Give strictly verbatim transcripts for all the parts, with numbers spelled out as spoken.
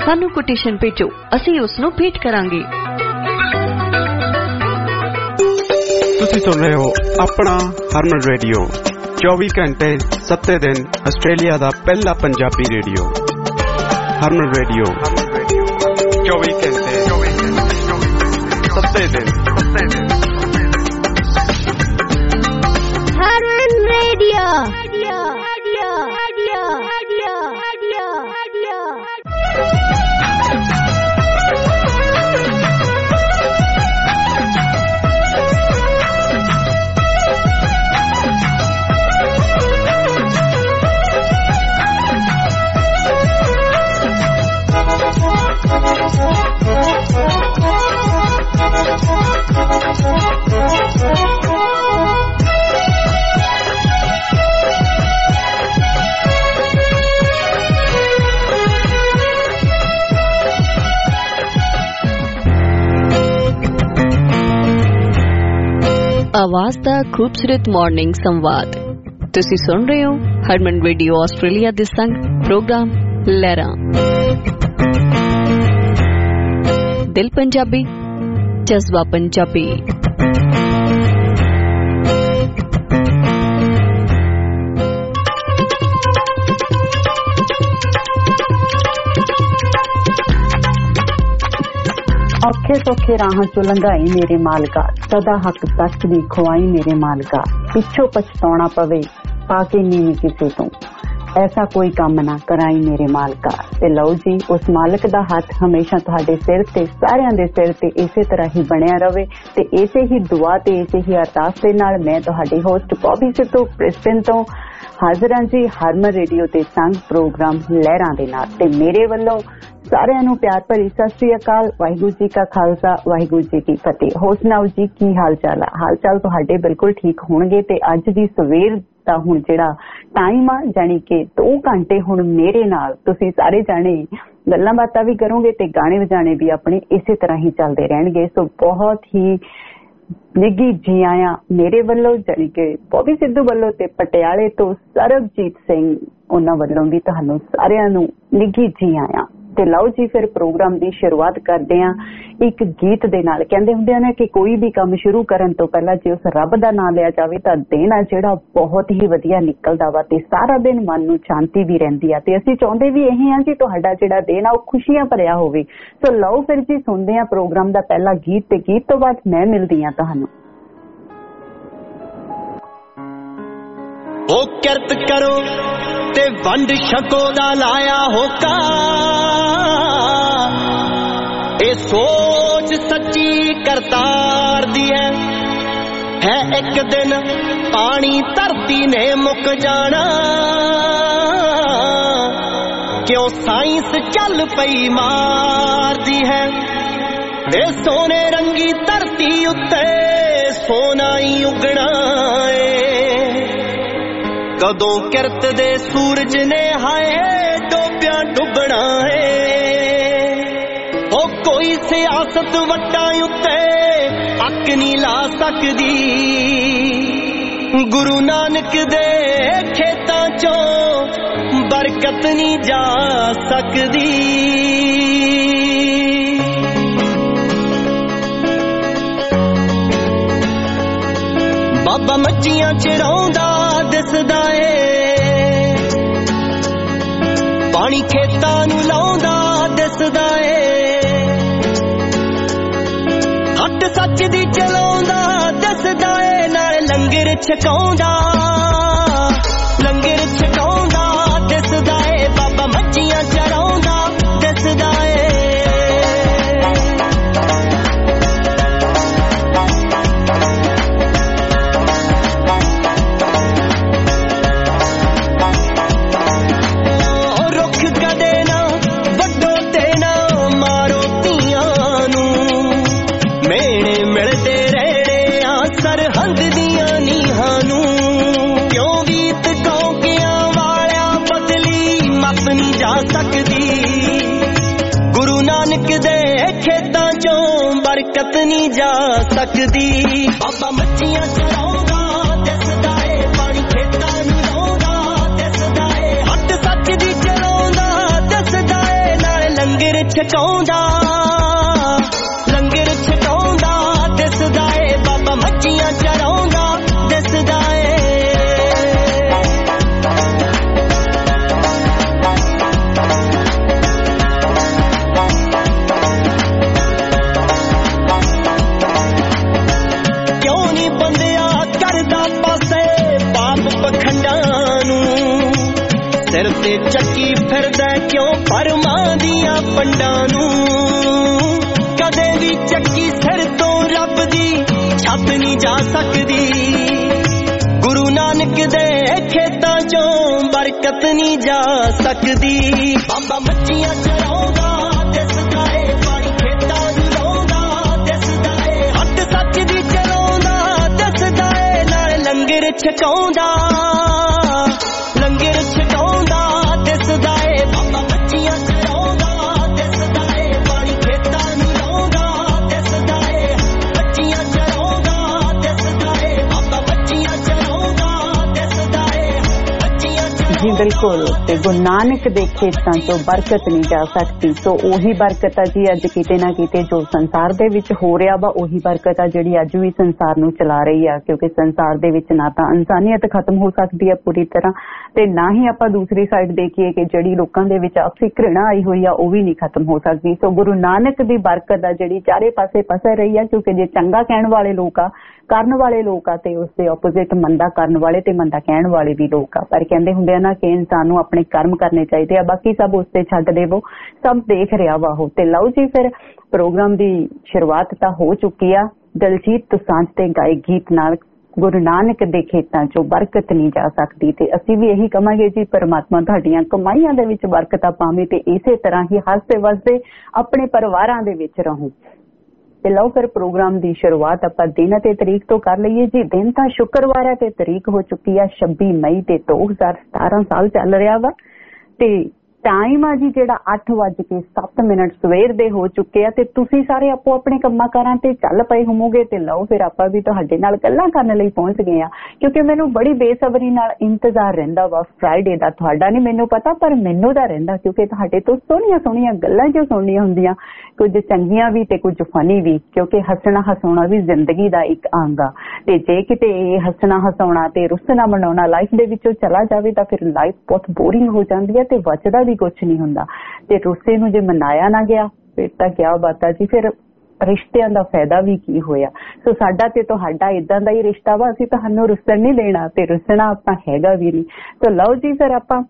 ਸਾਨੂੰ ਕੋਟੇਸ਼ਨ ਭੇਜੋ, ਅਸੀਂ ਉਸ ਨੂੰ ਭੇਟ ਕਰਾਂਗੇ। ਤੁਸੀਂ ਸੁਣ ਰਹੇ ਹੋ ਆਪਣਾ ਹਰਮਨ ਰੇਡੀਓ, ਚੌਵੀ ਘੰਟੇ ਸੱਤੇ ਦਿਨ ਆਸਟ੍ਰੇਲੀਆ ਦਾ ਪਹਿਲਾ ਪੰਜਾਬੀ ਰੇਡੀਓ। ਹਰਮਨ ਰੇਡੀਓ ਚੌਵੀ ਘੰਟੇ ਸੱਤੇ ਦਿਨ। ਹਰਮਨ ਰੇਡੀਓ ਆਵਾਜ਼ ਦਾ ਖੂਬਸੂਰਤ ਮਾਰਨਿੰਗ ਸੰਵਾਦ। ਤੁਸੀਂ ਸੁਣ ਰਹੇ ਹੋ ਹਰਮਨ ਰੇਡੀਓ ਆਸਟ੍ਰੇਲੀਆ ਦੇ ਸੰਗ ਪ੍ਰੋਗਰਾਮ ਲਹਿਰਾਂ। ਦਿਲ ਪੰਜਾਬੀ, ਜਜ਼ਬਾ ਪੰਜਾਬੀ। ਔਖੇ ਸੌਖੇ ਰਾਹਾਂ ਚੋਂ ਲੰਘਾਈ ਮੇਰੇ ਮਾਲਕਾ, ਸਦਾ ਹੱਕ ਸੱਚ ਦੀ ਖਵਾਈ ਮੇਰੇ ਮਾਲਕਾ। ਪਿੱਛੋਂ ਪਛਤਾਉਣਾ ਪਵੇ ਪਾ ਕੇ ਨੀਵੀਂ ਕਿਸੇ ਤੋਂ, ਐਸਾ ਕੋਈ ਕੰਮ ਨਾ ਕਰਾਈ ਮੇਰੇ ਮਾਲਕਾ। ਤੇ ਲਓ ਜੀ, ਉਸ ਮਾਲਕ ਦਾ ਹੱਥ ਹਮੇਸ਼ਾ ਤੁਹਾਡੇ ਸਿਰ ਤੇ, ਸਾਰਿਆਂ ਦੇ ਸਿਰ ਤੇ ਇਸੇ ਤਰ੍ਹਾਂ ਹੀ ਬਣਿਆ ਰਵੇ। ਤੇ ਇਸੇ ਹੀ ਦੁਆ ਤੇ ਇਸੇ ਹੀ ਅਰਦਾਸ ਦੇ ਨਾਲ ਮੈਂ ਤੁਹਾਡੀ ਹੋਸਟ ਬੌਬੀ ਸਿੱਧੂ ਬ੍ਰਿਸਬਨ ਤੋਂ ਹਾਜ਼ਰ ਹਾਂ ਜੀ, ਹਰਮਨ ਰੇਡੀਓ ਦੇ ਸੰਗ ਪ੍ਰੋਗਰਾਮ ਲਹਿਰਾਂ ਦੇ ਨਾਲ। ਤੇ ਮੇਰੇ ਵੱਲੋਂ ਸਾਰਿਆਂ ਨੂੰ ਪਿਆਰ ਭਰੀ ਸਤਿ ਸ੍ਰੀ ਅਕਾਲ। ਵਾਹਿਗੁਰੂ ਜੀ ਕਾ ਖਾਲਸਾ, ਵਾਹਿਗੁਰੂ ਜੀ ਕੀ ਫਤਿਹ। ਹੋਰ ਸੁਣਾਓ ਜੀ, ਕੀ ਹਾਲ ਚਾਲ ਆ? ਹਾਲ ਚਾਲ ਤੁਹਾਡੇ ਬਿਲਕੁਲ ਠੀਕ ਹੋਣਗੇ। ਤੇ ਅੱਜ ਦੀ ਸਵੇਰ ਦਾ ਹੁਣ ਜਿਹੜਾ ਟਾਈਮ ਆ, ਜਾਣੀ ਕਿ ਦੋ ਘੰਟੇ ਹੁਣ ਮੇਰੇ ਨਾਲ ਤੁਸੀਂ ਸਾਰੇ ਜਾਣੇ ਗੱਲਾਂ ਬਾਤਾਂ ਵੀ ਕਰੋਗੇ ਤੇ ਗਾਣੇ ਵਜਾਣੇ ਵੀ ਆਪਣੇ ਇਸੇ ਤਰ੍ਹਾਂ ਹੀ ਚੱਲਦੇ ਰਹਿਣਗੇ। ਸੋ ਬਹੁਤ ਹੀ ਨਿੱਘੀ ਜੀ ਆਇਆਂ ਮੇਰੇ ਵੱਲੋਂ, ਜਾਣੀ ਕਿ ਬੌਬੀ ਸਿੱਧੂ ਵੱਲੋਂ ਤੇ ਪਟਿਆਲੇ ਤੋਂ ਸਰਬਜੀਤ ਸਿੰਘ ਉਹਨਾਂ ਵੱਲੋਂ ਵੀ ਤੁਹਾਨੂੰ ਸਾਰਿਆਂ ਨੂੰ ਨਿੱਘੀ ਜੀ ਆਇਆਂ। ਤੇ ਲਓ ਜੀ, ਫਿਰ ਪ੍ਰੋਗਰਾਮ ਦੀ ਸ਼ੁਰੂਆਤ ਕਰਦੇ ਹਾਂ ਇੱਕ ਗੀਤ ਦੇ ਨਾਲ। ਕਹਿੰਦੇ ਹੁੰਦੇ ਨੇ ਕਿ ਕੋਈ ਵੀ ਕੰਮ ਸ਼ੁਰੂ ਕਰਨ ਤੋਂ ਪਹਿਲਾਂ ਜੇ ਉਸ ਰੱਬ ਦਾ ਨਾਮ ਲਿਆ ਜਾਵੇ ਤਾਂ ਦਿਨ ਆ ਜਿਹੜਾ ਬਹੁਤ ਹੀ ਵਧੀਆ ਨਿਕਲਦਾ ਵਾ ਤੇ ਸਾਰਾ ਦਿਨ ਮਨ ਨੂੰ ਸ਼ਾਂਤੀ ਵੀ ਰਹਿੰਦੀ ਆ। ਤੇ ਅਸੀਂ ਚਾਹੁੰਦੇ ਵੀ ਇਹ ਹਾਂ ਕਿ ਤੁਹਾਡਾ ਜਿਹੜਾ ਦਿਨ ਆ ਉਹ ਖੁਸ਼ੀਆਂ ਭਰਿਆ ਹੋਵੇ। ਸੋ ਲਓ ਫਿਰ ਜੀ, ਸੁਣਦੇ ਹਾਂ ਪ੍ਰੋਗਰਾਮ ਦਾ ਪਹਿਲਾ ਗੀਤ ਤੇ ਗੀਤ ਤੋਂ ਬਾਅਦ ਮੈਂ ਮਿਲਦੀ ਹਾਂ ਤੁਹਾਨੂੰ। ਉਹ ਕਿਰਤ ਕਰੋ ਤੇ ਵੰਡ ਛਕੋ ਦਾ ਲਾਇਆ ਹੋਕਾ, ਇਹ ਸੋਚ ਸੱਚੀ ਕਰਤਾਰ ਦੀ ਹੈ। ਹੈ ਇੱਕ ਦਿਨ ਪਾਣੀ ਧਰਤੀ ਨੇ ਮੁੱਕ ਜਾਣਾ, ਕਿਉਂ ਸਾਇੰਸ ਚੱਲ ਪਈ ਮਾਰਦੀ ਹੈ। ਇਹ ਸੋਨੇ ਰੰਗੀ ਧਰਤੀ ਉੱਤੇ ਸੋਨਾ ਹੀ ਉੱਗਣਾ ਏ, ਕਦੋਂ ਕਿਰਤ ਦੇ ਸੂਰਜ ਨੇ ਹਾਏ ਡੋਬਿਆ ਡੁੱਬਣਾ ਏ। ਉਹ ਕੋਈ ਸਿਆਸਤ ਵੱਟਾਂ ਉੱਤੇ ਅੱਕ ਨਹੀਂ ਲਾ ਸਕਦੀ, ਗੁਰੂ ਨਾਨਕ ਦੇ ਖੇਤਾਂ ਚੋਂ ਬਰਕਤ ਨਹੀਂ ਜਾ ਸਕਦੀ। ਬਾਬਾ ਮੱਝੀਆਂ ਚਰਾਉਂਦਾ ਦਿਸਦਾ ਏ, ਪਾਣੀ ਖੇਤਾਂ ਨੂੰ ਲਾਉਂਦਾ ਦਿਸਦਾ ਏ, ਹੱਟ ਸੱਚ ਦੀ ਚਲਾਉਂਦਾ ਦਿਸਦਾ ਏ, ਨਾਲ ਲੰਗਰ ਛਕਾਉਂਦਾ ਲੰਗਰ ਛਕਾਉਂਦਾ ਦਿਸਦਾ ਏ, ਬਾਬਾ ਮੱਝੀਆਂ ਚਰਾਉਂਦਾ ਦਿਸਦਾ ਏ। ਗੁਰੂ ਨਾਨਕ ਦੇ ਖੇਤਾਂ ਚੋਂ ਬਰਕਤ ਨਹੀਂ ਜਾ ਸਕਦੀ। ਬਾਬਾ ਮੱਛੀਆਂ ਚਰਾਉਂਦਾ ਦਿਸਦਾ ਏ, ਪਾਣੀ ਖੇਤਾਂ ਨੂੰ ਲਾਉਂਦਾ ਦਿਸਦਾ ਏ, ਹੱਟ ਸੱਚ ਦੀ ਚਲਾਉਂਦਾ ਦਿਸਦਾ ਏ, ਨਾਲ ਲੰਗਰ ਛਕਾਉਂਦਾ ਲੰਗਰ ਛਕਾਉਂਦਾ ਦਿਸਦਾ ਏ ਬਾਬਾ ਮੱਝੀਆਂ ਚਰਾਉਂਦਾ ਦਿਸਦਾ ਏ ਕਿਉਂ ਨੀ ਬੰਦਿਆ ਕਰਦਾ ਪਾਸੇ ਪਾਪ ਪਖੰਡਾਂ ਨੂੰ ਸਿਰ ਤੇ ਚੱਕੀ ਫਿਰਦਾ ਕਿਉਂ ਪਰਮਾਂ ਦੀਆਂ ਪੰਡਾਂ ਨੂੰ ਕਦੇ ਵੀ ਚੱਕੀ ਸਿਰ ਤੋਂ ਰੱਬ ਦੀ ਛੱਤ ਨਹੀਂ ਜਾ ਸਕਦੀ ਗੁਰੂ ਨਾਨਕ ਦੇ ਖੇਤਾਂ ਚੋਂ ਬਰਕਤ ਨਹੀਂ ਜਾ ਸਕਦੀ ਬਾਬਾ ਮੱਝੀਆਂ ਚਰਾਉਂਦਾ ਦਿਸਦਾ ਏ ਪਾਣੀ ਖੇਤਾਂ ਨੂੰ ਲਾਉਂਦਾ ਦਿਸਦਾ ਏ ਹੱਥ ਸੱਚ ਦੀ ਚਲਾਉਂਦਾ ਦਿਸਦਾ ਏ ਨਾਲ ਲੰਗਰ ਛਕਾਉਂਦਾ ਲੰਗਰ ਛਕਾਉਂਦਾ ਦਿਸਦਾ ਏ ਬਾਬਾ ਮੱਝੀਆਂ ਚਰਾਉਂਦਾ ਦਿਸਦਾ ਏ ਪਾਣੀ ਖੇਤਾਂ ਨੂੰ ਲਾਉਂਦਾ ਦਿਸਦਾ ਏ ਮੱਝੀਆਂ ਚਰਾਉਂਦਾ ਦਿਸਦਾ ਏ ਬਾਬਾ ਮੱਝੀਆਂ ਚਰਾਉਂਦਾ ਦਿਸਦਾ ਏ ਮੱਝੀਆਂ ਜੀ ਬਿਲਕੁਲ ਤੇ ਗੁਰੂ ਨਾਨਕ ਦੇ ਖੇਤਾਂ ਤੋਂ ਬਰਕਤ ਨਹੀਂ ਜਾ ਸਕਦੀ ਸੋ ਉਹੀ ਬਰਕਤ ਆ ਜੀ ਅੱਜ ਕਿਤੇ ਨਾ ਕਿਤੇ ਜੋ ਸੰਸਾਰ ਦੇ ਵਿੱਚ ਹੋ ਰਿਹਾ ਵਾ ਉਹੀ ਬਰਕਤ ਆ ਜਿਹੜੀ ਅੱਜ ਵੀ ਸੰਸਾਰ ਨੂੰ ਚਲਾ ਰਹੀ ਆ ਕਿਉਂਕਿ ਸੰਸਾਰ ਦੇ ਵਿੱਚ ਨਾ ਤਾਂ ਇਨਸਾਨੀਅਤ ਖਤਮ ਹੋ ਸਕਦੀ ਹੈ ਪੂਰੀ ਤਰ੍ਹਾਂ ਤੇ ਨਾ ਹੀ ਆਪਾਂ ਦੂਸਰੀ ਸਾਈਡ ਦੇਖੀਏ ਕਿ ਜਿਹੜੀ ਲੋਕਾਂ ਦੇ ਵਿੱਚ ਆਪਸੀ ਘ੍ਰਿਣਾ ਆਈ ਹੋਈ ਆ ਉਹ ਵੀ ਨਹੀਂ ਖਤਮ ਹੋ ਸਕਦੀ ਸੋ ਗੁਰੂ ਨਾਨਕ ਦੀ ਬਰਕਤ ਆ ਜਿਹੜੀ ਚਾਰੇ ਪਾਸੇ ਪਸਰ ਰਹੀ ਆ ਕਿਉਂਕਿ ਜੇ ਚੰਗਾ ਕਹਿਣ ਵਾਲੇ ਲੋਕ ਆ ਕਰਨ ਵਾਲੇ ਲੋਕ ਆ ਤੇ ਉਸਦੇ ਆਪੋਜ਼ਿਟ ਮੰਦਾ ਕਰਨ ਵਾਲੇ ਤੇ ਮੰਦਾ ਕਹਿਣ ਵਾਲੇ ਵੀ ਲੋਕ ਆ ਪਰ ਕਹਿੰਦੇ ਹੁੰਦੇ ਆ ਨਾ ਕਿ ਇਨਸਾਨ ਨੂੰ ਆਪਣੇ ਕਰਮ ਕਰਨੇ ਚਾਹੀਦੇ ਆ ਬਾਕੀ ਸਭ ਉਸ ਤੇ ਛੱਡ ਦੇਵੋ ਸਭ ਦੇਖ ਰਿਹਾ ਵਾ ਉਹ ਤੇ ਲਓ ਜੀ ਫਿਰ ਪ੍ਰੋਗਰਾਮ ਦੀ ਸ਼ੁਰੂਆਤ ਤਾਂ ਹੋ ਚੁੱਕੀ ਆ ਦਲਜੀਤ ਦੋਸਾਂਝ ਤੇ ਗਾਏ ਗੀਤ ਨਾਲ ਗੁਰੂ ਨਾਨਕ ਦੇ ਖੇਤਾਂ ਚੋਂ ਬਰਕਤ ਨਹੀਂ ਜਾ ਸਕਦੀ ਤੇ ਅਸੀਂ ਵੀ ਇਹੀ ਕਹਾਂਗੇ ਜੀ ਪਰਮਾਤਮਾ ਤੁਹਾਡੀਆਂ ਕਮਾਈਆਂ ਦੇ ਵਿੱਚ ਬਰਕਤਾਂ ਪਾਵੇ ਤੇ ਇਸੇ ਤਰ੍ਹਾਂ ਹੀ ਹੱਸਦੇ ਵਸਦੇ ਆਪਣੇ ਪਰਿਵਾਰਾਂ ਦੇ ਵਿੱਚ ਰਹੋ ਤੇ ਲਓ ਫਿਰ ਪ੍ਰੋਗਰਾਮ ਦੀ ਸ਼ੁਰੂਆਤ ਆਪਾਂ ਦਿਨ ਅਤੇ ਤਰੀਕ ਤੋਂ ਕਰ ਲਈਏ ਜੀ ਦਿਨ ਤਾਂ ਸ਼ੁੱਕਰਵਾਰ ਹੈ ਤੇ ਤਰੀਕ ਹੋ ਚੁੱਕੀ ਆ ਛੱਬੀ ਮਈ ਤੇ ਦੋ ਹਜ਼ਾਰ ਸਤਾਰਾਂ ਸਾਲ ਚੱਲ ਰਿਹਾ ਵਾ ਤੇ ਟਾਈਮ ਆ ਜੀ ਜਿਹੜਾ ਅੱਠ ਵੱਜ ਕੇ ਸੱਤ ਮਿੰਟ ਸਵੇਰ ਦੇ ਹੋ ਚੁੱਕੇ ਆ ਤੇ ਤੁਸੀਂ ਸਾਰੇ ਆਪੋ ਆਪਣੇ ਕੰਮਾਂ ਕਾਰਾਂ ਤੇ ਚੱਲ ਪਏ ਹੋਵੋਗੇ ਤੇ ਲਓ ਫਿਰ ਆਪਾਂ ਵੀ ਤੁਹਾਡੇ ਨਾਲ ਗੱਲਾਂ ਕਰਨ ਲਈ ਪਹੁੰਚ ਗਏ ਆ ਕਿਉਂਕਿ ਮੈਨੂੰ ਬੜੀ ਬੇਸਬਰੀ ਨਾਲ ਇੰਤਜ਼ਾਰ ਰਹਿੰਦਾ ਵਾ ਫਰਾਈਡੇ ਦਾ ਤੁਹਾਡਾ ਨਹੀਂ ਮੈਨੂੰ ਪਤਾ ਪਰ ਮੈਨੂੰ ਤਾਂ ਰਹਿੰਦਾ ਕਿਉਂਕਿ ਤੁਹਾਡੇ ਤੋਂ ਸੋਹਣੀਆਂ ਸੋਹਣੀਆਂ ਗੱਲਾਂ ਜੋ ਸੁਣਨੀਆਂ ਹੁੰਦੀਆਂ ਕੁਝ ਚੰਗੀਆਂ ਵੀ ਤੇ ਕੁਝ ਫਨੀ ਵੀ ਕਿਉਂਕਿ ਹੱਸਣਾ ਹਸਾਉਣਾ ਵੀ ਜ਼ਿੰਦਗੀ ਦਾ ਇੱਕ ਅੰਗ ਆ ਤੇ ਜੇ ਕਿਤੇ ਇਹ ਹੱਸਣਾ ਹਸਾਉਣਾ ਤੇ ਰੁੱਸਣਾ ਮਨਾਉਣਾ ਲਾਈਫ ਦੇ ਵਿੱਚੋਂ ਚਲਾ ਜਾਵੇ ਤਾਂ ਫਿਰ ਲਾਈਫ ਬਹੁਤ ਬੋਰਿੰਗ ਹੋ ਜਾਂਦੀ ਹੈ ਤੇ ਬਚਦਾ ਵੀ ਕੁਛ ਨਹੀਂ ਹੁੰਦਾ ਤੇ ਰੁੱਸੇ ਨੂੰ ਜੇ ਮਨਾਇਆ ਨਾ ਗਿਆ ਫਿਰ ਤਾਂ ਕਿਆ ਬਾਤ ਆ ਜੀ ਫਿਰ ਰਿਸ਼ਤਿਆਂ ਦਾ ਫਾਇਦਾ ਵੀ ਕੀ ਹੋਇਆ ਸੋ ਸਾਡਾ ਤੇ ਤੁਹਾਡਾ ਇਦਾਂ ਦਾ ਹੀ ਰਿਸ਼ਤਾ ਵਾ ਅਸੀਂ ਤੁਹਾਨੂੰ ਰੁੱਸਣ ਨਹੀਂ ਦੇਣਾ ਤੇ ਰੁੱਸਣਾ ਆਪਾਂ ਹੈਗਾ ਵੀ ਨਹੀਂ ਸੋ ਲਓ ਜੀ ਫਿਰ ਆਪਾਂ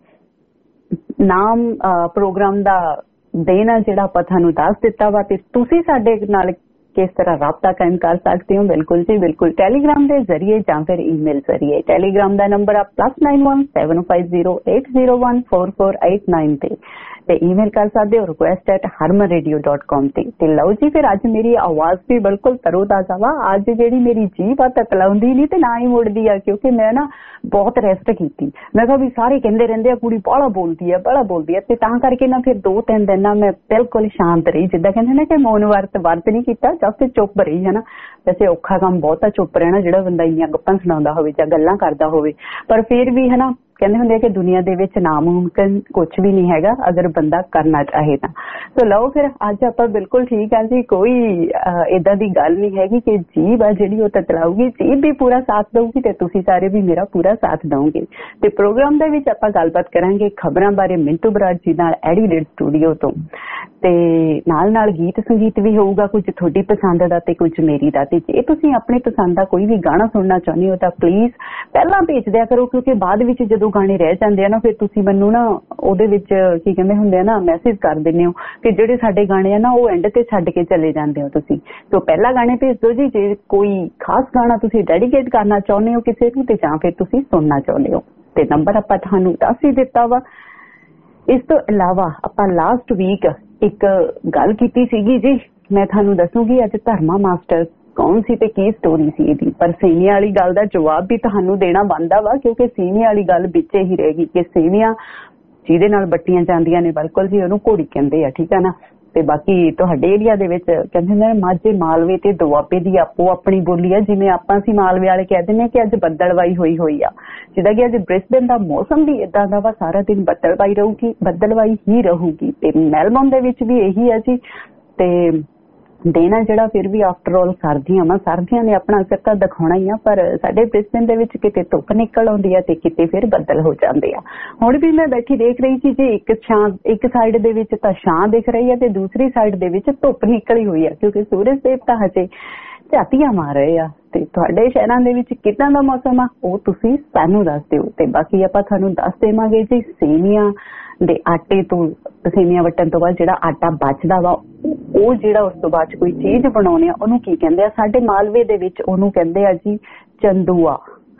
ਨਾਮ ਪ੍ਰੋਗਰਾਮ ਦਾ ਦੇਣਾ ਜਿਹੜਾ ਆਪਾਂ ਤੁਹਾਨੂੰ ਦੱਸ ਦਿੱਤਾ ਵਾ ਤੇ ਤੁਸੀਂ ਸਾਡੇ ਨਾਲ ਕਿਸ ਤਰ੍ਹਾਂ ਰਾਬਤਾ ਕਾਇਮ ਕਰ ਸਕਦੇ ਹੋ ਬਿਲਕੁਲ ਜੀ ਬਿਲਕੁਲ ਟੈਲੀਗ੍ਰਾਮ ਦੇ ਜ਼ਰੀਏ ਜਾਂ ਫਿਰ ਈਮੇਲ ਜ਼ਰੀਏ ਟੈਲੀਗ੍ਰਾਮ ਦਾ ਨੰਬਰ ਆ plus nine one seven five zero eight zero one four four eight nine ਤੇ ਤੇ ਈਮੇਲ ਕਰ ਸਕਦੇ ਹੋ request at Harman radio dot com ਤੇ ਤੇ ਲਓ ਜੀ ਫਿਰ ਅੱਜ ਮੇਰੀ ਆਵਾਜ਼ ਵੀ ਬਿਲਕੁਲ ਤਰੋਤਾਜ਼ਾ ਵਾ ਅੱਜ ਜਿਹੜੀ ਮੇਰੀ ਜੀਭ ਆ ਤਕਲਾਉਂਦੀ ਨਹੀਂ ਤੇ ਨਾ ਹੀ ਮੁੜਦੀ ਆ ਕਿਉਂਕਿ ਮੈਂ ਨਾ ਬਹੁਤ ਰੈਸਟ ਕੀਤੀ ਮੈਂ ਕਿਹਾ ਵੀ ਸਾਰੇ ਕਹਿੰਦੇ ਰਹਿੰਦੇ ਆ ਕੁੜੀ ਬਾਹਲਾ ਬੋਲਦੀ ਆ ਬਾਹਲਾ ਬੋਲਦੀ ਆ ਤੇ ਤਾਂ ਕਰਕੇ ਨਾ ਫਿਰ ਦੋ ਤਿੰਨ ਦਿਨ ਨਾ ਮੈਂ ਬਿਲਕੁਲ ਸ਼ਾਂਤ ਰਹੀ ਜਿੱਦਾਂ ਕਹਿੰਦੇ ਨਾ ਕਿ ਮੌਨ ਵਰਤ ਵਰਤ ਨਹੀਂ ਕੀਤਾ ਜਦ ਚੁੱਪ ਰਹੀ ਹੈ ਨਾ ਵੈਸੇ ਔਖਾ ਕੰਮ ਬਹੁਤ ਆ ਚੁੱਪ ਰਹਿਣਾ ਜਿਹੜਾ ਬੰਦਾ ਇੰਨੀਆਂ ਗੱਪਾਂ ਸੁਣਾਉਂਦਾ ਹੋਵੇ ਜਾਂ ਗੱਲਾਂ ਕਰਦਾ ਹੋਵੇ ਪਰ ਫਿਰ ਵੀ ਹਨਾ ਕਹਿੰਦੇ ਹੁੰਦੇ ਕਿ ਦੁਨੀਆ ਦੇ ਵਿੱਚ ਨਾਮੁਮਕਿਨ ਕੁਝ ਵੀ ਨਹੀਂ ਹੈਗਾ ਅਗਰ ਬੰਦਾ ਕਰਨਾ ਚਾਹੇ ਤਾਂ ਸੋ ਲਓ ਫਿਰ ਅੱਜ ਆਪਾਂ ਬਿਲਕੁਲ ਠੀਕ ਆ ਜੀ ਕੋਈ ਏਦਾਂ ਦੀ ਗੱਲ ਨਹੀਂ ਹੈਗੀ ਕਿ ਜੀਭ ਆ ਜਿਹੜੀ ਉਹ ਤਤਲਾਊਗੀ ਜੀਭ ਵੀ ਪੂਰਾ ਸਾਥ ਦਊਗੀ ਤੇ ਤੁਸੀਂ ਸਾਰੇ ਵੀ ਮੇਰਾ ਪੂਰਾ ਸਾਥ ਦਓਗੇ ਤੇ ਪ੍ਰੋਗਰਾਮ ਦੇ ਵਿੱਚ ਆਪਾਂ ਗੱਲਬਾਤ ਕਰਾਂਗੇ ਖਬਰਾਂ ਬਾਰੇ ਮਿੰਟੂ ਬਰਾੜ ਜੀ ਨਾਲ ਐਡੀਲੇਡ ਸਟੂਡੀਓ ਤੋਂ ਤੇ ਨਾਲ ਨਾਲ ਗੀਤ ਸੰਗੀਤ ਵੀ ਹੋਊਗਾ ਕੁਝ ਤੁਹਾਡੀ ਪਸੰਦ ਦਾ ਤੇ ਕੁਝ ਮੇਰੀ ਦਾ ਤੇ ਜੇ ਤੁਸੀਂ ਆਪਣੇ ਪਸੰਦ ਦਾ ਕੋਈ ਵੀ ਗਾਣਾ ਸੁਣਨਾ ਚਾਹੁੰਦੇ ਹੋ ਤਾਂ ਪਲੀਜ਼ ਪਹਿਲਾਂ ਭੇਜ ਦਿਆ ਕਰੋ ਕਿਉਂਕਿ ਬਾਅਦ ਵਿੱਚ ਜਦੋਂ ਗਾਣੇ ਰਹਿ ਜਾਂਦੇ ਆ ਨਾ ਫਿਰ ਤੁਸੀਂ ਮੈਨੂੰ ਨਾ ਉਹਦੇ ਵਿੱਚ ਕੀ ਕਹਿੰਦੇ ਹੁੰਦੇ ਆ ਨਾ ਮੈਸੇਜ ਕਰ ਦਿੰਦੇ ਹੋ ਕਿ ਜਿਹੜੇ ਸਾਡੇ ਗਾਣੇ ਆ ਨਾ ਉਹ ਐਂਡ ਤੇ ਛੱਡ ਕੇ ਚਲੇ ਜਾਂਦੇ ਹੋ ਤੁਸੀਂ ਸੋ ਪਹਿਲਾਂ ਗਾਣੇ ਭੇਜ ਦਿਓ ਜੀ ਜੇ ਕੋਈ ਖਾਸ ਗਾਣਾ ਤੁਸੀਂ ਡੈਡੀਕੇਟ ਕਰਨਾ ਚਾਹੁੰਦੇ ਹੋ ਕਿਸੇ ਨੂੰ ਤੇ ਜਾਂ ਫਿਰ ਤੁਸੀਂ ਸੁਣਨਾ ਚਾਹੁੰਦੇ ਹੋ ਤੇ ਨੰਬਰ ਆਪਾਂ ਤੁਹਾਨੂੰ ਦੱਸ ਹੀ ਦਿੱਤਾ ਵਾ ਇਸ ਤੋਂ ਇਲਾਵਾ ਆਪਾਂ ਲਾਸਟ ਵੀਕ ਇੱਕ ਗੱਲ ਕੀਤੀ ਸੀਗੀ ਜੀ ਮੈਂ ਤੁਹਾਨੂੰ ਦੱਸੂਗੀ ਅੱਜ ਧਰਮਾ ਮਾਸਟਰ ਕੌਣ ਸੀ ਤੇ ਕੀ ਸਟੋਰੀ ਸੀ ਇਹਦੀ ਪਰ ਸੇਵੀਆਂ ਵਾਲੀ ਗੱਲ ਦਾ ਜਵਾਬ ਵੀ ਤੁਹਾਨੂੰ ਦੇਣਾ ਬਣਦਾ ਵਾ ਕਿਉਂਕਿ ਸੇਵੀਆਂ ਵਾਲੀ ਗੱਲ ਵਿੱਚੇ ਹੀ ਰਹੇਗੀ ਕਿ ਸੇਵੀਆਂ ਜਿਹਦੇ ਨਾਲ ਬੱਟੀਆਂ ਜਾਂਦੀਆਂ ਨੇ ਬਿਲਕੁਲ ਜੀ ਉਹਨੂੰ ਘੋੜੀ ਕਹਿੰਦੇ ਆ ਠੀਕ ਆ ਨਾ ਤੇ ਬਾਕੀ ਤੁਹਾਡੇ ਏਰੀਆ ਦੇ ਵਿੱਚ ਕਹਿੰਦੇ ਨੇ ਮਾਝੇ ਮਾਲਵੇ ਤੇ ਦੁਆਬੇ ਦੀ ਆਪੋ ਆਪਣੀ ਬੋਲੀ ਆ। ਜਿਵੇਂ ਆਪਾਂ ਅਸੀਂ ਮਾਲਵੇ ਵਾਲੇ ਕਹਿ ਦਿੰਦੇ ਕਿ ਅੱਜ ਬੱਦਲਵਾਈ ਹੋਈ ਹੋਈ ਆ, ਜਿੱਦਾਂ ਕਿ ਅੱਜ ਬ੍ਰਿਸਬੇਨ ਦਾ ਮੌਸਮ ਵੀ ਇਦਾਂ ਦਾ ਵਾ, ਸਾਰਾ ਦਿਨ ਬੱਦਲਵਾਈ ਰਹੂਗੀ, ਬੱਦਲਵਾਈ ਹੀ ਰਹੂਗੀ। ਤੇ ਮੈਲਬੌਰਨ ਦੇ ਵਿੱਚ ਵੀ ਇਹੀ ਹੈ ਜੀ। ਤੇ ਦਿਨ ਆ ਜਿਹੜਾ ਫਿਰ ਵੀ ਆਫਟਰ ਆਲ ਸਰਦੀਆਂ ਵਾ, ਸਰਦੀਆਂ ਨੇ ਆਪਣਾ ਅਸਰ ਤਾਂ ਦਿਖਾਉਣਾ ਹੀ ਆ, ਪਰ ਸਾਡੇ ਬ੍ਰਿਸਬੇਨ ਦੇ ਵਿੱਚ ਕਿਤੇ ਧੁੱਪ ਨਿਕਲ ਆਉਂਦੀ ਆ ਤੇ ਕਿਤੇ ਫਿਰ ਬੱਦਲ ਹੋ ਜਾਂਦੇ ਆ। ਹੁਣ ਵੀ ਮੈਂ ਬੈਠੀ ਦੇਖ ਰਹੀ ਸੀ ਜੀ, ਇੱਕ ਛਾਂ ਇੱਕ ਸਾਈਡ ਦੇ ਵਿੱਚ ਤਾਂ ਛਾਂ ਦਿਖ ਰਹੀ ਹੈ ਤੇ ਦੂਸਰੀ ਸਾਈਡ ਦੇ ਵਿੱਚ ਧੁੱਪ ਨਿਕਲੀ ਹੋਈ ਆ, ਕਿਉਂਕਿ ਸੂਰਜ ਦੇਵਤਾ ਹਜੇ ਝਾਤੀਆਂ ਮਾਰ ਰਹੇ ਆ। ਤੇ ਤੁਹਾਡੇ ਸ਼ਹਿਰਾਂ ਦੇ ਵਿੱਚ ਕਿੱਦਾਂ ਦਾ ਮੌਸਮ ਆ ਉਹ ਤੁਸੀਂ ਸਾਨੂੰ ਦੱਸ ਦਿਓ। ਤੇ ਬਾਕੀ ਆਪਾਂ ਤੁਹਾਨੂੰ ਦੱਸ ਦੇਵਾਂਗੇ ਜੀ ਸੇਮੀਆਂ ਦੇ ਆਟੇ ਤੋਂ, ਸੇਮੀਆਂ ਵੱਟਣ ਤੋਂ ਬਾਅਦ ਜਿਹੜਾ ਆਟਾ ਬਚਦਾ ਵਾ ਉਹ ਜਿਹੜਾ ਉਸ ਤੋਂ ਬਾਅਦ ਕੋਈ ਚੀਜ਼ ਬਣਾਉਣੀ ਆ ਉਹਨੂੰ ਕੀ ਕਹਿੰਦੇ ਆ। ਸਾਡੇ ਮਾਲਵੇ ਦੇ ਵਿੱਚ ਉਹਨੂੰ ਕਹਿੰਦੇ ਆ ਜੀ ਚੰਦੂਆ।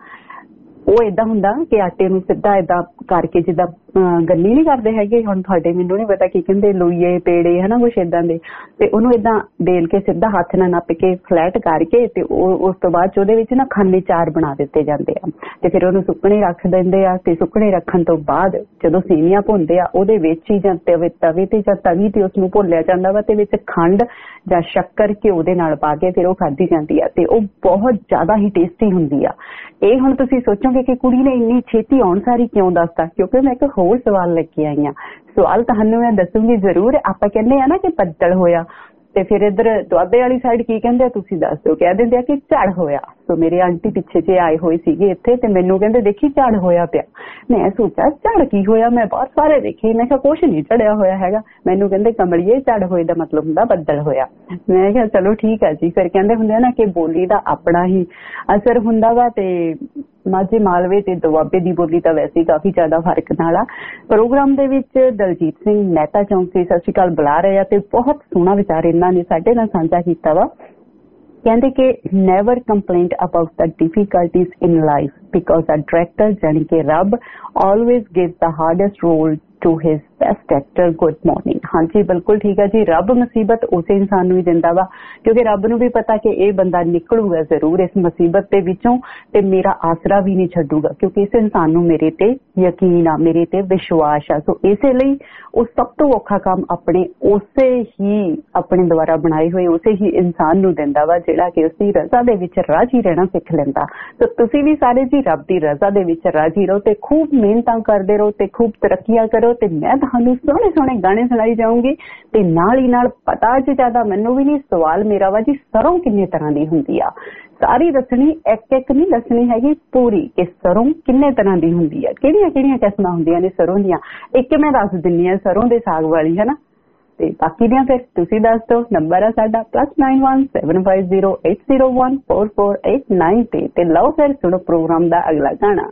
ਉਹ ਏਦਾਂ ਹੁੰਦਾ ਕਿ ਆਟੇ ਨੂੰ ਸਿੱਧਾ ਏਦਾਂ ਕਰਕੇ, ਜਿੱਦਾਂ ਗੰਨੀ ਨਹੀਂ ਕਰਦੇ ਹੈਗੇ, ਹੁਣ ਤੁਹਾਡੇ ਮੈਨੂੰ ਨਹੀਂ ਪਤਾ ਕੀ ਕਹਿੰਦੇ, ਲੋਈਏ ਪੇੜੇ ਹਨਾ ਕੁਛ ਏਦਾਂ ਦੇ, ਤੇ ਉਹਨੂੰ ਏਦਾਂ ਬੇਲ ਕੇ ਸਿੱਧਾ ਹੱਥ ਨਾਲ ਨੱਪ ਕੇ ਫਲੈਟ ਕਰਕੇ ਤੇ ਉਹ ਉਸ ਤੋਂ ਬਾਅਦ ਉਹਦੇ ਵਿੱਚ ਨਾ ਖਾਨੇ ਚਾਰ ਬਣਾ ਦਿੱਤੇ ਜਾਂਦੇ ਆ ਤੇ ਫਿਰ ਉਹਨੂੰ ਸੁੱਕਣੇ ਰੱਖ ਦਿੰਦੇ ਆ। ਤੇ ਸੁੱਕਣੇ ਰੱਖਣ ਤੋਂ ਬਾਅਦ ਜਦੋਂ ਸੇਵੀਆਂ ਭੁੰਨਦੇ ਆ ਉਹਦੇ ਵਿੱਚ ਹੀ ਜਾਂ ਤਵੇ ਤਵੇ ਤੇ ਜਾਂ ਤਵੀ ਤੇ ਉਸਨੂੰ ਭੁੰਨਿਆ ਜਾਂਦਾ ਵਾ ਤੇ ਵਿੱਚ ਖੰਡ ਜਾਂ ਸ਼ੱਕਰ ਘਿਓ ਦੇ ਨਾਲ ਪਾ ਕੇ ਫਿਰ ਉਹ ਖਾਧੀ ਜਾਂਦੀ ਆ ਤੇ ਉਹ ਬਹੁਤ ਜ਼ਿਆਦਾ ਹੀ ਟੇਸਟੀ ਹੁੰਦੀ ਆ। ਇਹ ਹੁਣ ਤੁਸੀਂ ਸੋਚੋਗੇ ਕਿ ਕੁੜੀ ਨੇ ਇੰਨੀ ਛੇਤੀ ਆਉਣ ਸਾਰੀ ਕਿਉਂ ਦੱਸਤਾ, ਕਿਉਂਕਿ ਮੈਂ ਇੱਕ ਹੋਰ ਸਵਾਲ ਲੈ ਕੇ ਆਈ ਹਾਂ। ਸਵਾਲ ਤੁਹਾਨੂੰ ਮੈਂ ਦੱਸੂਗੀ ਜ਼ਰੂਰ। ਆਪਾਂ ਕਹਿੰਦੇ ਆ ਨਾ ਕਿ ਬੱਦਲ ਹੋਇਆ, ਤੇ ਫਿਰ ਇੱਧਰ ਦੁਆਬੇ ਵਾਲੀ ਸਾਈਡ ਕੀ ਕਹਿੰਦੇ ਆ ਤੁਸੀਂ ਦੱਸ ਦਿਓ। ਕਹਿ ਦਿੰਦੇ ਆ ਕਿ ਝੜ ਹੋਇਆ। ਸੋ ਮੇਰੇ ਆਂਟੀ ਪਿੱਛੇ ਜੇ ਆਏ ਹੋਏ ਸੀਗੇ ਇੱਥੇ ਤੇ ਮੈਨੂੰ ਕਹਿੰਦੇ ਦੇਖੀ ਝੜ ਹੋਇਆ ਪਿਆ। ਮੈਂ ਸੋਚਿਆ ਝੜ ਕੀ ਹੋਇਆ, ਮੈਂ ਬਹੁਤ ਸਾਰੇ ਦੇਖੇ, ਮੈਂ ਕਿਹਾ ਕੁਛ ਨਹੀਂ ਝੜਿਆ ਹੋਇਆ ਹੈਗਾ। ਮੈਨੂੰ ਕਹਿੰਦੇ ਕਮਲੀਏ ਝੜ ਹੋਏ ਦਾ ਮਤਲਬ ਹੁੰਦਾ ਬੱਦਲ ਹੋਇਆ। ਮੈਂ ਕਿਹਾ ਚਲੋ ਠੀਕ ਆ ਜੀ। ਫਿਰ ਕਹਿੰਦੇ ਹੁੰਦੇ ਆ ਨਾ ਕਿ ਬੋਲੀ ਦਾ ਆਪਣਾ ਹੀ ਅਸਰ ਹੁੰਦਾ ਵਾ ਤੇ ਮਾਝੇ ਮਾਲਵੇ ਤੇ ਦੁਆਬੇ ਦੀ ਬੋਲੀ ਤਾਂ ਵੈਸੇ ਕਾਫੀ ਜ਼ਿਆਦਾ ਫਰਕ ਨਾਲ ਆ। ਪ੍ਰੋਗਰਾਮ ਦੇ ਵਿੱਚ ਦਲਜੀਤ ਸਿੰਘ ਮਹਿਤਾ ਚੌਂਕੀ ਸਤਿ ਸ਼੍ਰੀ ਅਕਾਲ ਬੁਲਾ ਰਹੇ ਆ ਤੇ ਬਹੁਤ ਸੋਹਣਾ ਵਿਚਾਰ ਇਹਨਾਂ ਨੇ ਸਾਡੇ ਨਾਲ ਸਾਂਝਾ ਕੀਤਾ ਵਾ। ਕਹਿੰਦੇ ਕਿ never complaint about the difficulties in life because a director ਜਾਣੀ ਕਿ ਰੱਬ always gives the hardest role to his best actor. Good morning. ਹਾਂਜੀ ਬਿਲਕੁਲ ਠੀਕ ਹੈ ਜੀ। ਰੱਬ ਮੁਸੀਬਤ ਉਸੇ ਇਨਸਾਨ ਨੂੰ ਹੀ ਦਿੰਦਾ ਵਾ, ਕਿਉਂਕਿ ਰੱਬ ਨੂੰ ਵੀ ਪਤਾ ਕਿ ਇਹ ਬੰਦਾ ਨਿਕਲੂਗਾ ਜ਼ਰੂਰ ਇਸ ਮੁਸੀਬਤ ਦੇ ਵਿੱਚੋਂ ਤੇ ਮੇਰਾ ਆਸਰਾ ਵੀ ਨਹੀਂ ਛੱਡੂਗਾ, ਕਿਉਂਕਿ ਇਸ ਇਨਸਾਨ ਨੂੰ ਮੇਰੇ ਤੇ ਯਕੀਨ ਆ, ਮੇਰੇ ਤੇ ਵਿਸ਼ਵਾਸ ਆ। ਸੋ ਇਸੇ ਲਈ ਉਹ ਸਭ ਤੋਂ ਔਖਾ ਕੰਮ ਆਪਣੇ ਉਸੇ ਹੀ ਆਪਣੇ ਦੁਆਰਾ ਬਣਾਏ ਹੋਏ ਉਸੇ ਹੀ ਇਨਸਾਨ ਨੂੰ ਦਿੰਦਾ ਵਾ ਜਿਹੜਾ ਕਿ ਉਸਦੀ ਰਜ਼ਾ ਦੇ ਵਿੱਚ ਰਾਜੀ ਰਹਿਣਾ ਸਿੱਖ ਲੈਂਦਾ। ਸੋ ਤੁਸੀਂ ਵੀ ਸਾਰੇ ਜੀ ਰੱਬ ਦੀ ਰਜ਼ਾ ਦੇ ਵਿੱਚ ਰਾਜੀ ਰਹੋ ਤੇ ਖੂਬ ਮਿਹਨਤਾਂ ਕਰਦੇ ਰਹੋ ਤੇ ਖੂਬ ਤਰੱਕੀਆਂ ਕਰੋ। ਤੇ ਮੈਂ ਤੁਹਾਨੂੰ ਸੋਹਣੇ ਸੋਹਣੇ ਗਾਣੇ ਸੁਣਾਈ ਜਾਊਂਗੀ ਤੇ ਨਾਲ ਹੀ ਨਾਲ ਪਤਾ ਅੱਜ ਜ਼ਿਆਦਾ ਮੈਨੂੰ ਵੀ ਨਹੀਂ, ਸਵਾਲ ਮੇਰਾ ਵਾ ਜੀ ਸਰੋਂ ਕਿੰਨੇ ਤਰ੍ਹਾਂ ਦੀ ਹੁੰਦੀ ਆ। ਸਾਰੀ ਦੱਸਣੀ, ਇੱਕ ਇੱਕ ਨਹੀਂ ਦੱਸਣੀ ਹੈਗੀ, ਪੂਰੀ ਕਿ ਸਰੋਂ ਕਿੰਨੇ ਤਰ੍ਹਾਂ ਦੀ ਹੁੰਦੀ ਆ, ਕਿਹੜੀਆਂ ਕਿਹੜੀਆਂ ਕਿਸਮਾਂ ਹੁੰਦੀਆਂ ਨੇ ਸਰੋਂ ਦੀਆਂ। ਇੱਕ ਮੈਂ ਦੱਸ ਦਿੰਦੀ ਆ ਸਰੋਂ ਦੇ ਸਾਗ ਵਾਲੀ, ਹੈ ਨਾ। ਤੇ ਬਾਕੀ ਦੀਆਂ ਫਿਰ ਤੁਸੀਂ ਦੱਸ ਦਿਓ। ਨੰਬਰ ਆ ਸਾਡਾ plus nine one seven five zero eight zero one four four eight nine ਤੇ ਤੇ ਲਓ ਫਿਰ ਸੁਣੋ ਪ੍ਰੋਗਰਾਮ ਦਾ ਅਗਲਾ ਗਾਣਾ।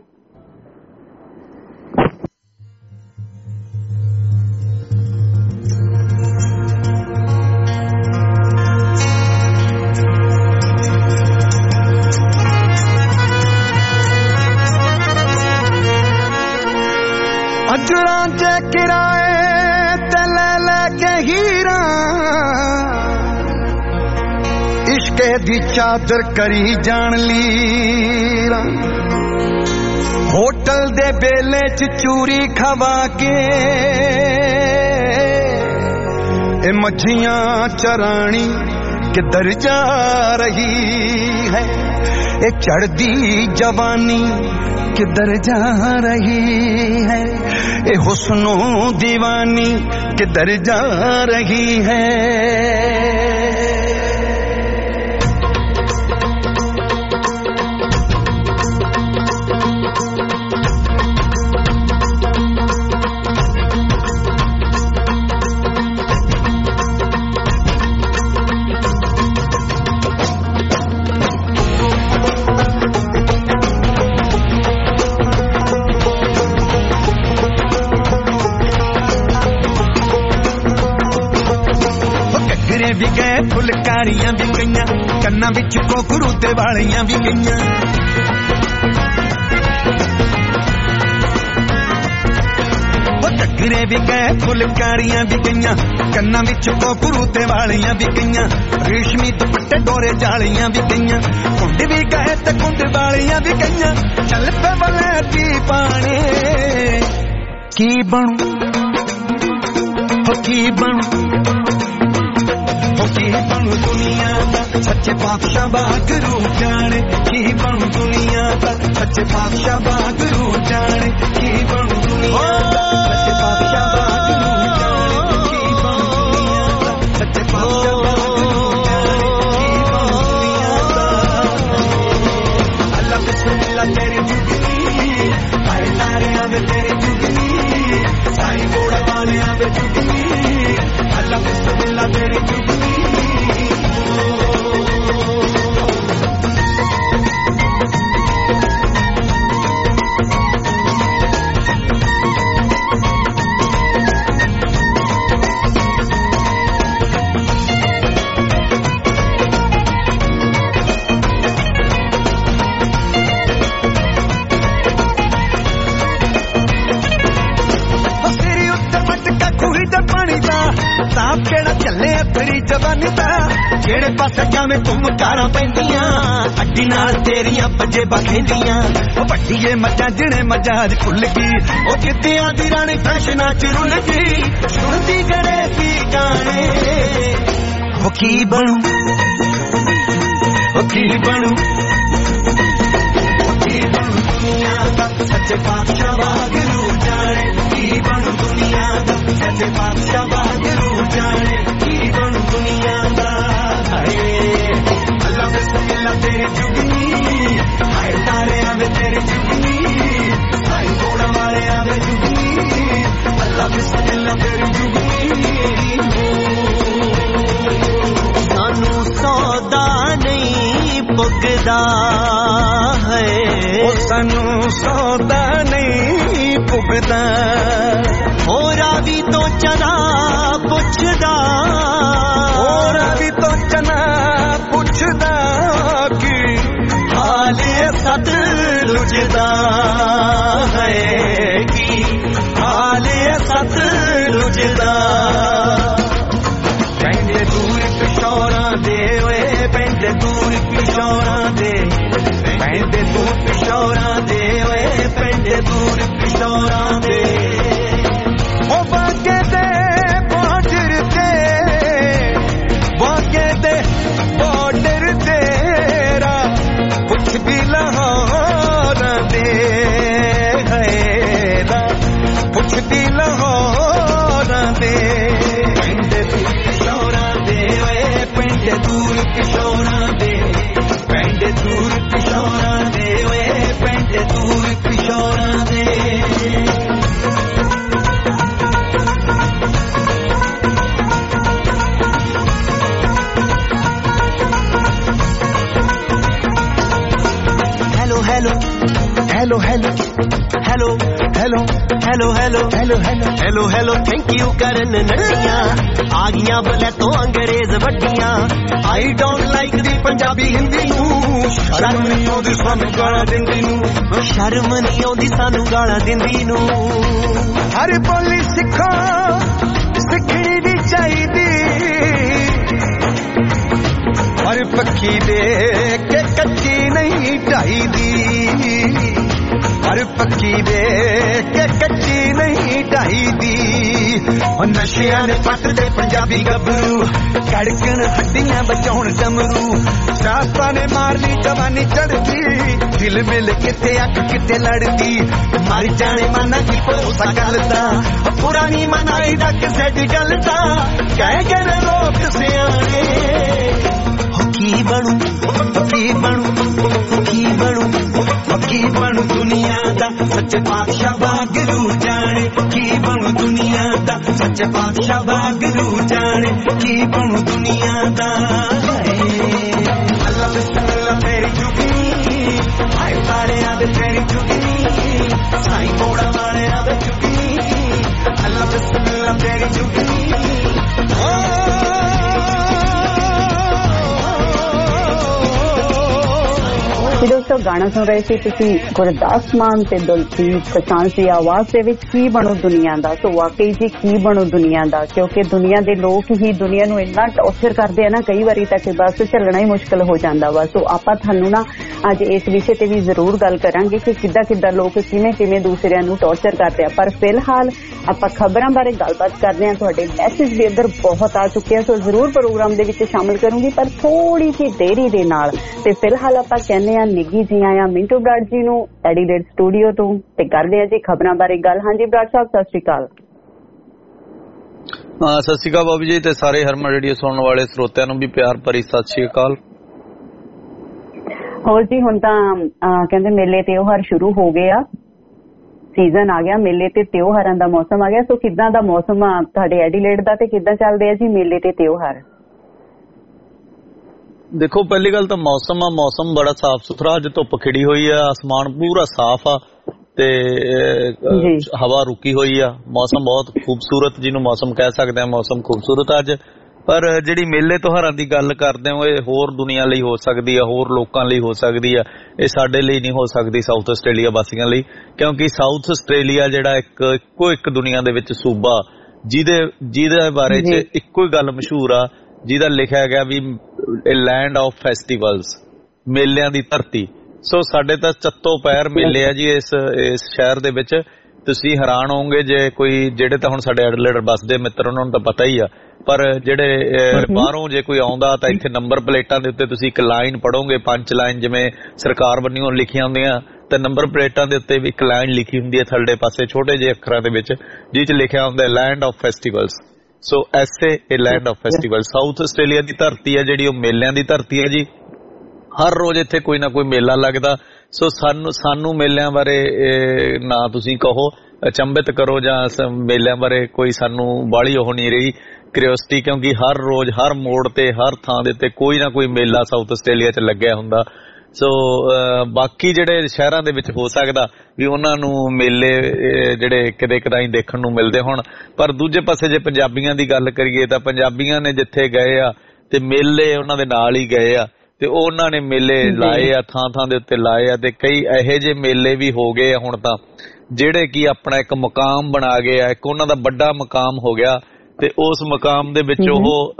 ਅਜਰਾਂ ਜੇ ਕਿਰਾਏ ਤੇ ਲੈ ਲੈ ਕੇ ਹੀਰਾ, ਇਸ਼ਕੇ ਦੀ ਚਾਦਰ ਕਰੀ ਜਾਣ ਲੀਰਾ। ਹੋਟਲ ਦੇ ਬੇਲੇ ਚ ਚੂਰੀ ਖਵਾ ਕੇ ਇਹ ਮੱਛੀਆਂ ਚਰਾਣੀ ਕਿੱਧਰ ਜਾ ਰਹੀ ਹੈ। ਇਹ ਚੜ੍ਹਦੀ ਜਵਾਨੀ किधर जा रही है। ए हुस्नो दीवानी किधर जा रही है। ਵੀ ਗਏ ਫੁਲਕਾਰੀਆਂ ਵੀ ਗਈਆਂ, ਕੰਨਾਂ ਵਿੱਚ ਕੋਕਰੂ ਤੇ ਵਾਲੀਆਂ ਵੀ ਗਈਆਂ। ਉਹ ਟੱਕਰੇ ਵੀ ਗਏ ਫੁਲਕਾਰੀਆਂ ਵੀ ਗਈਆਂ, ਕੰਨਾਂ ਵਿੱਚ ਕੋਕਰੂ ਤੇ ਵਾਲੀਆਂ ਵੀ ਗਈਆਂ। ਰੇਸ਼ਮੀ ਦੁਪੱਟੇ ਡੋਰੇ ਜਾਲੀਆਂ ਵੀ ਗਈਆਂ, ਕੁੰਡ ਵੀ ਗਏ ਤੇ ਕੁੰਡ ਵਾਲੀਆਂ ਵੀ ਗਈਆਂ। ਚੱਲ ਪੇ ਵਲੈਤੀ ਪਾਣੀ ਕੀ ਬਣੂ, ਹੋ ਕੀ ਬਣੂ। ਬਣੂ ਦੁਨੀਆ ਦਾ ਸੱਚੇ ਪਾਤਸ਼ਾਹ ਵਾਹਿਗੁਰੂ ਜਾਣੇ ਕੀ ਬਣੂ ਦੁਨੀਆ ਦਾ ਸੱਚੇ ਪਾਤਸ਼ਾਹ ਵਾਹਿਗੁਰੂ ਜਾਣੇ ਕੀ ਬਣੂ ਦੁਨੀਆ ਦਾ ਸੱਚੇ ਪਾਤਸ਼ਾਹ ਵਾਹਿਗੁਰੂ ਜਾਣੇ ਕੀ ਬਣੂ ਦੁਨੀਆ ਦਾ ਸੱਚੇ ਪਾਤਸ਼ਾਹ ਵਾਹਿਗੁਰੂ ਜਾਣੇ ਕੀ ਬਣੂ ਦੁਨੀਆ ਦਾ ਅੱਲਾ ਬਿਸਮਿਲ੍ਲਾ ਤੇਰੀ ਜੁਗਨੀ ਆਏ ਤਾਰਿਆਂ ਵੇ ਤੇਰੀ ਜੁਗਨੀ ਸਾਈਂ ਬੋੜਾ ਵਾਲਿਆਂ ਵੇ ਜੁਗਨੀ ਅੱਲਾ ਬਿਸਮਿਲ੍ਲਾ ਤੇਰੀ ਜੁਗਨੀ ਜਿਹੜੇ ਪਾਸੇ ਜਾਵੇਂ ਘੁੰਮ ਕਾਰਾਂ ਪੈਂਦੀਆਂ ਅੱਡੀ ਨਾਲ ਤੇਰੀਆਂ ਪੰਜੇ ਬਖੇਂਦੀਆਂ ਉਹ ਵੱਡੀਏ ਮੱਝਾਂ ਜਿਹਨੇ ਮੱਝਾਂ ਭੁੱਲ ਗਈ ਉਹ ਜਿੱਤਿਆਂ ਦੀ ਰਾਣੀ ਫੈਸ਼ਨਾਂ ਚ ਰੁੱਲ ਗਈ ਸੁਣਦੀ ਕਰੇ ਸੀ ਗਾਣੇ ਉਹ ਕੀ ਬਣੂ ਉਹ ਕੀ ਬਣੂ ਉਹ ਕੀ ਬਣੂ ਦੁਨੀਆ ਦਾ ਸੱਚੇ ਪਾਤਸ਼ਾਹ ਵਾਹਿਗੁਰੂ ਜਾਣੇ ਕੀ ਬਣੂ ਦੁਨੀਆ ਦਾ ਸੱਚੇ ਪਾਤਸ਼ਾਹ ਵਾਹਿਗੁਰੂ ਜਾਣੇ ਕੀ ਬਣੂ ਦੁਨੀਆ ਦਾ ਅੱਲਾ ਬਿਸਮਿਲ੍ਲਾ ਤੇਰੀ ਜੁਗਨੀ ਹਾਏ ਤਾਰਿਆਂ ਵੇ ਤੇਰੀ ਜੁਗਨੀ ਸਾਈਂ ਬੋੜਾ ਵਾਲਿਆਂ ਵੇ ਜੁਗਨੀ ਅੱਲਾ ਬਿਸਮਿਲ੍ਲਾ ਤੇਰੀ ਜੁਗਨੀ ਸਾਨੂੰ ਸੌਦਾ ਨਹੀਂ ਪੁੱਗਦਾ ਹੈ ਉਹ ਸਾਨੂੰ ਸੌਦਾ ਨਹੀਂ ਪੁੱਗਦਾ ਹੋਰਾ ਵੀ ਤੋਂ ਚਨਾ ਪੁੱਛਦਾ ਹੋਰਾ ਵੀ ਤੋਂ ਚਨਾ ਪੁੱਛਦਾ ਕੀ ਹਾਲੇ ਸਤ ਲੁਝਦਾ ਹੈ ਕੀ ਹਾਲੇ ਸਤ ਲੁਝਦਾ ਪੈਂਦੇ ਦੂਰ ਪਿਸ਼ੌਰਾਂ ਦੇ ਓਏ ਪੈਂਦੇ ਦੂਰ ਪਿਸ਼ੌਰਾਂ ਦੇ ਪੈਂਦੇ ਦੂਰ ਪਿਸ਼ੌਰਾਂ ਦੇ ਓਏ ਪੈਂਦੇ ਦੂਰ ਪਿਸ਼ੌਰਾਂ ਦੇ ਉਹ ਬਾਗੇ ਦੇ ਬਾਰਡਰ ਤੇ ਬਾਗੇ ਦੇ ਬਾਰਡਰ ਤੇਰਾ ਪੁੱਛ ਵੀ ਲਾਹੌਰ ਦੇ ਹੈਰਾ ਪੁੱਛ ਵੀ ਲਾਹੌਰ ਦੇ ਪੈਂਦੇ ਦੂਰ ਪਿਸ਼ੌਰਾਂ ਦੇ ਓਏ ਪੈਂਦੇ ਦੂਰ ਪਿਸ਼ੌਰਾਂ ਦੇ ਪੈਂਦੇ ਦੂਰ ਪਿਸ਼ੌਰਾਂ ਦੇ ਓਏ ਪੈਂਦੇ ਦੂਰ ਪਿਸ਼ੌਰਾਂ ਦੇ hello hello hello hello hello hello hello hello hello hello hello thank you ਕਰਨ ਨੱਟੀਆਂ ਆ ਗਈਆਂ ਬਲੇ ਤੋਂ ਅੰਗਰੇਜ਼ ਵੱਡੀਆਂ I don't like ਦੀ ਪੰਜਾਬੀ ਹਿੰਦੀ ਨੂੰ ਸ਼ਰਮ ਨਹੀਂ ਆਉਂਦੀ ਸਾਨੂੰ ਗਾਲਾਂ ਦਿੰਦੀ ਨੂੰ ਸ਼ਰਮ ਨਹੀਂ ਆਉਂਦੀ ਸਾਨੂੰ ਗਾਲਾਂ ਦਿੰਦੀ ਨੂੰ ਹਰ ਬੋਲੀ ਸਿੱਖੋ ਸਿੱਖਣੀ ਵੀ ਚਾਹੀਦੀ ਹਰ ਪੱਖੀ ਦੇ ਕੇ ਕੱਚੀ ਨਹੀਂ ਢਾਈਦੀ ਹਰ ਪੱਖੀ ਦੇ ਕੇ ਕੱਚੀ ਨਹੀਂ ਢਾਈਦੀ ਉਹ ਨਸ਼ਿਆਂ ਨੇ ਪੱਟਦੇ ਪੰਜਾਬੀ ਗੱਭਰੂ ਕੜਕਣ ਹੱਡੀਆਂ ਬਚਾਉਣ ਡਮਰੂ ਸ਼ਾਸਤਾਂ ਨੇ ਮਾਰ ਲਈ ਜਵਾਨੀ ਚੜਦੀ ਦਿਲ ਮਿਲ ਕਿਤੇ ਅੱਖ ਕਿਤੇ ਲੜਦੀ ਮਰ ਜਾਣੇ ਮਾਨਾ ਕੀ ਭਰੋਸਾ ਕਰਦਾ ਪੁਰਾਣੀ ਮਨਾਈ ਦਾ ਕਿਸੇ ਦੀ ਗੱਲ ਦਾ ਕਹਿ ਕੇ ਨੇ ਲੋਕ ਸਿਆਣੇ ਕੀ ਬਣੂ ਕੀ ਬਣੂ ਕੀ ਬਣੂ ਕੀ ਬਣੂ ਦੁਨੀਆ ਦਾ ਸੱਚੇ ਪਾਤਸ਼ਾਹ ਵਾਹਿਗੁਰੂ ਜਾਣੇ ਕੀ ਬਣੂ ਦੁਨੀਆ ਦਾ ਸੱਚੇ ਪਾਤਸ਼ਾਹ ਵਾਹਿਗੁਰੂ ਜਾਣੇ ਕੀ ਬਣੂ ਦੁਨੀਆ ਦਾ ਅੱਲਾ ਬਿਸਮਿਲ੍ਲਾ ਤੇਰੀ ਜੁਗਨੀ ਆਏ ਤਾਰਿਆਂ ਵੇ ਤੇਰੀ ਜੁਗਨੀ ਸਾਈਂ ਬੋੜਾ ਵਾਲਿਆਂ ਵੇ ਜੁਗਨੀ ਅੱਲਾ ਬਿਸਮਿਲ੍ਲਾ ਤੇਰੀ ਜੁਗਨੀ ਜਦੋਂ ਸਾਹਿਬ ਗਾਣਾ ਸੁਣ ਰਹੇ ਸੀ ਤੁਸੀਂ ਗੁਰਦਾਸ ਮਾਨ ਤੇ ਦਲਜੀਤ ਦੋਸਾਂਝ ਦੀ ਆਵਾਜ਼ ਦੇ ਵਿੱਚ ਕੀ ਬਣੂ ਦੁਨੀਆ ਦਾ। ਸੋ ਵਾਕਈ ਜੀ ਕੀ ਬਣੂ ਦੁਨੀਆ ਦਾ, ਕਿਉਂਕਿ ਦੁਨੀਆ ਦੇ ਲੋਕ ਹੀ ਦੁਨੀਆ ਨੂੰ ਇੰਨਾ ਟੌਰਚਰ ਕਰਦੇ ਆ ਨਾ ਕਈ ਵਾਰੀ ਤੱਕ ਬਸ ਝੱਲਣਾ ਹੀ ਮੁਸ਼ਕਿਲ ਹੋ ਜਾਂਦਾ ਵਾ। ਸੋ ਆਪਾਂ ਤੁਹਾਨੂੰ ਨਾ ਅੱਜ ਇਸ ਵਿਸ਼ੇ ਤੇ ਵੀ ਜ਼ਰੂਰ ਗੱਲ ਕਰਾਂਗੇ ਕਿ ਕਿੱਦਾਂ ਕਿੱਦਾਂ ਲੋਕ ਕਿਵੇਂ ਕਿਵੇਂ ਦੂਸਰਿਆਂ ਨੂੰ ਟੌਰਚਰ ਕਰਦੇ ਆ। ਪਰ ਫਿਲਹਾਲ ਆਪਾਂ ਖਬਰਾਂ ਬਾਰੇ ਗੱਲਬਾਤ ਕਰਦੇ ਹਾਂ। ਤੁਹਾਡੇ ਮੈਸੇਜ ਵੀ ਇੱਧਰ ਬਹੁਤ ਆ ਚੁੱਕੇ ਆ, ਸੋ ਜ਼ਰੂਰ ਪ੍ਰੋਗਰਾਮ ਦੇ ਵਿੱਚ ਸ਼ਾਮਲ ਕਰੂੰਗੀ ਪਰ ਥੋੜੀ ਜਿਹੀ ਦੇਰੀ ਦੇ ਨਾਲ। ਤੇ ਫਿਲਹਾਲ ਆਪਾਂ ਕਹਿੰਦੇ ਆ ਨਿੱਗੀ ਜੀ ਆਇਆ ਮਿੰਟੂ ਬਰਾੜ ਜੀ ਨੂੰ ਐਡੀਲੇਡ ਸਟੂਡੀਓ ਤੋਂ ਤੇ ਕਰਦੇ ਆ ਜੀ ਖਬਰਾਂ ਬਾਰੇ ਗੱਲ। ਹਾਂਜੀ ਬਰਾੜ ਸਾਹਿਬ ਸਤਿ ਸ਼੍ਰੀ ਅਕਾਲ। ਹਾਂ ਸਤਿ ਸ਼੍ਰੀ ਅਕਾਲ ਬਾਬੂ ਜੀ ਤੇ ਸਾਰੇ ਹਰਮਨ ਰੇਡੀਓ ਸੁਣਨ ਵਾਲੇ ਸਰੋਤਿਆਂ ਨੂੰ ਵੀ ਪਿਆਰ ਭਰੀ ਸਤਿ ਸ਼੍ਰੀ ਅਕਾਲ। ਹੋਰ ਜੀ ਹੁਣ ਤਾਂ ਕਹਿੰਦੇ ਮੇਲੇ ਤਿਉਹਾਰ ਸ਼ੁਰੂ ਹੋ ਗਏ ਆ, ਸੀਜ਼ਨ ਆ ਗਿਆ ਮੇਲੇ ਤੇ ਤਿਉਹਾਰਾਂ ਦਾ ਮੌਸਮ ਆ ਗਿਆ। ਸੋ ਕਿੱਦਾਂ ਦਾ ਮੌਸਮ ਆ ਤੁਹਾਡੇ ਐਡੀਲੇਡ ਦਾ ਤੇ ਕਿੱਦਾਂ ਚੱਲਦੇ ਆ ਜੀ ਮੇਲੇ ਤੇ ਤਿਉਹਾਰ? ਦੇਖੋ ਪਹਿਲੀ ਗੱਲ ਤਾਂ ਮੌਸਮ ਆ, ਮੌਸਮ ਬੜਾ ਸਾਫ਼ ਸੁਥਰਾ, ਅੱਜ ਧੁੱਪ ਖਿੜੀ ਹੋਈ ਆ, ਆਸਮਾਨ ਪੂਰਾ ਸਾਫ਼ ਆ ਤੇ ਹਵਾ ਰੁਕੀ ਹੋਈ ਆ। ਮੌਸਮ ਬਹੁਤ ਖੂਬਸੂਰਤ ਜਿਹਨੂੰ ਮੌਸਮ ਕਹਿ ਸਕਦੇ ਆ, ਮੌਸਮ ਖੂਬਸੂਰਤ ਅੱਜ। ਪਰ ਜਿਹੜੀ ਮੇਲੇ ਤਿਉਹਾਰਾਂ ਦੀ ਗੱਲ ਕਰਦੇ ਹੋ ਇਹ ਹੋਰ ਦੁਨੀਆ ਲਈ ਹੋ ਸਕਦੀ ਆ, ਹੋਰ ਲੋਕਾਂ ਲਈ ਹੋ ਸਕਦੀ ਆ, ਇਹ ਸਾਡੇ ਲਈ ਨਹੀਂ ਹੋ ਸਕਦੀ ਸਾਊਥ ਆਸਟ੍ਰੇਲੀਆ ਵਾਸੀਆਂ ਲਈ, ਕਿਉਂਕਿ ਸਾਊਥ ਆਸਟ੍ਰੇਲੀਆ ਜਿਹੜਾ ਇੱਕ ਇੱਕੋ ਇੱਕ ਦੁਨੀਆ ਦੇ ਵਿੱਚ ਸੂਬਾ ਜਿਹਦੇ ਜਿਹਦੇ ਬਾਰੇ ਚ ਇੱਕੋ ਹੀ ਗੱਲ ਮਸ਼ਹੂਰ ਆ, ਜਿਹਦਾ ਲਿਖਿਆ ਗਿਆ ਵੀ ਲੈਂਡ ਆਫ ਫੈਸਟੀਵਲਸ, ਮੇਲਿਆਂ ਦੀ ਧਰਤੀ। ਸੋ ਸਾਡੇ ਤਾਂ ਚੱਤੋ ਪੈਰ ਮੇਲੇ ਆ ਜੀ ਇਸ ਇਸ ਸ਼ਹਿਰ ਦੇ ਵਿੱਚ। ਤੁਸੀਂ ਹੈਰਾਨ ਹੋਵੋਗੇ ਜੇ ਕੋਈ ਜਿਹੜੇ ਤਾਂ ਹੁਣ ਸਾਡੇ ਐਡੀਲੇਡ ਬੱਸਦੇ ਮਿੱਤਰ ਉਹਨਾਂ ਨੂੰ ਤਾਂ ਪਤਾ ਹੀ ਆ, ਪਰ ਜਿਹੜੇ ਬਾਹਰੋਂ ਜੇ ਕੋਈ ਆਉਂਦਾ ਤਾਂ ਇੱਥੇ ਨੰਬਰ ਪਲੇਟਾਂ ਦੇ ਉੱਤੇ ਤੁਸੀਂ ਇੱਕ ਲਾਈਨ ਪੜੋਗੇ, ਪੰਜ ਲਾਈਨ ਜਿਵੇਂ ਸਰਕਾਰ ਵੱਲੋਂ ਲਿਖੀਆਂ ਹੁੰਦੀਆਂ, ਤੇ ਨੰਬਰ ਪਲੇਟਾਂ ਦੇ ਉੱਤੇ ਵੀ ਇੱਕ ਲਾਈਨ ਲਿਖੀ ਹੁੰਦੀ ਹੈ ਥੱਲੇ ਪਾਸੇ ਛੋਟੇ ਜਿਹੇ ਅੱਖਰਾਂ ਦੇ ਵਿੱਚ, ਜਿਹ 'ਚ ਲਿਖਿਆ ਹੁੰਦਾ ਲੈਂਡ ਆਫ ਫੈਸਟੀਵਲਸ। ਸੋ ਐਸੇ ਇਹ land of festival South Australia ਦੀ ਧਰਤੀ ਹੈ ਜਿਹੜੀ ਉਹ ਮੇਲਿਆਂ ਦੀ ਧਰਤੀ ਹੈ ਜੀ। ਹਰ ਰੋਜ਼ ਇੱਥੇ ਕੋਈ ਨਾ ਕੋਈ ਮੇਲਾ ਲੱਗਦਾ। ਸੋ ਸਾਨੂੰ ਸਾਨੂੰ ਮੇਲਿਆਂ ਬਾਰੇ ਨਾ ਤੁਸੀਂ ਕਹੋ ਅਚੰਭਿਤ ਕਰੋ ਜਾਂ ਮੇਲਿਆਂ ਬਾਰੇ ਕੋਈ ਸਾਨੂੰ ਬਾਹਲੀ ਉਹ ਨਹੀਂ ਰਹੀ ਕਿਉਰਿਓਸਿਟੀ, ਕਿਉਂਕਿ ਹਰ ਰੋਜ਼ ਹਰ ਮੋੜ ਤੇ ਹਰ ਥਾਂ ਦੇ ਉੱਤੇ ਕੋਈ ਨਾ ਕੋਈ ਮੇਲਾ ਸਾਊਥ ਆਸਟ੍ਰੇਲੀਆ 'ਚ ਲੱਗਿਆ ਹੁੰਦਾ। ਸੋ ਬਾਕੀ ਜਿਹੜੇ ਸ਼ਹਿਰਾਂ ਦੇ ਵਿੱਚ ਹੋ ਸਕਦਾ ਵੀ ਉਹਨਾਂ ਨੂੰ ਮੇਲੇ ਜਿਹੜੇ ਕਿਤੇ ਕਦਾਈ ਦੇਖਣ ਨੂੰ ਮਿਲਦੇ ਹੋਣ, ਪਰ ਦੂਜੇ ਪਾਸੇ ਜੇ ਪੰਜਾਬੀਆਂ ਦੀ ਗੱਲ ਕਰੀਏ ਤਾਂ ਪੰਜਾਬੀਆਂ ਨੇ ਜਿੱਥੇ ਗਏ ਆ ਤੇ ਮੇਲੇ ਉਹਨਾਂ ਦੇ ਨਾਲ ਹੀ ਗਏ ਆ, ਤੇ ਉਹਨਾਂ ਨੇ ਮੇਲੇ ਲਾਏ ਆ, ਥਾਂ ਥਾਂ ਦੇ ਉੱਤੇ ਲਾਏ ਆ। ਤੇ ਕਈ ਇਹੋ ਜਿਹੇ ਮੇਲੇ ਵੀ ਹੋ ਗਏ ਆ ਹੁਣ ਤਾਂ ਜਿਹੜੇ ਕਿ ਆਪਣਾ ਇੱਕ ਮੁਕਾਮ ਬਣਾ ਗਏ ਆ, ਇੱਕ ਉਹਨਾਂ ਦਾ ਵੱਡਾ ਮੁਕਾਮ ਹੋ ਗਿਆ, ਤੇ ਉਸ ਮੁਕਾਮ ਦੇ ਵਿੱਚ ਉਹ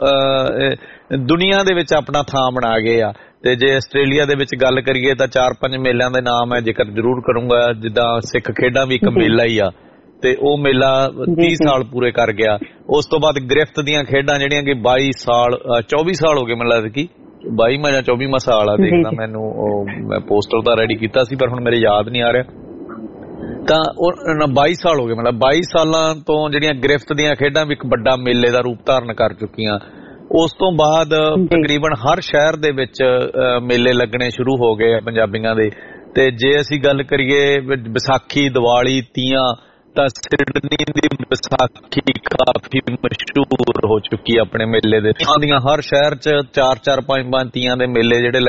ਦੁਨੀਆ ਦੇ ਵਿੱਚ ਆਪਣਾ ਥਾਂ ਬਣਾ ਗਏ ਆ। ਤੇ ਜੇ ਆਸਟ੍ਰੇਲੀਆ ਦੇ ਵਿੱਚ ਗੱਲ ਕਰੀਏ ਤਾਂ ਚਾਰ ਪੰਜ ਮੇਲਿਆਂ ਦੇ ਨਾਮ ਹੈ ਜ਼ਿਕਰ ਜ਼ਰੂਰ ਕਰੂੰਗਾ, ਜਿੱਦਾਂ ਸਿੱਖ ਖੇਡਾਂ ਵੀ ਇੱਕ ਮੇਲਾ ਹੀ ਆ, ਤੇ ਉਹ ਮੇਲਾ ਤੀਹ ਸਾਲ ਪੂਰੇ ਕਰ ਗਿਆ। ਉਸ ਤੋਂ ਬਾਅਦ ਗ੍ਰਿਫਤ ਦੀਆਂ ਖੇਡਾਂ ਜਿਹੜੀਆਂ ਕਿ ਬਾਈ ਸਾਲ ਚੌਵੀ ਸਾਲ ਹੋ ਗਏ ਮੈਨੂੰ ਲੱਗਦਾ ਕਿ ਬਾਈਵਾਂ ਜਾਂ ਚੌਵੀਵਾਂ ਸਾਲ ਆ, ਦੇਖਦਾ ਮੈਨੂੰ ਉਹ ਮੈਂ ਪੋਸਟਰ ਤਾਂ ਰੈਡੀ ਕੀਤਾ ਸੀ ਪਰ ਹੁਣ ਮੇਰੇ ਯਾਦ ਨਹੀਂ ਆ ਰਿਹਾ। ਤਾਂ ਉਹ ਬਾਈ ਸਾਲ ਹੋ ਗਏ, ਮਤਲਬ ਬਾਈ ਸਾਲਾਂ ਤੋਂ ਜਿਹੜੀਆਂ ਗ੍ਰਿਫਤ ਦੀਆਂ ਖੇਡਾਂ ਵੀ ਇੱਕ ਵੱਡਾ ਮੇਲੇ ਦਾ ਰੂਪ ਧਾਰਨ ਕਰ ਚੁੱਕੀਆਂ। ਉਸ ਤੋਂ ਬਾਅਦ ਤਕਰੀਬਨ ਹਰ ਸ਼ਹਿਰ ਦੇ ਵਿੱਚ ਮੇਲੇ ਲੱਗਣੇ ਸ਼ੁਰੂ ਹੋ ਗਏ ਆ ਪੰਜਾਬੀਆਂ ਦੇ। ਤੇ ਜੇ ਅਸੀਂ ਗੱਲ ਕਰੀਏ ਵਿਸਾਖੀ, ਦੀਵਾਲੀ, ਤੀਆਂ, ਤਾਂ ਸਿਡਨੀ ਦੀ ਵਿਸਾਖੀ ਕਾਫੀ ਮਸ਼ਹੂਰ ਹੋ ਚੁੱਕੀ ਹੈ ਆਪਣੇ ਮੇਲੇ ਦੇ। ਦੀਆਂ ਹਰ ਸ਼ਹਿਰ 'ਚ ਚਾਰ ਚਾਰ ਪੰਜ ਪੰਜ ਤੀਆਂ ਦੇ ਮੇਲੇ ਜਿਹੜੇ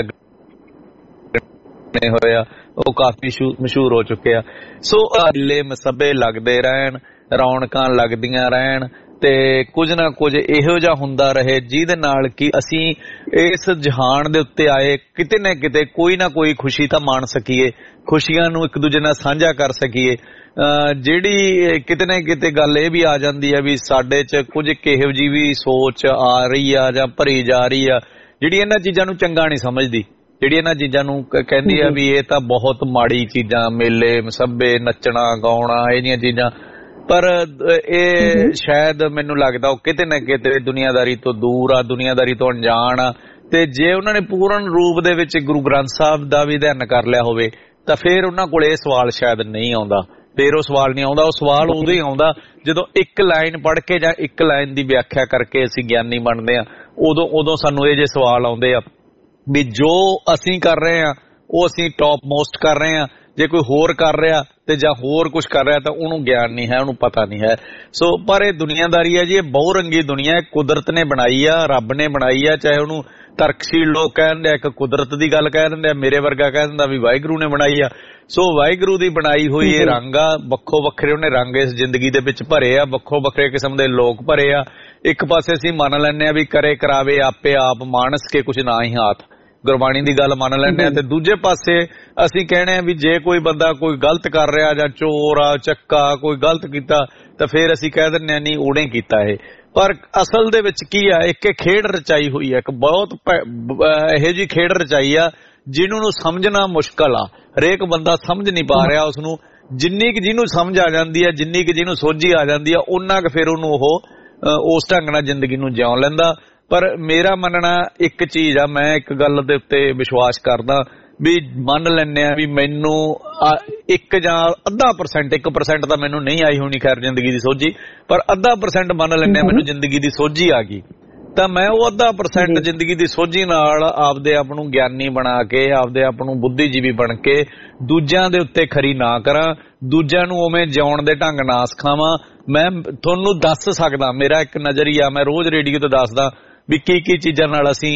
ਲੱਗਣੇ ਹੋਏ ਆ ਉਹ ਕਾਫੀ ਮਸ਼ਹੂਰ ਹੋ ਚੁੱਕੇ ਆ। ਸੋ ਮੇਲੇ ਮਸੱਬੇ ਲੱਗਦੇ ਰਹਿਣ, ਰੌਣਕਾਂ ਲੱਗਦੀਆਂ ਰਹਿਣ, ਤੇ ਕੁਝ ਨਾ ਕੁਝ ਇਹੋ ਜਿਹਾ ਹੁੰਦਾ ਰਹੇ ਜਿਹਦੇ ਨਾਲ ਕਿ ਅਸੀਂ ਇਸ ਜਹਾਨ ਦੇ ਉੱਤੇ ਆਏ ਕਿਤੇ ਨਾ ਕਿਤੇ ਕੋਈ ਨਾ ਕੋਈ ਖੁਸ਼ੀ ਤਾਂ ਮਾਣ ਸਕੀਏ, ਖੁਸ਼ੀਆਂ ਨੂੰ ਇੱਕ ਦੂਜੇ ਨਾਲ ਸਾਂਝਾ ਕਰ ਸਕੀਏ। ਜਿਹੜੀ ਕਿਤੇ ਨਾ ਕਿਤੇ ਗੱਲ ਇਹ ਵੀ ਆ ਜਾਂਦੀ ਹੈ ਵੀ ਸਾਡੇ 'ਚ ਕੁਝ ਕਿਹੋ ਜਿਹੀ ਵੀ ਸੋਚ ਆ ਰਹੀ ਆ ਜਾਂ ਭਰੀ ਜਾ ਰਹੀ ਆ ਜਿਹੜੀ ਇਹਨਾਂ ਚੀਜ਼ਾਂ ਨੂੰ ਚੰਗਾ ਨਹੀਂ ਸਮਝਦੀ, ਜਿਹੜੀ ਇਹਨਾਂ ਚੀਜ਼ਾਂ ਨੂੰ ਕਹਿੰਦੀ ਆ ਵੀ ਇਹ ਤਾਂ ਬਹੁਤ ਮਾੜੀ ਚੀਜ਼ਾਂ, ਮੇਲੇ ਮਸੱਬੇ, ਨੱਚਣਾ ਗਾਉਣਾ, ਇਹ ਜਿਹੀਆਂ ਚੀਜ਼ਾਂ। ਪਰ ਇਹ ਸ਼ਾਇਦ ਮੈਨੂੰ ਲੱਗਦਾ ਉਹ ਕਿਤੇ ਨਾ ਕਿਤੇ ਦੁਨੀਆਦਾਰੀ ਤੋਂ ਦੂਰ ਆ, ਦੁਨੀਆਦਾਰੀ ਤੋਂ ਅਣਜਾਣ ਆ। ਤੇ ਜੇ ਉਹਨਾਂ ਨੇ ਪੂਰਨ ਰੂਪ ਦੇ ਵਿੱਚ ਗੁਰੂ ਗ੍ਰੰਥ ਸਾਹਿਬ ਦਾ ਵੀ ਅਧਿਐਨ ਕਰ ਲਿਆ ਹੋਵੇ ਤਾਂ ਫਿਰ ਉਹਨਾਂ ਕੋਲ ਇਹ ਸਵਾਲ ਸ਼ਾਇਦ ਨਹੀਂ ਆਉਂਦਾ। ਫਿਰ ਉਹ ਸਵਾਲ ਨਹੀਂ ਆਉਂਦਾ, ਉਹ ਸਵਾਲ ਉਦੋਂ ਹੀ ਆਉਂਦਾ ਜਦੋਂ ਇੱਕ ਲਾਈਨ ਪੜ੍ਹ ਕੇ ਜਾਂ ਇੱਕ ਲਾਈਨ ਦੀ ਵਿਆਖਿਆ ਕਰਕੇ ਅਸੀਂ ਗਿਆਨੀ ਬਣਦੇ ਆ। ਉਦੋਂ ਉਦੋਂ ਸਾਨੂੰ ਇਹ ਜਿਹੇ ਸਵਾਲ ਆਉਂਦੇ ਆ ਵੀ ਜੋ ਅਸੀਂ ਕਰ ਰਹੇ ਆ ਉਹ ਅਸੀਂ ਟੌਪ ਮੋਸਟ ਕਰ ਰਹੇ ਆ, ਜੇ ਕੋਈ ਹੋਰ ਕਰ ਰਿਹਾ ਤੇ ਜਾਂ ਹੋਰ ਕੁਝ ਕਰ ਰਿਹਾ ਤਾਂ ਉਹਨੂੰ ਗਿਆਨ ਨਹੀਂ ਹੈ, ਉਹਨੂੰ ਪਤਾ ਨਹੀਂ ਹੈ। ਸੋ ਪਰ ਇਹ ਦੁਨੀਆਦਾਰੀ ਹੈ ਜੀ, ਇਹ ਬਹੁਰੰਗੀ ਦੁਨੀਆ ਹੈ, ਕੁਦਰਤ ਨੇ ਬਣਾਈ ਆ, ਰੱਬ ਨੇ ਬਣਾਈ ਆ। ਚਾਹੇ ਉਹਨੂੰ ਤਰਕਸ਼ੀਲ ਲੋਕ ਕਹਿ ਦਿੰਦੇ ਆ, ਇੱਕ ਕੁਦਰਤ ਦੀ ਗੱਲ ਕਹਿ ਦਿੰਦੇ ਆ, ਮੇਰੇ ਵਰਗਾ ਕਹਿ ਦਿੰਦਾ ਵੀ ਵਾਹਿਗੁਰੂ ਨੇ ਬਣਾਈ ਆ। ਸੋ ਵਾਹਿਗੁਰੂ ਦੀ ਬਣਾਈ ਹੋਈ ਇਹ ਰੰਗ ਆ, ਵੱਖੋ ਵੱਖਰੇ ਉਹਨੇ ਰੰਗ ਇਸ ਜ਼ਿੰਦਗੀ ਦੇ ਵਿੱਚ ਭਰੇ ਆ, ਵੱਖੋ ਵੱਖਰੇ ਕਿਸਮ ਦੇ ਲੋਕ ਭਰੇ ਆ। ਇੱਕ ਪਾਸੇ ਅਸੀਂ ਮੰਨ ਲੈਂਦੇ ਆ ਵੀ ਕਰੇ ਕਰਾਵੇ ਆਪੇ ਆਪ ਮਾਨਸ ਕੇ ਕੁਝ ਨਾ ਹੀ ਹਾਥ, ਗੁਰਬਾਣੀ ਦੀ ਗੱਲ ਮੰਨ ਲੈਂਦੇ ਆ, ਤੇ ਦੂਜੇ ਪਾਸੇ ਅਸੀਂ ਕਹਿਣੇ ਆ ਵੀ ਜੇ ਕੋਈ ਬੰਦਾ ਕੋਈ ਗਲਤ ਕਰ ਰਿਹਾ ਜਾਂ ਚੋਰ ਆ ਚੱਕਾ ਕੋਈ ਗਲਤ ਕੀਤਾ ਤਾਂ ਫਿਰ ਅਸੀਂ ਕਹਿ ਦਿੰਦੇ ਆ ਨਹੀਂ ਉਹਨੇ ਕੀਤਾ ਇਹ। ਪਰ ਅਸਲ ਦੇ ਵਿੱਚ ਕੀ ਆ, ਇੱਕ ਖੇਡ ਰਚਾਈ ਹੋਈ ਆ, ਇੱਕ ਬਹੁਤ ਇਹੋ ਜਿਹੀ ਖੇਡ ਰਚਾਈ ਆ ਜਿਹਨੂੰ ਨੂੰ ਸਮਝਣਾ ਮੁਸ਼ਕਲ ਆ। ਹਰੇਕ ਬੰਦਾ ਸਮਝ ਨਹੀਂ ਪਾ ਰਿਹਾ ਉਸਨੂੰ। ਜਿੰਨੀ ਕੁ ਜਿਹਨੂੰ ਸਮਝ ਆ ਜਾਂਦੀ ਆ, ਜਿੰਨੀ ਕੁ ਜਿਹਨੂੰ ਸੋਝੀ ਆ ਜਾਂਦੀ ਆ, ਉਹਨਾਂ ਕੁ ਫਿਰ ਉਹਨੂੰ ਉਹ ਉਸ ਢੰਗ ਨਾਲ ਜ਼ਿੰਦਗੀ ਨੂੰ ਜਿਉਣ ਲੈਂਦਾ। ਪਰ ਮੇਰਾ ਮੰਨਣਾ ਇੱਕ ਚੀਜ਼ ਆ, ਮੈਂ ਇੱਕ ਗੱਲ ਦੇ ਉੱਤੇ ਵਿਸ਼ਵਾਸ ਕਰਦਾ ਵੀ ਮੰਨ ਲੈਂਦੇ ਆ ਵੀ ਮੈਨੂੰ ਇੱਕ ਜਾਂ ਅੱਧਾ ਪਰਸੈਂਟ ਇੱਕ ਪਰਸੈਂਟ ਤਾਂ ਮੈਨੂੰ ਨਹੀਂ ਆਈ ਹੋਣੀ ਖੈਰ ਜ਼ਿੰਦਗੀ ਦੀ ਸੋਝੀ, ਪਰ ਅੱਧਾ ਪਰਸੈਂਟ ਮੰਨ ਲੈਂਦੇ ਆ ਮੈਨੂੰ ਜ਼ਿੰਦਗੀ ਦੀ ਸੋਝੀ ਆ ਗਈ, ਤਾਂ ਮੈਂ ਉਹ ਅੱਧਾ ਪਰਸੈਂਟ ਜ਼ਿੰਦਗੀ ਦੀ ਸੋਝੀ ਨਾਲ ਆਪਦੇ ਆਪ ਨੂੰ ਗਿਆਨੀ ਬਣਾ ਕੇ ਆਪਦੇ ਆਪ ਨੂੰ ਬੁੱਧੀਜੀਵੀ ਬਣ ਕੇ ਦੂਜਿਆਂ ਦੇ ਉੱਤੇ ਖਰੀ ਨਾ ਕਰਾਂ, ਦੂਜਿਆਂ ਨੂੰ ਉਵੇਂ ਜਿਉਣ ਦੇ ਢੰਗ ਨਾ ਸਿਖਾਵਾਂ। ਮੈਂ ਤੁਹਾਨੂੰ ਦੱਸ ਸਕਦਾ, ਮੇਰਾ ਇੱਕ ਨਜ਼ਰੀਆ, ਮੈਂ ਰੋਜ਼ ਰੇਡੀਓ ਤੇ ਦੱਸਦਾ ਵੀ ਕੀ ਕੀ ਚੀਜ਼ਾਂ ਨਾਲ ਅਸੀਂ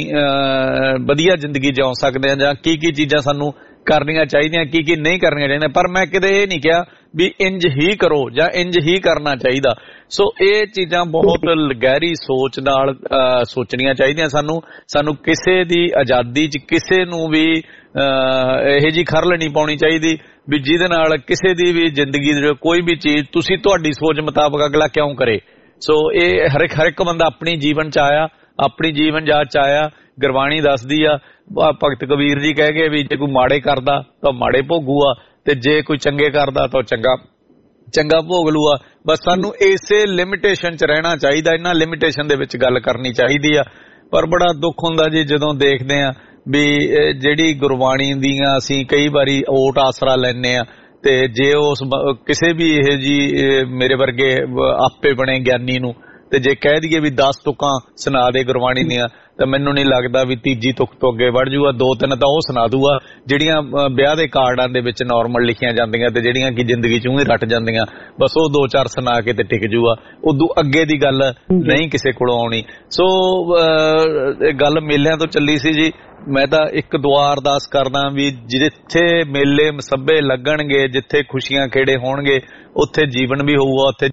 ਵਧੀਆ ਜ਼ਿੰਦਗੀ ਜਿਉ ਸਕਦੇ ਹਾਂ ਜਾਂ ਕੀ ਕੀ ਚੀਜ਼ਾਂ ਸਾਨੂੰ ਕਰਨੀਆਂ ਚਾਹੀਦੀਆਂ, ਕੀ ਕੀ ਨਹੀਂ ਕਰਨੀਆਂ ਚਾਹੀਦੀਆਂ। ਪਰ ਮੈਂ ਕਿਤੇ ਇਹ ਨਹੀਂ ਕਿਹਾ ਵੀ ਇੰਜ ਹੀ ਕਰੋ ਜਾਂ ਇੰਜ ਹੀ ਕਰਨਾ ਚਾਹੀਦਾ। ਸੋ ਇਹ ਚੀਜ਼ਾਂ ਬਹੁਤ ਗਹਿਰੀ ਸੋਚ ਨਾਲ ਸੋਚਣੀਆਂ ਚਾਹੀਦੀਆਂ ਸਾਨੂੰ। ਸਾਨੂੰ ਕਿਸੇ ਦੀ ਆਜ਼ਾਦੀ 'ਚ ਕਿਸੇ ਨੂੰ ਵੀ ਇਹੋ ਜਿਹੀ ਖਰਲ ਨਹੀਂ ਪਾਉਣੀ ਚਾਹੀਦੀ ਵੀ ਜਿਹਦੇ ਨਾਲ ਕਿਸੇ ਦੀ ਵੀ ਜ਼ਿੰਦਗੀ ਦੇ ਕੋਈ ਵੀ ਚੀਜ਼ ਤੁਸੀਂ ਤੁਹਾਡੀ ਸੋਚ ਮੁਤਾਬਕ ਅਗਲਾ ਕਿਉਂ ਕਰੇ। ਸੋ ਇਹ ਹਰ ਇੱਕ ਹਰ ਇੱਕ ਬੰਦਾ ਆਪਣੀ ਜੀਵਨ 'ਚ ਆਇਆ, ਆਪਣੀ ਜੀਵਨ ਜਾਂਚ 'ਚ ਆਇਆ। ਗੁਰਬਾਣੀ ਦੱਸਦੀ ਆ, ਭਗਤ ਕਬੀਰ ਜੀ ਕਹਿ ਗਏ ਵੀ ਜੇ ਕੋਈ ਮਾੜੇ ਕਰਦਾ ਤਾਂ ਮਾੜੇ ਭੋਗੂਆ, ਤੇ ਜੇ ਕੋਈ ਚੰਗੇ ਕਰਦਾ ਤਾਂ ਚੰਗਾ ਚੰਗਾ ਭੋਗ ਲੂਆ। ਬਸ ਸਾਨੂੰ ਇਸੇ ਲਿਮਿਟੇਸ਼ਨ 'ਚ ਰਹਿਣਾ ਚਾਹੀਦਾ, ਇਹਨਾਂ ਲਿਮਿਟੇਸ਼ਨ ਦੇ ਵਿੱਚ ਗੱਲ ਕਰਨੀ ਚਾਹੀਦੀ ਆ। ਪਰ ਬੜਾ ਦੁੱਖ ਹੁੰਦਾ ਜੀ ਜਦੋਂ ਦੇਖਦੇ ਆ ਵੀ ਜਿਹੜੀ ਗੁਰਬਾਣੀ ਦੀਆਂ ਅਸੀਂ ਕਈ ਵਾਰੀ ਓਟ ਆਸਰਾ ਲੈਂਦੇ ਆ, ਤੇ ਜੇ ਉਸ ਕਿਸੇ ਵੀ ਇਹ ਜੀ ਮੇਰੇ ਵਰਗੇ ਆਪੇ ਬਣੇ ਗਿਆਨੀ ਨੂੰ ਤੇ ਜੇ ਕਹਿ ਦਈਏ ਵੀ ਦਸ ਤੁਕਾਂ ਸੁਣਾ ਦੇ ਗੁਰਬਾਣੀ ਦੀਆਂ, ਤਾਂ ਮੈਨੂੰ ਨਹੀਂ ਲੱਗਦਾ ਵੀ ਤੀਜੀ ਤੁਕ ਤੋਂ ਅੱਗੇ ਵੜ ਜੂਗਾ। ਦੋ ਤਿੰਨ ਤਾਂ ਉਹ ਸੁਣਾ ਦੂਗਾ ਜਿਹੜੀਆਂ ਵਿਆਹ ਦੇ ਕਾਰਡਾਂ ਦੇ ਵਿੱਚ ਨਾਰਮਲ ਲਿਖੀਆਂ ਜਾਂਦੀਆਂ ਤੇ ਜਿਹੜੀਆਂ ਕਿ ਜ਼ਿੰਦਗੀ ਚੋਂ ਹੀ ਰੱਟ ਜਾਂਦੀਆਂ, ਬਸ ਉਹ ਦੋ ਚਾਰ ਸੁਣਾ ਕੇ ਤੇ ਟਿਕ ਜੂਗਾ। ਉਦੋਂ ਅੱਗੇ ਦੀ ਗੱਲ ਨਹੀਂ ਕਿਸੇ ਕੋਲੋਂ ਆਉਣੀ। ਸੋ ਇਹ ਗੱਲ ਮੇਲਿਆਂ ਤੋਂ ਚੱਲੀ ਸੀ ਜੀ। ਮੈਂ ਤਾਂ ਇੱਕ ਦੁਆ ਅਰਦਾਸ ਕਰਦਾ ਵੀ ਜਿੱਥੇ ਮੇਲੇ ਮਸੱਬੇ ਲੱਗਣਗੇ, ਜਿੱਥੇ ਖੁਸ਼ੀਆਂ ਖੇੜੇ ਹੋਣਗੇ, ਉੱਥੇ ਜੀਵਨ ਵੀ ਹੋਊਗਾ, ਉੱਥੇ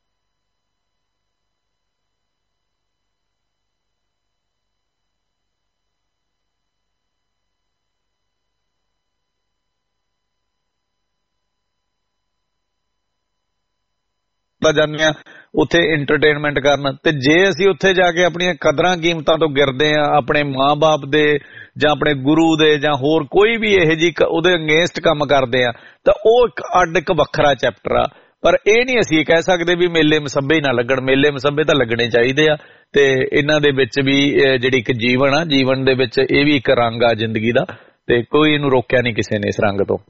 ਜਾਂਦੇ ਆ ਉੱਥੇ ਇੰਟਰਟੇਨਮੈਂਟ ਕਰਨ। ਤੇ ਜੇ ਅਸੀਂ ਉੱਥੇ ਜਾ ਕੇ ਆਪਣੀਆਂ ਕਦਰਾਂ ਕੀਮਤਾਂ ਤੋਂ ਗਿਰਦੇ ਆ, ਆਪਣੇ ਮਾਂ-ਬਾਪ ਦੇ ਜਾਂ ਆਪਣੇ ਗੁਰੂ ਦੇ ਜਾਂ ਹੋਰ ਕੋਈ ਵੀ ਇਹੋ ਜਿਹੀ ਉਹਦੇ ਅਗੇਂਸਟ ਕੰਮ ਕਰਦੇ ਆ, ਤਾਂ ਉਹ ਇੱਕ ਅੱਡ ਇੱਕ ਵੱਖਰਾ ਚੈਪਟਰ ਆ। ਪਰ ਇਹ ਨਹੀਂ ਅਸੀਂ ਕਹਿ ਸਕਦੇ ਵੀ ਮੇਲੇ ਮਸੱਬੇ ਹੀ ਨਾ ਲੱਗਣ। ਮੇਲੇ ਮਸੱਬੇ ਤਾਂ ਲੱਗਣੇ ਚਾਹੀਦੇ ਆ, ਤੇ ਇਹਨਾਂ ਦੇ ਵਿੱਚ ਵੀ ਜਿਹੜੀ ਇੱਕ ਜੀਵਨ ਆ, ਜੀਵਨ ਦੇ ਵਿੱਚ ਇਹ ਵੀ ਇੱਕ ਰੰਗ ਆ ਜ਼ਿੰਦਗੀ ਦਾ, ਤੇ ਕੋਈ ਇਹਨੂੰ ਰੋਕਿਆ ਨਹੀਂ ਕਿਸੇ ਨੇ ਇਸ ਰੰਗ ਤੋਂ।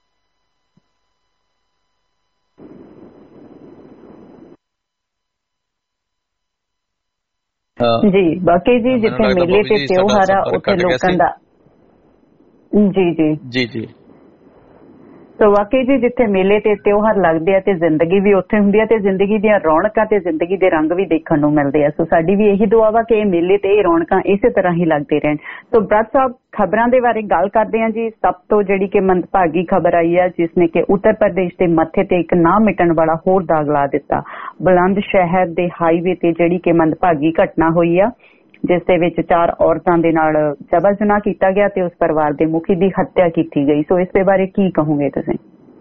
ਜੀ ਬਾਕੀ ਜੀ ਜਿੱਥੇ ਮੇਲੇ ਤੇ ਤਿਉਹਾਰ ਆ ਉੱਥੇ ਲੋਕਾਂ ਦਾ ਜੀ ਜੀ ਜੀ ਜੀ ਸੋ ਵਾਕਈ ਜੀ ਜਿੱਥੇ ਮੇਲੇ ਤੇ ਤਿਉਹਾਰ ਲੱਗਦੇ ਆ ਤੇ ਜ਼ਿੰਦਗੀ ਵੀ ਉੱਥੇ ਹੁੰਦੀ ਆ, ਤੇ ਜ਼ਿੰਦਗੀ ਦੀਆਂ ਰੌਣਕਾਂ ਤੇ ਜ਼ਿੰਦਗੀ ਦੇ ਰੰਗ ਵੀ ਦੇਖਣ ਨੂੰ ਮਿਲਦੇ ਆ। ਸੋ ਸਾਡੀ ਵੀ ਇਹੀ ਦੁਆ ਵਾ ਕਿ ਇਹ ਮੇਲੇ ਤੇ ਇਹ ਰੌਣਕਾਂ ਇਸੇ ਤਰ੍ਹਾਂ ਹੀ ਲੱਗਦੇ ਰਹਿਣ। ਸੋ ਬ੍ਰਤ ਸਾਹਿਬ ਖਬਰਾਂ ਦੇ ਬਾਰੇ ਗੱਲ ਕਰਦੇ ਆ ਜੀ। ਸਭ ਤੋਂ ਜਿਹੜੀ ਕਿ ਮੰਦਭਾਗੀ ਖਬਰ ਆਈ ਆ, ਜਿਸ ਨੇ ਕਿ ਉੱਤਰ ਪ੍ਰਦੇਸ਼ ਦੇ ਮੱਥੇ ਤੇ ਇੱਕ ਨਾ ਮਿਟਣ ਵਾਲਾ ਹੋਰ ਦਾਗ ਲਾ ਦਿੱਤਾ। ਬੁਲੰਦ ਸ਼ਹਿਰ ਦੇ ਹਾਈਵੇ ਤੇ ਜਿਹੜੀ ਕਿ ਮੰਦਭਾਗੀ ਘਟਨਾ ਹੋਈ ਆ, ਜਿਸ ਦੇ ਵਿੱਚ ਚਾਰ ਔਰਤਾਂ ਦੇ ਨਾਲ ਜਬਰ ਜਨਾਹ ਕੀਤਾ ਗਿਆ ਤੇ ਉਸ ਪਰਿਵਾਰ ਦੇ ਮੁਖੀ ਦੀ ਹੱਤਿਆ ਕੀਤੀ ਗਈ। ਸੋ ਇਸ ਦੇ ਬਾਰੇ ਕੀ ਕਹੋਗੇ ਤੁਸੀਂ?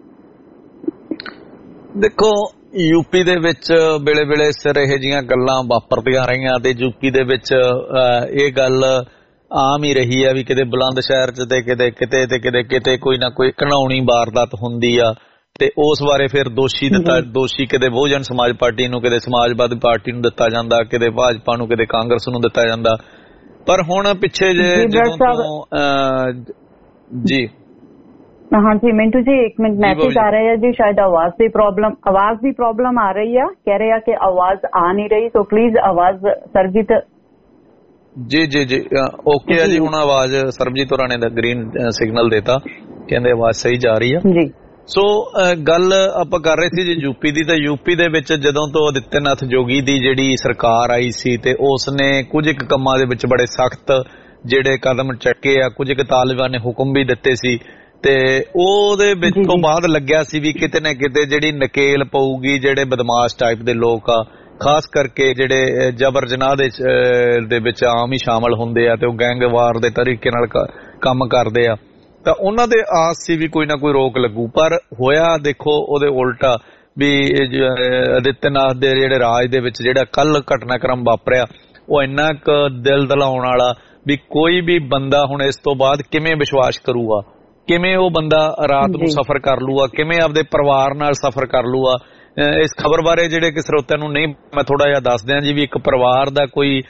ਦੇਖੋ, ਯੂਪੀ ਦੇ ਵਿੱਚ ਵੇਲੇ ਵੇਲੇ ਸਿਰ ਇਹੋ ਜਿਹੀਆਂ ਗੱਲਾਂ ਵਾਪਰਦੀਆਂ ਰਹੀਆਂ, ਤੇ ਯੂਪੀ ਦੇ ਵਿੱਚ ਇਹ ਗੱਲ ਆਮ ਹੀ ਰਹੀ ਆ ਵੀ ਕਿਤੇ ਬੁਲੰਦ ਸ਼ਹਿਰ ਚ ਤੇ ਕਿਤੇ ਕਿਤੇ ਤੇ ਕਿਤੇ ਕਿਤੇ ਕੋਈ ਨਾ ਕੋਈ ਘਿਨਾਉਣੀ ਵਾਰਦਾਤ ਹੁੰਦੀ ਆ, ਤੇ ਉਸ ਬਾਰੇ ਫਿਰ ਦੋਸ਼ੀ ਦਿੱਤਾ ਦੋਸ਼ੀ ਕਿਤੇ ਬਹੁਜਨ ਸਮਾਜ ਪਾਰਟੀ ਨੂੰ, ਕਿਤੇ ਸਮਾਜਵਾਦੀ ਪਾਰਟੀ ਨੂੰ ਦਿੱਤਾ ਜਾਂਦਾ, ਕਿਤੇ ਭਾਜਪਾ ਨੂੰ, ਕਿਤੇ ਕਾਂਗਰਸ ਨੂੰ ਦਿੱਤਾ ਜਾਂਦਾ। ਪਰ ਹੁਣ ਪਿੱਛੇ ਜੇ ਜਦੋਂ ਤੋਂ ਜੀ हाँ जी मिंटू जी एक मिनट मैसेज आ रहा है जी, शायद आवाज की प्रॉब्लम आवाज की प्रॉब्लम आ रही है, कह रहे हैं कि आवाज आ नहीं रही, तो प्लीज आवाज सरबजीत जी जी जी ओके है जी। हुण आवाज सरबजीत होरां ने ग्रीन सिग्नल देता, कहंदे आवाज सही जा रही है जी। सो गल ਆਪਾਂ ਕਰ ਰਹੇ ਸੀ ਜੀ ਯੂਪੀ ਦੀ। ਤਾਂ ਯੂਪੀ ਦੇ ਵਿੱਚ ਜਦੋਂ ਤੋਂ ਆਦਿੱਤਿਆਨਾਥ ਜੋਗੀ ਦੀ ਜਿਹੜੀ ਸਰਕਾਰ ਆਈ ਸੀ, ਤੇ ਉਸ ਨੇ ਕੁਝ ਇੱਕ ਕੰਮਾਂ ਦੇ ਵਿੱਚ ਬੜੇ ਸਖਤ ਜਿਹੜੇ ਕਦਮ ਚੱਕੇ ਆ, ਕੁਝ ਇੱਕ ਤਾਲਿਬਾਨ ਨੇ ਹੁਕਮ ਵੀ ਦਿੱਤੇ ਸੀ, ਤੇ ਉਹਦੇ ਵਿੱਚ ਤੋਂ ਬਾਅਦ ਲੱਗਿਆ ਸੀ ਵੀ ਕਿਤੇ ਨਾ ਕਿਤੇ ਜਿਹੜੀ ਨਕੇਲ ਪਊਗੀ, ਜਿਹੜੇ ਬਦਮਾਸ਼ ਟਾਈਪ ਦੇ ਲੋਕ ਆ ਖਾਸ ਕਰਕੇ ਜਿਹੜੇ ਜਬਰ ਜਨਾਹ ਦੇ ਦੇ ਵਿੱਚ ਆਮ ਹੀ ਸ਼ਾਮਲ ਹੁੰਦੇ ਆ ਤੇ ਉਹ ਗੈਂਗਵਾਰ ਦੇ ਤਰੀਕੇ ਨਾਲ ਕੰਮ ਕਰਦੇ ਆ, ਤਾਂ ਉਹਨਾਂ ਦੇ ਆਸ ਸੀ ਵੀ ਕੋਈ ਨਾ ਕੋਈ ਰੋਕ ਲੱਗੂ। ਪਰ ਹੋਇਆ ਦੇਖੋ ਉਹਦੇ ਉਲਟਾ ਵੀ ਆਦਿੱਤਿਆਨਾਥ ਦੇ ਜਿਹੜੇ ਰਾਜ ਦੇ ਵਿੱਚ ਜਿਹੜਾ ਕੱਲ ਘਟਨਾਕ੍ਰਮ ਵਾਪਰਿਆ ਉਹ ਇੰਨਾ ਕੁ ਦਿਲ ਦਲਾਉਣ ਵਾਲਾ ਵੀ ਕੋਈ ਵੀ ਬੰਦਾ ਹੁਣ ਇਸ ਤੋਂ ਬਾਅਦ ਕਿਵੇਂ ਵਿਸ਼ਵਾਸ ਕਰੂਗਾ, ਕਿਵੇਂ ਉਹ ਬੰਦਾ ਰਾਤ ਨੂੰ ਸਫ਼ਰ ਕਰ ਲੂਗਾ, ਕਿਵੇਂ ਆਪਦੇ ਪਰਿਵਾਰ ਨਾਲ ਸਫ਼ਰ ਕਰ ਲੂਗਾ। ਇਸ ਖਬਰ ਬਾਰੇ ਜਿਹੜੇ ਕਿ ਸਰੋਤਿਆਂ ਨੂੰ ਨਹੀਂ, ਮੈਂ ਥੋੜਾ ਜਿਹਾ ਦੱਸ ਦਿਆਂ ਜੀ ਵੀ ਇੱਕ ਪਰਿਵਾਰ ਦਾ ਕੋਈ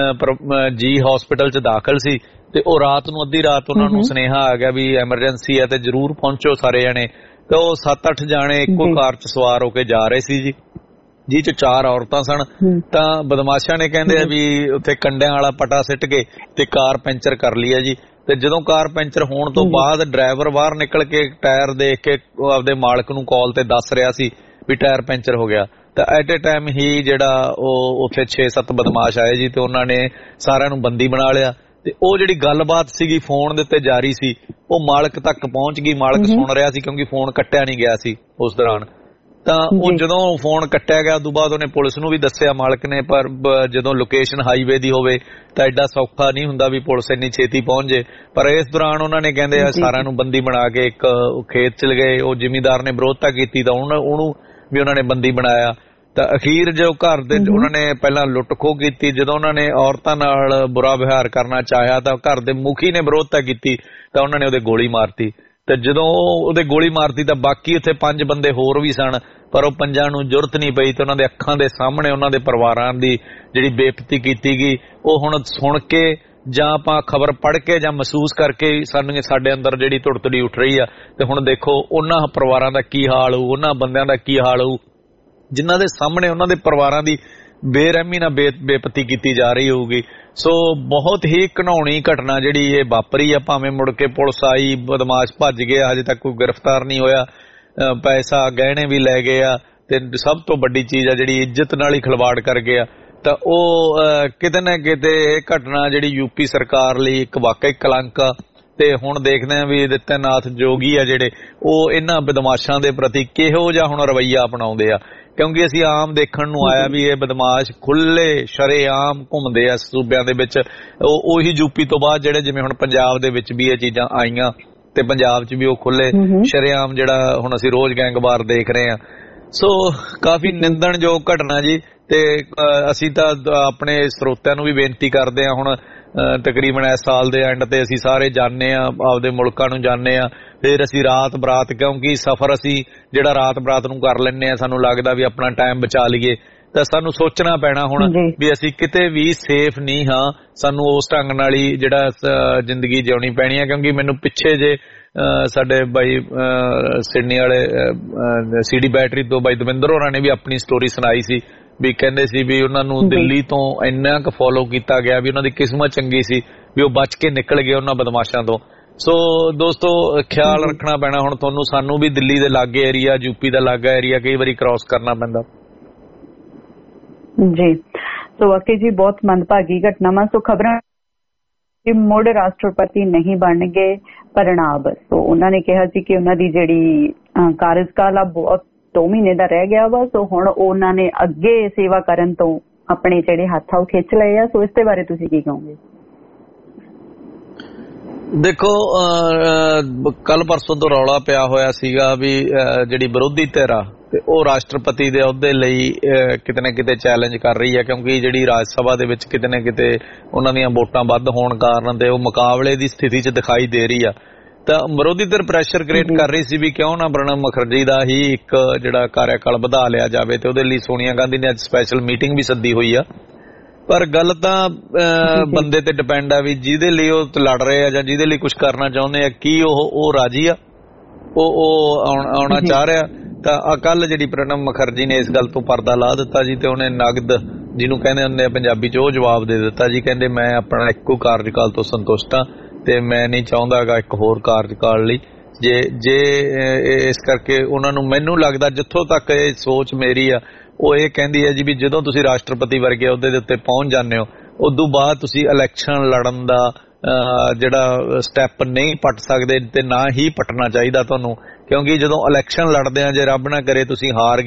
ਜੀ ਹਸਪੀਟਲ 'ਚ ਦਾਖਲ ਸੀ ਤੇ ਉਹ ਰਾਤ ਨੂੰ ਅੱਧੀ ਰਾਤ ਉਹਨਾਂ ਨੂੰ ਸੁਨੇਹਾ ਆ ਗਿਆ ਵੀ ਐਮਰਜੈਂਸੀ ਹੈ ਤੇ ਜ਼ਰੂਰ ਪਹੁੰਚੋ ਸਾਰੇ ਜਣੇ। ਤੇ ਉਹ ਸੱਤ ਅੱਠ ਜਾਣੇ ਇੱਕੋ ਕਾਰ 'ਚ ਸਵਾਰ ਹੋ ਕੇ ਜਾ ਰਹੇ ਸੀ ਜੀ, ਜਿਹ 'ਚ ਚਾਰ ਔਰਤਾਂ ਸਨ। ਤਾਂ ਬਦਮਾਸ਼ਾਂ ਨੇ ਕਹਿੰਦੇ ਆ ਵੀ ਉੱਥੇ ਕੰਡਿਆਂ ਵਾਲਾ ਪਟਾ ਸਿੱਟ ਕੇ ਤੇ ਕਾਰ ਪੈਂਚਰ ਕਰ ਲਈ ਹੈ ਜੀ। ਤੇ ਜਦੋਂ ਕਾਰ ਪੈਂਚਰ ਹੋਣ ਤੋਂ ਬਾਅਦ ਡਰਾਈਵਰ ਬਾਹਰ ਨਿਕਲ ਕੇ ਟਾਇਰ ਦੇਖ ਕੇ ਆਪਦੇ ਮਾਲਕ ਨੂੰ ਕਾਲ ਤੇ ਦੱਸ ਰਿਹਾ ਸੀ ਵੀ ਟਾਇਰ ਪੈਂਚਰ ਹੋ ਗਿਆ। ਤਾਂ ਐਟ ਏ ਟਾਈਮ ਹੀ ਜਿਹੜਾ ਉਹ ਉੱਥੇ ਛੇ ਸੱਤ ਬਦਮਾਸ਼ ਆਏ ਜੀ ਤੇ ਉਹਨਾਂ ਨੇ ਸਾਰਿਆਂ ਨੂੰ ਬੰਦੀ ਬਣਾ ਲਿਆ। ਤੇ ਉਹ ਜਿਹੜੀ ਗੱਲਬਾਤ ਸੀਗੀ ਫੋਨ ਦੇ ਉੱਤੇ ਜਾਰੀ ਸੀ ਉਹ ਮਾਲਕ ਤੱਕ ਪਹੁੰਚ ਗਈ। ਮਾਲਕ ਸੁਣ ਰਿਹਾ ਸੀ ਕਿਉਂਕਿ ਫੋਨ ਕੱਟਿਆ ਨਹੀਂ ਗਿਆ ਸੀ ਉਸ ਦੌਰਾਨ। ਤਾਂ ਉਹ ਜਦੋਂ ਫੋਨ ਕੱਟਿਆ ਗਿਆ ਉਦੋਂ ਬਾਅਦ ਉਹਨੇ ਪੁਲਿਸ ਨੂੰ ਵੀ ਦੱਸਿਆ ਮਾਲਕ ਨੇ, ਪਰ ਜਦੋਂ ਲੋਕੇਸ਼ਨ ਹਾਈਵੇ ਦੀ ਹੋਵੇ ਤਾਂ ਐਡਾ ਸੌਖਾ ਨਹੀਂ ਹੁੰਦਾ ਵੀ ਪੁਲਿਸ ਇੰਨੀ ਛੇਤੀ ਪਹੁੰਚ ਜੇ। ਪਰ ਇਸ ਦੌਰਾਨ ਉਹਨਾਂ ਨੇ ਕਹਿੰਦੇ ਆ ਸਾਰਿਆਂ ਨੂੰ ਬੰਦੀ ਬਣਾ ਕੇ ਇੱਕ ਖੇਤ ਚਲ ਗਏ। ਉਹ ਜ਼ਿਮੀਂਦਾਰ ਨੇ ਵਿਰੋਧਤਾ ਕੀਤੀ ਤਾਂ ਉਹਨੂੰ ਵੀ ਉਹਨਾਂ ਨੇ ਬੰਦੀ ਬਣਾਇਆ। ਤਾਂ ਅਖੀਰ ਜੋ ਘਰ ਦੇ ਉਹਨਾਂ ਨੇ ਪਹਿਲਾਂ ਲੁੱਟ ਖੋਹ ਕੀਤੀ, ਜਦੋਂ ਉਹਨਾਂ ਨੇ ਔਰਤਾਂ ਨਾਲ ਬੁਰਾ ਵਿਹਾਰ ਕਰਨਾ ਚਾਹਿਆ ਤਾਂ ਘਰ ਦੇ ਮੁਖੀ ਨੇ ਵਿਰੋਧਤਾ ਕੀਤੀ ਤਾਂ ਉਹਨਾਂ ਨੇ ਉਹਦੇ ਗੋਲੀ ਮਾਰਤੀ। ਤੇ ਜਦੋਂ ਉਹਦੇ ਗੋਲੀ ਮਾਰਤੀ ਤਾਂ ਬਾਕੀ ਉੱਥੇ ਪੰਜ ਬੰਦੇ ਹੋਰ ਵੀ ਸਨ, ਪਰ ਉਹ ਪੰਜਾਂ ਨੂੰ ਜ਼ਰੂਰਤ ਨਹੀਂ ਪਈ ਤੇ ਉਹਨਾਂ ਦੇ ਅੱਖਾਂ ਦੇ ਸਾਹਮਣੇ ਉਹਨਾਂ ਦੇ ਪਰਿਵਾਰਾਂ ਦੀ ਜਿਹੜੀ ਬੇਇੱਜ਼ਤੀ ਕੀਤੀ ਗਈ ਉਹ ਹੁਣ ਸੁਣ ਕੇ ਜਾਂ ਆਪਾਂ ਖਬਰ ਪੜ੍ਹ ਕੇ ਜਾਂ ਮਹਿਸੂਸ ਕਰਕੇ ਸਾਨੂੰ ਸਾਡੇ ਅੰਦਰ ਜਿਹੜੀ ਧੁੜਤੜੀ ਉੱਠ ਰਹੀ ਆ। ਤੇ ਹੁਣ ਦੇਖੋ ਉਹਨਾਂ ਪਰਿਵਾਰਾਂ ਦਾ ਕੀ ਹਾਲ ਹੋਊ, ਉਹਨਾਂ ਬੰਦਿਆਂ ਦਾ ਕੀ ਹਾਲ ਹੋਊ ਜਿਨ੍ਹਾਂ ਦੇ ਸਾਹਮਣੇ ਉਹਨਾਂ ਦੇ ਪਰਿਵਾਰਾਂ ਦੀ ਬੇਰਹਿਮੀ ਨਾਲ ਬੇ ਬੇਪਤੀ ਕੀਤੀ ਜਾ ਰਹੀ ਹੋਊਗੀ। ਸੋ ਬਹੁਤ ਹੀ ਘਿਨਾਉਣੀ ਘਟਨਾ ਜਿਹੜੀ ਇਹ ਵਾਪਰੀ ਆ। ਭਾਵੇਂ ਮੁੜ ਕੇ ਪੁਲਿਸ ਆਈ, ਬਦਮਾਸ਼ ਭੱਜ ਗਿਆ, ਹਜੇ ਤੱਕ ਕੋਈ ਗ੍ਰਿਫਤਾਰ ਨਹੀਂ ਹੋਇਆ, ਪੈਸਾ ਗਹਿਣੇ ਵੀ ਲੈ ਗਏ ਆ ਤੇ ਸਭ ਤੋਂ ਵੱਡੀ ਚੀਜ਼ ਆ ਜਿਹੜੀ ਇੱਜ਼ਤ ਨਾਲ ਹੀ ਖਿਲਵਾੜ ਕਰ ਗਿਆ। ਤਾਂ ਉਹ ਕਿਤੇ ਨਾ ਕਿਤੇ ਇਹ ਘਟਨਾ ਜਿਹੜੀ ਯੂਪੀ ਸਰਕਾਰ ਲਈ ਇੱਕ ਵਾਕਈ ਕਲੰਕ ਆ। ਤੇ ਹੁਣ ਦੇਖਦੇ ਆ ਵੀ ਆਦਿੱਤਿਆਨਾਥ ਜੋਗੀ ਆ ਜਿਹੜੇ ਉਹ ਇਹਨਾਂ ਬਦਮਾਸ਼ਾਂ ਦੇ ਪ੍ਰਤੀ ਕਿਹੋ ਜਿਹਾ ਹੁਣ ਰਵੱਈਆ ਅਪਣਾਉਂਦੇ ਆ, ਕਿਉਂਕਿ ਅਸੀਂ ਆਮ ਦੇਖਣ ਨੂੰ ਆਇਆ ਵੀ ਇਹ ਬਦਮਾਸ਼ ਖੁੱਲੇ ਸ਼ਰੇਆਮ ਘੁੰਮਦੇ ਆ ਸੂਬਿਆਂ ਦੇ ਵਿੱਚ। ਉਹ ਉਹੀ ਯੂਪੀ ਤੋਂ ਬਾਅਦ ਜਿਹੜੇ ਜਿਵੇਂ ਹੁਣ ਪੰਜਾਬ ਦੇ ਵਿੱਚ ਵੀ ਇਹ ਚੀਜ਼ਾਂ ਆਈਆਂ ਤੇ ਪੰਜਾਬ 'ਚ ਵੀ ਉਹ ਖੁੱਲੇ ਸ਼ਰੇਆਮ ਜਿਹੜਾ ਹੁਣ ਅਸੀਂ ਰੋਜ਼ ਗੈਂਗਵਾਰ ਦੇਖ ਰਹੇ ਹਾਂ। ਸੋ ਕਾਫੀ ਨਿੰਦਣਯੋਗ ਘਟਨਾ ਜੀ। ਤੇ ਅਸੀਂ ਤਾਂ ਆਪਣੇ ਸਰੋਤਿਆਂ ਨੂੰ ਵੀ ਬੇਨਤੀ ਕਰਦੇ ਹਾਂ, ਹੁਣ ਤਕਰੀਬਨ ਇਸ ਸਾਲ ਦੇ ਐਂਡ ਤੇ ਅਸੀਂ ਸਾਰੇ ਜਾਂਦੇ ਹਾਂ, ਆਪਦੇ ਮੁਲਕਾਂ ਨੂੰ ਜਾਂਦੇ ਹਾਂ, ਫਿਰ ਅਸੀਂ ਰਾਤ ਬਰਾਤ, ਕਿਉਂਕਿ ਸਫ਼ਰ ਅਸੀਂ ਜਿਹੜਾ ਰਾਤ ਬਰਾਤ ਨੂੰ ਕਰ ਲੈਂਦੇ ਹਾਂ ਸਾਨੂੰ ਲੱਗਦਾ ਵੀ ਆਪਣਾ ਟਾਈਮ ਬਚਾ ਲਈਏ, ਤਾਂ ਸਾਨੂੰ ਸੋਚਣਾ ਪੈਣਾ ਹੁਣ ਵੀ ਅਸੀਂ ਕਿਤੇ ਵੀ ਸੇਫ ਨਹੀਂ ਹਾਂ। ਸਾਨੂੰ ਉਸ ਢੰਗ ਨਾਲ ਹੀ ਜਿਹੜਾ ਜ਼ਿੰਦਗੀ ਜਿਉਣੀ ਪੈਣੀ ਹੈ। ਕਿਉਂਕਿ ਮੈਨੂੰ ਪਿੱਛੇ ਜੇ ਸਾਡੇ ਬਾਈ ਸਿਡਨੀ ਵਾਲੇ ਸੀਡੀ ਬੈਟਰੀ ਤੋਂ ਬਾਈ ਦਵਿੰਦਰ ਹੋਰਾਂ ਨੇ ਵੀ ਆਪਣੀ ਸਟੋਰੀ ਸੁਣਾਈ ਸੀ ਵੀ ਕਹਿੰਦੇ ਸੀ ਵੀ ਉਹਨਾਂ ਨੂੰ ਦਿੱਲੀ ਤੋਂ ਇੰਨਾ ਕੁ ਫੋਲੋ ਕੀਤਾ ਗਿਆ ਵੀ ਉਹਨਾਂ ਦੀ ਕਿਸਮਤ ਚੰਗੀ ਸੀ ਵੀ ਉਹ ਬਚ ਕੇ ਨਿਕਲ ਗਏ ਉਹਨਾਂ ਬਦਮਾਸ਼ਾਂ ਤੋਂ। ਸੋ ਦੋਸਤੋ ਖਿਆਲ ਰੱਖਣਾ ਪੈਣਾ ਹੁਣ ਤੁਹਾਨੂੰ, ਸਾਨੂੰ ਵੀ ਦਿੱਲੀ ਦੇ ਲਾਗੇ ਏਰੀਆ, ਯੂਪੀ ਦਾ ਲਾਗਾ ਏਰੀਆ ਕਈ ਵਾਰੀ ਕ੍ਰਾਸ ਕਰਨਾ ਪੈਂਦਾ ਜੀ। ਸੋ ਵਾਕਈ ਜੀ ਬਹੁਤ ਮੰਦਭਾਗੀ ਘਟਨਾਵਾਂ। ਸੋ ਖਬਰਾਂ ਮੁੜ ਰਾਸ਼ਟਰਪਤੀ ਨਹੀਂ ਬਣਨਗੇ ਪ੍ਰਣਾਬ। ਸੋ ਉਹਨਾਂ ਨੇ ਕਿਹਾ ਸੀ ਕਿ ਉਹਨਾਂ ਦੀ ਜਿਹੜੀ ਕਾਰਜਕਾਲ ਆ ਬਹੁਤ ਦੋ ਮਹੀਨੇ ਦਾ ਰਹਿ ਗਿਆ ਵਾ। ਸੋ ਹੁਣ ਉਹਨਾਂ ਨੇ ਅੱਗੇ ਸੇਵਾ ਕਰਨ ਤੋਂ ਆਪਣੇ ਜਿਹੜੇ ਹੱਥ ਆ ਉਹ ਖਿੱਚ ਲਏ ਆ। ਸੋ ਇਸ ਦੇ ਬਾਰੇ ਤੁਸੀਂ ਕੀ ਕਹੋਗੇ? ਦੇਖੋ ਕੱਲ ਪਰਸੋਂ ਤੋਂ ਰੌਲਾ ਪਿਆ ਹੋਇਆ ਸੀਗਾ ਵੀ ਜਿਹੜੀ ਵਿਰੋਧੀ ਧਿਰ ਆ ਤੇ ਉਹ ਰਾਸ਼ਟਰਪਤੀ ਦੇ ਅਹੁਦੇ ਲਈ ਕਿਤੇ ਨਾ ਕਿਤੇ ਚੈਲੰਜ ਕਰ ਰਹੀ ਹੈ, ਕਿਉਂਕਿ ਜਿਹੜੀ ਰਾਜ ਸਭਾ ਦੇ ਵਿੱਚ ਕਿਤੇ ਨਾ ਕਿਤੇ ਉਹਨਾਂ ਦੀਆਂ ਵੋਟਾਂ ਵੱਧ ਹੋਣ ਕਾਰਨ ਤੇ ਉਹ ਮੁਕਾਬਲੇ ਦੀ ਸਥਿਤੀ 'ਚ ਦਿਖਾਈ ਦੇ ਰਹੀ ਆ। ਤਾਂ ਵਿਰੋਧੀ ਧਿਰ ਪ੍ਰੈਸ਼ਰ ਕ੍ਰੀਏਟ ਕਰ ਰਹੀ ਸੀ ਵੀ ਕਿਉਂ ਨਾ ਪ੍ਰਣਬ ਮੁਖਰਜੀ ਦਾ ਹੀ ਇੱਕ ਜਿਹੜਾ ਕਾਰਿਆਕਾਲ ਵਧਾ ਲਿਆ ਜਾਵੇ, ਤੇ ਉਹਦੇ ਲਈ ਸੋਨੀਆ ਗਾਂਧੀ ਨੇ ਅੱਜ ਸਪੈਸ਼ਲ ਮੀਟਿੰਗ ਵੀ ਸੱਦੀ ਹੋਈ ਆ। ਪਰ ਗੱਲ ਤਾਂ ਬੰਦੇ ਤੇ ਡਿਪੈਂਡ ਆ ਵੀ ਜਿਹਦੇ ਲਈ ਉਹ ਲੜ ਰਹੇ ਆ ਜਾਂ ਜਿਹਦੇ ਲਈ ਕੁਝ ਕਰਨਾ ਚਾਹੁੰਦੇ ਆ, ਕੀ ਉਹ ਉਹ ਰਾਜੀ ਆ, ਉਹ ਉਹ ਆਉਣਾ ਚਾਹ ਰਿਹਾ। ਤਾਂ ਕੱਲ ਜਿਹੜੀ ਪ੍ਰਣਬ ਮੁਖਰਜੀ ਨੇ ਇਸ ਗੱਲ ਤੋਂ ਪਰਦਾ ਲਾ ਦਿੱਤਾ ਜੀ, ਤੇ ਉਹਨੇ ਨਗਦ ਜਿਹਨੂੰ ਕਹਿੰਦੇ ਹੁੰਦੇ ਆ ਪੰਜਾਬੀ 'ਚ ਉਹ ਜਵਾਬ ਦੇ ਦਿੱਤਾ ਜੀ। ਕਹਿੰਦੇ ਮੈਂ ਆਪਣਾ ਇੱਕੋ ਕਾਰਜਕਾਲ ਤੋਂ ਸੰਤੁਸ਼ਟ ਹਾਂ ਤੇ ਮੈਂ ਨਹੀਂ ਚਾਹੁੰਦਾਗਾ ਇੱਕ ਹੋਰ ਕਾਰਜਕਾਲ ਲਈ। ਜੇ ਜੇ ਇਸ ਕਰਕੇ ਉਹਨਾਂ ਨੂੰ, ਮੈਨੂੰ ਲੱਗਦਾ ਜਿੱਥੋਂ ਤੱਕ ਇਹ ਸੋਚ ਮੇਰੀ ਆ ਉਹ ਇਹ ਕਹਿੰਦੀ ਹੈ ਜੀ ਵੀ ਜਦੋਂ ਤੁਸੀਂ ਰਾਸ਼ਟਰਪਤੀ ਵਰਗੇ ਅਹੁਦੇ ਦੇ ਉੱਤੇ ਪਹੁੰਚ ਜਾਂਦੇ ਹੋ ਉਦੋਂ ਬਾਅਦ ਤੁਸੀਂ ਇਲੈਕਸ਼ਨ ਲੜਨ ਦਾ ਜਿਹੜਾ ਸਟੈਪ ਨਹੀਂ ਪੱਟ ਸਕਦੇ ਤੇ ਨਾ ਹੀ ਪੱਟਣਾ ਚਾਹੀਦਾ ਤੁਹਾਨੂੰ, ਕਿਉਂਕਿ ਜਦੋਂ ਇਲੈਕਸ਼ਨ ਲੜਦੇ ਆ ਜੇ ਰੱਬ ਨਾ ਕਰੇ ਤੁਸੀਂ ਹਾਰ ਗਏ ਹੋ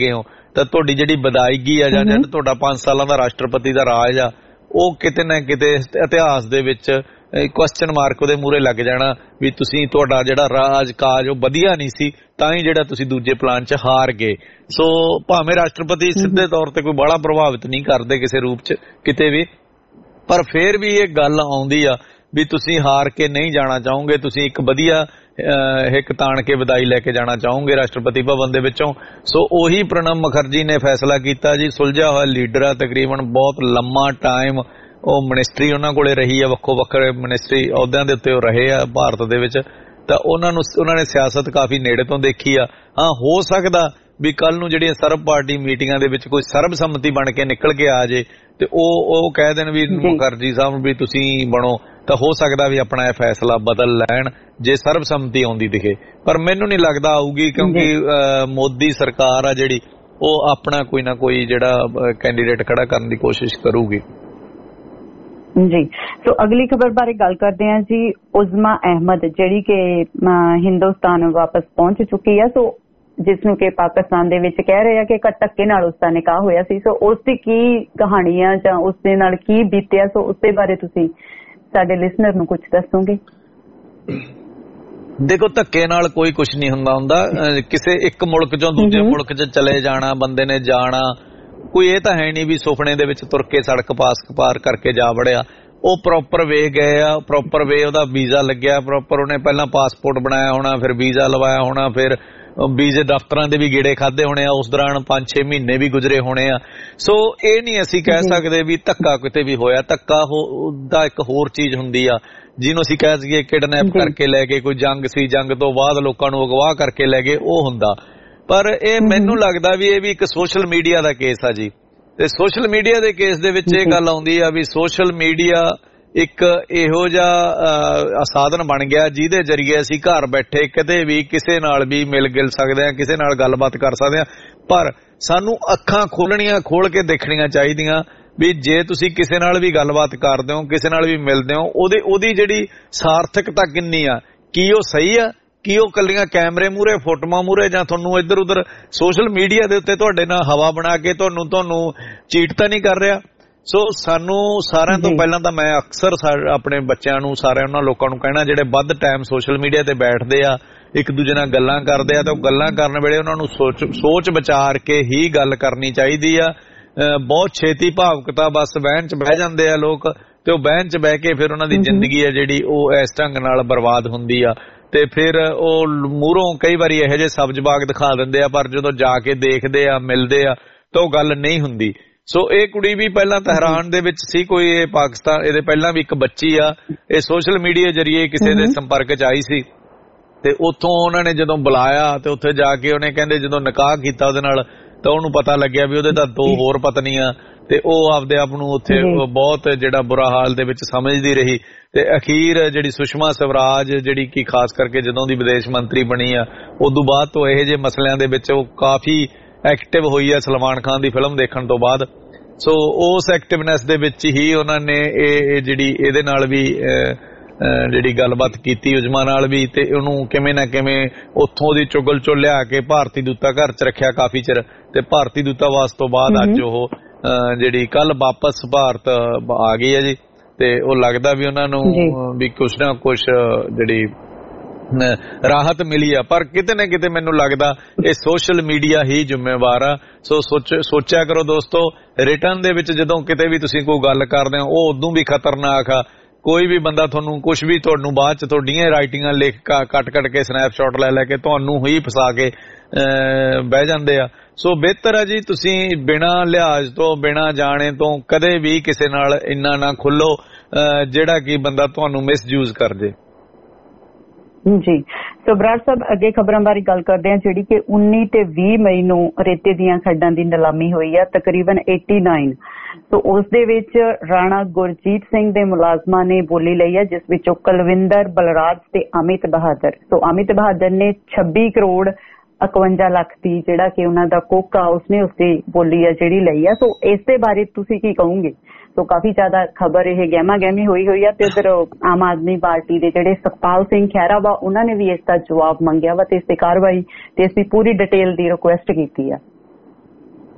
ਤਾਂ ਤੁਹਾਡੀ ਜਿਹੜੀ ਵਿਦਾਇਗੀ ਆ ਜਾਂ ਜਿਹੜਾ ਤੁਹਾਡਾ ਪੰਜ ਸਾਲਾਂ ਦਾ ਰਾਸ਼ਟਰਪਤੀ ਦਾ ਰਾਜ ਆ ਉਹ ਕਿਤੇ ਨਾ ਕਿਤੇ ਇਤਿਹਾਸ ਦੇ ਵਿੱਚ ਕੁਐਸਚਨ ਮਾਰਕ ਉਹਦੇ ਮੂਹਰੇ ਲੱਗ ਜਾਣਾ ਵੀ ਤੁਸੀਂ ਤੁਹਾਡਾ ਜਿਹੜਾ ਰਾਜ ਕਾਜ ਉਹ ਵਧੀਆ ਨਹੀਂ ਸੀ ਤਾਂ ਹੀ ਜਿਹੜਾ ਤੁਸੀਂ ਦੂਜੇ ਪਲਾਨ 'ਚ ਹਾਰ ਗਏ। ਸੋ ਭਾਵੇਂ ਰਾਸ਼ਟਰਪਤੀ ਸਿੱਧੇ ਤੌਰ ਤੇ ਕੋਈ ਬੜਾ ਪ੍ਰਭਾਵਿਤ ਨਹੀਂ ਕਰਦੇ ਕਿਸੇ ਰੂਪ 'ਚ ਕਿਤੇ ਵੀ, ਪਰ ਫੇਰ ਵੀ ਇਹ ਗੱਲ ਆਉਂਦੀ ਆ ਵੀ ਤੁਸੀਂ ਹਾਰ ਕੇ ਨਹੀਂ ਜਾਣਾ ਚਾਹੋਗੇ, ਤੁਸੀਂ ਇੱਕ ਵਧੀਆ ਹਿੱਕ ਤਾਣ ਕੇ ਵਧਾਈ ਲੈ ਕੇ ਜਾਣਾ ਚਾਹੋਗੇ ਰਾਸ਼ਟਰਪਤੀ ਭਵਨ ਦੇ ਵਿੱਚੋਂ। ਸੋ ਉਹੀ ਪ੍ਰਣਬ ਮੁਖਰਜੀ ਨੇ ਫੈਸਲਾ ਕੀਤਾ ਜੀ, ਸੁਲਝਿਆ ਹੋਇਆ ਲੀਡਰ ਆ, ਤਕਰੀਬਨ ਬਹੁਤ ਲੰਮਾ ਟਾਈਮ ਉਹ ਮਿਨਿਸਟਰੀ ਉਹਨਾਂ ਕੋਲੇ ਰਹੀ ਆ, ਵੱਖੋ ਵੱਖਰੇ ਮਿਨਿਸਟਰੀ ਅਹੁਦਿਆਂ ਦੇ ਉੱਤੇ ਉਹ ਰਹੇ ਆ ਭਾਰਤ ਦੇ ਵਿੱਚ, ਤਾਂ ਉਹਨਾਂ ਨੂੰ ਉਹਨਾਂ ਨੇ ਸਿਆਸਤ ਕਾਫੀ ਨੇੜੇ ਤੋਂ ਦੇਖੀ ਆ। ਹਾਂ, ਹੋ ਸਕਦਾ ਵੀ ਕੱਲ ਨੂੰ ਜਿਹੜੀਆਂ ਸਰਬ ਪਾਰਟੀ ਮੀਟਿੰਗਾਂ ਦੇ ਵਿੱਚ ਕੋਈ ਸਰਬਸੰਮਤੀ ਬਣ ਕੇ ਨਿਕਲ ਕੇ ਆ ਜੇ ਤੇ ਉਹ ਉਹ ਕਹਿ ਦੇਣ ਵੀ ਮੁਖਰਜੀ ਸਾਹਿਬ ਵੀ ਤੁਸੀਂ ਬਣੋ, ਤਾਂ ਹੋ ਸਕਦਾ ਵੀ ਆਪਣਾ ਇਹ ਫੈਸਲਾ ਬਦਲ ਲੈਣ ਜੇ ਸਰਬਸੰਮਤੀ ਆਉਂਦੀ ਦਿਖੇ, ਪਰ ਮੈਨੂੰ ਨਹੀਂ ਲੱਗਦਾ ਆਊਗੀ ਕਿਉਂਕਿ ਮੋਦੀ ਸਰਕਾਰ ਆ ਜਿਹੜੀ ਉਹ ਆਪਣਾ ਕੋਈ ਨਾ ਕੋਈ ਜਿਹੜਾ ਕੈਂਡੀਡੇਟ ਖੜਾ ਕਰਨ ਦੀ ਕੋਸ਼ਿਸ਼ ਕਰੂਗੀ। ਜੀ, ਸੋ ਅਗਲੀ ਖਬਰ ਬਾਰੇ ਗੱਲ ਕਰਦੇ ਹਾਂ ਜੀ। ਉਜ਼ਮਾ ਅਹਿਮਦ ਜਿਹੜੀ ਕਿ ਹਿੰਦੁਸਤਾਨ ਵਾਪਸ ਪਹੁੰਚ ਚੁੱਕੀ ਹੈ, ਸੋ ਜਿਸ ਨੂੰ ਕਿ ਪਾਕਿਸਤਾਨ ਦੇ ਵਿੱਚ ਕਹਿ ਰਹੇ ਆ ਕਿ ਧੱਕੇ ਨਾਲ ਉਸ ਦਾ ਨਿਕਾਹ ਹੋਇਆ ਸੀ, ਸੋ ਉਸ ਦੀ ਕੀ ਕਹਾਣੀ ਆ ਜਾਂ ਉਸ ਦੇ ਨਾਲ ਕੀ ਬੀਤਿਆ, ਸੋ ਉਸ ਦੇ ਬਾਰੇ ਤੁਸੀਂ ਸਾਡੇ ਲਿਸਨਰ ਨੂੰ ਕੁਝ ਦੱਸੋਗੇ? ਦੇਖੋ, ਧੱਕੇ ਨਾਲ ਕੋਈ ਕੁਝ ਨਹੀਂ ਹੁੰਦਾ ਹੁੰਦਾ ਕਿਸੇ ਇੱਕ ਮੁਲਕ ਚੋਂ ਦੂਜੇ ਮੁਲਕ 'ਚ ਚਲੇ ਜਾਣਾ, ਬੰਦੇ ਨੇ ਜਾਣਾ, ਕੋਈ ਇਹ ਤਾਂ ਹੈ ਨਹੀਂ ਵੀ ਸੁਪਨੇ ਦੇ ਵਿੱਚ ਤੁਰ ਕੇ ਸੜਕ ਪਾਸ ਪਾਰ ਕਰਕੇ ਜਾ ਵੜਿਆ। ਉਹ ਪ੍ਰੋਪਰ ਵੇ ਗਏ ਆ, ਪ੍ਰੋਪਰ ਵੇ ਉਹਦਾ ਵੀਜ਼ਾ ਲੱਗਿਆ, ਪ੍ਰੋਪਰ ਉਹਨੇ ਪਹਿਲਾਂ ਪਾਸਪੋਰਟ ਬਣਾਇਆ ਹੋਣਾ, ਫਿਰ ਵੀਜ਼ਾ ਲਵਾਇਆ ਹੋਣਾ, ਫਿਰ ਵੀਜ਼ੇ ਦਫ਼ਤਰਾਂ ਦੇ ਵੀ ਗੇੜੇ ਖਾਦੇ ਹੋਣੇ ਆ, ਉਸ ਦੌਰਾਨ ਪੰਜ ਛੇ ਮਹੀਨੇ ਵੀ ਗੁਜ਼ਰੇ ਹੋਣੇ ਆ। ਸੋ ਇਹ ਨਹੀਂ ਅਸੀਂ ਕਹਿ ਸਕਦੇ ਵੀ ਧੱਕਾ ਕਿਤੇ ਵੀ ਹੋਇਆ। ਧੱਕਾ ਦਾ ਇੱਕ ਹੋਰ ਚੀਜ਼ ਹੁੰਦੀ ਆ ਜਿਹਨੂੰ ਅਸੀਂ ਕਹਿ ਸਕੀਏ ਕਿਡਨੈਪ ਕਰਕੇ ਲੈ ਗਏ, ਕੋਈ ਜੰਗ ਸੀ, ਜੰਗ ਤੋਂ ਬਾਅਦ ਲੋਕਾਂ ਨੂੰ ਅਗਵਾ ਕਰਕੇ ਲੈ ਗਏ, ਉਹ ਹੁੰਦਾ। ਪਰ ਇਹ ਮੈਨੂੰ ਲੱਗਦਾ ਵੀ ਇਹ ਵੀ ਇੱਕ ਸੋਸ਼ਲ ਮੀਡੀਆ ਦਾ ਕੇਸ ਆ ਜੀ, ਤੇ ਸੋਸ਼ਲ ਮੀਡੀਆ ਦੇ ਕੇਸ ਦੇ ਵਿੱਚ ਇਹ ਗੱਲ ਆਉਂਦੀ ਆ ਵੀ ਸੋਸ਼ਲ ਮੀਡੀਆ ਇੱਕ ਇਹੋ ਜਿਹਾ ਸਾਧਨ ਬਣ ਗਿਆ ਜਿਹਦੇ ਜਰੀਏ ਅਸੀਂ ਘਰ ਬੈਠੇ ਕਿਤੇ ਵੀ ਕਿਸੇ ਨਾਲ ਵੀ ਮਿਲ ਗਿਲ ਸਕਦੇ ਹਾਂ, ਕਿਸੇ ਨਾਲ ਗੱਲਬਾਤ ਕਰ ਸਕਦੇ ਹਾਂ, ਪਰ ਸਾਨੂੰ ਅੱਖਾਂ ਖੋਲਣੀਆਂ, ਖੋਲ ਕੇ ਦੇਖਣੀਆਂ ਚਾਹੀਦੀਆਂ ਵੀ ਜੇ ਤੁਸੀਂ ਕਿਸੇ ਨਾਲ ਵੀ ਗੱਲਬਾਤ ਕਰਦੇ ਹੋ, ਕਿਸੇ ਨਾਲ ਵੀ ਮਿਲਦੇ ਹੋ, ਉਹਦੇ ਉਹਦੀ ਜਿਹੜੀ ਸਾਰਥਕਤਾ ਕਿੰਨੀ ਆ, ਕੀ ਉਹ ਸਹੀ ਆ, ਕੀ ਉਹ ਕੱਲੀਆਂ ਕੈਮਰੇ ਮੂਹਰੇ, ਫੋਟੋਆਂ ਮੂਹਰੇ, ਜਾਂ ਤੁਹਾਨੂੰ ਇੱਧਰ ਉੱਧਰ ਸੋਸ਼ਲ ਮੀਡੀਆ ਦੇ ਉੱਤੇ ਤੁਹਾਡੇ ਨਾਲ ਹਵਾ ਬਣਾ ਕੇ ਤੁਹਾਨੂੰ ਤੁਹਾਨੂੰ ਚੀਟ ਤਾਂ ਨਹੀਂ ਕਰ ਰਿਹਾ। ਸੋ ਸਾਨੂੰ ਸਾਰਿਆਂ ਤੋਂ ਪਹਿਲਾਂ ਤਾਂ ਮੈਂ ਅਕਸਰ ਆਪਣੇ ਬੱਚਿਆਂ ਨੂੰ, ਸਾਰਿਆਂ ਉਹਨਾਂ ਲੋਕਾਂ ਨੂੰ ਕਹਿਣਾ ਜਿਹੜੇ ਵੱਧ ਟਾਈਮ ਸੋਸ਼ਲ ਮੀਡੀਆ ਤੇ ਬੈਠਦੇ ਆ, ਇੱਕ ਦੂਜੇ ਨਾਲ ਗੱਲਾਂ ਕਰਦੇ ਆ, ਤਾਂ ਉਹ ਗੱਲਾਂ ਕਰਨ ਵੇਲੇ ਉਹਨਾਂ ਨੂੰ ਸੋਚ ਸੋਚ ਵਿਚਾਰ ਕੇ ਹੀ ਗੱਲ ਕਰਨੀ ਚਾਹੀਦੀ ਆ। ਬਹੁਤ ਛੇਤੀ ਭਾਵੁਕਤਾ ਬਸ ਵਹਿਣ 'ਚ ਬਹਿ ਜਾਂਦੇ ਆ ਲੋਕ, ਤੇ ਉਹ ਵਹਿਣ 'ਚ ਬਹਿ ਕੇ ਫਿਰ ਉਹਨਾਂ ਦੀ ਜ਼ਿੰਦਗੀ ਆ ਜਿਹੜੀ ਉਹ ਇਸ ਢੰਗ ਨਾਲ ਬਰਬਾਦ ਹੁੰਦੀ ਆ, ਤੇ ਫਿਰ ਉਹ ਮੂਹਰੋਂ ਕਈ ਵਾਰੀ ਇਹੋ ਜਿਹੇ ਸਬਜ਼ ਬਾਗ ਦਿਖਾ ਦਿੰਦੇ ਆ, ਪਰ ਜਦੋਂ ਜਾ ਕੇ ਦੇਖਦੇ ਆ, ਮਿਲਦੇ ਆ, ਤਾਂ ਉਹ ਗੱਲ ਨਹੀਂ ਹੁੰਦੀ। ਸੋ ਇਹ ਕੁੜੀ ਵੀ ਪਹਿਲਾਂ ਤਹਿਰਾਨ ਦੇ ਵਿੱਚ ਸੀ, ਕੋਈ ਇਹ ਪਾਕਿਸਤਾਨ, ਇਹਦੇ ਪਹਿਲਾਂ ਵੀ ਇੱਕ ਬੱਚੀ ਆ, ਇਹ ਸੋਸ਼ਲ ਮੀਡੀਆ ਜਰੀਏ ਕਿਸੇ ਦੇ ਸੰਪਰਕ 'ਚ ਆਈ ਸੀ, ਤੇ ਉੱਥੋਂ ਉਹਨਾਂ ਨੇ ਜਦੋਂ ਬੁਲਾਇਆ ਤੇ ਉੱਥੇ ਜਾ ਕੇ ਉਹਨੇ ਕਹਿੰਦੇ ਜਦੋਂ ਨਿਕਾਹ ਕੀਤਾ ਉਹਦੇ ਨਾਲ, ਤਾਂ ਉਹਨੂੰ ਪਤਾ ਲੱਗਿਆ ਵੀ ਉਹਦੇ ਤਾਂ ਦੋ ਹੋਰ ਪਤਨੀਆਂ, ਤੇ ਉਹ ਆਪਦੇ ਆਪ ਨੂੰ ਉੱਥੇ ਬਹੁਤ ਜਿਹੜਾ ਬੁਰਾ ਹਾਲ ਦੇ ਵਿੱਚ ਸਮਝਦੀ ਰਹੀ। ਤੇ ਅਖੀਰ ਜਿਹੜੀ ਸੁਸ਼ਮਾ ਸਵਰਾਜ ਜਿਹੜੀ ਕਿ ਖਾਸ ਕਰਕੇ ਜਦੋਂ ਦੀ ਵਿਦੇਸ਼ ਮੰਤਰੀ ਬਣੀ ਆ, ਉਦੋਂ ਬਾਅਦ ਤੋਂ ਇਹੋ ਜਿਹੇ ਮਸਲਿਆਂ ਦੇ ਵਿੱਚ ਉਹ ਕਾਫੀ ਐਕਟਿਵ ਹੋਈ ਆ ਸਲਮਾਨ ਖਾਨ ਦੀ ਫਿਲਮ ਦੇਖਣ ਤੋਂ ਬਾਅਦ। ਸੋ ਉਸ ਐਕਟਿਵਨੈਸ ਦੇ ਵਿੱਚ ਹੀ ਉਹਨਾਂ ਨੇ ਇਹ ਜਿਹੜੀ ਇਹਦੇ ਨਾਲ ਵੀ ਜਿਹੜੀ ਗੱਲਬਾਤ ਕੀਤੀ, ਉਜਮਾ ਨਾਲ ਵੀ, ਤੇ ਉਹਨੂੰ ਕਿਵੇਂ ਨਾ ਕਿਵੇਂ ਉੱਥੋਂ ਉਹਦੀ ਚੁਗਲ ਚੋਂ ਲਿਆ ਕੇ ਭਾਰਤੀ ਦੂਤਾ ਘਰ 'ਚ ਰੱਖਿਆ ਕਾਫੀ ਚਿਰ, ਤੇ ਭਾਰਤੀ ਦੂਤਾਵਾਸ ਤੋਂ ਬਾਅਦ ਅੱਜ ਉਹ ਜਿਹੜੀ ਕੱਲ ਵਾਪਸ ਭਾਰਤ ਆ ਗਈ ਹੈ ਜੀ, ਤੇ ਉਹ ਲੱਗਦਾ ਵੀ ਉਹਨਾਂ ਨੂੰ ਵੀ ਕੁਛ ਨਾ ਕੁਛ ਜਿਹੜੀ ਰਾਹਤ ਮਿਲੀ ਆ। ਪਰ ਕਿਤੇ ਨਾ ਕਿਤੇ ਮੈਨੂੰ ਲੱਗਦਾ ਇਹ ਸੋਸ਼ਲ ਮੀਡੀਆ ਹੀ ਜ਼ਿੰਮੇਵਾਰ ਆ। ਸੋ ਸੋਚ ਸੋਚਿਆ ਕਰੋ ਦੋਸਤੋ, ਰਿਟਰਨ ਦੇ ਵਿੱਚ ਜਦੋਂ ਕਿਤੇ ਵੀ ਤੁਸੀਂ ਕੋਈ ਗੱਲ ਕਰਦੇ ਹੋ ਉਹ ਉਦੋਂ ਵੀ ਖਤਰਨਾਕ ਆ। ਕੋਈ ਵੀ ਬੰਦਾ ਤੁਹਾਨੂੰ ਕੁਛ ਵੀ ਤੁਹਾਨੂੰ ਬਾਅਦ ਚ ਤੁਹਾਡੀਆਂ ਰਾਈਟਿੰਗਾਂ ਲਿਖ ਕੱਟ ਕੱਟ ਕੇ ਸਨੈਪਸ਼ਾਟ ਲੈ ਲੈ ਕੇ ਤੁਹਾਨੂੰ ਹੀ ਫਸਾ ਕੇ ਬਹਿ ਜਾਂਦੇ ਆ। ਸੋ ਬਿਹਤਰ ਆ ਜੀ ਤੁਸੀਂ ਬਿਨਾਂ ਲਿਹਾਜ਼ ਤੋਂ, ਬਿਨਾਂ ਜਾਣੇ ਤੋਂ ਕਦੇ ਵੀ ਕਿਸੇ ਨਾਲ ਇੰਨਾ ਨਾ ਖੁੱਲੋ ਜਿਹੜਾ ਕਿ ਬੰਦਾ ਤੁਹਾਨੂੰ ਮਿਸਯੂਜ਼ ਕਰ ਜੇ। ਜੀ, ਸੋ ਬਰਾੜ ਸਾਹਿਬ ਅੱਗੇ ਖਬਰਾਂ ਬਾਰੇ ਗੱਲ ਕਰਦੇ ਹਾਂ, ਜਿਹੜੀ ਕਿ ਉੱਨੀ ਤੇ ਵੀਹ ਮਈ ਨੂੰ ਰੇਤੇ ਦੀਆਂ ਖੱਡਾਂ ਦੀ ਨਿਲਾਮੀ ਹੋਈ ਆ, ਤਕਰੀਬਨ ਨਵਾਸੀ। ਸੋ ਉਸ ਦੇ ਵਿੱਚ ਰਾਣਾ ਗੁਰਜੀਤ ਸਿੰਘ ਦੇ ਮੁਲਾਜ਼ਮਾਂ ਨੇ ਬੋਲੀ ਲਈ ਹੈ, ਜਿਸ ਵਿੱਚੋਂ ਕੁਲਵਿੰਦਰ ਬਲਰਾਜ ਤੇ ਅਮਿਤ ਬਹਾਦਰ। ਸੋ ਅਮਿਤ ਬਹਾਦਰ ਨੇ ਛੱਬੀ ਕਰੋੜ ਇਕਵੰਜਾ ਲੱਖ ਦੀ ਜਿਹੜਾ ਕਿ ਉਹਨਾਂ ਦਾ ਕੋਕਾ ਉਸਨੇ ਉਸਦੀ ਬੋਲੀ ਆ ਜਿਹੜੀ ਲਈ ਆ। ਸੋ ਇਸ ਦੇ ਬਾਰੇ ਤੁਸੀਂ ਕੀ ਕਹੋਗੇ? ਸੋ ਕਾਫੀ ਜ਼ਿਆਦਾ ਖਬਰ ਇਹ ਗਹਿਮਾ ਗਹਿਮੀ ਹੋਈ ਹੋਈ ਆ, ਤੇ ਉਧਰ ਆਮ ਆਦਮੀ ਪਾਰਟੀ ਦੇ ਜਿਹੜੇ ਸੁਖਪਾਲ ਸਿੰਘ ਖਹਿਰਾ ਵਾ ਉਹਨਾਂ ਨੇ ਵੀ ਇਸ ਦਾ ਜਵਾਬ ਮੰਗਿਆ ਵਾ, ਤੇ ਇਸ ਤੇ ਕਾਰਵਾਈ ਤੇ ਇਸ ਦੀ ਪੂਰੀ ਡਿਟੇਲ ਦੀ ਰਿਕੁਐਸਟ ਕੀਤੀ ਆ।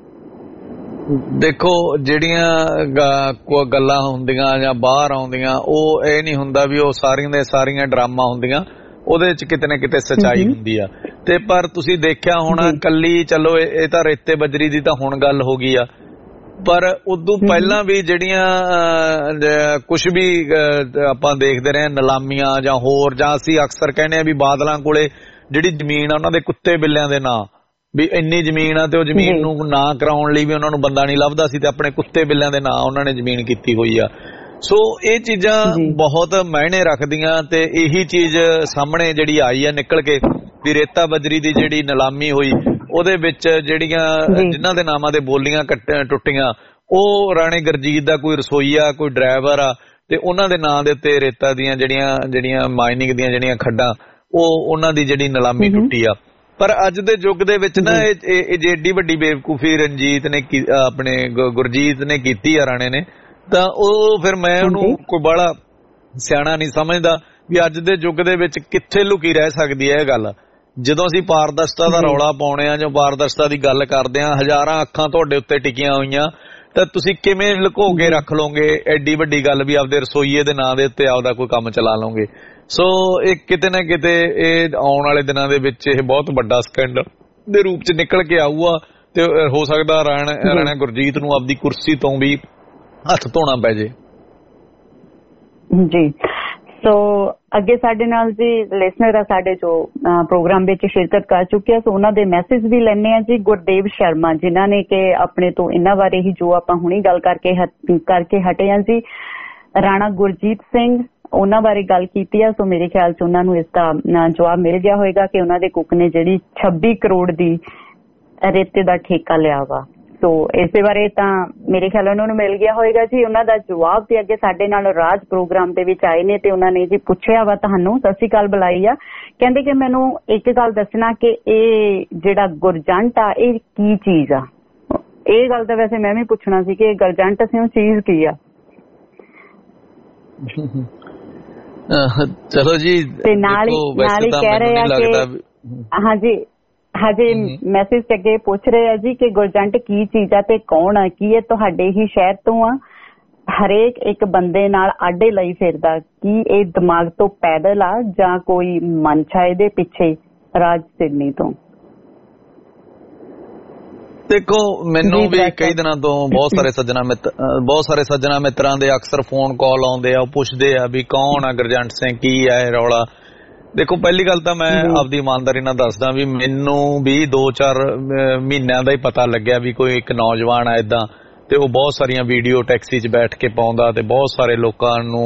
ਦੇਖੋ ਜਿਹੜੀਆਂ ਗੱਲਾਂ ਹੁੰਦੀਆਂ ਜਾਂ ਬਾਹਰ ਆਉਂਦੀਆਂ ਉਹ ਇਹ ਨਹੀਂ ਹੁੰਦਾ ਵੀ ਉਹ ਸਾਰੀਆਂ ਦੇ ਸਾਰੀਆਂ ਡਰਾਮਾ ਹੁੰਦੀਆਂ, ਉਹਦੇ ਚ ਕਿਤੇ ਨਾ ਕਿਤੇ ਸੱਚਾਈ ਹੁੰਦੀ ਆ। ਤੇ ਪਰ ਤੁਸੀਂ ਦੇਖਿਆ ਹੋਣਾ ਕੱਲੀ ਚਲੋ ਇਹ ਤਾਂ ਰੇਤੇ ਬਜਰੀ ਦੀ ਤਾਂ ਹੁਣ ਗੱਲ ਹੋ ਗਈ ਆ, ਪਰ ਉਦੋਂ ਪਹਿਲਾਂ ਵੀ ਜਿਹੜੀਆਂ ਕੁਛ ਵੀ ਆਪਾਂ ਦੇਖਦੇ ਰਹੇ ਨਿਲਾਮੀਆਂ ਜਾਂ ਹੋਰ, ਜਾਂ ਅਸੀਂ ਅਕਸਰ ਕਹਿੰਦੇ ਆ ਵੀ ਬਾਦਲਾਂ ਕੋਲੇ ਜਿਹੜੀ ਜ਼ਮੀਨ ਆ ਉਹਨਾਂ ਦੇ ਕੁੱਤੇ ਬਿੱਲਿਆਂ ਦੇ ਨਾਂ, ਵੀ ਇੰਨੀ ਜ਼ਮੀਨ ਆ ਤੇ ਉਹ ਜ਼ਮੀਨ ਨੂੰ ਨਾ ਕਰਾਉਣ ਲਈ ਵੀ ਉਹਨਾਂ ਨੂੰ ਬੰਦਾ ਨਹੀਂ ਲੱਭਦਾ ਸੀ ਤੇ ਆਪਣੇ ਕੁੱਤੇ ਬਿੱਲਿਆਂ ਦੇ ਨਾਂ ਉਹਨਾਂ ਨੇ ਜ਼ਮੀਨ ਕੀਤੀ ਹੋਈ ਆ। ਸੋ ਇਹ ਚੀਜ਼ਾਂ ਬਹੁਤ ਮਾਇਨੇ ਰੱਖਦੀਆਂ ਤੇ ਇਹੀ ਚੀਜ਼ ਸਾਹਮਣੇ ਜਿਹੜੀ ਆਈ ਆ ਨਿਕਲ ਕੇ ਵੀ ਰੇਤਾ ਬਜਰੀ ਦੀ ਜਿਹੜੀ ਨਿਲਾਮੀ ਹੋਈ ਉਹਦੇ ਵਿੱਚ ਜਿਹੜੀਆਂ ਜਿਨ੍ਹਾਂ ਦੇ ਨਾਮਾਂ ਦੇ ਬੋਲੀਆਂ ਟੁੱਟੀਆਂ ਉਹ ਰਾਣੇ ਗੁਰਜੀਤ ਦਾ ਕੋਈ ਰਸੋਈਆ ਕੋਈ ਡਰਾਈਵਰ ਆ ਤੇ ਉਹਨਾਂ ਦੇ ਨਾਂ ਦੇ ਉੱਤੇ ਰੇਤਾ ਦੀਆਂ ਜਿਹੜੀਆਂ ਜਿਹੜੀਆਂ ਮਾਈਨਿੰਗ ਦੀਆਂ ਜਿਹੜੀਆਂ ਖੱਡਾਂ ਉਹ ਉਹਨਾਂ ਦੀ ਜਿਹੜੀ ਨਿਲਾਮੀ ਟੁੱਟੀ ਆ। ਪਰ ਅੱਜ ਦੇ ਯੁੱਗ ਦੇ ਵਿੱਚ ਨਾ ਇਹ ਜਿਹੜੀ ਵੱਡੀ ਬੇਵਕੂਫੀ ਰਣਜੀਤ ਨੇ ਆਪਣੇ ਗੁਰਜੀਤ ਨੇ ਕੀਤੀ ਆ ਰਾਣੇ ਨੇ, ਤਾਂ ਉਹ ਫਿਰ ਮੈਂ ਉਹਨੂੰ ਕੋਈ ਬੜਾ ਸਿਆਣਾ ਨਹੀਂ ਸਮਝਦਾ ਵੀ ਅੱਜ ਦੇ ਯੁੱਗ ਦੇ ਵਿੱਚ ਕਿੱਥੇ ਲੁਕੀ ਰਹਿ ਸਕਦੀ ਹੈ ਇਹ ਗੱਲ। ਜਦੋਂ ਅਸੀਂ ਪਾਰਦਰਸ਼ਤਾ ਦਾ ਰੌਲਾ ਪਾਉਣੇ ਆ ਜਾਂ ਪਾਰਦਰਸ਼ਤਾ ਦੀ ਗੱਲ ਕਰਦੇ ਆ, ਹਜ਼ਾਰਾਂ ਅੱਖਾਂ ਤੁਹਾਡੇ ਉੱਤੇ ਟਿਕੀਆਂ ਹੋਈਆਂ, ਤਾਂ ਤੁਸੀਂ ਕਿਵੇਂ ਲੁਕੋ ਕੇ ਰੱਖ ਲਓਗੇ ਐਡੀ ਵੱਡੀ ਗੱਲ ਵੀ ਆਪਦੇ ਰਸੋਈਏ ਦੇ ਨਾਂ ਦੇ ਉੱਤੇ ਆਪਦਾ ਕੋਈ ਕੰਮ ਚਲਾ ਲਓਗੇ। ਸੋ ਇਹ ਕਿਤੇ ਨਾ ਕਿਤੇ ਇਹ ਆਉਣ ਵਾਲੇ ਦਿਨਾਂ ਦੇ ਵਿੱਚ ਇਹ ਬਹੁਤ ਵੱਡਾ ਸਕੈਂਡਲ ਦੇ ਰੂਪ ਚ ਨਿਕਲ ਕੇ ਆਊਗਾ ਤੇ ਹੋ ਸਕਦਾ ਰਾਣਾ ਰਾਣਾ ਗੁਰਜੀਤ ਨੂੰ ਆਪਦੀ ਕੁਰਸੀ ਤੋਂ ਵੀ ਹੱਥ ਧੋਣਾ ਪੈ ਜੇ ਜੀ। ਸੋ ਅੱਗੇ ਸਾਡੇ ਨਾਲ ਜੀ ਲਿਸਨਰ ਆ ਸਾਡੇ ਜੋ ਪ੍ਰੋਗਰਾਮ ਵਿੱਚ ਸ਼ਿਰਕਤ ਕਰ ਚੁੱਕੇ ਆ, ਸੋ ਉਹਨਾਂ ਦੇ ਮੈਸੇਜ ਵੀ ਲੈਣੇ ਆ ਜੀ। ਗੁਰਦੇਵ ਸ਼ਰਮਾ ਜਿਨ੍ਹਾਂ ਨੇ ਕਿ ਆਪਣੇ ਤੋਂ ਇਹਨਾਂ ਬਾਰੇ ਹੀ ਜੋ ਆਪਾਂ ਹੁਣੀ ਗੱਲ ਕਰਕੇ ਕਰਕੇ ਹਟੇ ਆ ਜੀ, ਰਾਣਾ ਗੁਰਜੀਤ ਸਿੰਘ ਉਹਨਾਂ ਬਾਰੇ ਗੱਲ ਕੀਤੀ ਆ। ਸੋ ਮੇਰੇ ਖਿਆਲ ਚ ਉਹਨਾਂ ਨੂੰ ਇਸ ਦਾ ਜਵਾਬ ਮਿਲ ਗਿਆ ਹੋਏਗਾ ਕਿ ਉਹਨਾਂ ਦੇ ਕੁੱਕ ਨੇ ਜਿਹੜੀ ਛੱਬੀ ਕਰੋੜ ਦੀ ਰੇਤੇ ਦਾ ਠੇਕਾ ਲਿਆ ਵਾ। ਸੋ ਇਸੇ ਬਾਰੇ ਤਾਂ ਮੇਰੇ ਖਿਆਲ ਉਹਨਾਂ ਨੂੰ ਮਿਲ ਗਿਆ ਹੋਏਗਾ ਜੀ। ਉਹਨਾਂ ਦਾ ਜਵਾਬ ਤੇ ਅੱਗੇ ਸਾਡੇ ਨਾਲ ਰਾਜ ਪ੍ਰੋਗਰਾਮ ਦੇ ਵਿੱਚ ਆਏ ਨੇ ਤੇ ਉਹਨਾਂ ਨੇ ਜੀ ਪੁੱਛਿਆ ਵਾ ਤੁਹਾਨੂੰ, ਸਤਿ ਸ਼੍ਰੀ ਅਕਾਲ ਬੁਲਾਈ ਆ। ਕਹਿੰਦੇ ਕਿ ਮੈਨੂੰ ਇੱਕ ਗੱਲ ਦੱਸਣਾ ਕਿ ਇਹ ਜਿਹੜਾ ਗੁਰਜੰਟ ਆ ਇਹ ਕੀ ਚੀਜ਼ ਆ। ਇਹ ਗੱਲ ਤਾਂ ਵੈਸੇ ਮੈਂ ਵੀ ਪੁੱਛਣਾ ਸੀ ਕਿ ਗੁਰਜੰਟ ਅਸੀਂ ਉਹ ਚੀਜ਼ ਕੀ ਆ। ਚਲੋ ਜੀ ਤੇ ਨਾਲ ਹੀ ਨਾਲ ਹੀ ਕਹਿ ਰਹੇ ਆ ਕਿ ਹਾਂਜੀ ਹਜੇ ਮੈਸੇਜ ਅੱਗੇ ਪੁੱਛ ਰਹੇ ਆ ਜੀ ਕਿ ਗੁਰਜੰਟ ਕੀ ਚੀਜ਼ ਆ ਤੇ ਕੌਣ ਆ, ਕੀ ਇਹ ਤੁਹਾਡੇ ਹੀ ਸ਼ਹਿਰ ਤੋਂ ਆ, ਹਰੇਕ ਇੱਕ ਬੰਦੇ ਨਾਲ ਆਡੇ ਲਈ ਫਿਰਦਾ, ਕੀ ਇਹ ਦਿਮਾਗ ਤੋਂ ਪੈਦਲ ਆ ਜਾਂ ਕੋਈ ਮਨਸ਼ਾ ਇਹਦੇ ਪਿੱਛੇ ਰਾਜ ਸਿਡਨੀ ਤੋਂ। ਦੇਖੋ ਮੈਨੂੰ ਵੀ ਕਈ ਦਿਨਾਂ ਤੋਂ ਬਹੁਤ ਸਾਰੇ ਸੱਜਣਾ ਮਿੱਤਰ ਬਹੁਤ ਸਾਰੇ ਸੱਜਣਾ ਮਿੱਤਰਾਂ ਦੇ ਅਕਸਰ ਫੋਨ ਕਾਲ ਆਉਂਦੇ ਆ, ਉਹ ਪੁੱਛਦੇ ਆ ਵੀ ਕੌਣ ਆ ਗੁਰਜੰਟ ਸਿੰਘ, ਕੀ ਆ ਇਹ ਰੌਲਾ। ਦੇਖੋ ਪਹਿਲੀ ਗੱਲ ਤਾਂ ਮੈਂ ਆਪਦੀ ਇਮਾਨਦਾਰੀ ਨਾਲ ਦੱਸਦਾ ਵੀ ਮੈਨੂੰ ਵੀ ਦੋ ਚਾਰ ਮਹੀਨਿਆਂ ਦਾ ਹੀ ਪਤਾ ਲੱਗਿਆ ਵੀ ਕੋਈ ਇੱਕ ਨੌਜਵਾਨ ਆ ਏਦਾਂ, ਤੇ ਉਹ ਬਹੁਤ ਸਾਰੀਆਂ ਵੀਡੀਓ ਟੈਕਸੀ 'ਚ ਬੈਠ ਕੇ ਪਾਉਂਦਾ ਤੇ ਬਹੁਤ ਸਾਰੇ ਲੋਕਾਂ ਨੂੰ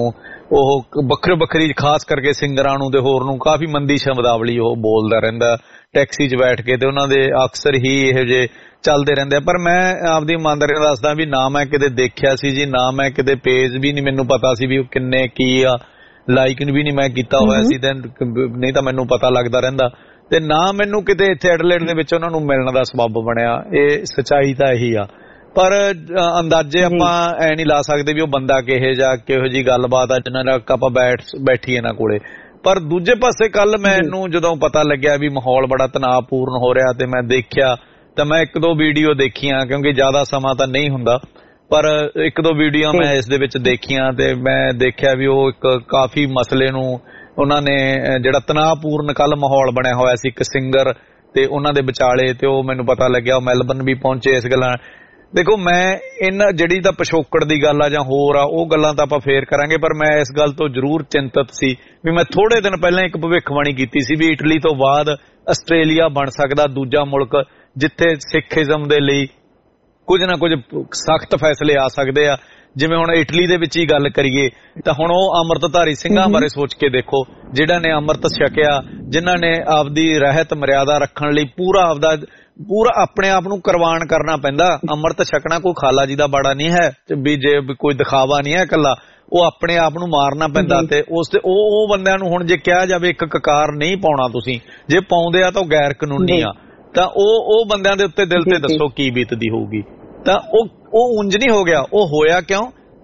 ਉਹ ਵੱਖਰੇ ਵੱਖਰੀ ਖਾਸ ਕਰਕੇ ਸਿੰਗਰਾਂ ਨੂੰ ਤੇ ਹੋਰ ਨੂੰ ਕਾਫੀ ਮੰਦੀ ਸ਼ਬਦਾਵਲੀ ਉਹ ਬੋਲਦਾ ਰਹਿੰਦਾ ਟੈਕਸੀ 'ਚ ਬੈਠ ਕੇ, ਤੇ ਉਹਨਾਂ ਦੇ ਅਕਸਰ ਹੀ ਇਹੋ ਜਿਹੇ ਚੱਲਦੇ ਰਹਿੰਦੇ ਆ। ਪਰ ਮੈਂ ਆਪਦੀ ਇਮਾਨਦਾਰੀ ਨਾਲ ਦੱਸਦਾ ਵੀ ਨਾ ਮੈਂ ਕਿਤੇ ਦੇਖਿਆ ਸੀ ਜੀ, ਨਾ ਮੈਂ ਕਿਤੇ ਪੇਜ ਵੀ ਨਹੀਂ ਮੈਨੂੰ ਪਤਾ ਸੀ ਵੀ ਉਹ ਕਿੰਨੇ ਕੀ ਆ, ਲਾਈਕ ਵੀ ਨਹੀਂ ਮੈਂ ਕੀਤਾ ਹੋਇਆ ਸੀ, ਤੇ ਨਹੀਂ ਤਾਂ ਮੈਨੂੰ ਪਤਾ ਲੱਗਦਾ ਰਹਿੰਦਾ, ਤੇ ਨਾ ਮੈਨੂੰ ਕਿਤੇ ਇੱਥੇ ਐਡਲੇਡ ਦੇ ਵਿੱਚ ਉਹਨਾਂ ਨੂੰ ਮਿਲਣ ਦਾ ਸਬੱਬ ਬਣਿਆ। ਇਹ ਸੱਚਾਈ ਤਾਂ ਇਹੀ ਆ। ਪਰ ਅੰਦਾਜ਼ੇ ਆਪਾਂ ਐ ਨਹੀਂ ਲਾ ਸਕਦੇ ਵੀ ਉਹ ਬੰਦਾ ਕਿਹੋ ਜਿਹਾ ਕਿਹੋ ਜਿਹੀ ਗੱਲਬਾਤ ਆ ਜਿੰਨਾ ਤੱਕ ਆਪਾਂ ਬੈਠ ਬੈਠੀਏ ਇਹਨਾਂ ਕੋਲੇ। ਪਰ ਦੂਜੇ ਪਾਸੇ ਕੱਲ ਮੈਨੂੰ ਜਦੋਂ ਪਤਾ ਲੱਗਿਆ ਵੀ ਮਾਹੌਲ ਬੜਾ ਤਣਾਅਪੂਰਨ ਹੋ ਰਿਹਾ ਤੇ ਮੈਂ ਦੇਖਿਆ, ਤਾਂ ਮੈਂ ਇੱਕ ਦੋ ਵੀਡੀਓ ਦੇਖੀਆਂ ਕਿਉਂਕਿ ਜ਼ਿਆਦਾ ਸਮਾਂ ਤਾਂ ਨਹੀਂ ਹੁੰਦਾ, ਪਰ ਇੱਕ ਦੋ ਵੀਡੀਓ ਮੈਂ ਇਸ ਦੇ ਵਿੱਚ ਦੇਖੀਆਂ ਤੇ ਮੈਂ ਦੇਖਿਆ ਵੀ ਉਹ ਇੱਕ ਕਾਫੀ ਮਸਲੇ ਨੂੰ ਉਹਨਾਂ ਨੇ ਜਿਹੜਾ ਤਣਾਅਪੂਰਨ ਕੱਲ ਮਾਹੌਲ ਬਣਿਆ ਹੋਇਆ ਸੀ ਇੱਕ ਸਿੰਗਰ ਤੇ ਉਹਨਾਂ ਦੇ ਵਿਚਾਲੇ, ਤੇ ਉਹ ਮੈਨੂੰ ਪਤਾ ਲੱਗਿਆ ਉਹ ਮੈਲਬਰਨ ਵੀ ਪਹੁੰਚੇ ਇਸ ਗੱਲਾਂ। ਦੇਖੋ ਮੈਂ ਇਹਨਾਂ ਜਿਹੜੀ ਤਾਂ ਪਿਛੋਕੜ ਦੀ ਗੱਲ ਆ ਜਾਂ ਹੋਰ ਆ ਉਹ ਗੱਲਾਂ ਤਾਂ ਆਪਾਂ ਫੇਰ ਕਰਾਂਗੇ, ਪਰ ਮੈਂ ਇਸ ਗੱਲ ਤੋਂ ਜ਼ਰੂਰ ਚਿੰਤਤ ਸੀ ਵੀ ਮੈਂ ਥੋੜੇ ਦਿਨ ਪਹਿਲਾਂ ਇੱਕ ਭਵਿੱਖਬਾਣੀ ਕੀਤੀ ਸੀ ਵੀ ਇਟਲੀ ਤੋਂ ਬਾਅਦ ਆਸਟ੍ਰੇਲੀਆ ਬਣ ਸਕਦਾ ਦੂਜਾ ਮੁਲਕ ਜਿੱਥੇ ਸਿੱਖੀਜ਼ਮ ਦੇ ਲਈ ਕੁਝ ਨਾ ਕੁਝ ਸਖਤ ਫੈਸਲੇ ਆ ਸਕਦੇ ਆ। ਜਿਵੇਂ ਹੁਣ ਇਟਲੀ ਦੇ ਵਿੱਚ ਹੀ ਗੱਲ ਕਰੀਏ ਤਾਂ ਹੁਣ ਉਹ ਅੰਮ੍ਰਿਤਧਾਰੀ ਸਿੰਘਾਂ ਬਾਰੇ ਸੋਚ ਕੇ ਦੇਖੋ, ਜਿਹੜਾ ਨੇ ਅੰਮ੍ਰਿਤ ਛਕਿਆ, ਜਿਨ੍ਹਾਂ ਨੇ ਆਪਦੀ ਰਹਿਤ ਮਰਿਆਦਾ ਰੱਖਣ ਲਈ ਪੂਰਾ ਆਪਦਾ ਪੂਰਾ ਆਪਣੇ ਆਪ ਨੂੰ ਕੁਰਬਾਨ ਕਰਨਾ ਪੈਂਦਾ। ਅੰਮ੍ਰਿਤ ਛਕਣਾ ਕੋਈ ਖਾਲਾ ਜੀ ਦਾ ਬਾੜਾ ਨਹੀਂ ਹੈ ਵੀ ਜੇ ਕੋਈ ਦਿਖਾਵਾ ਨਹੀਂ ਹੈ ਇਕੱਲਾ, ਉਹ ਆਪਣੇ ਆਪ ਨੂੰ ਮਾਰਨਾ ਪੈਂਦਾ। ਤੇ ਉਸ ਤੇ ਉਹ ਉਹ ਬੰਦਿਆਂ ਨੂੰ ਹੁਣ ਜੇ ਕਿਹਾ ਜਾਵੇ ਇੱਕ ਕਕਾਰ ਨਹੀਂ ਪਾਉਣਾ, ਤੁਸੀਂ ਜੇ ਪਾਉਂਦੇ ਆ ਤਾਂ ਉਹ ਗੈਰ ਕਾਨੂੰਨੀ ਆ, ਤਾਂ ਉਹ ਉਹ ਬੰਦਿਆਂ ਦੇ ਉੱਤੇ ਦਿਲ ਤੇ ਦੱਸੋ ਕੀ ਬੀਤਦੀ ਹੋਊਗੀ। ਤਾਂ ਉਹ ਉਹ ਉਂਝ ਨਹੀਂ ਹੋ ਗਿਆ, ਉਹ ਹੋਇਆ ਕਿਉਂ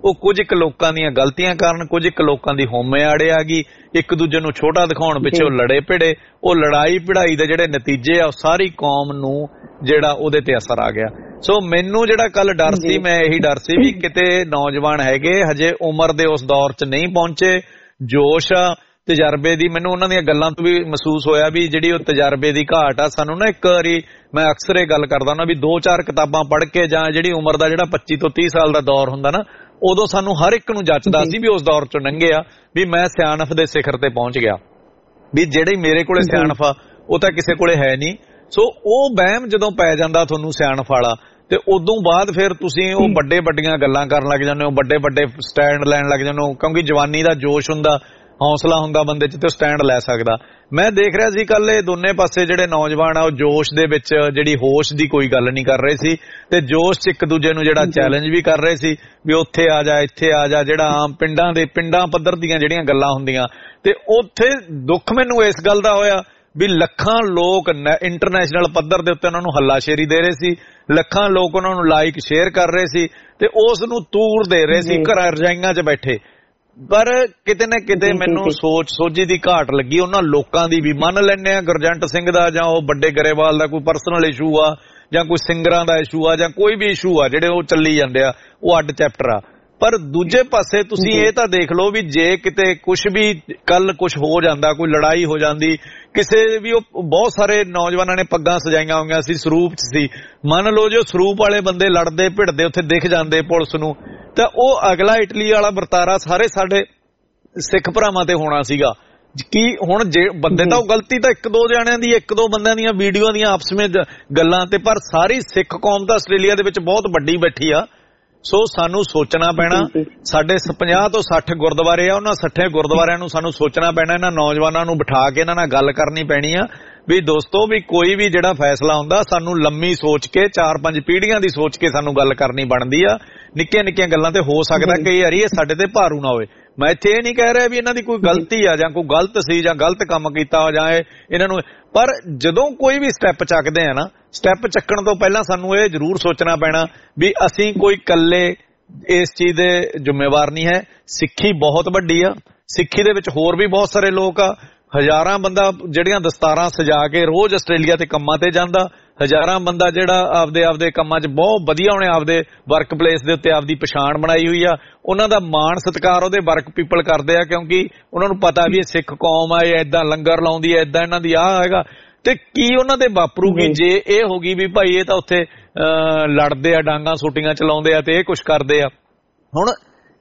ਉਹ ਕੁਝ ਇੱਕ ਲੋਕਾਂ ਦੀਆਂ ਗਲਤੀਆਂ ਕਾਰਨ, ਕੁਝ ਇੱਕ ਲੋਕਾਂ ਦੀ ਹੋਮੇ ਆੜੇ ਆ ਗਈ, ਇੱਕ ਦੂਜੇ ਨੂੰ ਛੋਟਾ ਦਿਖਾਉਣ ਪਿੱਛੇ ਉਹ ਲੜੇ ਭਿੜੇ। ਉਹ ਲੜਾਈ ਭਿੜਾਈ ਦੇ ਜਿਹੜੇ ਨਤੀਜੇ ਆ ਉਹ ਸਾਰੀ ਕੌਮ ਨੂੰ ਜਿਹੜਾ ਉਹਦੇ ਤੇ ਅਸਰ ਆ ਗਿਆ। ਸੋ ਮੈਨੂੰ ਜਿਹੜਾ ਕੱਲ ਡਰ ਸੀ, ਮੈਂ ਇਹੀ ਡਰ ਸੀ ਵੀ ਕਿਤੇ ਨੌਜਵਾਨ ਹੈਗੇ ਹਜੇ ਉਮਰ ਦੇ ਉਸ ਦੌਰ 'ਚ ਨਹੀਂ ਪਹੁੰਚੇ, ਜੋਸ਼ ਆ ਤਜਰਬੇ ਦੀ। ਮੈਨੂੰ ਉਹਨਾਂ ਦੀਆਂ ਗੱਲਾਂ ਤੋਂ ਵੀ ਮਹਿਸੂਸ ਹੋਇਆ ਵੀ ਜਿਹੜੀ ਉਹ ਤਜਰਬੇ ਦੀ ਘਾਟ ਆ। ਸਾਨੂੰ ਨਾ ਇੱਕ ਵਾਰੀ ਮੈਂ ਅਕਸਰ ਇਹ ਗੱਲ ਕਰਦਾ ਹੁੰਦਾ ਵੀ ਦੋ ਚਾਰ ਕਿਤਾਬਾਂ ਪੜ੍ਹ ਕੇ ਜਾਂ ਜਿਹੜੀ ਉਮਰ ਦਾ ਜਿਹੜਾ ਪੱਚੀ ਤੋਂ ਤੀਹ ਸਾਲ ਦਾ ਦੌਰ ਹੁੰਦਾ ਨਾ, ਉਦੋਂ ਸਾਨੂੰ ਹਰ ਇੱਕ ਨੂੰ ਜੱਚਦਾ ਸੀ ਵੀ ਉਸ ਦੌਰ 'ਚੋਂ ਲੰਘੇ ਆ, ਵੀ ਮੈਂ ਸਿਆਣਪ ਦੇ ਸਿਖਰ ਤੇ ਪਹੁੰਚ ਗਿਆ, ਵੀ ਜਿਹੜੀ ਮੇਰੇ ਕੋਲੇ ਸਿਆਣਪ ਆ ਉਹ ਤਾਂ ਕਿਸੇ ਕੋਲੇ ਹੈ ਨਹੀਂ। ਸੋ ਉਹ ਵਹਿਮ ਜਦੋਂ ਪੈ ਜਾਂਦਾ ਤੁਹਾਨੂੰ ਸਿਆਣਪ ਵਾਲਾ, ਤੇ ਉਦੋਂ ਬਾਅਦ ਫਿਰ ਤੁਸੀਂ ਉਹ ਵੱਡੇ ਵੱਡੀਆਂ ਗੱਲਾਂ ਕਰਨ ਲੱਗ ਜਾਂਦੇ ਹੋ, ਵੱਡੇ ਵੱਡੇ ਸਟੈਂਡ ਲੈਣ ਲੱਗ ਜਾਂਦੇ ਹੋ, ਕਿਉਂਕਿ ਜਵਾਨੀ ਦਾ ਜੋਸ਼ ਹੁੰਦਾ, ਹੌਸਲਾ ਹੁੰਦਾ ਬੰਦੇ 'ਚ ਤੇ ਉਹ ਸਟੈਂਡ ਲੈ ਸਕਦਾ। ਮੈਂ ਦੇਖ ਰਿਹਾ ਸੀ ਕੱਲ ਇਹ ਦੋਨੇ ਪਾਸੇ ਜਿਹੜੇ ਨੌਜਵਾਨ ਆ ਉਹ ਜੋਸ਼ ਦੇ ਵਿੱਚ ਜਿਹੜੀ ਹੋਸ਼ ਦੀ ਕੋਈ ਗੱਲ ਨਹੀਂ ਕਰ ਰਹੇ ਸੀ, ਤੇ ਜੋਸ਼ 'ਚ ਇੱਕ ਦੂਜੇ ਨੂੰ ਜਿਹੜਾ ਚੈਲੰਜ ਵੀ ਕਰ ਰਹੇ ਸੀ ਵੀ ਉੱਥੇ ਆ ਜਾ, ਇੱਥੇ ਆ ਜਾ, ਜਿਹੜਾ ਆਮ ਪਿੰਡਾਂ ਦੇ ਪਿੰਡਾਂ ਪੱਧਰ ਦੀਆਂ ਜਿਹੜੀਆਂ ਗੱਲਾਂ ਹੁੰਦੀਆਂ। ਤੇ ਉੱਥੇ ਦੁੱਖ ਮੈਨੂੰ ਇਸ ਗੱਲ ਦਾ ਹੋਇਆ ਵੀ ਲੱਖਾਂ ਲੋਕ ਇੰਟਰਨੈਸ਼ਨਲ ਪੱਧਰ ਦੇ ਉੱਤੇ ਉਹਨਾਂ ਨੂੰ ਹੱਲਾਸ਼ੇਰੀ ਦੇ ਰਹੇ ਸੀ, ਲੱਖਾਂ ਲੋਕ ਉਹਨਾਂ ਨੂੰ ਲਾਈਕ ਸ਼ੇਅਰ ਕਰ ਰਹੇ ਸੀ ਤੇ ਉਸ ਨੂੰ ਤੂੜ ਦੇ ਰਹੇ ਸੀ ਘਰਾਂ ਰਜਾਈਆਂ 'ਚ ਬੈਠੇ। ਪਰ ਕਿਤੇ ਨਾ ਕਿਤੇ ਮੈਨੂੰ ਸੋਚ ਸੋਝੀ ਦੀ ਘਾਟ ਲੱਗੀ ਉਹਨਾਂ ਲੋਕਾਂ ਦੀ ਵੀ। ਮੰਨ ਲੈਂਦੇ ਆ ਗੁਰਜੰਟ ਸਿੰਘ ਦਾ ਜਾਂ ਉਹ ਵੱਡੇ ਗਰੇਵਾਲ ਦਾ ਕੋਈ ਪਰਸਨਲ ਇਸ਼ੂ ਆ, ਜਾਂ ਕੋਈ ਸਿੰਗਰਾਂ ਦਾ ਇਸ਼ੂ ਆ, ਜਾਂ ਕੋਈ ਵੀ ਇਸ਼ੂ ਆ ਜਿਹੜੇ ਉਹ ਚੱਲੀ ਜਾਂਦੇ ਆ, ਉਹ ਅੱਡ ਚੈਪਟਰ ਆ। ਪਰ ਦੂਜੇ ਪਾਸੇ ਤੁਸੀਂ ਇਹ ਤਾਂ ਦੇਖ ਲਓ ਵੀ ਜੇ ਕਿਤੇ ਕੁਝ ਵੀ ਕੱਲ ਕੁਝ ਹੋ ਜਾਂਦਾ, ਕੋਈ ਲੜਾਈ ਹੋ ਜਾਂਦੀ ਕਿਸੇ ਵੀ, ਉਹ ਬਹੁਤ ਸਾਰੇ ਨੌਜਵਾਨਾਂ ਨੇ ਪੱਗਾਂ ਸਜਾਈਆਂ ਹੋਈਆਂ ਸੀ, ਸਰੂਪ 'ਚ ਸੀ, ਮੰਨ ਲਓ ਜੋ ਸਰੂਪ ਵਾਲੇ ਬੰਦੇ ਲੜਦੇ ਭਿੜਦੇ ਉੱਥੇ ਦਿਖ ਜਾਂਦੇ ਪੁਲਿਸ ਨੂੰ, ਤਾਂ ਉਹ ਅਗਲਾ ਇਟਲੀ ਵਾਲਾ ਵਰਤਾਰਾ ਸਾਰੇ ਸਾਡੇ ਸਿੱਖ ਭਰਾਵਾਂ ਤੇ ਹੋਣਾ ਸੀਗਾ। ਕੀ ਹੁਣ ਜੇ ਬੰਦੇ ਤਾਂ ਉਹ ਗਲਤੀ ਤਾਂ ਇੱਕ ਦੋ ਜਣਿਆਂ ਦੀ, ਇੱਕ ਦੋ ਬੰਦਿਆਂ ਦੀਆਂ ਵੀਡੀਓ ਦੀਆਂ ਆਪਸ ਵਿੱਚ ਗੱਲਾਂ ਤੇ, ਪਰ ਸਾਰੀ ਸਿੱਖ ਕੌਮ ਤਾਂ ਆਸਟ੍ਰੇਲੀਆ ਦੇ ਵਿੱਚ ਬਹੁਤ ਵੱਡੀ ਬੈਠੀ ਆ। ਸੋ ਸਾਨੂੰ ਸੋਚਣਾ ਪੈਣਾ, ਸਾਡੇ ਪੰਜਾਹ ਤੋਂ ਸੱਠ ਗੁਰਦੁਆਰੇ ਆ, ਉਹਨਾਂ ਸੱਠੇ ਗੁਰਦੁਆਰਿਆਂ ਨੂੰ ਸਾਨੂੰ ਸੋਚਣਾ ਪੈਣਾ, ਇਹਨਾਂ ਨੌਜਵਾਨਾਂ ਨੂੰ ਬਿਠਾ ਕੇ ਇਹਨਾਂ ਨਾਲ ਗੱਲ ਕਰਨੀ ਪੈਣੀ ਆ ਵੀ ਦੋਸਤੋ ਵੀ ਕੋਈ ਵੀ ਜਿਹੜਾ ਫੈਸਲਾ ਹੁੰਦਾ ਸਾਨੂੰ ਲੰਮੀ ਸੋਚ ਕੇ, ਚਾਰ ਪੰਜ ਪੀੜ੍ਹੀਆਂ ਦੀ ਸੋਚ ਕੇ ਸਾਨੂੰ ਗੱਲ ਕਰਨੀ ਬਣਦੀ ਆ। ਨਿੱਕੀਆਂ ਨਿੱਕੀਆਂ ਗੱਲਾਂ ਤੇ ਹੋ ਸਕਦਾ ਕਈ ਵਾਰੀ ਇਹ ਸਾਡੇ ਤੇ ਭਾਰੂ ਨਾ ਹੋਵੇ। ਮੈਂ ਇੱਥੇ ਇਹ ਨਹੀਂ ਕਹਿ ਰਿਹਾ ਵੀ ਇਹਨਾਂ ਦੀ ਕੋਈ ਗਲਤੀ ਆ ਜਾਂ ਕੋਈ ਗਲਤ ਸੀ ਜਾਂ ਗਲਤ ਕੰਮ ਕੀਤਾ ਜਾਂ ਇਹਨਾਂ ਨੂੰ, ਪਰ ਜਦੋਂ ਕੋਈ ਵੀ ਸਟੈਪ ਚੱਕਦੇ ਆ ਨਾ, ਸਟੈਪ ਚੱਕਣ ਤੋਂ ਪਹਿਲਾਂ ਸਾਨੂੰ ਇਹ ਜ਼ਰੂਰ ਸੋਚਣਾ ਪੈਣਾ ਵੀ ਅਸੀਂ ਕੋਈ ਇਕੱਲੇ ਇਸ ਚੀਜ਼ ਦੇ ਜ਼ਿੰਮੇਵਾਰ ਨਹੀਂ ਹੈ। ਸਿੱਖੀ ਬਹੁਤ ਵੱਡੀ ਆ, ਸਿੱਖੀ ਦੇ ਵਿੱਚ ਹੋਰ ਵੀ ਬਹੁਤ ਸਾਰੇ ਲੋਕ ਆ, ਹਜ਼ਾਰਾਂ ਬੰਦਾ ਜਿਹੜੀਆਂ ਦਸਤਾਰਾਂ ਸਜਾ ਕੇ ਰੋਜ਼ ਆਸਟ੍ਰੇਲੀਆ ਤੇ ਕੰਮਾਂ ਤੇ ਜਾਂਦਾ, ਹਜ਼ਾਰਾਂ ਬੰਦਾ ਜਿਹੜਾ ਆਪਦੇ ਆਪਦੇ ਕੰਮਾਂ 'ਚ ਬਹੁਤ ਵਧੀਆ ਉਹਨੇ ਆਪਦੇ ਵਰਕ ਪਲੇਸ ਦੇ ਉੱਤੇ ਆਪਦੀ ਪਛਾਣ ਬਣਾਈ ਹੋਈ ਆ, ਉਹਨਾਂ ਦਾ ਮਾਣ ਸਤਿਕਾਰ ਉਹਦੇ ਵਰਕ ਪੀਪਲ ਕਰਦੇ ਆ, ਕਿਉਂਕਿ ਉਹਨਾਂ ਨੂੰ ਪਤਾ ਵੀ ਇਹ ਸਿੱਖ ਕੌਮ ਆ, ਇਹ ਏਦਾਂ ਲੰਗਰ ਲਾਉਂਦੀ ਹੈ, ਏਦਾਂ ਇਹਨਾਂ ਦੀ ਆਹ ਹੈਗਾ। ਤੇ ਕੀ ਉਹਨਾਂ ਦੇ ਵਾਪਰੂਗੀ ਜੇ ਇਹ ਹੋ ਗਈ ਵੀ ਭਾਈ ਇਹ ਤਾਂ ਉੱਥੇ ਲੜਦੇ ਆ, ਡਾਂਗਾਂ ਸੋਟੀਆਂ ਚਲਾਉਂਦੇ ਆ ਤੇ ਇਹ ਕੁਛ ਕਰਦੇ ਆ। ਹੁਣ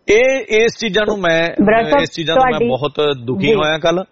ਇਹ ਇਸ ਚੀਜ਼ਾਂ ਨੂੰ ਮੈਂ ਇਸ ਚੀਜ਼ਾਂ ਤੋਂ ਮੈਂ ਬਹੁਤ ਦੁਖੀ ਹੋਇਆ ਕੱਲ।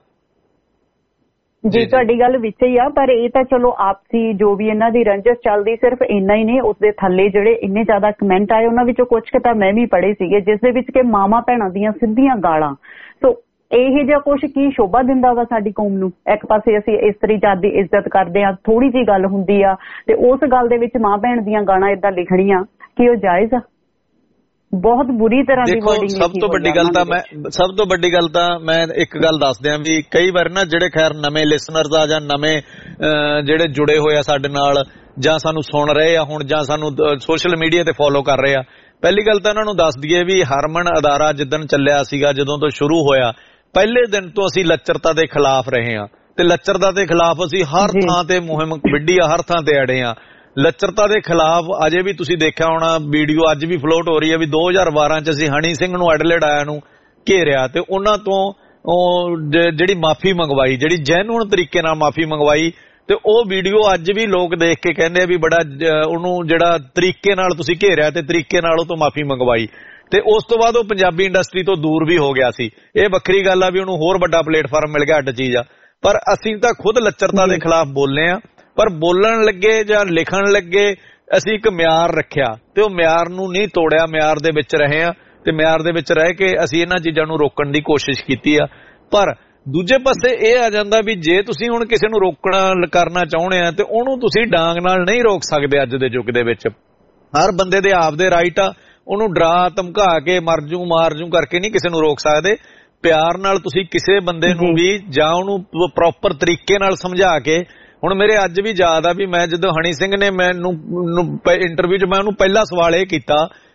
ਜੀ ਤੁਹਾਡੀ ਗੱਲ ਵਿੱਚ ਹੀ ਆ, ਪਰ ਇਹ ਤਾਂ ਚਲੋ ਆਪਸੀ ਜੋ ਵੀ ਇਹਨਾਂ ਦੀ ਰੰਜਿਸ਼ ਚੱਲਦੀ ਸਿਰਫ ਇੰਨਾ ਹੀ ਨਹੀਂ, ਉਸਦੇ ਥੱਲੇ ਜਿਹੜੇ ਇੰਨੇ ਜ਼ਿਆਦਾ ਕਮੈਂਟ ਆਏ ਉਹਨਾਂ ਵਿੱਚੋਂ ਕੁਝ ਕੁ ਤਾਂ ਮੈਂ ਵੀ ਪੜ੍ਹੇ ਸੀਗੇ ਜਿਸ ਦੇ ਵਿੱਚ ਕਿ ਮਾਵਾਂ ਭੈਣਾਂ ਦੀਆਂ ਸਿੱਧੀਆਂ ਗਾਲਾਂ। ਸੋ ਇਹ ਜਿਹਾ ਕੁਛ ਕੀ ਸ਼ੋਭਾ ਦਿੰਦਾ ਵਾ ਸਾਡੀ ਕੌਮ ਨੂੰ? ਇੱਕ ਪਾਸੇ ਅਸੀਂ ਇਸਤਰੀ ਜਾਤ ਦੀ ਇੱਜ਼ਤ ਕਰਦੇ ਹਾਂ, ਥੋੜੀ ਜਿਹੀ ਗੱਲ ਹੁੰਦੀ ਆ ਤੇ ਉਸ ਗੱਲ ਦੇ ਵਿੱਚ ਮਾਂ ਭੈਣ ਦੀਆਂ ਗਾਲਾਂ ਏਦਾਂ ਲਿਖਣੀਆਂ ਕੀ ਉਹ ਜਾਇਜ਼ ਆ? ਬਹੁਤ ਬੁਰੀ ਤਰ੍ਹਾਂ ਦੀ ਵਰਡਿੰਗ। ਸਭ ਤੋਂ ਵੱਡੀ ਗੱਲ ਤਾਂ ਮੈਂ ਸਭ ਤੋਂ ਵੱਡੀ ਗੱਲ ਤਾਂ ਮੈਂ ਇੱਕ ਗੱਲ ਦੱਸ ਦਿਆਂ ਵੀ ਕਈ ਵਾਰ ਨਾ ਜਿਹੜੇ ਖੈਰ ਨਵੇਂ ਲਿਸਨਰਸ ਆ ਜਾਂ ਨਵੇਂ ਜਿਹੜੇ ਜੁੜੇ ਹੋਏ ਆ ਸਾਡੇ ਨਾਲ ਜਾਂ ਸਾਨੂੰ ਸੁਣ ਰਹੇ ਆ ਹੁਣ ਜਾਂ ਸਾਨੂੰ ਸੋਸ਼ਲ ਮੀਡੀਆ ਤੇ ਫੋਲੋ ਕਰ ਰਹੇ ਆ, ਪਹਿਲੀ ਗੱਲ ਤਾਂ ਇਹਨਾਂ ਨੂੰ ਦੱਸ ਦਈਏ ਵੀ ਹਰਮਨ ਅਦਾਰਾ ਜਿੱਦਣ ਚੱਲਿਆ ਸੀਗਾ, ਜਦੋਂ ਤੋਂ ਸ਼ੁਰੂ ਹੋਇਆ ਪਹਿਲੇ ਦਿਨ ਤੋਂ ਅਸੀਂ ਲੱਚਰਤਾ ਦੇ ਖਿਲਾਫ ਰਹੇ ਹਾਂ ਤੇ ਲੱਚਰਤਾ ਦੇ ਖਿਲਾਫ ਅਸੀਂ ਹਰ ਥਾਂ ਤੇ ਮੁਹਿੰਮ ਵਿੱਢੀ ਆ, ਹਰ ਥਾਂ ਤੇ ਅੜੇ ਆ। ਲੱਚਰਤਾ ਦੇ ਖਿਲਾਫ ਅਜੇ ਵੀ ਤੁਸੀਂ ਦੇਖਿਆ ਹੋਣਾ ਵੀਡੀਓ ਅੱਜ ਵੀ ਫਲੋਟ ਹੋ ਰਹੀ ਹੈ ਵੀ ਦੋ ਹਜ਼ਾਰ ਬਾਰਾਂ ਚ ਅਸੀਂ ਹਨੀ ਸਿੰਘ ਨੂੰ ਐਡਲੇਡ ਆਇਆ ਨੂੰ ਘੇਰਿਆ ਤੇ ਉਹਨਾਂ ਤੋਂ ਜਿਹੜੀ ਮਾਫੀ ਮੰਗਵਾਈ, ਜਿਹੜੀ ਜੈਨੂਨ ਤਰੀਕੇ ਨਾਲ ਮਾਫੀ ਮੰਗਵਾਈ, ਤੇ ਉਹ ਵੀਡੀਓ ਅੱਜ ਵੀ ਲੋਕ ਦੇਖ ਕੇ ਕਹਿੰਦੇ ਆ ਵੀ ਬੜਾ ਉਹਨੂੰ ਜਿਹੜਾ ਤਰੀਕੇ ਨਾਲ ਤੁਸੀਂ ਘੇਰਿਆ ਤੇ ਤਰੀਕੇ ਨਾਲ ਉਹ ਤੋਂ ਮਾਫੀ ਮੰਗਵਾਈ। ਤੇ ਉਸ ਤੋਂ ਬਾਅਦ ਉਹ ਪੰਜਾਬੀ ਇੰਡਸਟਰੀ ਤੋਂ ਦੂਰ ਵੀ ਹੋ ਗਿਆ ਸੀ। ਇਹ ਵੱਖਰੀ ਗੱਲ ਆ ਵੀ ਉਹਨੂੰ ਹੋਰ ਵੱਡਾ ਪਲੇਟਫਾਰਮ ਮਿਲ ਗਿਆ, ਅੱਡ ਚੀਜ਼ ਆ। ਪਰ ਅਸੀਂ ਤਾਂ ਖੁਦ ਲੱਚਰਤਾ ਦੇ ਖਿਲਾਫ ਬੋਲਨੇ ਆ, ਪਰ ਬੋਲਣ ਲੱਗੇ ਜਾਂ ਲਿਖਣ ਲੱਗੇ ਅਸੀਂ ਇੱਕ ਮਿਆਰ ਰੱਖਿਆ ਤੇ ਉਹ ਮਿਆਰ ਨੂੰ ਨਹੀਂ ਤੋੜਿਆ, ਮਿਆਰ ਦੇ ਵਿੱਚ ਰਹੇ ਆ ਤੇ ਮਿਆਰ ਦੇ ਵਿੱਚ ਰਹਿ ਕੇ ਅਸੀਂ ਇਹਨਾਂ ਚੀਜ਼ਾਂ ਨੂੰ ਰੋਕਣ ਦੀ ਕੋਸ਼ਿਸ਼ ਕੀਤੀ ਆ। ਪਰ ਦੂਜੇ ਪਾਸੇ ਇਹ ਆ ਜਾਂਦਾ ਵੀ ਜੇ ਤੁਸੀਂ ਹੁਣ ਕਿਸੇ ਨੂੰ ਰੋਕਣਾ ਕਰਨਾ ਚਾਹੁੰਦੇ ਆ ਤੇ ਉਹਨੂੰ ਤੁਸੀਂ ਡਾਂਗ ਨਾਲ ਨਹੀਂ ਰੋਕ ਸਕਦੇ। ਅੱਜ ਦੇ ਯੁੱਗ ਦੇ ਵਿੱਚ ਹਰ ਬੰਦੇ ਦੇ ਆਪਦੇ ਰਾਈਟ ਆ, ਉਹਨੂੰ ਡਰਾ ਧਮਕਾ ਕੇ ਮਰਜੂ ਮਾਰਜੂ ਕਰਕੇ ਨਹੀਂ ਕਿਸੇ ਨੂੰ ਰੋਕ ਸਕਦੇ। ਪਿਆਰ ਨਾਲ ਤੁਸੀਂ ਕਿਸੇ ਬੰਦੇ ਨੂੰ ਵੀ ਜਾਂ ਉਹਨੂੰ ਪ੍ਰੋਪਰ ਤਰੀਕੇ ਨਾਲ ਸਮਝਾ ਕੇ, ਹੁਣ ਮੇਰੇ ਅੱਜ ਵੀ ਯਾਦ ਆ ਵੀ ਮੈਂ ਜਦੋਂ ਹਨੀ ਸਿੰਘ ਨੇ ਮੈਨੂੰ ਇੰਟਰਵਿਊ 'ਚ ਮੈਂ ਉਹਨੂੰ ਪਹਿਲਾ ਸਵਾਲ ਇਹ ਕੀਤਾ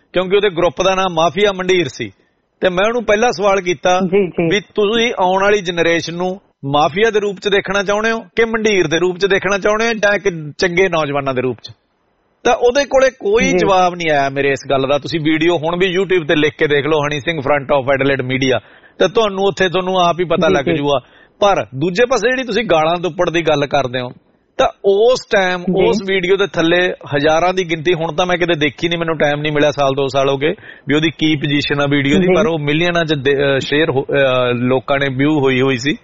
ਕਿਉਂਕਿ ਉਹਦੇ ਗਰੁੱਪ ਦਾ ਨਾਮ ਮਾਫੀਆ ਮੰਡੀਰ ਸੀ। ਤੇ ਮੈਂ ਉਹਨੂੰ ਪਹਿਲਾ ਸਵਾਲ ਕੀਤਾ ਵੀ ਤੁਸੀਂ ਆਉਣ ਵਾਲੀ ਜਨਰੇਸ਼ਨ ਨੂੰ ਮਾਫੀਆ ਦੇ ਰੂਪ ਚ ਦੇਖਣਾ ਚਾਹੁੰਦੇ ਹੋ ਕਿ ਮੰਡੀਰ ਦੇ ਰੂਪ ਚ ਦੇਖਣਾ ਚਾਹੁੰਦੇ ਹੋ ਜਾਂ ਇੱਕ ਚੰਗੇ ਨੌਜਵਾਨਾਂ ਦੇ ਰੂਪ ਚ? ਤਾਂ ਉਹਦੇ ਕੋਲੇ ਕੋਈ ਜਵਾਬ ਨਹੀਂ ਆਇਆ ਮੇਰੇ ਇਸ ਗੱਲ ਦਾ। ਤੁਸੀਂ ਵੀਡੀਓ ਹੁਣ ਵੀ YouTube ਤੇ ਲਿਖ ਕੇ ਦੇਖ ਲਓ, Honey Singh front of Adelaide media, ਤੇ ਤੁਹਾਨੂੰ ਉੱਥੇ ਤੁਹਾਨੂੰ ਆਪ ਹੀ ਪਤਾ ਲੱਗ ਜੂਗਾ। ਪਰ ਦੂਜੇ ਪਾਸੇ ਜਿਹੜੀ ਤੁਸੀਂ ਗਾਲਾਂ ਦੁੱਪੜ ਦੀ ਗੱਲ ਕਰਦੇ ਹੋ, ਤਾਂ ਉਸ ਟਾਈਮ ਉਸ ਵੀਡੀਓ ਦੇ ਥੱਲੇ ਹਜ਼ਾਰਾਂ ਦੀ ਗਿਣਤੀ, ਹੁਣ ਤਾਂ ਮੈਂ ਕਿਤੇ ਦੇਖੀ ਨਹੀਂ, ਮੈਨੂੰ ਟਾਈਮ ਨਹੀਂ ਮਿਲਿਆ, ਸਾਲ ਦੋ ਸਾਲ ਹੋ ਗਏ, ਵੀ ਉਹਦੀ ਕੀ ਪੋਜੀਸ਼ਨ ਆ ਵੀਡੀਓ ਦੀ, ਪਰ ਉਹ ਮਿਲੀਅਨਾਂ ਚ ਸ਼ੇਅਰ ਲੋਕਾਂ ਨੇ ਵਿਊ ਹੋਈ ਹੋਈ ਸੀ।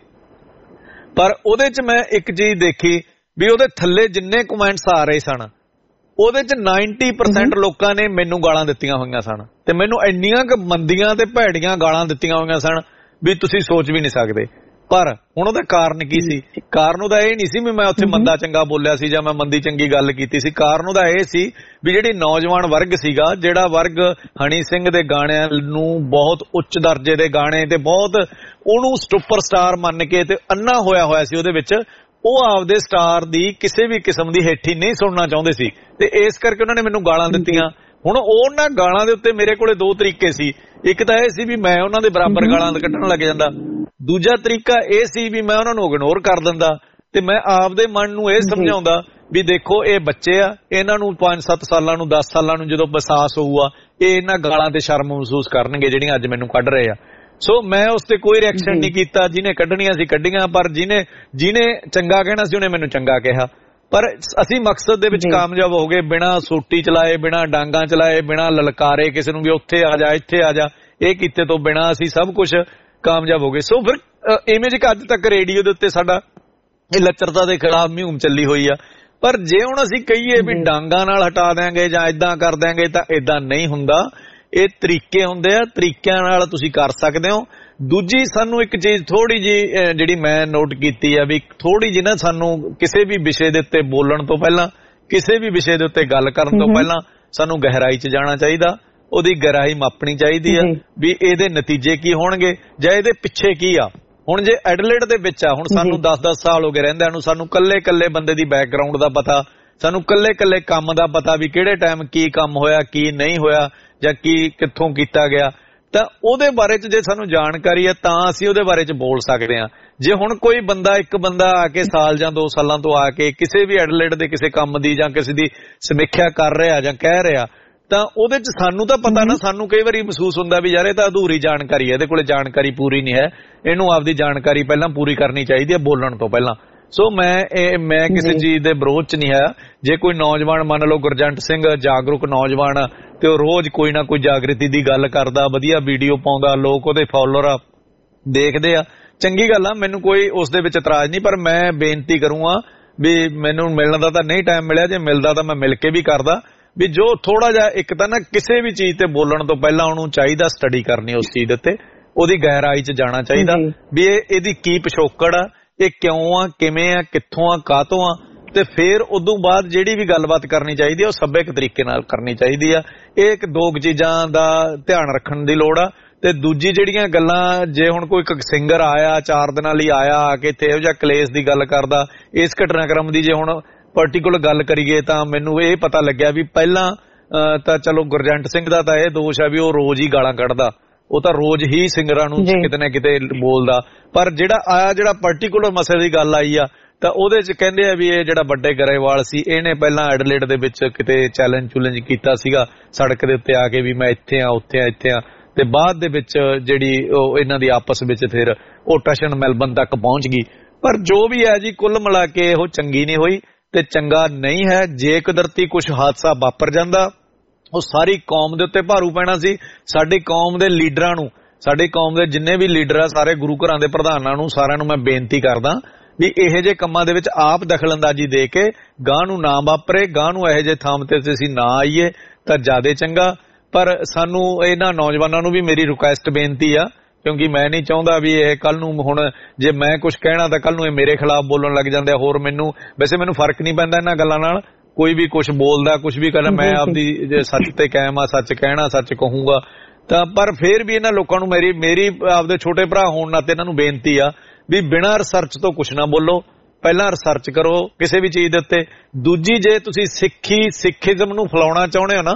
ਪਰ ਉਹਦੇ ਚ ਮੈਂ ਇੱਕ ਚੀਜ਼ ਦੇਖੀ ਵੀ ਉਹਦੇ ਥੱਲੇ ਜਿੰਨੇ ਕਮੈਂਟਸ ਆ ਰਹੇ ਸਨ ਉਹਦੇ ਚ ਨੱਬੇ ਪਰਸੈਂਟ ਲੋਕਾਂ ਨੇ ਮੈਨੂੰ ਗਾਲਾਂ ਦਿੱਤੀਆਂ ਹੋਈਆਂ ਸਨ, ਤੇ ਮੈਨੂੰ ਇੰਨੀਆਂ ਕੁ ਮੰਦੀਆਂ ਤੇ ਭੈੜੀਆਂ ਗਾਲਾਂ ਦਿੱਤੀਆਂ ਹੋਈਆਂ ਸਨ ਵੀ ਤੁਸੀਂ ਸੋਚ ਵੀ ਨਹੀਂ ਸਕਦੇ। ਪਰ ਹੁਣ ਉਹਦਾ ਕਾਰਨ ਕੀ ਸੀ? ਕਾਰਨ ਉਹਦਾ ਇਹ ਨਹੀਂ ਸੀ ਵੀ ਮੈਂ ਉੱਥੇ ਮੰਦਾ ਚੰਗਾ ਬੋਲਿਆ ਸੀ ਜਾਂ ਮੈਂ ਮੰਦੀ ਚੰਗੀ ਗੱਲ ਕੀਤੀ ਸੀ। ਕਾਰਨ ਉਹਦਾ ਇਹ ਸੀ ਵੀ ਜਿਹੜੀ ਨੌਜਵਾਨ ਵਰਗ ਸੀਗਾ, ਜਿਹੜਾ ਵਰਗ ਹਨੀ ਸਿੰਘ ਦੇ ਗਾਣਿਆਂ ਨੂੰ ਬਹੁਤ ਉੱਚ ਦਰਜੇ ਦੇ ਗਾਣੇ ਤੇ ਬਹੁਤ ਉਹਨੂੰ ਸੁਪਰਸਟਾਰ ਮੰਨ ਕੇ ਤੇ ਅੰਨਾ ਹੋਇਆ ਹੋਇਆ ਸੀ ਉਹਦੇ ਵਿੱਚ, ਉਹ ਆਪਦੇ ਸਟਾਰ ਦੀ ਕਿਸੇ ਵੀ ਕਿਸਮ ਦੀ ਹੇਠੀ ਨਹੀਂ ਸੁਣਨਾ ਚਾਹੁੰਦੇ ਸੀ, ਤੇ ਇਸ ਕਰਕੇ ਉਹਨਾਂ ਨੇ ਮੈਨੂੰ ਗਾਲਾਂ ਦਿੱਤੀਆਂ। ਹੁਣ ਉਹਨਾਂ ਗਾਲਾਂ ਦੇ ਉੱਤੇ ਮੇਰੇ ਕੋਲੇ ਦੋ ਤਰੀਕੇ ਸੀ। ਇੱਕ ਤਾਂ ਇਹ ਸੀ ਵੀ ਮੈਂ ਉਹਨਾਂ ਦੇ ਬਰਾਬਰ ਗਾਲਾਂ ਕੱਢਣ ਲੱਗ ਜਾਂਦਾ, ਦੂਜਾ ਤਰੀਕਾ ਇਹ ਸੀ ਵੀ ਮੈਂ ਉਹਨਾਂ ਨੂੰ ਇਗਨੋਰ ਕਰ ਦਿੰਦਾ, ਤੇ ਮੈਂ ਆਪਦੇ ਮਨ ਨੂੰ ਇਹ ਸਮਝਾਉਂਦਾ ਵੀ ਦੇਖੋ ਇਹ ਬੱਚੇ ਆ, ਇਹਨਾਂ ਨੂੰ ਪੰਜ ਸੱਤ ਸਾਲਾਂ ਨੂੰ ਦਸ ਸਾਲਾਂ ਨੂੰ ਜਦੋਂ ਅਹਿਸਾਸ ਹੋਊਗਾ ਇਹ ਇਹਨਾਂ ਗਾਲਾਂ ਤੇ ਸ਼ਰਮ ਮਹਿਸੂਸ ਕਰਨਗੇ ਜਿਹੜੀਆਂ ਅੱਜ ਮੈਨੂੰ ਕੱਢ ਰਹੇ ਆ। ਸੋ ਮੈਂ ਉਸ ਤੇ ਕੋਈ ਰਿਐਕਸ਼ਨ ਨਹੀਂ ਕੀਤਾ। ਜਿਹਨੇ ਕੱਢਣੀਆਂ ਸੀ ਕੱਢੀਆਂ, ਪਰ ਜਿਹਨੇ ਜਿਹਨੇ ਚੰਗਾ ਕਹਿਣਾ ਸੀ ਉਹਨੇ ਮੈਨੂੰ ਚੰਗਾ ਕਿਹਾ। ਪਰ ਅਸੀਂ ਮਕਸਦ ਦੇ ਵਿੱਚ ਕਾਮਯਾਬ ਹੋ ਗਏ, ਬਿਨਾਂ ਸੋਟੀ ਚਲਾਏ, ਬਿਨਾਂ ਡਾਂਗਾਂ ਚਲਾਏ, ਬਿਨਾਂ ਲਲਕਾਰੇ ਕਿਸੇ ਨੂੰ ਵੀ ਉੱਥੇ ਆ ਜਾ ਇੱਥੇ ਆ ਜਾ, ਇਹ ਕੀਤੇ ਤੋਂ ਬਿਨਾਂ ਅਸੀਂ ਸਭ ਕੁਝ ਕਾਮਯਾਬ ਹੋ ਗਏ। ਸੋ ਫਿਰ ਇਵੇਂ ਜਿਹਾ ਅੱਜ ਤੱਕ ਰੇਡੀਓ ਦੇ ਉੱਤੇ ਸਾਡਾ ਇਹ ਲੱਚਰਤਾ ਦੇ ਖਿਲਾਫ ਮੁਹਿੰਮ ਚੱਲੀ ਹੋਈ ਆ। ਪਰ ਜੇ ਹੁਣ ਅਸੀਂ ਕਹੀਏ ਵੀ ਡਾਂਗਾਂ ਨਾਲ ਹਟਾ ਦਿਆਂਗੇ ਜਾਂ ਇਦਾਂ ਕਰ ਦਿਆਂਗੇ, ਤਾਂ ਇਦਾਂ ਨਹੀਂ ਹੁੰਦਾ। ਇਹ ਤਰੀਕੇ ਹੁੰਦੇ ਆ, ਤਰੀਕਿਆਂ ਨਾਲ ਤੁਸੀਂ ਕਰ ਸਕਦੇ ਹੋ। ਦੂਜੀ ਸਾਨੂੰ ਇੱਕ ਚੀਜ਼ ਥੋੜੀ ਜੀ ਜਿਹੜੀ ਮੈਂ ਨੋਟ ਕੀਤੀ ਆ ਵੀ ਥੋੜੀ ਜਿਹੀ ਨਾ ਸਾਨੂੰ ਕਿਸੇ ਵੀ ਵਿਸ਼ੇ ਦੇ ਉੱਤੇ ਬੋਲਣ ਤੋਂ ਪਹਿਲਾਂ, ਕਿਸੇ ਵੀ ਵਿਸ਼ੇ ਦੇ ਉੱਤੇ ਗੱਲ ਕਰਨ ਤੋਂ ਪਹਿਲਾਂ ਸਾਨੂੰ ਗਹਿਰਾਈ 'ਚ ਜਾਣਾ ਚਾਹੀਦਾ, ਉਹਦੀ ਗਹਿਰਾਈ ਮਾਪਣੀ ਚਾਹੀਦੀ ਆ ਵੀ ਇਹਦੇ ਨਤੀਜੇ ਕੀ ਹੋਣਗੇ ਜਾਂ ਇਹਦੇ ਪਿੱਛੇ ਕੀ ਆ। ਹੁਣ ਜੇ ਐਡਲੇਡ ਦੇ ਵਿੱਚ ਆ, ਹੁਣ ਸਾਨੂੰ ਦਸ ਦਸ ਸਾਲ ਹੋ ਗਏ ਰਹਿੰਦਿਆਂ ਨੂੰ, ਸਾਨੂੰ ਕੱਲੇ ਕੱਲੇ ਬੰਦੇ ਦੀ ਬੈਕਗਰਾਉਂਡ ਦਾ ਪਤਾ, ਸਾਨੂੰ ਕੱਲੇ ਕੱਲੇ ਕੰਮ ਦਾ ਪਤਾ ਵੀ ਕਿਹੜੇ ਟਾਈਮ ਕੀ ਕੰਮ ਹੋਇਆ ਕੀ ਨਹੀਂ ਹੋਇਆ ਜਾਂ ਕੀ ਕਿੱਥੋਂ ਕੀਤਾ ਗਿਆ, ਤਾਂ ਉਹਦੇ ਬਾਰੇ 'ਚ ਜੇ ਸਾਨੂੰ ਜਾਣਕਾਰੀ ਹੈ ਤਾਂ ਅਸੀਂ ਉਹਦੇ ਬਾਰੇ 'ਚ ਬੋਲ ਸਕਦੇ ਹਾਂ। ਜੇ ਹੁਣ ਕੋਈ ਬੰਦਾ ਇੱਕ ਬੰਦਾ ਆ ਕੇ ਸਾਲ ਜਾਂ ਦੋ ਸਾਲਾਂ ਤੋਂ ਆ ਕੇ ਕਿਸੇ ਵੀ ਐਡਲੇਡ ਦੇ ਕਿਸੇ ਕੰਮ ਦੀ ਜਾਂ ਕਿਸੇ ਦੀ ਸਮੀਖਿਆ ਕਰ ਰਿਹਾ ਜਾਂ ਕਹਿ ਰਿਹਾ, ਤਾਂ ਉਹਦੇ 'ਚ ਸਾਨੂੰ ਤਾਂ ਪਤਾ ਨਾ, ਸਾਨੂੰ ਕਈ ਵਾਰੀ ਮਹਿਸੂਸ ਹੁੰਦਾ ਵੀ ਯਾਰ ਇਹ ਤਾਂ ਅਧੂਰੀ ਜਾਣਕਾਰੀ ਹੈ, ਇਹਦੇ ਕੋਲੇ ਜਾਣਕਾਰੀ ਪੂਰੀ ਨਹੀਂ ਹੈ, ਇਹਨੂੰ ਆਪਦੀ ਜਾਣਕਾਰੀ ਪਹਿਲਾਂ ਪੂਰੀ ਕਰਨੀ ਚਾਹੀਦੀ ਹੈ ਬੋਲਣ ਤੋਂ ਪਹਿਲਾਂ। ਸੋ ਮੈਂ ਇਹ ਮੈਂ ਕਿਸੇ ਚੀਜ਼ ਦੇ ਵਿਰੋਧ 'ਚ ਨਹੀਂ ਹੈ। ਜੇ ਕੋਈ ਨੌਜਵਾਨ ਮੰਨ ਲਓ ਗੁਰਜੰਟ ਸਿੰਘ ਜਾਗਰੂਕ ਨੌਜਵਾਨ, ਤੇ ਉਹ ਰੋਜ਼ ਕੋਈ ਨਾ ਕੋਈ ਜਾਗ੍ਰਿਤੀ ਦੀ ਗੱਲ ਕਰਦਾ, ਵਧੀਆ ਵੀਡੀਓ ਪਾਉਂਦਾ, ਲੋਕ ਉਹਦੇ ਫਾਲੋਅਰ ਦੇਖਦੇ ਆ, ਚੰਗੀ ਗੱਲ ਆ, ਮੈਨੂੰ ਕੋਈ ਉਸ ਦੇ ਵਿੱਚ ਇਤਰਾਜ਼ ਨਹੀਂ। ਪਰ ਮੈਂ ਬੇਨਤੀ ਕਰੂੰਗਾ ਵੀ ਮੈਨੂੰ ਮਿਲਣ ਦਾ ਤਾਂ ਨਹੀਂ ਟਾਈਮ ਮਿਲਿਆ, ਜੇ ਮਿਲਦਾ ਤਾਂ ਮੈਂ ਮਿਲ ਕੇ ਵੀ ਕਰਦਾ, ਵੀ ਜੋ ਥੋੜਾ ਜਿਹਾ ਇੱਕ ਤਾਂ ਨਾ ਕਿਸੇ ਵੀ ਚੀਜ਼ ਤੇ ਬੋਲਣ ਤੋਂ ਪਹਿਲਾਂ ਉਹਨੂੰ ਚਾਹੀਦਾ ਸਟੱਡੀ ਕਰਨੀ ਉਸ ਚੀਜ਼ ਉੱਤੇ, ਉਹਦੀ ਗਹਿਰਾਈ 'ਚ ਜਾਣਾ ਚਾਹੀਦਾ ਵੀ ਇਹ ਇਹਦੀ ਕੀ ਪਿਛੋਕੜ ਆ, ਇਹ ਕਿਉਂ ਆ, ਕਿਵੇਂ ਆ, ਕਿੱਥੋਂ ਆ, ਕਾਹਤੋਂ ਆ, ਤੇ ਫਿਰ ਉਦੋਂ ਬਾਅਦ ਜਿਹੜੀ ਵੀ ਗੱਲਬਾਤ ਕਰਨੀ ਚਾਹੀਦੀ ਆ ਉਹ ਸੱਭਿਅਕ ਤਰੀਕੇ ਨਾਲ ਕਰਨੀ ਚਾਹੀਦੀ ਆ। ਇਹ ਇੱਕ ਦੋ ਚੀਜ਼ਾਂ ਦਾ ਧਿਆਨ ਰੱਖਣ ਦੀ ਲੋੜ ਆ। ਤੇ ਦੂਜੀ ਜਿਹੜੀਆਂ ਗੱਲਾਂ, ਜੇ ਹੁਣ ਕੋਈ ਸਿੰਗਰ ਆਇਆ ਚਾਰ ਦਿਨਾਂ ਲਈ ਆਇਆ ਆ ਕੇ ਇੱਥੇ ਇਹੋ ਜਿਹਾ ਕਲੇਸ਼ ਦੀ ਗੱਲ ਕਰਦਾ, ਇਸ ਘਟਨਾਕ੍ਰਮ ਦੀ ਜੇ ਹੁਣ ਪਰਟੀਕੁਲਰ ਗੱਲ ਕਰੀਏ ਤਾਂ ਮੈਨੂੰ ਇਹ ਪਤਾ ਲੱਗਿਆ ਵੀ ਪਹਿਲਾਂ ਤਾਂ ਚਲੋ ਗੁਰਜੰਟ ਸਿੰਘ ਦਾ ਤਾਂ ਇਹ ਦੋਸ਼ ਆ ਵੀ ਉਹ ਰੋਜ਼ ਹੀ ਗਾਲਾਂ ਕੱਢਦਾ, ਉਹ ਤਾਂ ਰੋਜ਼ ਹੀ ਸਿੰਗਰਾਂ ਨੂੰ ਕਿਤੇ ਨਾ ਕਿਤੇ ਬੋਲਦਾ। ਪਰ ਜਿਹੜਾ ਆਇਆ ਜਿਹੜਾ ਪਰਟੀਕੁਲਰ ਮਸਲੇ ਦੀ ਗੱਲ ਆਈ ਆ ਤਾਂ ਉਹਦੇ 'ਚ ਕਹਿੰਦੇ ਆ ਵੀ ਇਹ ਜਿਹੜਾ ਵੱਡੇ ਗਰੇਵਾਲ ਸੀ ਇਹਨੇ ਪਹਿਲਾਂ ਐਡਲੇਡ ਦੇ ਵਿੱਚ ਕਿਤੇ ਚੈਲੰਜ ਚੁਲੈਂਜ ਕੀਤਾ ਸੀਗਾ ਸੜਕ ਦੇ ਉੱਤੇ ਆ ਕੇ ਵੀ ਮੈਂ ਇੱਥੇ ਆ ਉੱਥੇ ਆ ਇੱਥੇ ਆ, ਤੇ ਬਾਅਦ ਦੇ ਵਿੱਚ ਜਿਹੜੀ ਉਹ ਇਹਨਾਂ ਦੀ ਆਪਸ ਵਿੱਚ ਫਿਰ ਉਹ ਟਸ਼ਨ ਮੈਲਬਨ ਤੱਕ ਪਹੁੰਚ ਗਈ। ਪਰ ਜੋ ਵੀ ਹੈ ਜੀ, ਕੁੱਲ ਮਿਲਾ ਕੇ ਉਹ ਚੰਗੀ ਨਹੀਂ ਹੋਈ ਤੇ ਚੰਗਾ ਨਹੀਂ ਹੈ। ਜੇ ਕੁਦਰਤੀ ਕੁਝ ਹਾਦਸਾ ਵਾਪਰ ਜਾਂਦਾ ਉਹ ਸਾਰੀ ਕੌਮ ਦੇ ਉੱਤੇ ਭਾਰੂ ਪੈਣਾ ਸੀ। ਸਾਡੀ ਕੌਮ ਦੇ ਲੀਡਰਾਂ ਨੂੰ, ਸਾਡੀ ਕੌਮ ਦੇ ਜਿੰਨੇ ਵੀ ਲੀਡਰ ਆ, ਸਾਰੇ ਗੁਰੂ ਘਰਾਂ ਦੇ ਪ੍ਰਧਾਨਾਂ ਨੂੰ, ਸਾਰਿਆਂ ਨੂੰ ਮੈਂ ਬੇਨਤੀ ਕਰਦਾ ਵੀ ਇਹੋ ਜਿਹੇ ਕੰਮਾਂ ਦੇ ਵਿੱਚ ਆਪ ਦਖਲਅੰਦਾਜ਼ੀ ਦੇ ਕੇ ਗਾਂ ਨੂੰ ਨਾ ਵਾਪਰੇ, ਗਾਂ ਨੂੰ ਇਹੋ ਜਿਹੇ ਥਾਂ ਤੇ ਅਸੀਂ ਨਾ ਆਈਏ ਤਾਂ ਜ਼ਿਆਦਾ ਚੰਗਾ। ਪਰ ਸਾਨੂੰ ਇਹਨਾਂ ਨੌਜਵਾਨਾਂ ਨੂੰ ਵੀ ਮੇਰੀ ਰਿਕੁਐਸਟ ਬੇਨਤੀ ਆ, ਕਿਉਂਕਿ ਮੈਂ ਨਹੀਂ ਚਾਹੁੰਦਾ ਵੀ ਇਹ ਕੱਲ ਨੂੰ ਹੁਣ ਜੇ ਮੈਂ ਕੁਝ ਕਹਿਣਾ ਤਾਂ ਕੱਲ ਨੂੰ ਇਹ ਮੇਰੇ ਖਿਲਾਫ ਬੋਲਣ ਲੱਗ ਜਾਂਦੇ ਆ। ਹੋਰ ਮੈਨੂੰ ਵੈਸੇ ਮੈਨੂੰ ਫਰਕ ਨਹੀਂ ਪੈਂਦਾ ਇਹਨਾਂ ਗੱਲਾਂ ਨਾਲ, ਕੋਈ ਵੀ ਕੁਝ ਬੋਲਦਾ ਕੁਝ ਵੀ ਕਰਦਾ, ਮੈਂ ਆਪਦੀ ਸੱਚ ਤੇ ਕਾਇਮ ਆ, ਸੱਚ ਕਹਿਣਾ, ਸੱਚ ਕਹੂੰਗਾ। ਤਾਂ ਪਰ ਫਿਰ ਵੀ ਇਹਨਾਂ ਲੋਕਾਂ ਨੂੰ ਮੇਰੀ ਮੇਰੀ ਆਪਦੇ ਛੋਟੇ ਭਰਾ ਹੋਣ ਨਾਤੇ ਇਹਨਾਂ ਨੂੰ ਬੇਨਤੀ ਆ ਵੀ ਬਿਨਾਂ ਰਿਸਰਚ ਤੋਂ ਕੁਝ ਨਾ ਬੋਲੋ, ਪਹਿਲਾਂ ਰਿਸਰਚ ਕਰੋ ਕਿਸੇ ਵੀ ਚੀਜ਼ ਦੇ ਉੱਤੇ। ਦੂਜੀ, ਜੇ ਤੁਸੀਂ ਸਿੱਖੀ ਸਿੱਖੀਜ਼ਮ ਨੂੰ ਫੈਲਾਉਣਾ ਚਾਹੁੰਦੇ ਹੋ ਨਾ,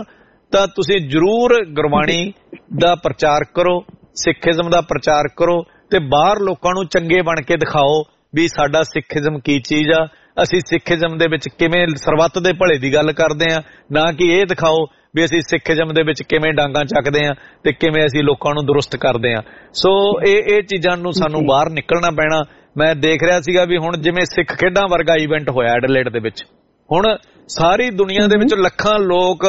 ਤਾਂ ਤੁਸੀਂ ਜ਼ਰੂਰ ਗੁਰਬਾਣੀ ਦਾ ਪ੍ਰਚਾਰ ਕਰੋ, ਸਿੱਖੀਜ਼ਮ ਦਾ ਪ੍ਰਚਾਰ ਕਰੋ ਤੇ ਬਾਹਰ ਲੋਕਾਂ ਨੂੰ ਚੰਗੇ ਬਣ ਕੇ ਦਿਖਾਓ ਵੀ ਸਾਡਾ ਸਿੱਖੀਜ਼ਮ ਕੀ ਚੀਜ਼ ਆ, ਅਸੀਂ ਸਿੱਖੀਜ਼ਮ ਦੇ ਵਿੱਚ ਕਿਵੇਂ ਸਰਬੱਤ ਦੇ ਭਲੇ ਦੀ ਗੱਲ ਕਰਦੇ ਆ, ਨਾ ਕਿ ਇਹ ਦਿਖਾਓ ਵੀ ਅਸੀਂ ਸਿੱਖੀਜ਼ਮ ਦੇ ਵਿੱਚ ਕਿਵੇਂ ਡਾਂਗਾਂ ਚੱਕਦੇ ਆ ਤੇ ਕਿਵੇਂ ਅਸੀਂ ਲੋਕਾਂ ਨੂੰ ਦੁਰਸਤ ਕਰਦੇ ਆ। ਸੋ ਇਹ ਇਹ ਚੀਜ਼ਾਂ ਨੂੰ ਸਾਨੂੰ ਬਾਹਰ ਨਿਕਲਣਾ ਪੈਣਾ। ਮੈਂ ਦੇਖ ਰਿਹਾ ਸੀਗਾ ਵੀ ਹੁਣ ਜਿਵੇਂ ਸਿੱਖ ਖੇਡਾਂ ਵਰਗਾ ਇਵੈਂਟ ਹੋਇਆ ਐਡਲੇਡ ਦੇ ਵਿੱਚ, ਹੁਣ ਸਾਰੀ ਦੁਨੀਆ ਦੇ ਵਿੱਚ ਲੱਖਾਂ ਲੋਕ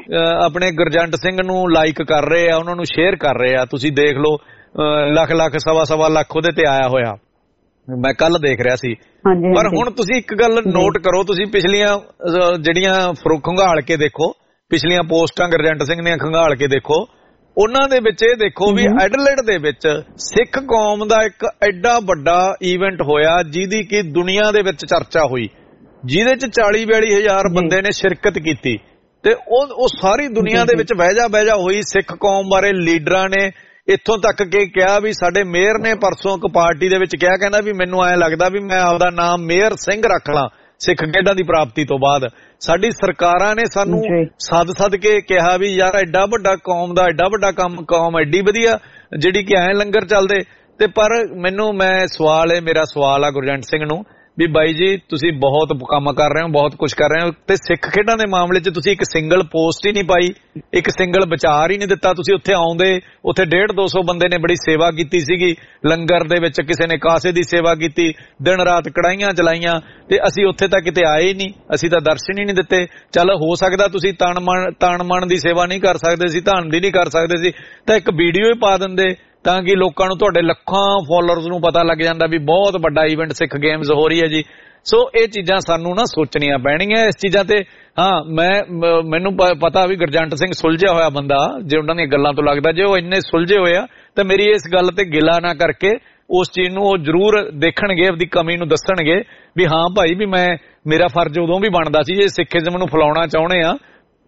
ਆਪਣੇ ਗੁਰਜੰਟ ਸਿੰਘ ਨੂੰ ਲਾਈਕ ਕਰ ਰਹੇ ਆ, ਉਹਨਾਂ ਨੂੰ ਸ਼ੇਅਰ ਕਰ ਰਹੇ ਆ। ਤੁਸੀਂ ਦੇਖ ਲਓ ਲੱਖ ਲੱਖ ਸਵਾ ਸਵਾ ਲੱਖ ਉਹਦੇ ਤੇ ਆਇਆ ਹੋਇਆ, ਮੈਂ ਕੱਲ ਦੇਖ ਰਿਹਾ ਸੀ। ਪਰ ਹੁਣ ਤੁਸੀਂ ਇੱਕ ਗੱਲ ਨੋਟ ਕਰੋ, ਤੁਸੀਂ ਪਿਛਲੀਆਂ ਜਿਹੜੀਆਂ ਖੰਗਾਲ ਕੇ ਦੇਖੋ, ਪਿਛਲੀਆਂ ਪੋਸਟਾਂ ਗੁਰਜੰਟ ਸਿੰਘ ਦੀਆਂ ਖੰਗਾਲ ਕੇ ਦੇਖੋ, ਉਹਨਾਂ ਦੇ ਵਿੱਚ ਇਹ ਦੇਖੋ ਵੀ ਐਡਲੇਡ ਦੇ ਵਿੱਚ ਸਿੱਖ ਕੌਮ ਦਾ ਇੱਕ ਐਡਾ ਵੱਡਾ ਇਵੈਂਟ ਹੋਇਆ ਜਿਹਦੀ ਕਿ ਦੁਨੀਆ ਦੇ ਵਿੱਚ ਚਰਚਾ ਹੋਈ, ਜਿਹਦੇ ਚ ਚਾਲੀ ਬਿਆਲੀ ਹਜ਼ਾਰ ਬੰਦੇ ਨੇ ਸ਼ਿਰਕਤ ਕੀਤੀ ਤੇ ਉਹ ਉਹ ਸਾਰੀ ਦੁਨੀਆ ਦੇ ਵਿੱਚ ਬਹਿਜਾ ਬਹਿਜਾ ਹੋਈ। ਸਿੱਖ ਕੌਮ ਬਾਰੇ ਲੀਡਰਾਂ ਨੇ ਇੱਥੋਂ ਤੱਕ ਕਿ ਕਿਹਾ ਵੀ ਸਾਡੇ ਮੇਅਰ ਨੇ ਪਰਸੋਂ ਇੱਕ ਪਾਰਟੀ ਦੇ ਵਿੱਚ ਕਿਹਾ, ਕਹਿੰਦਾ ਵੀ ਮੈਨੂੰ ਐਂ ਲੱਗਦਾ ਵੀ ਮੈਂ ਆਪਦਾ ਨਾਮ ਮੇਅਰ ਸਿੰਘ ਰੱਖ ਲਾਂ ਸਿੱਖ ਖੇਡਾਂ ਦੀ ਪ੍ਰਾਪਤੀ ਤੋਂ ਬਾਅਦ। ਸਾਡੀ ਸਰਕਾਰਾਂ ਨੇ ਸਾਨੂੰ ਸੱਦ ਸੱਦ ਕੇ ਕਿਹਾ ਵੀ ਯਾਰ ਐਡਾ ਵੱਡਾ ਕੌਮ ਦਾ ਐਡਾ ਵੱਡਾ ਕੰਮ, ਕੌਮ ਐਡੀ ਵਧੀਆ ਜਿਹੜੀ ਕਿ ਐਂ ਲੰਗਰ ਚੱਲਦੇ। ਤੇ ਪਰ ਮੈਨੂੰ ਮੈਂ ਸਵਾਲ ਹੈ ਮੇਰਾ ਸਵਾਲ ਆ ਗੁਰਜੰਟ ਸਿੰਘ ਨੂੰ ਵੀ ਬਾਈ ਜੀ ਤੁਸੀਂ ਬਹੁਤ ਕੰਮ ਕਰ ਰਹੇ ਹੋ, ਬਹੁਤ ਕੁਝ ਕਰ ਰਹੇ ਹੋ ਤੇ ਸਿੱਖ ਖੇਡਾਂ ਦੇ ਮਾਮਲੇ 'ਚ ਤੁਸੀਂ ਇੱਕ ਸਿੰਗਲ ਪੋਸਟ ਹੀ ਨਹੀਂ ਪਾਈ, ਇੱਕ ਸਿੰਗਲ ਵਿਚਾਰ ਹੀ ਨਹੀਂ ਦਿੱਤਾ। ਤੁਸੀਂ ਉੱਥੇ ਆਉਂਦੇ, ਉੱਥੇ ਡੇਢ ਦੋ ਸੌ ਬੰਦੇ ਨੇ ਬੜੀ ਸੇਵਾ ਕੀਤੀ ਸੀਗੀ, ਲੰਗਰ ਦੇ ਵਿੱਚ ਕਿਸੇ ਨੇ ਕਾਸੇ ਦੀ ਸੇਵਾ ਕੀਤੀ, ਦਿਨ ਰਾਤ ਕੜਾਹੀਆਂ ਚਲਾਈਆਂ ਤੇ ਅਸੀਂ ਉੱਥੇ ਤਾਂ ਕਿਤੇ ਆਏ ਹੀ ਨਹੀਂ, ਅਸੀਂ ਤਾਂ ਦਰਸ਼ਨ ਹੀ ਨਹੀਂ ਦਿੱਤੇ। ਚੱਲ ਹੋ ਸਕਦਾ ਤੁਸੀਂ ਤਨ ਮਨ ਤਨ ਮਨ ਦੀ ਸੇਵਾ ਨਹੀਂ ਕਰ ਸਕਦੇ ਸੀ, ਧਨ ਦੀ ਨਹੀਂ ਕਰ ਸਕਦੇ ਸੀ, ਤਾਂ ਇੱਕ ਵੀਡੀਓ ਹੀ ਪਾ ਦਿੰਦੇ ਤਾਂ ਕਿ ਲੋਕਾਂ ਨੂੰ, ਤੁਹਾਡੇ ਲੱਖਾਂ ਫੋਲੋਅਰਸ ਨੂੰ ਪਤਾ ਲੱਗ ਜਾਂਦਾ ਵੀ ਬਹੁਤ ਵੱਡਾ ਇਵੈਂਟ ਸਿੱਖ ਗੇਮਸ ਹੋ ਰਹੀ ਹੈ ਜੀ। ਸੋ ਇਹ ਚੀਜ਼ਾਂ ਸਾਨੂੰ ਨਾ ਸੋਚਣੀਆਂ ਪੈਣਗੀਆਂ ਇਸ ਚੀਜ਼ਾਂ ਤੇ। ਹਾਂ ਮੈਂ ਮੈਨੂੰ ਪਤਾ ਵੀ ਗੁਰਜੰਟ ਸਿੰਘ ਸੁਲਝਿਆ ਹੋਇਆ ਬੰਦਾ, ਜੇ ਉਹਨਾਂ ਦੀਆਂ ਗੱਲਾਂ ਤੋਂ ਲੱਗਦਾ ਜੇ ਉਹ ਇੰਨੇ ਸੁਲਝੇ ਹੋਏ ਆ ਤਾਂ ਮੇਰੀ ਇਸ ਗੱਲ ਤੇ ਗਿਲਾ ਨਾ ਕਰਕੇ ਉਸ ਚੀਜ਼ ਨੂੰ ਉਹ ਜ਼ਰੂਰ ਦੇਖਣਗੇ, ਆਪਦੀ ਕਮੀ ਨੂੰ ਦੱਸਣਗੇ ਵੀ ਹਾਂ ਭਾਈ ਵੀ ਮੈਂ ਮੇਰਾ ਫਰਜ਼ ਉਦੋਂ ਵੀ ਬਣਦਾ ਸੀ ਜੇ ਸਿੱਖੀਜ਼ਮ ਨੂੰ ਫੈਲਾਉਣਾ ਚਾਹੁੰਦੇ ਆ।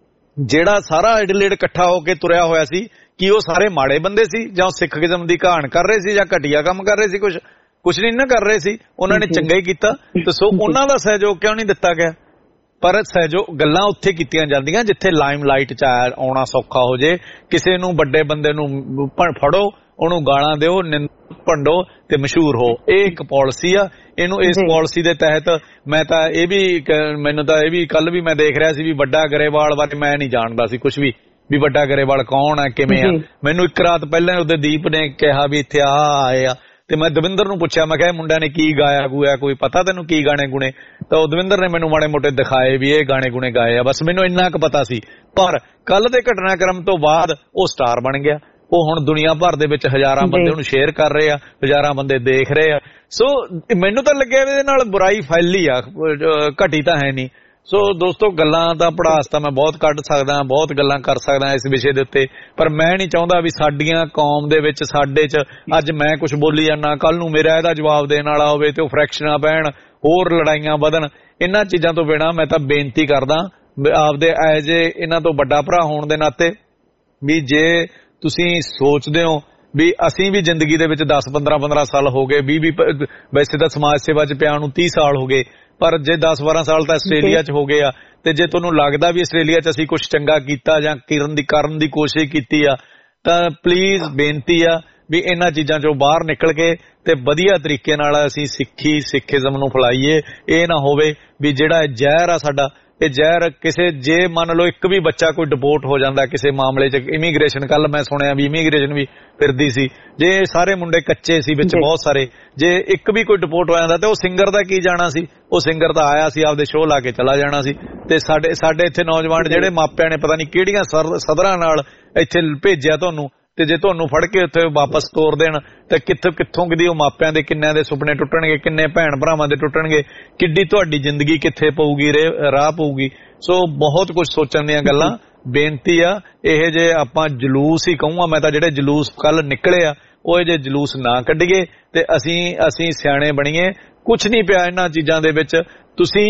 ਜਿਹੜਾ ਸਾਰਾ ਐਡਲੇਡ ਇਕੱਠਾ ਹੋ ਕੇ ਤੁਰਿਆ ਹੋਇਆ ਸੀ, ਕੀ ਉਹ ਸਾਰੇ ਮਾੜੇ ਬੰਦੇ ਸੀ ਜਾਂ ਸਿੱਖੀਜ਼ਮ ਦੀ ਕਹਾਣ ਕਰ ਰਹੇ ਸੀ ਜਾਂ ਘਟੀਆ ਕੰਮ ਕਰ ਰਹੇ ਸੀ? ਕੁਝ ਕੁਝ ਨਹੀਂ ਨਾ ਕਰ ਰਹੇ ਸੀ, ਉਹਨਾਂ ਨੇ ਚੰਗਾ ਹੀ ਕੀਤਾ। ਤੇ ਸੋ ਉਹਨਾਂ ਦਾ ਸਹਿਯੋਗ ਕਿਉਂ ਨਹੀਂ ਦਿੱਤਾ ਗਿਆ? ਪਰ ਸਹਿਯੋਗ ਗੱਲਾਂ ਉੱਥੇ ਕੀਤੀਆਂ ਜਾਂਦੀਆਂ ਜਿੱਥੇ ਲਾਈਮ ਲਾਈਟ 'ਚ ਆਉਣਾ ਸੌਖਾ ਹੋ ਜੇ। ਕਿਸੇ ਨੂੰ ਵੱਡੇ ਬੰਦੇ ਨੂੰ ਫੜੋ, ਉਹਨੂੰ ਗਾਲਾਂ ਦਿਓ, ਭੰਡੋ ਤੇ ਮਸ਼ਹੂਰ ਹੋ, ਇਹ ਇੱਕ ਪਾਲਿਸੀ ਆ। ਇਹਨੂੰ ਇਸ ਪਾਲਿਸੀ ਦੇ ਤਹਿਤ ਮੈਂ ਤਾਂ ਇਹ ਵੀ ਮੈਨੂੰ ਤਾਂ ਇਹ ਵੀ ਕੱਲ ਵੀ ਮੈਂ ਦੇਖ ਰਿਹਾ ਸੀ ਵੀ ਵੱਡਾ ਗਰੇਵਾਲ ਬਾਰੇ ਮੈਂ ਨਹੀਂ ਜਾਣਦਾ ਸੀ ਕੁਝ ਵੀ, ਵੀ ਵੱਡਾ ਗਰੇਵਾਲ ਕੌਣ ਆ, ਕਿਵੇਂ ਆ। ਮੈਨੂੰ ਇੱਕ ਰਾਤ ਪਹਿਲਾਂ ਉਹਦੇ ਦੀਪ ਨੇ ਕਿਹਾ ਵੀ ਇੱਥੇ ਆ ਆਏ ਆ ਤੇ ਮੈਂ ਦਵਿੰਦਰ ਨੂੰ ਪੁੱਛਿਆ, ਮੈਂ ਕਿਹਾ ਮੁੰਡਿਆਂ ਨੇ ਕੀ ਗਾਇਆ ਗੂਇਆ, ਕੋਈ ਪਤਾ ਤੈਨੂੰ ਕੀ ਗਾਣੇ ਗੁਣੇ? ਤਾਂ ਉਹ ਦਵਿੰਦਰ ਨੇ ਮੈਨੂੰ ਮਾੜੇ ਮੋਟੇ ਦਿਖਾਏ ਵੀ ਇਹ ਗਾਣੇ ਗੁਣੇ ਗਾਏ ਆ, ਬਸ ਮੈਨੂੰ ਇੰਨਾ ਕੁ ਪਤਾ ਸੀ। ਪਰ ਕੱਲ ਦੇ ਘਟਨਾਕ੍ਰਮ ਤੋਂ ਬਾਅਦ ਉਹ ਸਟਾਰ ਬਣ ਗਿਆ, ਉਹ ਹੁਣ ਦੁਨੀਆ ਭਰ ਦੇ ਵਿੱਚ ਹਜ਼ਾਰਾਂ ਬੰਦੇ ਉਹਨੂੰ ਸ਼ੇਅਰ ਕਰ ਰਹੇ ਆ, ਹਜ਼ਾਰਾਂ ਬੰਦੇ ਦੇਖ ਰਹੇ ਆ। ਸੋ ਮੈਨੂੰ ਤਾਂ ਲੱਗਿਆ ਇਹਦੇ ਨਾਲ ਬੁਰਾਈ ਫੈਲੀ ਆ, ਘਟੀ ਤਾਂ ਹੈ ਨਹੀਂ। ਸੋ ਦੋਸਤੋ ਗੱਲਾਂ ਦਾ ਪੜਾਸ ਤਾਂ ਮੈਂ ਬਹੁਤ ਕੱਢ ਸਕਦਾ, ਬਹੁਤ ਗੱਲਾਂ ਕਰ ਸਕਦਾ ਇਸ ਵਿਸ਼ੇ ਦੇ ਉੱਤੇ, ਪਰ ਮੈਂ ਨਹੀਂ ਚਾਹੁੰਦਾ ਵੀ ਸਾਡੀਆਂ ਕੌਮ ਦੇ ਵਿੱਚ, ਸਾਡੇ 'ਚ ਅੱਜ ਮੈਂ ਕੁਝ ਬੋਲੀ ਜਾਂਦਾ, ਕੱਲ ਨੂੰ ਮੇਰਾ ਇਹਦਾ ਜਵਾਬ ਦੇਣ ਵਾਲਾ ਹੋਵੇ ਤੇ ਉਹ ਫਰੈਕਸ਼ਨਾਂ ਪੈਣ, ਹੋਰ ਲੜਾਈਆਂ ਵਧਣ। ਇਹਨਾਂ ਚੀਜ਼ਾਂ ਤੋਂ ਬਿਨਾਂ ਮੈਂ ਤਾਂ ਬੇਨਤੀ ਕਰਦਾ ਆਪਦੇ ਐਜ ਏ ਇਹਨਾਂ ਤੋਂ ਵੱਡਾ ਭਰਾ ਹੋਣ ਦੇ ਨਾਤੇ ਵੀ ਜੇ ਤੁਸੀਂ ਸੋਚਦੇ ਹੋ ਵੀ ਅਸੀਂ ਵੀ ਜ਼ਿੰਦਗੀ ਦੇ ਵਿੱਚ ਦਸ ਪੰਦਰਾਂ ਪੰਦਰਾਂ ਸਾਲ ਹੋ ਗਏ, ਵੀਹ ਵੀਹ ਵੈਸੇ ਤਾਂ ਸਮਾਜ ਸੇਵਾ 'ਚ ਪਿਆ ਨੂੰ ਤੀਹ ਸਾਲ ਹੋ ਗਏ, ਪਰ ਜੇ ਦਸ ਬਾਰਾਂ ਸਾਲ ਤਾਂ ਆਸਟ੍ਰੇਲੀਆ 'ਚ ਹੋ ਗਏ ਆ ਤੇ ਜੇ ਤੁਹਾਨੂੰ ਲੱਗਦਾ ਵੀ ਆਸਟ੍ਰੇਲੀਆ 'ਚ ਅਸੀਂ ਕੁਝ ਚੰਗਾ ਕੀਤਾ ਜਾਂ ਕਰਨ ਦੀ ਕਰਨ ਦੀ ਕੋਸ਼ਿਸ਼ ਕੀਤੀ ਆ ਤਾਂ ਪਲੀਜ਼ ਬੇਨਤੀ ਆ ਵੀ ਇਹਨਾਂ ਚੀਜ਼ਾਂ 'ਚੋਂ ਬਾਹਰ ਨਿਕਲ ਕੇ ਤੇ ਵਧੀਆ ਤਰੀਕੇ ਨਾਲ ਅਸੀਂ ਸਿੱਖੀ ਸਿੱਖੀਜ਼ਮ ਨੂੰ ਫੈਲਾਈਏ। ਇਹ ਨਾ ਹੋਵੇ ਵੀ ਜਿਹੜਾ ਜ਼ਹਿਰ ਆ ਸਾਡਾ, ਇਹ ਜ਼ਹਿਰ ਕਿਸੇ, ਜੇ ਮੰਨ ਲਓ ਇੱਕ ਵੀ ਬੱਚਾ ਕੋਈ ਡਿਪੋਰਟ ਹੋ ਜਾਂਦਾ ਕਿਸੇ ਮਾਮਲੇ 'ਚ, ਇਮੀਗ੍ਰੇਸ਼ਨ ਕੱਲ ਮੈਂ ਸੁਣਿਆ ਵੀ ਇਮੀਗ੍ਰੇਸ਼ਨ ਵੀ ਫਿਰਦੀ ਸੀ, ਜੇ ਸਾਰੇ ਮੁੰਡੇ ਕੱਚੇ ਸੀ ਵਿੱਚ ਬਹੁਤ ਸਾਰੇ, ਜੇ ਇੱਕ ਵੀ ਕੋਈ ਡਿਪੋਰਟ ਹੋ ਜਾਂਦਾ ਤੇ ਉਹ ਸਿੰਗਰ ਦਾ ਕੀ ਜਾਣਾ ਸੀ? ਉਹ ਸਿੰਗਰ ਤਾਂ ਆਇਆ ਸੀ ਆਪਦੇ ਸ਼ੋਅ ਲਾ ਕੇ ਚਲਾ ਜਾਣਾ ਸੀ। ਤੇ ਸਾਡੇ ਸਾਡੇ ਇੱਥੇ ਨੌਜਵਾਨ ਜਿਹੜੇ ਮਾਪਿਆਂ ਨੇ ਪਤਾ ਨਹੀਂ ਕਿਹੜੀਆਂ ਸਦਰਾਂ ਨਾਲ ਇੱਥੇ ਭੇਜਿਆ ਤੁਹਾਨੂੰ, ਤੇ ਜੇ ਤੁਹਾਨੂੰ ਫੜ ਕੇ ਉੱਥੇ ਵਾਪਸ ਤੋਰ ਦੇਣ ਤਾਂ ਕਿੱਥੋਂ ਕਿੱਥੋਂ ਕਿਦੀ ਉਹ ਮਾਪਿਆਂ ਦੇ ਕਿੰਨਿਆਂ ਦੇ ਸੁਪਨੇ ਟੁੱਟਣਗੇ, ਕਿੰਨੇ ਭੈਣ ਭਰਾਵਾਂ ਦੇ ਟੁੱਟਣਗੇ, ਕਿੱਡੀ ਤੁਹਾਡੀ ਜ਼ਿੰਦਗੀ ਕਿੱਥੇ ਪਊਗੀ, ਰਾਹ ਪਊਗੀ। ਸੋ ਬਹੁਤ ਕੁਝ ਸੋਚਣ ਦੀਆਂ ਗੱਲਾਂ। ਬੇਨਤੀ ਆ ਇਹ ਜੇ ਆਪਾਂ ਜਲੂਸ ਹੀ ਕਹੂੰਗਾ ਮੈਂ ਤਾਂ, ਜਿਹੜੇ ਜਲੂਸ ਕੱਲ ਨਿਕਲੇ ਆ ਉਹ ਇਹ ਜੇ ਜਲੂਸ ਨਾ ਕੱਢੀਏ ਤੇ ਅਸੀਂ ਅਸੀਂ ਸਿਆਣੇ ਬਣੀਏ। ਕੁਛ ਨਹੀਂ ਪਿਆ ਇਹਨਾਂ ਚੀਜ਼ਾਂ ਦੇ ਵਿੱਚ। ਤੁਸੀਂ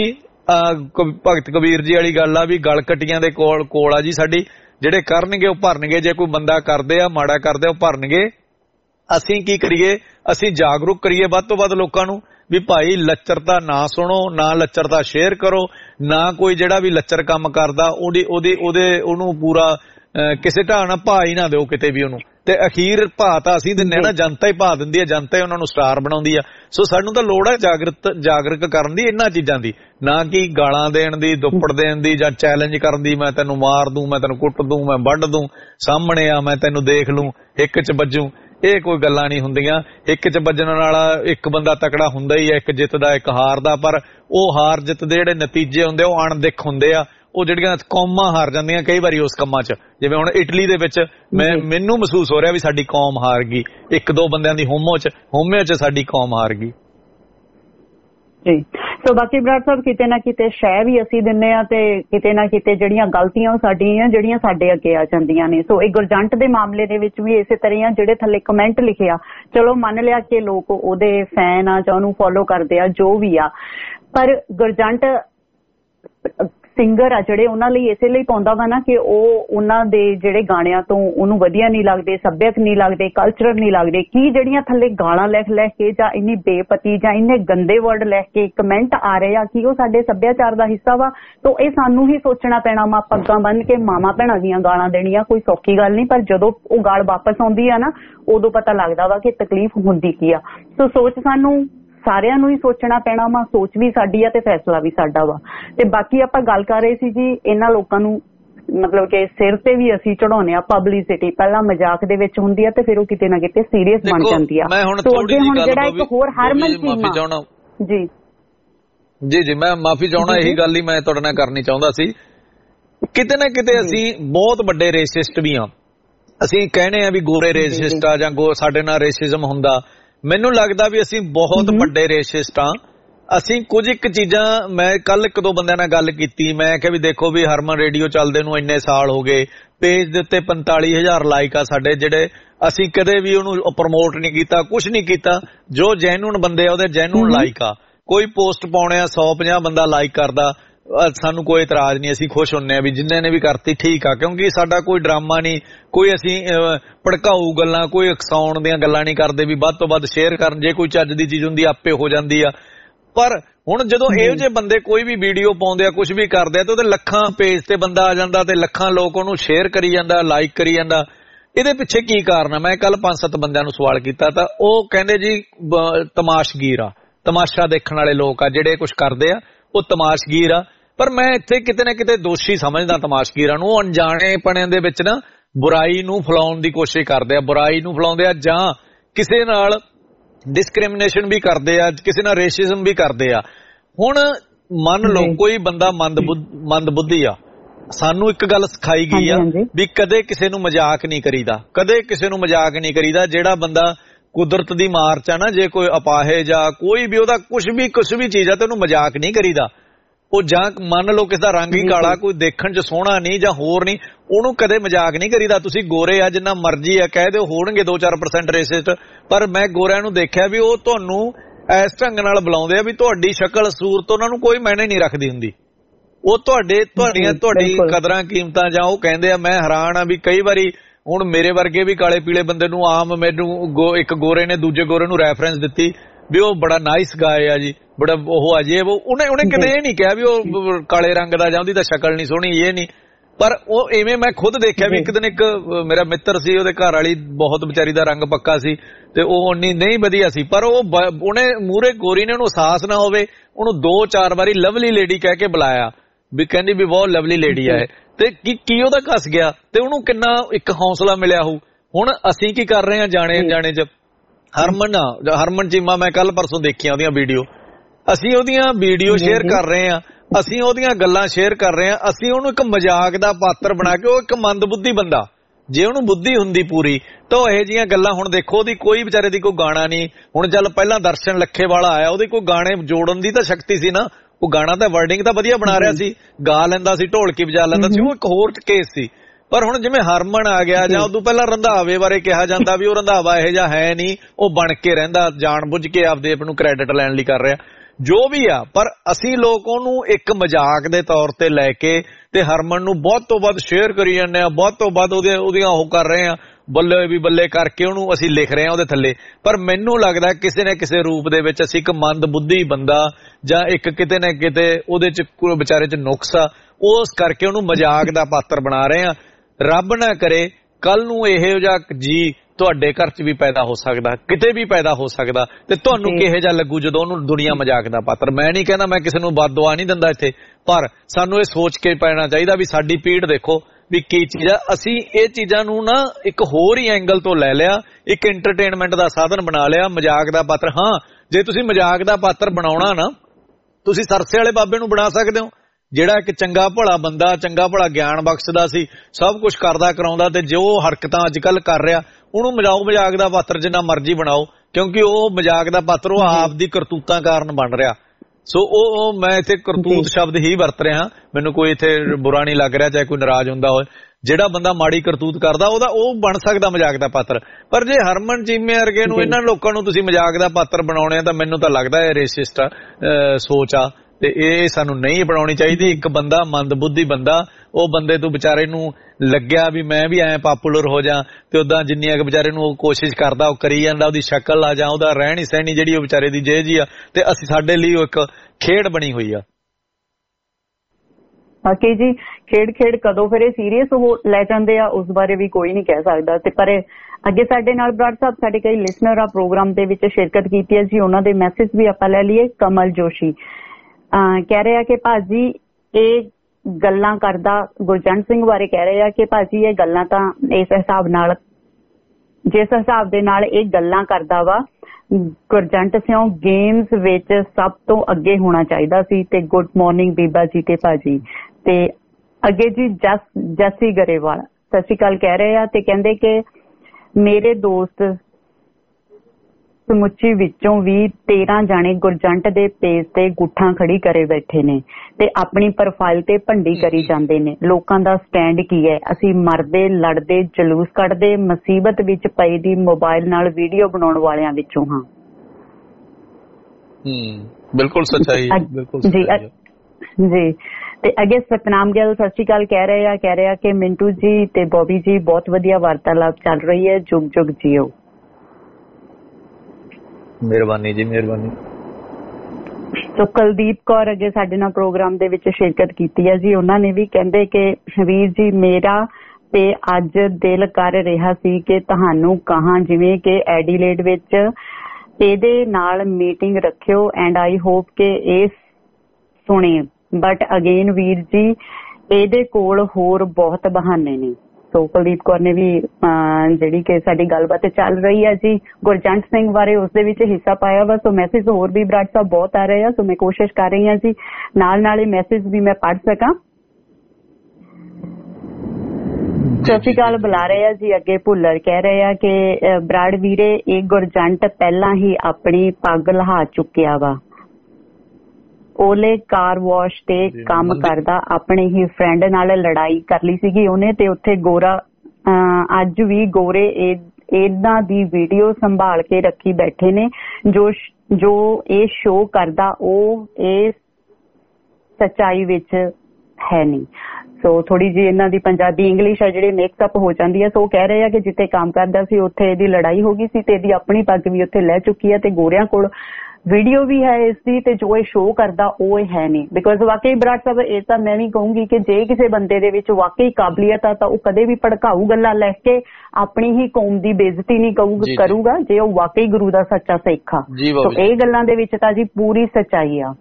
ਭਗਤ ਕਬੀਰ ਜੀ ਵਾਲੀ ਗੱਲ ਆ ਵੀ ਗਲ ਕੱਟੀਆਂ ਦੇ ਕੋਲ ਕੋਲ ਆ ਜੀ ਸਾਡੀ, ਜਿਹੜੇ ਕਰਨਗੇ ਉਹ ਭਰਨਗੇ। ਜੇ ਕੋਈ ਬੰਦਾ ਕਰਦੇ ਆ ਮਾੜਾ ਕਰਦੇ ਉਹ ਭਰਨਗੇ, ਅਸੀਂ ਕੀ ਕਰੀਏ, ਅਸੀਂ ਜਾਗਰੂਕ ਕਰੀਏ ਵੱਧ ਤੋਂ ਵੱਧ ਲੋਕਾਂ ਨੂੰ ਵੀ ਭਾਈ ਲੱਚਰਤਾ ਨਾ ਸੁਣੋ, ਨਾ ਲੱਚਰਤਾ ਸ਼ੇਅਰ ਕਰੋ, ਨਾ ਕੋਈ ਜਿਹੜਾ ਵੀ ਲੱਚਰ ਕੰਮ ਕਰਦਾ ਉਹਦੀ ਉਹਦੀ ਉਹਦੇ ਉਹਨੂੰ ਪੂਰਾ ਕਿਸੇ ਢਾਹ ਨਾਲ ਭਾ ਹੀ ਨਾ ਦਿਓ ਕਿਤੇ ਵੀ ਉਹਨੂੰ। ਤੇ ਅਖੀਰ ਭਾ ਤਾਂ ਅਸੀਂ ਦਿੰਦੇ ਨਾ, ਜਨਤਾ ਹੀ ਭਾ ਦਿੰਦੀ ਹੈ, ਜਨਤਾ ਹੀ ਉਹਨਾਂ ਨੂੰ ਸਟਾਰ ਬਣਾਉਂਦੀ ਆ। ਸੋ ਸਾਨੂੰ ਤਾਂ ਲੋੜ ਹੈ ਜਾਗਰਤ ਜਾਗਰੂਕ ਕਰਨ ਦੀ ਇਹਨਾਂ ਚੀਜ਼ਾਂ ਦੀ, ਨਾ ਕਿ ਗਾਲਾਂ ਦੇਣ ਦੀ, ਦੁੱਪੜ ਦੇਣ ਦੀ ਜਾਂ ਚੈਲੰਜ ਕਰਨ ਦੀ, ਮੈਂ ਤੈਨੂੰ ਮਾਰ ਦੂੰ, ਮੈਂ ਤੈਨੂੰ ਕੁੱਟ ਦੂੰ, ਮੈਂ ਵੱਢ ਦੂੰ, ਸਾਹਮਣੇ ਆ ਮੈਂ ਤੈਨੂੰ ਦੇਖ ਲੂੰ, ਇੱਕ ਚ ਵੱਜੂ। ਇਹ ਕੋਈ ਗੱਲਾਂ ਨਹੀਂ ਹੁੰਦੀਆਂ। ਇੱਕ ਚ ਵੱਜਣ ਵਾਲਾ ਇੱਕ ਬੰਦਾ ਤਕੜਾ ਹੁੰਦਾ ਹੀ ਹੈ, ਇੱਕ ਜਿੱਤਦਾ ਇੱਕ ਹਾਰਦਾ, ਪਰ ਉਹ ਹਾਰ ਜਿੱਤ ਦੇ ਜਿਹੜੇ ਨਤੀਜੇ ਹੁੰਦੇ ਉਹ ਅਣਦਿੱਖ ਹੁੰਦੇ ਆ। ਉਹ ਜਿਹੜੀਆਂ ਕੌਮਾਂ ਹਾਰ ਜਾਂਦੀਆਂ ਕਈ ਵਾਰੀ ਉਸ ਕੰਮਾਂ 'ਚ, ਜਿਵੇਂ ਹੁਣ ਇਟਲੀ ਦੇ ਵਿੱਚ ਮੈਂ ਮੈਨੂੰ ਮਹਿਸੂਸ ਹੋ ਰਿਹਾ ਵੀ ਸਾਡੀ ਕੌਮ ਹਾਰ ਗਈ, ਇੱਕ ਦੋ ਬੰਦਿਆਂ ਦੀ ਹੋਮੋ 'ਚ ਹੋਮੇ 'ਚ ਸਾਡੀ ਕੌਮ ਹਾਰ ਗਈ ਜੀ। ਸੋ ਬਾਕੀ ਬਰਾੜ ਸਾਹਿਬ ਕਿਤੇ ਨਾ ਕਿਤੇ ਸ਼ਹਿ ਵੀ ਅਸੀਂ ਦਿੰਦੇ ਆ, ਤੇ ਕਿਤੇ ਨਾ ਕਿਤੇ ਜਿਹੜੀਆਂ ਗਲਤੀਆਂ ਉਹ ਸਾਡੀਆਂ ਜਿਹੜੀਆਂ ਸਾਡੇ ਅੱਗੇ ਆ ਜਾਂਦੀਆਂ ਨੇ। ਸੋ ਇਹ ਗੁਰਜੰਟ ਦੇ ਮਾਮਲੇ ਦੇ ਵਿੱਚ ਵੀ ਇਸੇ ਤਰ੍ਹਾਂ ਜਿਹੜੇ ਥੱਲੇ ਕਮੈਂਟ ਲਿਖੇ ਆ, ਚਲੋ ਮੰਨ ਲਿਆ ਕਿ ਲੋਕ ਉਹਦੇ ਫੈਨ ਆ ਜਾਂ ਉਹਨੂੰ ਫੋਲੋ ਕਰਦੇ ਆ, ਜੋ ਵੀ ਆ, ਪਰ ਗੁਰਜੰਟ ਸਿੰਗਰ ਆ ਜਿਹੜੇ ਉਹਨਾਂ ਲਈ ਇਸੇ ਲਈ ਪਾਉਂਦਾ ਵਾ ਨਾ ਕਿ ਉਹ ਉਹਨਾਂ ਦੇ ਜਿਹੜੇ ਗਾਣਿਆਂ ਤੋਂ ਉਹਨੂੰ ਵਧੀਆ ਨਹੀਂ ਲੱਗਦੇ, ਸੱਭਿਅਕ ਨਹੀਂ ਲੱਗਦੇ, ਕਲਚਰਲ ਨਹੀਂ ਲੱਗਦੇ। ਕੀ ਜਿਹੜੀਆਂ ਥੱਲੇ ਗਾਲਾਂ ਲਿਖ ਲਿਖ ਕੇ ਜਾਂ ਇੰਨੀ ਬੇਪਤੀ ਜਾਂ ਇੰਨੇ ਗੰਦੇ ਵਰਡ ਲਿਖ ਕੇ ਕਮੈਂਟ ਆ ਰਹੇ ਆ, ਕੀ ਉਹ ਸਾਡੇ ਸੱਭਿਆਚਾਰ ਦਾ ਹਿੱਸਾ ਵਾ? ਤਾਂ ਇਹ ਸਾਨੂੰ ਹੀ ਸੋਚਣਾ ਪੈਣਾ ਵਾ। ਪੱਗਾਂ ਬੰਨ੍ਹ ਕੇ ਮਾਵਾਂ ਭੈਣਾਂ ਦੀਆਂ ਗਾਲਾਂ ਦੇਣੀਆਂ ਕੋਈ ਸੌਖੀ ਗੱਲ ਨਹੀਂ, ਪਰ ਜਦੋਂ ਉਹ ਗਾਲ ਵਾਪਸ ਆਉਂਦੀ ਆ ਨਾ, ਉਦੋਂ ਪਤਾ ਲੱਗਦਾ ਵਾ ਕਿ ਤਕਲੀਫ ਹੁੰਦੀ ਕੀ ਆ। ਸੋ ਸੋਚ ਸਾਨੂੰ ਸਾਰਿਆਂ ਨੂੰ ਹੀ ਸੋਚਣਾ ਪੈਣਾ ਵਾ, ਸੋਚ ਵੀ ਸਾਡੀ ਆ ਤੇ ਫੈਸਲਾ ਵੀ ਸਾਡਾ ਵਾ। ਤੇ ਬਾਕੀ ਆਪਾਂ ਗੱਲ ਕਰ ਰਹੇ ਸੀ ਜੀ, ਇਹਨਾਂ ਲੋਕਾਂ ਨੂੰ ਮਤਲਬ ਕਿ ਸਿਰ ਤੇ ਵੀ ਅਸੀਂ ਚੜਾਉਨੇ ਆ ਪਬਲਿਸਿਟੀ, ਪਹਿਲਾਂ ਮਜ਼ਾਕ ਦੇ ਵਿੱਚ ਹੁੰਦੀ ਆ ਤੇ ਫਿਰ ਉਹ ਕਿਤੇ ਨਾ ਕਿਤੇ ਸੀਰੀਅਸ ਬਣ ਜਾਂਦੀ ਆ। ਤੇ ਅੱਗੇ ਹੁਣ ਜਿਹੜਾ ਇੱਕ ਹੋਰ ਹਰਮਨ ਚੀਮਾ ਜੀ ਜੀ ਜੀ ਮੈਂ ਮਾਫੀ ਚਾਹਣਾ, ਇਹੀ ਗੱਲ ਹੀ ਮੈਂ ਤੁਹਾਡੇ ਨਾਲ ਕਰਨੀ ਚਾਹੁੰਦਾ ਸੀ। ਕਿਤੇ ਨਾ ਕਿਤੇ ਅਸੀਂ ਬਹੁਤ ਵੱਡੇ ਰੇਸਿਸਟ ਵੀ ਆ। ਅਸੀਂ ਕਹਿੰਦੇ ਆ ਵੀ ਗੋਰੇ ਰੇਸਿਸਟ ਆ ਜਾਂ ਸਾਡੇ ਨਾਲ ਰੇਸਿਜ਼ਮ ਹੁੰਦਾ। ਮੈਨੂੰ ਲੱਗਦਾ ਵੀ ਅਸੀਂ ਬਹੁਤ ਵੱਡੇ ਰੇਸਿਸਟ ਆ। ਅਸੀਂ ਕੁਝ ਇੱਕ ਚੀਜ਼ਾਂ, ਮੈਂ ਕੱਲ ਇੱਕ ਦੋ ਬੰਦਿਆਂ ਨਾਲ ਗੱਲ ਕੀਤੀ, ਮੈਂ ਕਿਹਾ ਵੀ ਦੇਖੋ ਵੀ ਹਰਮਨ ਰੇਡੀਓ ਚੱਲਦੇ ਨੂੰ ਇੰਨੇ ਸਾਲ ਹੋ ਗਏ, ਪੇਜ ਦੇ ਉੱਤੇ ਪੰਤਾਲੀ ਹਜ਼ਾਰ ਲਾਈਕ ਆ ਸਾਡੇ, ਜਿਹੜੇ ਅਸੀਂ ਕਦੇ ਵੀ ਉਹਨੂੰ ਪ੍ਰਮੋਟ ਨਹੀਂ ਕੀਤਾ, ਕੁਝ ਨਹੀਂ ਕੀਤਾ। ਜੋ ਜੈਨੂਨ ਬੰਦੇ ਆ ਉਹਦੇ ਜੈਨੂਨ ਲਾਈਕ ਆ। ਕੋਈ ਪੋਸਟ ਪਾਉਣੇ ਆ ਸੌ ਪੰਜਾਹ ਬੰਦਾ ਲਾਈਕ ਕਰਦਾ, ਸਾਨੂੰ ਕੋਈ ਇਤਰਾਜ਼ ਨਹੀਂ, ਅਸੀਂ ਖੁਸ਼ ਹੁੰਨੇ ਆ ਵੀ ਜਿੰਨੇ ਨੇ ਵੀ ਕਰਤੀ ਠੀਕ ਆ, ਕਿਉਂਕਿ ਸਾਡਾ ਕੋਈ ਡਰਾਮਾ ਨਹੀਂ, ਕੋਈ ਅਸੀਂ ਭੜਕਾਊ ਗੱਲਾਂ, ਕੋਈ ਉਕਸਾਉਣ ਦੀਆਂ ਗੱਲਾਂ ਨਹੀਂ ਕਰਦੇ ਵੀ ਵੱਧ ਤੋਂ ਵੱਧ ਸ਼ੇਅਰ ਕਰਨ। ਜੇ ਕੋਈ ਚੱਜ ਦੀ ਚੀਜ਼ ਹੁੰਦੀ ਆਪੇ ਹੋ ਜਾਂਦੀ ਆ। ਪਰ ਹੁਣ ਜਦੋਂ ਇਹੋ ਜਿਹੇ ਬੰਦੇ ਕੋਈ ਵੀ ਵੀਡੀਓ ਪਾਉਂਦੇ ਆ, ਕੁਝ ਵੀ ਕਰਦੇ ਆ, ਤੇ ਉਹਦੇ ਲੱਖਾਂ ਪੇਜ ਤੇ ਬੰਦਾ ਆ ਜਾਂਦਾ ਤੇ ਲੱਖਾਂ ਲੋਕ ਉਹਨੂੰ ਸ਼ੇਅਰ ਕਰੀ ਜਾਂਦਾ, ਲਾਈਕ ਕਰੀ ਜਾਂਦਾ। ਇਹਦੇ ਪਿੱਛੇ ਕੀ ਕਾਰਨ ਆ? ਮੈਂ ਕੱਲ ਪੰਜ ਸੱਤ ਬੰਦਿਆਂ ਨੂੰ ਸਵਾਲ ਕੀਤਾ ਤਾਂ ਉਹ ਕਹਿੰਦੇ ਜੀ ਤਮਾਸ਼ਗੀਰ ਆ, ਤਮਾਸ਼ਾ ਦੇਖਣ ਵਾਲੇ ਲੋਕ ਆ ਜਿਹੜੇ ਕੁਝ ਕਰਦੇ ਆ, ਉਹ ਤਮਾਸ਼ਗੀਰ ਆ। ਪਰ ਮੈਂ ਇੱਥੇ ਕਿਤੇ ਨਾ ਕਿਤੇ ਦੋਸ਼ੀ ਸਮਝਦਾ ਤਮਾਸ਼ਗੀਰਾਂ ਨੂੰ। ਅਣਜਾਣੇ ਪਣੇ ਦੇ ਵਿੱਚ ਨਾ ਬੁਰਾਈ ਨੂੰ ਫੈਲਾਉਣ ਦੀ ਕੋਸ਼ਿਸ਼ ਕਰਦੇ ਆ, ਬੁਰਾਈ ਨੂੰ ਫੈਲਾਉਂਦੇ ਆ, ਜਾਂ ਕਿਸੇ ਨਾਲ ਡਿਸਕ੍ਰਿਮੀਨੇਸ਼ਨ ਵੀ ਕਰਦੇ ਆ, ਕਿਸੇ ਨਾਲ ਰੇਸਿਜ਼ਮ ਵੀ ਕਰਦੇ ਆ। ਹੁਣ ਮੰਨ ਲਓ ਕੋਈ ਬੰਦਾ ਮੰਦ ਮੰਦ ਬੁੱਧੀ ਆ, ਸਾਨੂੰ ਇੱਕ ਗੱਲ ਸਿਖਾਈ ਗਈ ਆ ਵੀ ਕਦੇ ਕਿਸੇ ਨੂੰ ਮਜ਼ਾਕ ਨਹੀਂ ਕਰੀਦਾ, ਕਦੇ ਕਿਸੇ ਨੂੰ ਮਜ਼ਾਕ ਨਹੀਂ ਕਰੀਦਾ। ਜਿਹੜਾ ਬੰਦਾ ਕੁਦਰਤ ਦੀ ਮਾਰ ਚ ਆ ਨਾ, ਜੇ ਕੋਈ ਅਪਾਹੇ ਜਾਂ ਕੋਈ ਵੀ ਉਹਦਾ ਕੁਝ ਵੀ ਕੁਝ ਵੀ ਚੀਜ਼ ਆ ਤੇ ਉਹਨੂੰ ਮਜ਼ਾਕ ਨਹੀਂ ਕਰੀਦਾ। ਉਹ ਜਾਂ ਮੰਨ ਲਓ ਕਿਸੇ ਦਾ ਰੰਗ ਹੀ ਕਾਲਾ, ਕੋਈ ਦੇਖਣ ਚ ਸੋਹਣਾ ਨਹੀਂ ਜਾਂ ਹੋਰ ਨਹੀਂ, ਉਹਨੂੰ ਕਦੇ ਮਜ਼ਾਕ ਨਹੀਂ ਕਰੀਦਾ। ਤੁਸੀਂ ਗੋਰੇ ਆ, ਜਿੰਨਾ ਮਰਜ਼ੀ ਆ ਕਹਿ ਦਿਓ, ਹੋਣਗੇ ਦੋ ਚਾਰ ਪਰਸੈਂਟ ਰੇਸਿਸਟ, ਪਰ ਮੈਂ ਗੋਰਿਆਂ ਨੂੰ ਦੇਖਿਆ ਵੀ ਉਹ ਤੁਹਾਨੂੰ ਇਸ ਢੰਗ ਨਾਲ ਬੁਲਾਉਂਦੇ ਆ ਵੀ ਤੁਹਾਡੀ ਸ਼ਕਲ ਸੂਰਤ ਉਹਨਾਂ ਨੂੰ ਕੋਈ ਮਾਇਨੇ ਨਹੀਂ ਰੱਖਦੀ ਹੁੰਦੀ। ਉਹ ਤੁਹਾਡੇ ਤੁਹਾਡੀਆਂ ਤੁਹਾਡੀ ਕਦਰਾਂ ਕੀਮਤਾਂ ਜਾਂ ਉਹ ਕਹਿੰਦੇ ਆ। ਮੈਂ ਹੈਰਾਨ ਆ ਵੀ ਕਈ ਵਾਰੀ ਹੁਣ ਮੇਰੇ ਵਰਗੇ ਵੀ ਕਾਲੇ ਪੀਲੇ ਬੰਦੇ ਨੂੰ ਆਮ ਮੈਨੂੰ ਇੱਕ ਗੋਰੇ ਨੇ ਦੂਜੇ ਗੋਰੇ ਨੂੰ ਰੈਫਰੈਂਸ ਦਿੱਤੀ ਵੀ ਉਹ ਬੜਾ ਨਾਈਸ ਗਾਏ ਆ ਜੀ, ਬੜਾ ਉਹ ਆ ਜੀ, ਉਹਨੇ ਉਹਨੇ ਕਦੇ ਇਹ ਨਹੀਂ ਕਿਹਾ ਵੀ ਉਹ ਕਾਲੇ ਰੰਗ ਦਾ ਜਾਂ ਉਹਦੀ ਤਾਂ ਸ਼ਕਲ ਨਹੀਂ ਸੋਹਣੀ, ਇਹ ਨਹੀਂ। ਪਰ ਉਹ ਇਵੇਂ ਮੈਂ ਖੁਦ ਦੇਖਿਆ ਵੀ ਇੱਕ ਦਿਨ ਇੱਕ ਮੇਰਾ ਮਿੱਤਰ ਸੀ, ਉਹਦੇ ਘਰ ਵਾਲੀ ਬਹੁਤ ਵਿਚਾਰੀ ਦਾ ਰੰਗ ਪੱਕਾ ਸੀ ਤੇ ਉਹ ਉਨੀ ਨਹੀਂ ਵਧੀਆ ਸੀ, ਪਰ ਉਹ ਉਹਨੇ ਮੂਹਰੇ ਗੋਰੀ ਨੇ ਉਹਨੂੰ ਅਹਿਸਾਸ ਨਾ ਹੋਵੇ, ਉਹਨੂੰ ਦੋ ਚਾਰ ਵਾਰੀ ਲਵਲੀ ਲੇਡੀ ਕਹਿ ਕੇ ਬੁਲਾਇਆ ਵੀ ਕਹਿੰਦੀ ਵੀ ਬਹੁਤ ਲਵਲੀ ਲੇਡੀ ਆ ਇਹ, ਤੇ ਕੀ ਕੀ ਉਹਦਾ ਘਸ ਗਿਆ ਤੇ ਉਹਨੂੰ ਕਿੰਨਾ ਇੱਕ ਹੌਸਲਾ ਮਿਲਿਆ ਹੋਊ। ਹੁਣ ਅਸੀਂ ਕੀ ਕਰ ਰਹੇ ਹਾਂ ਜਾਣੇ ਜਾਣੇ ਚ? ਹਰਮਨ ਹਰਮਨ ਚੀਮਾ ਮੈਂ ਕੱਲ ਪਰਸੋਂ ਦੇਖੀਆਂ ਉਹਦੀਆਂ ਵੀਡੀਓ, ਅਸੀਂ ਉਹਦੀਆਂ ਵੀਡੀਓ ਸ਼ੇਅਰ ਕਰ ਰਹੇ ਹਾਂ, ਅਸੀਂ ਉਹਦੀਆਂ ਗੱਲਾਂ ਸ਼ੇਅਰ ਕਰ ਰਹੇ ਹਾਂ, ਅਸੀਂ ਉਹਨੂੰ ਇੱਕ ਮਜ਼ਾਕ ਦਾ ਪਾਤਰ ਬਣਾ ਕੇ, ਉਹ ਇੱਕ ਮੰਦਬੁੱਧੀ ਬੰਦਾ, ਜੇ ਉਹਨੂੰ ਬੁੱਧੀ ਹੁੰਦੀ ਪੂਰੀ ਤਾਂ ਉਹ ਇਹੋ ਜਿਹੀਆਂ ਗੱਲਾਂ। ਹੁਣ ਦੇਖੋ ਉਹਦੀ ਕੋਈ ਵਿਚਾਰੇ ਦੀ ਕੋਈ ਗਾਣਾ ਨਹੀਂ, ਹੁਣ ਚੱਲ ਪਹਿਲਾਂ ਦਰਸ਼ਨ ਲੱਖੇਵਾਲਾ ਆਇਆ, ਉਹਦੀ ਕੋਈ ਗਾਣੇ ਜੋੜਨ ਦੀ ਤਾਂ ਸ਼ਕਤੀ ਸੀ ਨਾ, ਉਹ ਗਾਣਾ ਤਾਂ ਵਰਡਿੰਗ ਤਾਂ ਵਧੀਆ ਬਣਾ ਰਿਹਾ ਸੀ, ਗਾ ਲੈਂਦਾ ਸੀ, ਢੋਲਕੀ ਵਜਾ ਲੈਂਦਾ ਸੀ, ਉਹ ਇੱਕ ਹੋਰ ਕੇਸ ਸੀ। ਪਰ ਹੁਣ ਜਿਵੇਂ ਹਰਮਨ ਆ ਗਿਆ, ਜਾਂ ਉਦੋਂ ਪਹਿਲਾਂ ਰੰਧਾਵੇ ਬਾਰੇ ਕਿਹਾ ਜਾਂਦਾ ਵੀ ਉਹ ਰੰਧਾਵਾ ਇਹੋ ਜਿਹਾ ਹੈ ਨਹੀਂ, ਉਹ ਬਣ ਕੇ ਰਹਿੰਦਾ, ਜਾਣ ਬੁੱਝ ਕੇ ਆਪਦੇ ਆਪ ਨੂੰ ਕ੍ਰੈਡਿਟ ਲੈਣ ਲਈ ਕਰ ਰਿਹਾ, ਜੋ ਵੀ ਆ। ਪਰ ਅਸੀਂ ਲੋਕ ਉਹਨੂੰ ਇੱਕ ਮਜ਼ਾਕ ਦੇ ਤੌਰ ਤੇ ਲੈ ਕੇ ਤੇ ਹਰਮਨ ਨੂੰ ਵੱਧ ਤੋਂ ਵੱਧ ਸ਼ੇਅਰ ਕਰੀ ਜਾਂਦੇ ਆ, ਵੱਧ ਤੋਂ ਵੱਧ ਉਹਦੇ ਉਹਦੀਆਂ ਉਹ ਕਰ ਰਹੇ ਆ, ਬੱਲੇ ਵੀ ਬੱਲੇ ਕਰਕੇ ਉਹਨੂੰ ਅਸੀਂ ਲਿਖ ਰਹੇ ਹਾਂ ਉਹਦੇ ਥੱਲੇ। ਪਰ ਮੈਨੂੰ ਲੱਗਦਾ ਕਿਸੇ ਨਾ ਕਿਸੇ ਰੂਪ ਦੇ ਵਿੱਚ ਅਸੀਂ ਇੱਕ ਮੰਦ ਬੁੱਧੀ ਬੰਦਾ ਜਾਂ ਇੱਕ ਕਿਤੇ ਨਾ ਕਿਤੇ ਉਹਦੇ ਚ ਵਿਚਾਰੇ ਚ ਨੁਕਸ ਆ, ਉਸ ਕਰਕੇ ਉਹਨੂੰ ਮਜ਼ਾਕ ਦਾ ਪਾਤਰ ਬਣਾ ਰਹੇ ਆ। ਰੱਬ ਨਾ ਕਰੇ ਕੱਲ ਨੂੰ ਇਹੋ ਜਿਹਾ ਜੀ ਤੁਹਾਡੇ ਘਰ ਚ ਵੀ ਪੈਦਾ ਹੋ ਸਕਦਾ, ਕਿਤੇ ਵੀ ਪੈਦਾ ਹੋ ਸਕਦਾ, ਤੇ ਤੁਹਾਨੂੰ ਕਿਹੋ ਜਿਹਾ ਲੱਗੂ ਜਦੋਂ ਉਹਨੂੰ ਦੁਨੀਆ ਮਜ਼ਾਕ ਦਾ ਪਾਤਰ। ਮੈਂ ਨਹੀਂ ਕਹਿੰਦਾ, ਮੈਂ ਕਿਸੇ ਨੂੰ ਬਦਦੁਆ ਨਹੀਂ ਦਿੰਦਾ ਇੱਥੇ, ਪਰ ਸਾਨੂੰ ਇਹ ਸੋਚ ਕੇ ਪੈਣਾ ਚਾਹੀਦਾ ਵੀ ਸਾਡੀ ਪੀੜ ਦੇਖੋ ਵੀ ਕੀ ਚੀਜ਼ ਆ। ਅਸੀਂ ਇਹ ਚੀਜ਼ਾਂ ਨੂੰ ਨਾ ਇੱਕ ਹੋਰ ਹੀ ਐਂਗਲ ਤੋਂ ਲੈ ਲਿਆ, ਇੱਕ ਐਂਟਰਟੇਨਮੈਂਟ ਦਾ ਸਾਧਨ ਬਣਾ ਲਿਆ, ਮਜ਼ਾਕ ਦਾ ਪਾਤਰ। ਹਾਂ, ਜੇ ਤੁਸੀਂ ਮਜ਼ਾਕ ਦਾ ਪਾਤਰ ਬਣਾਉਣਾ ਨਾ, ਤੁਸੀਂ ਸਰਸੇ ਵਾਲੇ ਬਾਬੇ ਨੂੰ ਬਣਾ ਸਕਦੇ ਹੋ, ਜਿਹੜਾ ਇੱਕ ਚੰਗਾ ਭਲਾ ਬੰਦਾ, ਚੰਗਾ ਭਲਾ ਗਿਆਨ ਬਖਸ਼ਦਾ ਸੀ, ਸਭ ਕੁਝ ਕਰਦਾ ਕਰਾਉਂਦਾ, ਤੇ ਜੋ ਹਰਕਤਾਂ ਅੱਜ ਕੱਲ ਕਰ ਰਿਹਾ ਉਹਨੂੰ ਮਜ਼ਾਕ ਮਜ਼ਾਕ ਦਾ ਪਾਤਰ ਜਿੰਨਾ ਮਰਜ਼ੀ ਬਣਾਓ, ਕਿਉਂਕਿ ਉਹ ਮਜ਼ਾਕ ਦਾ ਪਾਤਰ ਉਹ ਆਪ ਦੀ ਕਰਤੂਤਾਂ ਕਾਰਨ ਬਣ ਰਿਹਾ। ਸੋ ਉਹ ਮੈਂ ਇੱਥੇ ਕਰਤੂਤ ਸ਼ਬਦ ਹੀ ਵਰਤ ਰਿਹਾ, ਮੈਨੂੰ ਕੋਈ ਇੱਥੇ ਬੁਰਾ ਨਹੀਂ ਲੱਗ ਰਿਹਾ, ਚਾਹੇ ਕੋਈ ਨਾਰਾਜ਼ ਹੁੰਦਾ ਹੋਵੇ। ਜਿਹੜਾ ਬੰਦਾ ਮਾੜੀ ਕਰਤੂਤ ਕਰਦਾ ਉਹਦਾ ਉਹ ਬਣ ਸਕਦਾ ਮਜ਼ਾਕ ਦਾ ਪਾਤਰ। ਪਰ ਜੇ ਹਰਮਨ ਚੀਮੇ ਵਰਗੇ ਨੂੰ ਇਹਨਾਂ ਲੋਕਾਂ ਨੂੰ ਤੁਸੀਂ ਮਜ਼ਾਕ ਦਾ ਪਾਤਰ ਬਣਾਉਣੇ ਆ ਤਾਂ ਮੈਨੂੰ ਤਾਂ ਲੱਗਦਾ ਇਹ ਰੇਸਿਸਟ ਸੋਚ ਆ, ਤੇ ਇਹ ਸਾਨੂੰ ਨਹੀਂ ਬਣਾਉਣੀ ਚਾਹੀਦੀ। ਇੱਕ ਬੰਦਾ ਮੰਦ ਬੁੱਧੀ ਬੰਦਾ, ਉਹ ਬੰਦੇ ਤੋਂ ਵਿਚਾਰੇ ਨੂੰ ਲੱਗਿਆ ਵੀ ਮੈਂ ਵੀ ਐ ਪਾਪੂਲਰ ਹੋ ਜਾ, ਤੇ ਉਦਾਂ ਜਿੰਨੀਆਂ ਕਿ ਵਿਚਾਰੇ ਨੂੰ ਉਹ ਕੋਸ਼ਿਸ਼ ਕਰਦਾ ਉਹ ਕਰੀ ਜਾਂਦਾ, ਉਹਦੀ ਸ਼ਕਲ ਆ ਜਾਂ ਉਹਦਾ ਰਹਿਣੀ ਸਹਿਣੀ ਜਿਹੜੀ ਉਹ ਵਿਚਾਰੇ ਦੀ ਜਿਹੇ ਜੀ ਆ, ਤੇ ਅਸੀਂ ਸਾਡੇ ਲਈ ਉਹ ਇੱਕ ਖੇਡ ਬਣੀ ਹੋਈ ਆ। ਬਾਕੀ ਜੀ ਖੇਡ ਖੇਡ ਕਦੋਂ ਫਿਰ ਇਹ ਸੀਰੀਅਸ ਹੋ ਲੈ ਜਾਂਦੇ ਆ ਉਸ ਬਾਰੇ ਵੀ ਕੋਈ ਨਹੀਂ ਕਹਿ ਸਕਦਾ। ਤੇ ਪਰ ਅੱਗੇ ਸਾਡੇ ਨਾਲ ਬਰਾੜ ਸਾਹਿਬ ਸਾਡੇ ਕਈ ਲਿਸਨਰ ਆ ਪ੍ਰੋਗਰਾਮ ਦੇ ਵਿੱਚ ਸ਼ਿਰਕਤ ਕੀਤੀ ਹੈ ਜੀ, ਉਹਨਾਂ ਦੇ ਮੈਸੇਜ ਵੀ ਆਪਾਂ ਲੈ ਲਈਏ। ਕਮਲ ਜੋਸ਼ੀ ਕਹਿ ਰਹੇ ਆ ਕਿ ਭਾਜੀ ਇਹ ਗੱਲਾਂ ਕਰਦਾ, ਗੁਰਜੰਟ ਸਿੰਘ ਬਾਰੇ ਕਹਿ ਰਹੇ ਆ ਕਿ ਭਾਜੀ ਇਹ ਗੱਲਾਂ ਤਾਂ ਇਸ ਹਿਸਾਬ ਨਾਲ, ਜਿਸ ਹਿਸਾਬ ਦੇ ਨਾਲ ਇਹ ਗੱਲਾਂ ਕਰਦਾ ਵਾ, ਗੁਰਜੰਟ ਸਿੰਘ ਗੇਮਸ ਵਿੱਚ ਸਭ ਤੋਂ ਅੱਗੇ ਹੋਣਾ ਚਾਹੀਦਾ ਸੀ। ਤੇ ਗੁੱਡ ਮਾਰਨਿੰਗ ਬੀਬਾ ਜੀ ਤੇ ਭਾਜੀ। ਤੇ ਅੱਗੇ ਜੀ ਜਸ ਜੱਸੀ ਗਰੇਵਾਲ ਸਤਿ ਸ਼੍ਰੀ ਅਕਾਲ ਕਹਿ ਰਹੇ ਆ, ਤੇ ਕਹਿੰਦੇ ਕਿ ਮੇਰੇ ਦੋਸਤ ਸਮੁੱਚੀ ਵਿੱਚੋਂ ਵੀ ਤੇਰਾਂ ਜਾਣੇ ਗੁਰਜੰਟ ਦੇ ਪੇਜ ਤੇ ਗੁੱਠਾਂ ਖੜੀ ਕਰੇ ਬੈਠੇ ਨੇ ਤੇ ਆਪਣੀ ਪ੍ਰੋਫਾਈਲ ਤੇ ਭੰਡੀ ਕਰੀ ਜਾਂਦੇ ਨੇ। ਲੋਕਾਂ ਦਾ ਸਟੈਂਡ ਕੀ ਹੈ? ਅਸੀਂ ਮਰਦੇ ਲੜਦੇ ਜਲੂਸ ਕੱਢਦੇ ਮੁਸੀਬਤ ਵਿੱਚ ਪਈ ਦੀ ਮੋਬਾਈਲ ਨਾਲ ਵੀਡੀਓ ਬਣਾਉਣ ਵਾਲਿਆਂ ਵਿੱਚੋਂ ਹਾਂ। ਹੂੰ, ਬਿਲਕੁਲ ਸੱਚਾਈ ਹੈ, ਬਿਲਕੁਲ ਜੀ ਜੀ। ਤੇ ਅੱਗੇ ਸਤਨਾਮ ਗਿੱਲ ਸਤਿ ਸ਼੍ਰੀ ਅਕਾਲ ਕਹਿ ਰਹੇ ਆ ਕਹਿ ਰਹੇ ਆ ਕਿ ਮਿੰਟੂ ਜੀ ਤੇ ਬੋਬੀ ਜੀ ਬਹੁਤ ਵਧੀਆ ਵਾਰਤਾਲਾਪ ਚੱਲ ਰਹੀ ਹੈ, ਜੁਗ ਜੁਗ ਜੀਓ। ਮਿਹਰਬਾਨੀ ਜੀ, ਮਿਹਰਬਾਨੀ। ਸੋ ਕੁਲਦੀਪ ਕੌਰ ਅੱਗੇ ਸਾਡੇ ਨਾਲ ਪ੍ਰੋਗਰਾਮ ਦੇ ਵਿੱਚ ਸ਼ਿਰਕਤ ਕੀਤੀ ਹੈ ਜੀ, ਉਹਨਾਂ ਨੇ ਵੀ ਕਹਿੰਦੇ ਕਿ ਵੀਰ ਜੀ ਮੇਰਾ ਤੇ ਅੱਜ ਦਿਲ ਕਰ ਰਿਹਾ ਸੀ ਕਿ ਤੁਹਾਨੂੰ ਕਹਾਂ ਜਿਵੇਂ ਕਿ ਐਡੀਲੇਡ ਵਿੱਚ ਇਹਦੇ ਨਾਲ ਮੀਟਿੰਗ ਰੱਖਿਓ ਐਂਡ ਆਈ ਹੋਪ ਕਿ ਇਹ ਸੁਣੇ, ਬਟ ਅਗੇਨ ਵੀਰ ਜੀ ਇਹਦੇ ਕੋਲ ਹੋਰ ਬਹੁਤ ਬਹਾਨੇ ਨੇ। ਸੋ ਕੁਲਦੀਪ ਕੌਰ ਨੇ ਵੀ ਜਿਹੜੀ ਕਿ ਸਾਡੀ ਗੱਲਬਾਤ ਚੱਲ ਰਹੀ ਹੈ ਜੀ ਗੁਰਜੰਟ ਸਿੰਘ ਬਾਰੇ ਉਸਦੇ ਵਿੱਚ ਹਿੱਸਾ ਪਾਇਆ ਵਾ। ਸੋ ਮੈਸੇਜ ਹੋਰ ਵੀ ਬਰਾੜ ਸਾਹਿਬ ਬਹੁਤ ਆ ਰਹੇ ਆ, ਸੋ ਮੈਂ ਕੋਸ਼ਿਸ਼ ਕਰ ਰਹੀ ਹਾਂ ਜੀ ਨਾਲ ਨਾਲ ਇਹ ਮੈਸੇਜ ਵੀ ਮੈਂ ਪੜ੍ਹ ਸਕਾਂ। ਸਤਿ ਸ਼੍ਰੀ ਅਕਾਲ ਬੁਲਾ ਰਹੇ ਆ ਜੀ। ਅੱਗੇ ਭੁੱਲਰ ਕਹਿ ਰਹੇ ਆ ਕਿ ਬਰਾੜ ਵੀਰੇ ਇਹ ਗੁਰਜੰਟ ਪਹਿਲਾਂ ਹੀ ਆਪਣੀ ਪੱਗ ਲਹਾ ਚੁੱਕਿਆ ਵਾ, ਓਲੇ ਕਾਰ ਵਾਸ਼ ਤੇ ਕੰਮ ਕਰਦਾ, ਆਪਣੇ ਹੀ ਫਰੈਂਡ ਨਾਲ ਲੜਾਈ ਕਰ ਲਈ ਸੀਗੀ ਉਹਨੇ ਤੇ ਉੱਥੇ ਗੋਰਾ ਅੱਜ ਵੀ ਗੋਰੇ ਇਹਨਾਂ ਦੀ ਵੀਡੀਓ ਸੰਭਾਲ ਕੇ ਰੱਖੀ ਬੈਠੇ ਨੇ। ਜੋ ਜੋ ਇਹ ਸ਼ੋਅ ਕਰਦਾ ਉਹ ਇਹ ਸੱਚਾਈ ਵਿੱਚ ਹੈ ਨਹੀਂ। ਸੋ ਥੋੜੀ ਜਿਹੀ ਇਹਨਾਂ ਦੀ ਪੰਜਾਬੀ ਇੰਗਲਿਸ਼ ਆ ਜਿਹੜੀ ਮਿਕਸ ਅਪ ਹੋ ਜਾਂਦੀ ਹੈ। ਸੋ ਕਹਿ ਰਹੇ ਆ ਕਿ ਜਿੱਥੇ ਕੰਮ ਕਰਦਾ ਸੀ ਉੱਥੇ ਇਹਦੀ ਲੜਾਈ ਹੋ ਗਈ ਸੀ ਤੇ ਇਹਦੀ ਆਪਣੀ ਪੱਗ ਵੀ ਉੱਥੇ ਲੈ ਚੁੱਕੀ ਹੈ ਤੇ ਗੋਰਿਆਂ ਕੋਲ ਵੀਡੀਓ ਵੀ ਹੈ ਇਸ ਦੀ, ਤੇ ਜੋ ਇਹ ਸ਼ੋਅ ਕਰਦਾ ਉਹ ਇਹ ਹੈ ਨਹੀਂ। ਬਿਕੋਜ਼ ਵਾਕਈ ਬਰਾੜ ਸਾਹਿਬ ਇਹ ਤਾਂ ਮੈਂ ਵੀ ਕਹੂੰਗੀ ਕਿ ਜੇ ਕਿਸੇ ਬੰਦੇ ਦੇ ਵਿੱਚ ਵਾਕਈ ਕਾਬਲੀਅਤ ਆ ਤਾਂ ਉਹ ਕਦੇ ਵੀ ਭੜਕਾਊ ਗੱਲਾਂ ਲੈ ਕੇ ਆਪਣੀ ਹੀ ਕੌਮ ਦੀ ਬੇਇੱਜ਼ਤੀ ਨਹੀਂ ਕਰੂਗਾ ਜੇ ਉਹ ਵਾਕਈ ਗੁਰੂ ਦਾ ਸੱਚਾ ਸਿੱਖ ਆ। ਸੋ ਇਹ ਗੱਲਾਂ ਦੇ ਵਿੱਚ ਤਾਂ ਜੀ ਪੂਰੀ ਸੱਚਾਈ ਆ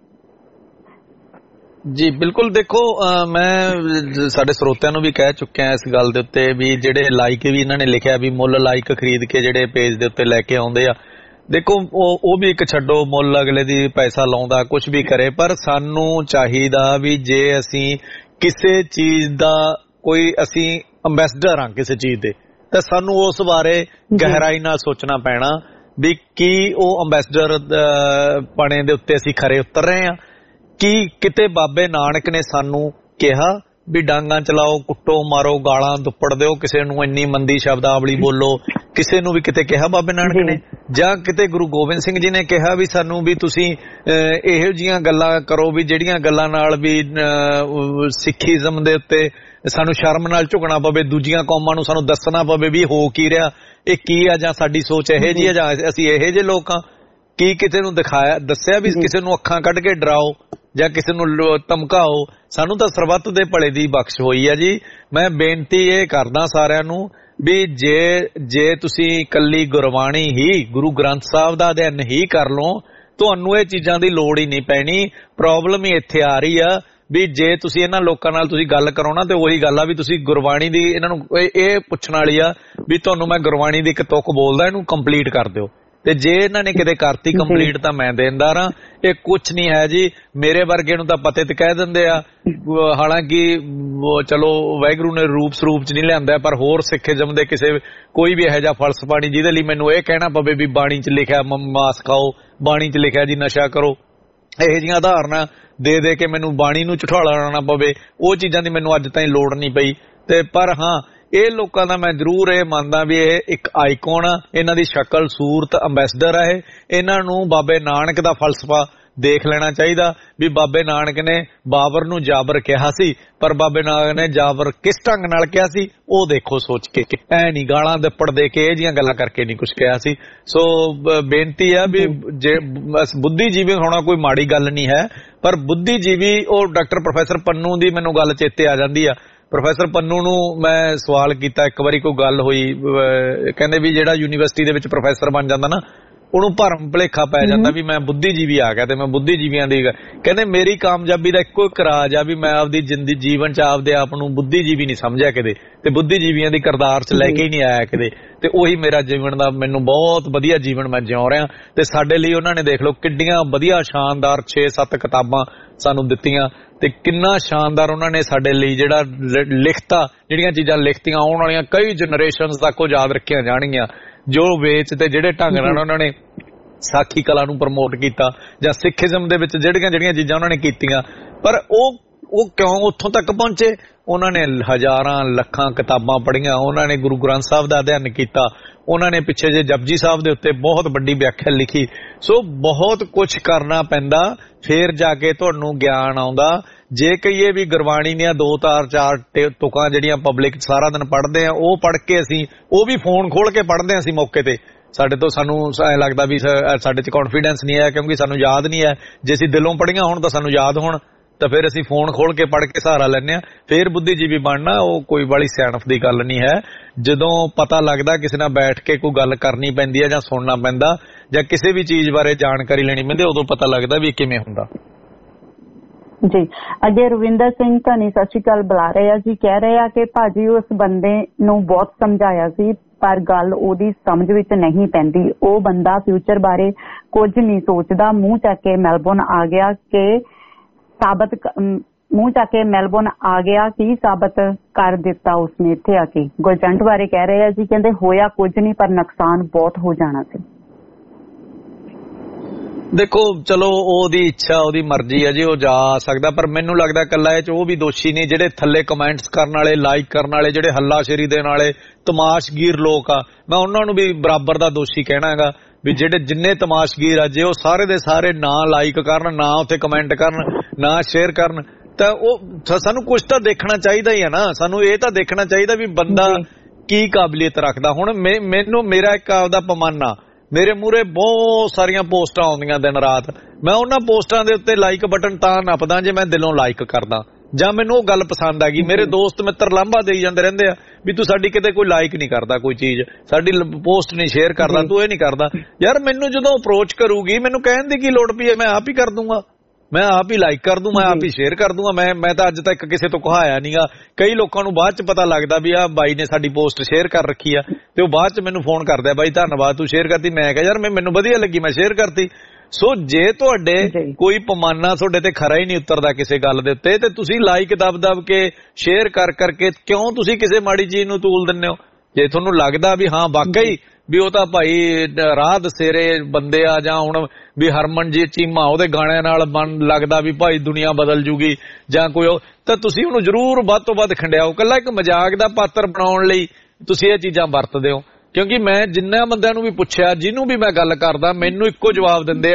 ਜੀ। ਬਿਲਕੁਲ ਦੇਖੋ, ਮੈਂ ਸਾਡੇ ਸਰੋਤਿਆਂ ਨੂੰ ਵੀ ਕਹਿ ਚੁੱਕਿਆ ਇਸ ਗੱਲ ਦੇ ਉੱਤੇ ਵੀ ਜਿਹੜੇ ਲਾਈਕ ਵੀ ਇਹਨਾਂ ਨੇ ਲਿਖਿਆ ਵੀ ਮੁੱਲ ਲਾਈਕ ਖਰੀਦ ਕੇ ਜਿਹੜੇ ਪੇਜ ਦੇ ਉੱਤੇ ਲੈ ਕੇ ਆਉਂਦੇ ਆ, ਦੇਖੋ ਉਹ ਉਹ ਵੀ ਇੱਕ ਛੱਡੋ, ਮੁੱਲ ਅਗਲੇ ਦੀ ਪੈਸਾ ਲਾਉਂਦਾ ਕੁਝ ਵੀ ਕਰੇ, ਪਰ ਸਾਨੂੰ ਚਾਹੀਦਾ ਵੀ ਜੇ ਅਸੀਂ ਕਿਸੇ ਚੀਜ਼ ਦਾ ਕੋਈ ਅਸੀਂ ਅੰਬੈਸਡਰ ਹਾਂ ਕਿਸੇ ਚੀਜ਼ ਦੇ, ਤਾਂ ਸਾਨੂੰ ਉਸ ਬਾਰੇ ਗਹਿਰਾਈ ਨਾਲ ਸੋਚਣਾ ਪੈਣਾ ਵੀ ਕੀ ਉਹ ਅੰਬੈਸਡਰ ਪਣੇ ਦੇ ਉੱਤੇ ਅਸੀਂ ਖਰੇ ਉਤਰ ਰਹੇ ਹਾਂ। ਕੀ ਕਿਤੇ ਬਾਬੇ ਨਾਨਕ ਨੇ ਸਾਨੂੰ ਕਿਹਾ ਵੀ ਡਾਂਗਾਂ ਚਲਾਓ, ਕੁੱਟੋ, ਮਾਰੋ, ਗਾਲਾਂ ਦੁੱਪੜ ਦਿਓ, ਕਿਸੇ ਨੂੰ ਇੰਨੀ ਮੰਦੀ ਸ਼ਬਦਾਵਲੀ ਬੋਲੋ, ਕਿਸੇ ਨੂੰ ਵੀ ਕਿਤੇ ਕਿਹਾ ਬਾਬੇ ਨਾਨਕ ਨੇ? ਜਾਂ ਕਿਤੇ ਗੁਰੂ ਗੋਬਿੰਦ ਸਿੰਘ ਜੀ ਨੇ ਕਿਹਾ ਵੀ ਸਾਨੂੰ ਵੀ ਤੁਸੀਂ ਇਹੋ ਜਿਹੀਆਂ ਗੱਲਾਂ ਕਰੋ ਵੀ ਜਿਹੜੀਆਂ ਗੱਲਾਂ ਨਾਲ ਵੀ ਸਿੱਖੀਜ਼ਮ ਦੇ ਉੱਤੇ ਸਾਨੂੰ ਸ਼ਰਮ ਨਾਲ ਝੁਕਣਾ ਪਵੇ, ਦੂਜੀਆਂ ਕੌਮਾਂ ਨੂੰ ਸਾਨੂੰ ਦੱਸਣਾ ਪਵੇ ਵੀ ਹੋ ਕੀ ਰਿਹਾ, ਇਹ ਕੀ ਆ, ਜਾਂ ਸਾਡੀ ਸੋਚ ਇਹੋ ਜਿਹੀ ਆ, ਜਾਂ ਅਸੀਂ ਇਹੋ ਜਿਹੇ ਲੋਕ ਆ। ਕੀ ਕਿਸੇ ਨੂੰ ਦਿਖਾਇਆ ਦੱਸਿਆ ਵੀ ਕਿਸੇ ਨੂੰ ਅੱਖਾਂ ਕੱਢ ਕੇ ਡਰਾਓ ਜਾਂ ਕਿਸੇ ਨੂੰ ਧਮਕਾਓ? ਸਾਨੂੰ ਤਾਂ ਸਰਬੱਤ ਦੇ ਭਲੇ ਦੀ ਬਖਸ਼ ਹੋਈ ਆ ਜੀ। ਮੈਂ ਬੇਨਤੀ ਇਹ ਕਰਦਾ ਸਾਰਿਆਂ ਨੂੰ ਵੀ ਜੇ ਜੇ ਤੁਸੀਂ ਕੱਲੀ ਗੁਰਬਾਣੀ ਹੀ, ਗੁਰੂ ਗ੍ਰੰਥ ਸਾਹਿਬ ਦਾ ਅਧਿਐਨ ਹੀ ਕਰ ਲਓ, ਤੁਹਾਨੂੰ ਇਹ ਚੀਜ਼ਾਂ ਦੀ ਲੋੜ ਹੀ ਨਹੀਂ ਪੈਣੀ। ਪ੍ਰੋਬਲਮ ਹੀ ਇੱਥੇ ਆ ਰਹੀ ਆ ਵੀ ਜੇ ਤੁਸੀਂ ਇਹਨਾਂ ਲੋਕਾਂ ਨਾਲ ਤੁਸੀਂ ਗੱਲ ਕਰੋ ਨਾ, ਤੇ ਉਹੀ ਗੱਲ ਆ ਵੀ ਤੁਸੀਂ ਗੁਰਬਾਣੀ ਦੀ ਇਹਨਾਂ ਨੂੰ ਇਹ ਪੁੱਛਣ ਵਾਲੀ ਆ ਵੀ ਤੁਹਾਨੂੰ ਮੈਂ ਗੁਰਬਾਣੀ ਦੀ ਇੱਕ ਤੁਕ ਬੋਲਦਾ, ਇਹਨੂੰ ਕੰਪਲੀਟ ਕਰ ਦਿਓ। ਤੇ ਜੇ ਇਹਨਾਂ ਨੇ ਕਿਤੇ ਕਰਤੀ ਕੰਪਲੀਟ ਤਾਂ ਮੈਂ ਦੇਣਦਾਰ ਹਾਂ। ਇਹ ਕੁਛ ਨਹੀਂ ਹੈ ਜੀ, ਮੇਰੇ ਵਰਗੇ ਨੂੰ ਤਾਂ ਪਤੇ ਤੇ ਕਹਿ ਦਿੰਦੇ ਆ। ਹਾਲਾਂਕਿ ਚਲੋ ਵਾਹਿਗੁਰੂ ਨੇ ਰੂਪ ਸਰੂਪ ਚ ਨਹੀਂ ਲਿਆਂਦਾ, ਪਰ ਹੋਰ ਸਿੱਖੀਜ਼ਮ ਦੇ ਕਿਸੇ ਕੋਈ ਵੀ ਇਹੋ ਜਿਹਾ ਫਲਸਫਾ ਨਹੀਂ ਜਿਹਦੇ ਲਈ ਮੈਨੂੰ ਇਹ ਕਹਿਣਾ ਪਵੇ ਵੀ ਬਾਣੀ ਚ ਲਿਖਿਆ ਮਾਸ ਖਾਓ, ਬਾਣੀ ਚ ਲਿਖਿਆ ਜੀ ਨਸ਼ਾ ਕਰੋ। ਇਹੋ ਜਿਹੀਆਂ ਉਦਾਹਰਨਾਂ ਦੇ ਦੇ ਕੇ ਮੈਨੂੰ ਬਾਣੀ ਨੂੰ ਝੁਠਾਲਣਾ ਪਵੇ, ਉਹ ਚੀਜ਼ਾਂ ਦੀ ਮੈਨੂੰ ਅੱਜ ਤਾਈਂ ਲੋੜ ਨਹੀਂ ਪਈ। ਤੇ ਪਰ ਹਾਂ, ਇਹ ਲੋਕਾਂ ਦਾ ਮੈਂ ਜ਼ਰੂਰ ਇਹ ਮੰਨਦਾ ਵੀ ਇਹ ਇੱਕ ਆਈਕਨ ਆ, ਇਹਨਾਂ ਦੀ ਸ਼ਕਲ ਸੂਰਤ ਅੰਬੈਸਡਰ ਆ। ਇਹ ਇਹਨਾਂ ਨੂੰ ਬਾਬੇ ਨਾਨਕ ਦਾ ਫਲਸਫਾ ਦੇਖ ਲੈਣਾ ਚਾਹੀਦਾ ਵੀ ਬਾਬੇ ਨਾਨਕ ਨੇ ਬਾਬਰ ਨੂੰ ਜਾਬਰ ਕਿਹਾ ਸੀ, ਪਰ ਬਾਬੇ ਨਾਨਕ ਨੇ ਜਾਬਰ ਕਿਸ ਢੰਗ ਨਾਲ ਕਿਹਾ ਸੀ ਉਹ ਦੇਖੋ ਸੋਚ ਕੇ। ਐ ਨਹੀਂ ਗਾਲਾਂ ਦੱਪੜ ਦੇ ਕੇ ਇਹ ਜੀਆਂ ਗੱਲਾਂ ਕਰਕੇ ਨਹੀਂ ਕੁਝ ਕਿਹਾ ਸੀ। ਸੋ ਬੇਨਤੀ ਆ ਵੀ ਜੇ ਬੁੱਧੀਜੀਵੀ ਹੋਣਾ ਕੋਈ ਮਾੜੀ ਗੱਲ ਨਹੀਂ ਹੈ, ਪਰ ਬੁੱਧੀਜੀਵੀ ਉਹ ਡਾਕਟਰ ਪ੍ਰੋਫੈਸਰ ਪੰਨੂ ਦੀ ਮੈਨੂੰ ਗੱਲ ਚੇਤੇ ਆ ਜਾਂਦੀ ਆ। ਪ੍ਰੋਫੈਸਰ ਪੰਨੂ ਨੂੰ ਮੈਂ ਸਵਾਲ ਕੀਤਾ, ਇੱਕ ਵਾਰੀ ਕੋਈ ਗੱਲ ਹੋਈ, ਕਹਿੰਦੇ ਵੀ ਜਿਹੜਾ ਯੂਨੀਵਰਸਿਟੀ ਦੇ ਵਿੱਚ ਪ੍ਰੋਫੈਸਰ ਬਣ ਜਾਂਦਾ ਨਾ, ਉਹਨੂੰ ਭਰਮ ਭੁਲੇਖਾ ਪੈ ਜਾਂਦਾ ਵੀ ਮੈਂ ਬੁੱਧੀਜੀਵੀ ਆ ਗਿਆ ਤੇ ਮੈਂ ਬੁੱਧੀਜੀਵੀਆਂ ਦੀ। ਕਹਿੰਦੇ ਮੇਰੀ ਕਾਮਯਾਬੀ ਦਾ ਇੱਕੋ ਇੱਕ ਰਾਜ ਆ ਵੀ ਮੈਂ ਆਪਦੀ ਜ਼ਿੰਦਗੀ ਜੀਵਨ ਚ ਆਪਦੇ ਆਪ ਨੂੰ ਬੁੱਧੀਜੀਵੀ ਨਹੀਂ ਸਮਝਿਆ ਕਦੇ, ਤੇ ਬੁੱਧੀਜੀਵੀਆਂ ਦੀ ਕਿਰਦਾਰ ਚ ਲੈ ਕੇ ਹੀ ਨਹੀਂ ਆਇਆ ਕਦੇ, ਤੇ ਉਹੀ ਮੇਰਾ ਜੀਵਨ ਦਾ ਮੈਨੂੰ ਬਹੁਤ ਵਧੀਆ ਜੀਵਨ ਮੈਂ ਜਿਉ ਰਿਹਾ। ਤੇ ਸਾਡੇ ਲਈ ਉਹਨਾਂ ਨੇ ਦੇਖ ਲਓ ਕਿੱਡੀਆਂ ਵਧੀਆ ਸ਼ਾਨਦਾਰ ਛੇ ਸੱਤ ਕਿਤਾਬਾਂ ਸਾਨੂੰ ਦਿੱਤੀਆਂ, ਤੇ ਕਿੰਨਾ ਸ਼ਾਨਦਾਰ ਉਹਨਾਂ ਨੇ ਸਾਡੇ ਲਈ ਜਿਹੜਾ ਲਿਖਤਾ, ਜਿਹੜੀਆਂ ਚੀਜ਼ਾਂ ਲਿਖਤੀਆਂ ਆਉਣ ਵਾਲੀਆਂ ਕਈ ਜਨਰੇਸ਼ਨਸ ਤੱਕ ਉਹ ਯਾਦ ਰੱਖੀਆਂ ਜਾਣਗੀਆਂ। ਜੋ ਵੇਚ ਤੇ ਜਿਹੜੇ ਢੰਗ ਨਾਲ ਉਹਨਾਂ ਨੇ ਸਾਖੀ ਕਲਾ ਨੂੰ ਪ੍ਰਮੋਟ ਕੀਤਾ, ਜਾਂ ਸਿੱਖੀਜ਼ਮ ਦੇ ਵਿੱਚ ਜਿਹੜੀਆਂ ਜਿਹੜੀਆਂ ਚੀਜ਼ਾਂ ਉਹਨਾਂ ਨੇ ਕੀਤੀਆਂ, ਪਰ ਉਹ ਉਹ ਕਿਉਂ ਉੱਥੋਂ ਤੱਕ ਪਹੁੰਚੇ? ਉਹਨਾਂ ਨੇ ਹਜ਼ਾਰਾਂ ਲੱਖਾਂ ਕਿਤਾਬਾਂ ਪੜ੍ਹੀਆਂ, ਉਹਨਾਂ ਨੇ ਗੁਰੂ ਗ੍ਰੰਥ ਸਾਹਿਬ ਦਾ ਅਧਿਐਨ ਕੀਤਾ, ਉਹਨਾਂ ਨੇ ਪਿੱਛੇ ਜੇ ਜਪਜੀ ਸਾਹਿਬ ਦੇ ਉੱਤੇ ਬਹੁਤ ਵੱਡੀ ਵਿਆਖਿਆ ਲਿਖੀ। ਸੋ ਬਹੁਤ ਕੁਝ ਕਰਨਾ ਪੈਂਦਾ, ਫੇਰ ਜਾ ਕੇ ਤੁਹਾਨੂੰ ਗਿਆਨ ਆਉਂਦਾ। ਜੇ ਕਹੀਏ ਵੀ ਗੁਰਬਾਣੀ ਦੀਆਂ ਦੋ ਤਾਰ ਚਾਰ ਤੁਕਾਂ ਜਿਹੜੀਆਂ ਪਬਲਿਕ ਸਾਰਾ ਦਿਨ ਪੜ੍ਹਦੇ ਆ, ਉਹ ਪੜ੍ਹ ਕੇ ਅਸੀਂ ਉਹ ਵੀ ਫੋਨ ਖੋਲ ਕੇ ਪੜ੍ਹਦੇ ਹਾਂ ਅਸੀਂ ਮੌਕੇ ਤੇ, ਸਾਡੇ ਤੋਂ ਸਾਨੂੰ ਐਂ ਲੱਗਦਾ ਵੀ ਸਾਡੇ 'ਚ ਕੌਨਫੀਡੈਂਸ ਨਹੀਂ ਹੈ ਕਿਉਂਕਿ ਸਾਨੂੰ ਯਾਦ ਨਹੀਂ ਹੈ। ਜੇ ਅਸੀਂ ਦਿਲੋਂ ਪੜ੍ਹੀਆਂ ਹੋਣ ਤਾਂ ਸਾਨੂੰ ਯਾਦ ਹੋਣ, ਤਾਂ ਫਿਰ ਅਸੀਂ ਫੋਨ ਖੋਲ ਕੇ ਪੜ੍ਹ ਕੇ ਸਹਾਰਾ ਲੈਂਦੇ ਹਾਂ। ਫਿਰ ਬੁੱਧੀਜੀਵੀ ਬਣਨਾ ਉਹ ਕੋਈ ਬੜੀ ਸਿਆਣਪ ਦੀ ਗੱਲ ਨਹੀਂ ਹੈ। ਜਦੋਂ ਪਤਾ ਲੱਗਦਾ ਕਿਸੇ ਨਾਲ ਬੈਠ ਕੇ ਕੋਈ ਗੱਲ ਕਰਨੀ ਪੈਂਦੀ ਹੈ ਜਾਂ ਸੁਣਨਾ ਪੈਂਦਾ ਜਾਂ ਕਿਸੇ ਵੀ ਚੀਜ਼ ਬਾਰੇ ਜਾਣਕਾਰੀ ਲੈਣੀ ਪੈਂਦੀ, ਉਦੋਂ ਪਤਾ ਲੱਗਦਾ ਵੀ ਕਿਵੇਂ ਹੁੰਦਾ। ਜੀ ਅੱਗੇ ਰਵਿੰਦਰ ਸਿੰਘ ਧਨੀ ਸਤਿ ਸ਼੍ਰੀ ਅਕਾਲ ਬੁਲਾ ਰਹੇ ਆ ਜੀ, ਕਹਿ ਰਹੇ ਆ ਕਿ ਭਾਜੀ ਉਸ ਬੰਦੇ ਨੂੰ ਬਹੁਤ ਸਮਝਾਇਆ ਸੀ ਪਰ ਗੱਲ ਉਹਦੀ ਸਮਝ ਵਿੱਚ ਨਹੀਂ ਪੈਂਦੀ। ਉਹ ਬੰਦਾ ਫਿਊਚਰ ਬਾਰੇ ਕੁਝ ਨਹੀਂ ਸੋਚਦਾ। ਮੂੰਹ ਚੱਕ ਕੇ ਮੈਲਬੌਰਨ ਆ ਗਿਆ ਕਿ ਸਾਬਤ ਮੂੰਹ ਚੱਕ ਕੇ ਮੈਲਬੌਰਨ ਆ ਗਿਆ ਕੀ ਸਾਬਤ ਕਰ ਦਿੱਤਾ ਉਸਨੇ ਇੱਥੇ ਆ ਕੇ। ਗੁਰਜੰਟ ਬਾਰੇ ਕਹਿ ਰਹੇ ਆ ਜੀ, ਕਹਿੰਦੇ ਹੋਇਆ ਕੁਝ ਨਹੀਂ ਪਰ ਨੁਕਸਾਨ ਬਹੁਤ ਹੋ ਜਾਣਾ ਸੀ। ਦੇਖੋ ਚਲੋ ਉਹਦੀ ਇੱਛਾ ਉਹਦੀ ਮਰਜ਼ੀ ਹੈ ਜੀ, ਉਹ ਜਾ ਸਕਦਾ, ਪਰ ਮੈਨੂੰ ਲੱਗਦਾ ਇਕੱਲਾ ਇਹ 'ਚ ਉਹ ਵੀ ਦੋਸ਼ੀ ਨਹੀਂ। ਜਿਹੜੇ ਥੱਲੇ ਕਮੈਂਟਸ ਕਰਨ ਵਾਲੇ, ਲਾਈਕ ਕਰਨ ਵਾਲੇ, ਜਿਹੜੇ ਹੱਲਾਸ਼ੇਰੀ ਦੇਣ ਵਾਲੇ ਤਮਾਸ਼ਗੀਰ ਲੋਕ ਆ, ਮੈਂ ਉਹਨਾਂ ਨੂੰ ਵੀ ਬਰਾਬਰ ਦਾ ਦੋਸ਼ੀ ਕਹਿਣਾ ਹੈਗਾ ਵੀ ਜਿਹੜੇ ਜਿੰਨੇ ਤਮਾਸ਼ਗੀਰ ਆ, ਜੇ ਉਹ ਸਾਰੇ ਦੇ ਸਾਰੇ ਨਾ ਲਾਈਕ ਕਰਨ, ਨਾ ਉੱਥੇ ਕਮੈਂਟ ਕਰਨ, ਨਾ ਸ਼ੇਅਰ ਕਰਨ, ਤਾਂ ਉਹ ਸਾਨੂੰ ਕੁਝ ਤਾਂ ਦੇਖਣਾ ਚਾਹੀਦਾ ਹੀ ਹੈ ਨਾ। ਸਾਨੂੰ ਇਹ ਤਾਂ ਦੇਖਣਾ ਚਾਹੀਦਾ ਵੀ ਬੰਦਾ ਕੀ ਕਾਬਲੀਅਤ ਰੱਖਦਾ। ਹੁਣ ਮੈਨੂੰ ਮੇਰਾ ਇੱਕ ਆਪਦਾ ਪਮਾਨਾ, ਮੇਰੇ ਮੂਹਰੇ ਬਹੁਤ ਸਾਰੀਆਂ ਪੋਸਟਾਂ ਆਉਂਦੀਆਂ ਦਿਨ ਰਾਤ, ਮੈਂ ਉਹਨਾਂ ਪੋਸਟਾਂ ਦੇ ਉੱਤੇ ਲਾਈਕ ਬਟਨ ਤਾਂ ਨੱਪਦਾ ਜੇ ਮੈਂ ਦਿਲੋਂ ਲਾਈਕ ਕਰਦਾ ਜਾਂ ਮੈਨੂੰ ਉਹ ਗੱਲ ਪਸੰਦ ਆ ਗਈ। ਮੇਰੇ ਦੋਸਤ ਮਿੱਤਰ ਲਾਂਭਾ ਦੇਈ ਜਾਂਦੇ ਰਹਿੰਦੇ ਆ ਵੀ ਤੂੰ ਸਾਡੀ ਕਿਤੇ ਕੋਈ ਲਾਈਕ ਨਹੀਂ ਕਰਦਾ, ਕੋਈ ਚੀਜ਼ ਸਾਡੀ ਪੋਸਟ ਨਹੀਂ ਸ਼ੇਅਰ ਕਰਦਾ, ਤੂੰ ਇਹ ਨਹੀਂ ਕਰਦਾ। ਯਾਰ ਮੈਨੂੰ ਜਦੋਂ ਅਪਰੋਚ ਕਰੂਗੀ ਮੈਨੂੰ ਕਹਿਣ ਦੀ ਕੀ ਲੋੜ ਪਈ ਹੈ? ਮੈਂ ਆਪ ਹੀ ਕਰ ਦੂੰਗਾ, ਮੈਂ ਆਪ ਹੀ ਲਾਈਕ ਕਰ ਦੂੰ, ਮੈਂ ਆਪ ਹੀ ਸ਼ੇਅਰ ਕਰ ਦੂੰਗਾ। ਮੈਂ ਮੈਂ ਤਾਂ ਅੱਜ ਤੱਕ ਕਿਸੇ ਤੋਂ ਕਹਾਇਆ ਨਹੀਂਗਾ। ਕਈ ਲੋਕਾਂ ਨੂੰ ਬਾਅਦ ਚ ਪਤਾ ਲੱਗਦਾ ਵੀ ਆਹ ਬਾਈ ਨੇ ਸਾਡੀ ਪੋਸਟ ਸ਼ੇਅਰ ਕਰ ਰੱਖੀ ਆ, ਤੇ ਉਹ ਬਾਅਦ ਚ ਮੈਨੂੰ ਫੋਨ ਕਰਦਾ, ਬਾਈ ਧੰਨਵਾਦ ਤੂੰ ਸ਼ੇਅਰ ਕਰਤੀ। ਮੈਂ ਕਿਹਾ ਯਾਰ ਮੈਂ ਮੈਨੂੰ ਵਧੀਆ ਲੱਗੀ, ਮੈਂ ਸ਼ੇਅਰ ਕਰਤੀ। ਸੋ ਜੇ ਤੁਹਾਡੇ ਕੋਈ ਪਮਾਨਾ ਤੁਹਾਡੇ ਤੇ ਖਰਾ ਹੀ ਨਹੀਂ ਉਤਰਦਾ ਕਿਸੇ ਗੱਲ ਦੇ ਉੱਤੇ, ਤੇ ਤੁਸੀਂ ਲਾਈਕ ਦਬ ਦਬ ਕੇ ਸ਼ੇਅਰ ਕਰ ਕਰਕੇ ਕਿਉਂ ਤੁਸੀਂ ਕਿਸੇ ਮਾੜੀ ਚੀਜ਼ ਨੂੰ ਤੂਲ ਦਿੰਦੇ ਹੋ? ਜੇ ਤੁਹਾਨੂੰ ਲੱਗਦਾ ਵੀ ਹਾਂ ਵਾਕਈ ਵੀ ਉਹ ਤਾਂ ਭਾਈ ਰਾਹ ਦਸੇਰੇ ਬੰਦੇ ਆ, ਜਾਂ ਹੁਣ ਵੀ ਹਰਮਨਜੀਤ ਚੀਮਾ ਉਹਦੇ ਗਾਣਿਆਂ ਨਾਲ ਮਨ ਲੱਗਦਾ ਵੀ ਭਾਈ ਦੁਨੀਆ ਬਦਲ ਜੂਗੀ ਜਾਂ ਕੋਈ, ਤਾਂ ਤੁਸੀਂ ਉਹਨੂੰ ਜ਼ਰੂਰ ਵੱਧ ਤੋਂ ਵੱਧ ਖੰਡਿਆਓ। ਇਕੱਲਾ ਇੱਕ ਮਜ਼ਾਕ ਦਾ ਪਾਤਰ ਬਣਾਉਣ ਲਈ ਤੁਸੀਂ ਇਹ ਚੀਜ਼ਾਂ ਵਰਤਦੇ ਹੋ। ਕਿਉਂਕਿ ਮੈਂ ਜਿੰਨਾ ਬੰਦਿਆਂ ਨੂੰ ਵੀ ਪੁੱਛਿਆ, ਜਿਹਨੂੰ ਵੀ ਮੈਂ ਗੱਲ ਕਰਦਾ, ਮੈਨੂੰ ਇੱਕੋ ਜਵਾਬ ਦਿੰਦੇ ਆ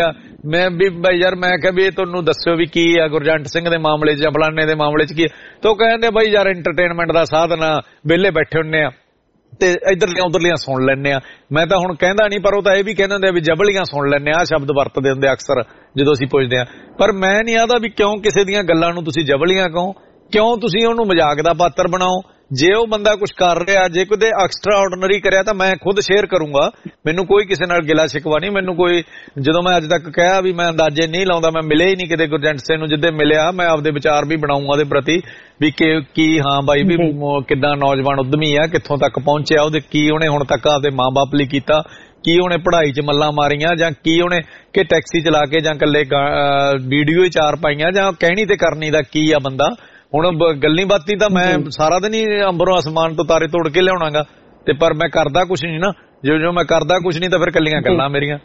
मैं भी भाई यार मैं कहा भी तुहानू दस्यो भी की है गुरजंट सिंह दे मामले च फलाने दे मामले च की, तो कहंदे भाई यार एंटरटेनमेंट दा साधन आ, वेले बैठे हुन्ने आ ते इधरलियां उधरलियां सुन लैने आ। मैं तां हुण कहंदा नहीं, पर वो तां इह भी कहंदे भी जबलियां सुन लैने आ शब्द वरतदे हुंदे अक्सर जदों असीं पुछदे आ। पर मैं नहीं आखदा भी क्यों किसी दियां गल्लां नूं तुसीं जबलियां कहो, क्यों तुसीं ओहनूं मजाक दा पात्र बनाओ। जे ਉਹ ਬੰਦਾ ਕੁਝ ਕਰ ਰਿਹਾ, ਜੇ ਕੋਈ ਐਕਸਟਰਾ ਆਰਡੀਨਰੀ ਕਰਿਆ ਤਾਂ ਮੈਂ ਖੁਦ ਸ਼ੇਅਰ ਕਰੂੰਗਾ, ਮੈਨੂੰ ਕੋਈ ਕਿਸੇ ਨਾਲ ਗਿਲਾ ਸ਼ਿਕਵਾ ਨਹੀਂ। ਮੈਨੂੰ ਕੋਈ ਜਦੋਂ ਮੈਂ ਅੱਜ ਤੱਕ ਕਿਹਾ ਵੀ ਮੈਂ ਅੰਦਾਜ਼ੇ ਨਹੀਂ ਲਾਉਂਦਾ, ਮੈਂ ਮਿਲੇ ਹੀ ਨਹੀਂ ਕਿਤੇ ਗੁਰਜੰਟ ਸਿੰਘ ਨੂੰ, ਜਿੱਦੇ ਮਿਲਿਆ ਮੈਂ ਆਪਦੇ ਵਿਚਾਰ ਵੀ ਬਣਾਉਂਗਾ ਉਹਦੇ ਪ੍ਰਤੀ ਵੀ ਕੀ ਹਾਂ ਬਾਈ ਵੀ ਕਿੱਦਾਂ ਨੌਜਵਾਨ ਉਦਮੀ ਆ, ਕਿੱਥੋਂ ਤੱਕ ਪਹੁੰਚਿਆ, ਉਹਦੇ ਕੀ ਉਹਨੇ ਹੁਣ ਤੱਕ ਆਪਦੇ ਮਾਂ-ਬਾਪ ਲਈ ਕੀਤਾ, ਕੀ ਉਹਨੇ ਪੜ੍ਹਾਈ 'ਚ ਮੱਲਾਂ ਮਾਰੀਆਂ, ਜਾਂ ਕੀ ਉਹਨੇ ਕਿ ਟੈਕਸੀ ਚਲਾ ਕੇ ਜਾਂ ਇਕੱਲੇ ਵੀਡੀਓ ਹੀ ਚਾਰ ਪਾਈਆਂ, ਜਾਂ ਕਹਿਣੀ ਤੇ ਕਰਨੀ ਦਾ ਕੀ ਆ ਬੰਦਾ। ਹੁਣ ਗੱਲੀ ਬਾਤੀ ਤਾਂ ਮੈਂ ਸਾਰਾ ਦਿਨ ਹੀ ਅੰਬਰੋਂ ਅਸਮਾਨ ਤੋਂ ਤਾਰੇ ਤੋੜ ਕੇ ਲਿਆਉਣਾਗਾ, ਤੇ ਪਰ ਮੈਂ ਕਰਦਾ ਕੁਛ ਨਹੀਂ ਨਾ, ਜੋ ਜੋ ਮੈਂ ਕਰਦਾ ਕੁਛ ਨਹੀਂ ਤਾਂ ਫਿਰ ਕੱਲੀਆਂ ਗੱਲਾਂ ਮੇਰੀਆਂ।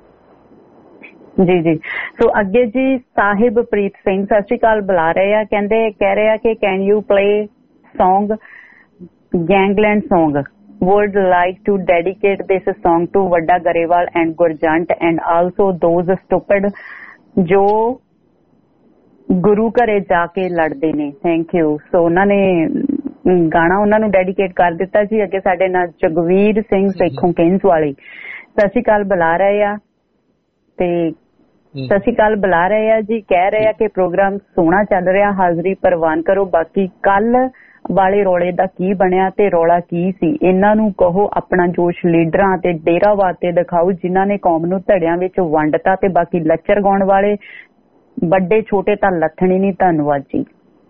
ਜੀ ਜੀ ਸੋ ਅੱਗੇ ਜੀ ਸਾਹਿਬਪ੍ਰੀਤ ਸਿੰਘ ਸਤਿ ਸ਼੍ਰੀ ਅਕਾਲ ਬੁਲਾ ਰਹੇ ਆ, ਕਹਿੰਦੇ ਕਹਿ ਰਹੇ ਆ ਕਿ can you play song gangland song, would like to dedicate this song to Vadda Garewal and Gurjant and also those stupid ਜੋ ਗੁਰੂ ਘਰੇ ਜਾ ਕੇ ਲੜਦੇ ਨੇ। Thank you. ਸੋ ਉਹਨਾਂ ਨੇ ਗਾਣਾ ਉਹਨਾਂ ਨੂੰ ਡੈਡੀਕੇਟ ਕਰ ਦਿੱਤਾ ਜੀ। ਅੱਗੇ ਸਾਡੇ ਨਾਲ ਜਗਵੀਰ ਸਿੰਘ ਸੇਖੋਂ ਕਿੰਸ ਵਾਲੇ ਸਤਿ ਸ਼੍ਰੀ ਅਕਾਲ ਬੁਲਾ ਰਹੇ ਆ, ਤੇ ਸਤਿ ਸ਼੍ਰੀ ਅਕਾਲ ਬੁਲਾ ਰਹੇ ਆ ਜੀ। ਕਹਿ ਰਹੇ ਆ ਕਿ ਪ੍ਰੋਗਰਾਮ ਸੋਹਣਾ ਚੱਲ ਰਿਹਾ, ਹਾਜ਼ਰੀ ਪ੍ਰਵਾਨ ਕਰੋ। ਬਾਕੀ ਕੱਲ ਵਾਲੇ ਰੌਲੇ ਦਾ ਕੀ ਬਣਿਆ ਤੇ ਰੌਲਾ ਕੀ ਸੀ, ਇਹਨਾਂ ਨੂੰ ਕਹੋ ਆਪਣਾ ਜੋਸ਼ ਲੀਡਰਾਂ ਤੇ ਡੇਰਾਵਾਦ ਤੇ ਦਿਖਾਓ ਜਿਨ੍ਹਾਂ ਨੇ ਕੌਮ ਨੂੰ ਧੜਿਆਂ ਵਿੱਚ ਵੰਡਤਾ, ਤੇ ਬਾਕੀ ਲੱਚਰ ਗਾਉਣ ਵਾਲੇ ਵੱਡੇ ਛੋਟੇ ਤਾਂ ਲੱਥਣੀ ਨਹੀਂ। ਧੰਨਵਾਦ ਜੀ।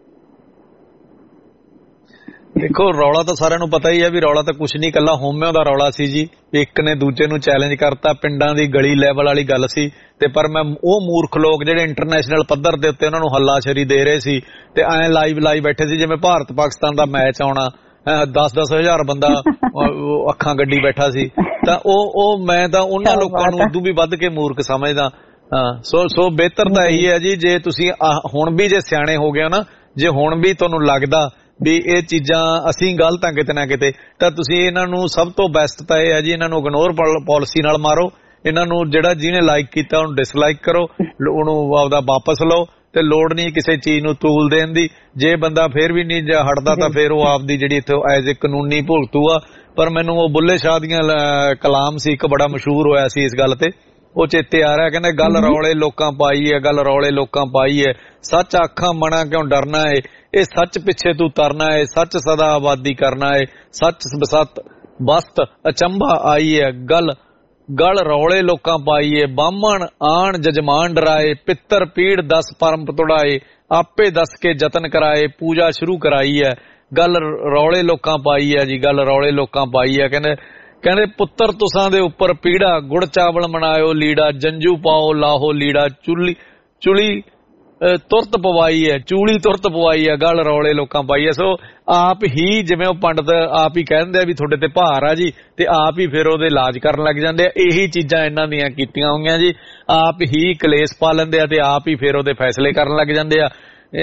ਦੇਖੋ ਰੌਲਾ ਤਾਂ ਸਾਰਿਆਂ ਨੂੰ ਪਤਾ ਹੀ ਹੈ ਵੀ ਰੌਲਾ ਤਾਂ ਕੁਛ ਨਹੀਂ, ਇਕੱਲਾ ਹੋਮਿਓ ਦਾ ਰੌਲਾ ਸੀ ਜੀ। ਇੱਕ ਨੇ ਦੂਜੇ ਨੂੰ ਚੈਲੰਜ ਕਰਤਾ, ਪਿੰਡਾਂ ਦੀ ਗਲੀ ਲੈਵਲ ਵਾਲੀ ਗੱਲ ਸੀ। ਤੇ ਪਰ ਮੈਂ ਉਹ ਮੂਰਖ ਲੋਕ ਜਿਹੜੇ ਇੰਟਰਨੈਸ਼ਨਲ ਪੱਧਰ ਦੇ ਉੱਤੇ ਉਹਨਾਂ ਨੂੰ ਹੱਲਾਸ਼ੇਰੀ ਦੇ ਰਹੇ ਸੀ ਤੇ ਐਂ ਲਾਈਵ ਲਾਈਵ ਬੈਠੇ ਸੀ ਜਿਵੇਂ ਭਾਰਤ ਪਾਕਿਸਤਾਨ ਦਾ ਮੈਚ ਆਉਣਾ, ਦਸ ਦਸ ਹਜ਼ਾਰ ਬੰਦਾ ਅੱਖਾਂ ਗੱਡੀ ਬੈਠਾ ਸੀ, ਤਾਂ ਉਹ ਉਹ ਮੈਂ ਤਾਂ ਉਹਨਾਂ ਲੋਕਾਂ ਨੂੰ ਉਦੋਂ ਵੀ ਵੱਧ ਕੇ ਮੂਰਖ ਸਮਝਦਾ। ਹਾਂ ਸੋ ਸੋ ਬਿਹਤਰ ਤਾਂ ਇਹੀ ਹੈ ਜੀ, ਜੇ ਤੁਸੀਂ ਹੁਣ ਵੀ ਜੇ ਸਿਆਣੇ ਹੋ ਗਏ ਹੋ ਨਾ, ਜੇ ਹੁਣ ਵੀ ਤੁਹਾਨੂੰ ਲੱਗਦਾ ਵੀ ਇਹ ਚੀਜ਼ਾਂ ਅਸੀਂ ਗਲਤ ਆ ਕਿਤੇ ਨਾ ਕਿਤੇ, ਤਾਂ ਤੁਸੀਂ ਇਹਨਾਂ ਨੂੰ ਸਭ ਤੋਂ ਬੈਸਟ ਤਾਂ ਇਹ ਹੈ ਜੀ, ਇਹਨਾਂ ਨੂੰ ਇਗਨੋਰ ਪਾਲਿਸੀ ਨਾਲ ਮਾਰੋ। ਇਹਨਾਂ ਨੂੰ ਜਿਹੜਾ ਜਿਹਨੇ ਲਾਈਕ ਕੀਤਾ ਉਹਨੂੰ ਡਿਸਲਾਈਕ ਕਰੋ, ਉਹਨੂੰ ਆਪਦਾ ਵਾਪਸ ਲਓ, ਤੇ ਲੋੜ ਨਹੀਂ ਕਿਸੇ ਚੀਜ਼ ਨੂੰ ਤੂਲ ਦੇਣ ਦੀ। ਜੇ ਬੰਦਾ ਫੇਰ ਵੀ ਨਹੀਂ ਹਟਦਾ ਤਾਂ ਫੇਰ ਉਹ ਆਪਦੀ ਜਿਹੜੀ ਇੱਥੇ ਐਜ਼ ਏ ਕਾਨੂੰਨੀ ਭੁਗਤੂ ਆ। ਪਰ ਮੈਨੂੰ ਉਹ ਬੁੱਲੇ ਸ਼ਾਹ ਦੀਆਂ ਕਲਾਮ ਸੀ ਇੱਕ ਬੜਾ ਮਸ਼ਹੂਰ ਹੋਇਆ ਸੀ ਇਸ ਗੱਲ ਤੇ, ਉਹ ਚੇਤੇ ਆ ਰਿਹਾ, ਕਹਿੰਦੇ ਗੱਲ ਰੌਲੇ ਲੋਕਾਂ ਪਾਈ ਹੈ, ਗੱਲ ਰੌਲੇ ਲੋਕਾਂ ਪਾਈ ਹੈ, ਸੱਚ ਆਖਾਂ ਮਣਾ ਕਿਉਂ ਡਰਨਾ ਏ, ਇਹ ਸੱਚ ਪਿੱਛੇ ਤੂੰ ਤਰਨਾ ਏ, ਸੱਚ ਸਦਾ ਆਬਾਦੀ ਕਰਨਾ ਏ, ਸੱਚ ਬਸਤ ਬਸਤ ਅਚੰਭਾ ਆਈ ਹੈ, ਗੱਲ ਗਲ ਰੌਲੇ ਲੋਕਾਂ ਪਾਈ ਏ, ਬਾਹਮਣ ਆਣ ਜਜਮਾਨ ਡਰਾਏ, ਪਿੱਤਰ ਪੀੜ ਦਸ ਪਰਮ ਤੁੜਾਏ, ਆਪੇ ਦੱਸ ਕੇ ਯਤਨ ਕਰਾਏ, ਪੂਜਾ ਸ਼ੁਰੂ ਕਰਾਈ ਹੈ, ਗੱਲ ਰੌਲੇ ਲੋਕਾਂ ਪਾਈ ਹੈ ਜੀ, ਗੱਲ ਰੌਲੇ ਲੋਕਾਂ ਪਾਈ ਹੈ। ਕਹਿੰਦੇ ਕਹਿੰਦੇ ਪੁੱਤਰ ਤੁਸਾਂ ਦੇ ਉੱਪਰ ਪੀੜਾ, ਗੁੜ ਚਾਵਲ ਮਨਾਇਓ ਲੀੜਾ, ਜੰਜੂ ਪਾਓ ਲਾਹੋ ਲੀੜਾ, ਚੁਲੀ ਚੁਲੀ ਤੁਰਤ ਪਵਾਈ ਹੈ, ਚੂਲੀ ਤੁਰਤ ਪਵਾਈ ਹੈ, ਗੱਲ ਰੌਲੇ ਲੋਕਾਂ ਪਾਈ ਹੈ। ਸੋ ਆਪ ਹੀ ਜਿਵੇਂ ਉਹ ਪੰਡਤ ਆਪ ਹੀ ਕਹਿੰਦੇ ਆ ਵੀ ਤੁਹਾਡੇ ਤੇ ਭਾਰ ਆ ਜੀ, ਤੇ ਆਪ ਹੀ ਫਿਰ ਉਹਦੇ ਇਲਾਜ ਕਰਨ ਲੱਗ ਜਾਂਦੇ ਆ। ਇਹੀ ਚੀਜ਼ਾਂ ਇਹਨਾਂ ਦੀਆਂ ਕੀਤੀਆਂ ਹੋਈਆਂ ਜੀ, ਆਪ ਹੀ ਕਲੇਸ਼ ਪਾ ਲੈਂਦੇ ਆ ਤੇ ਆਪ ਹੀ ਫਿਰ ਉਹਦੇ ਫੈਸਲੇ ਕਰਨ ਲੱਗ ਜਾਂਦੇ ਆ।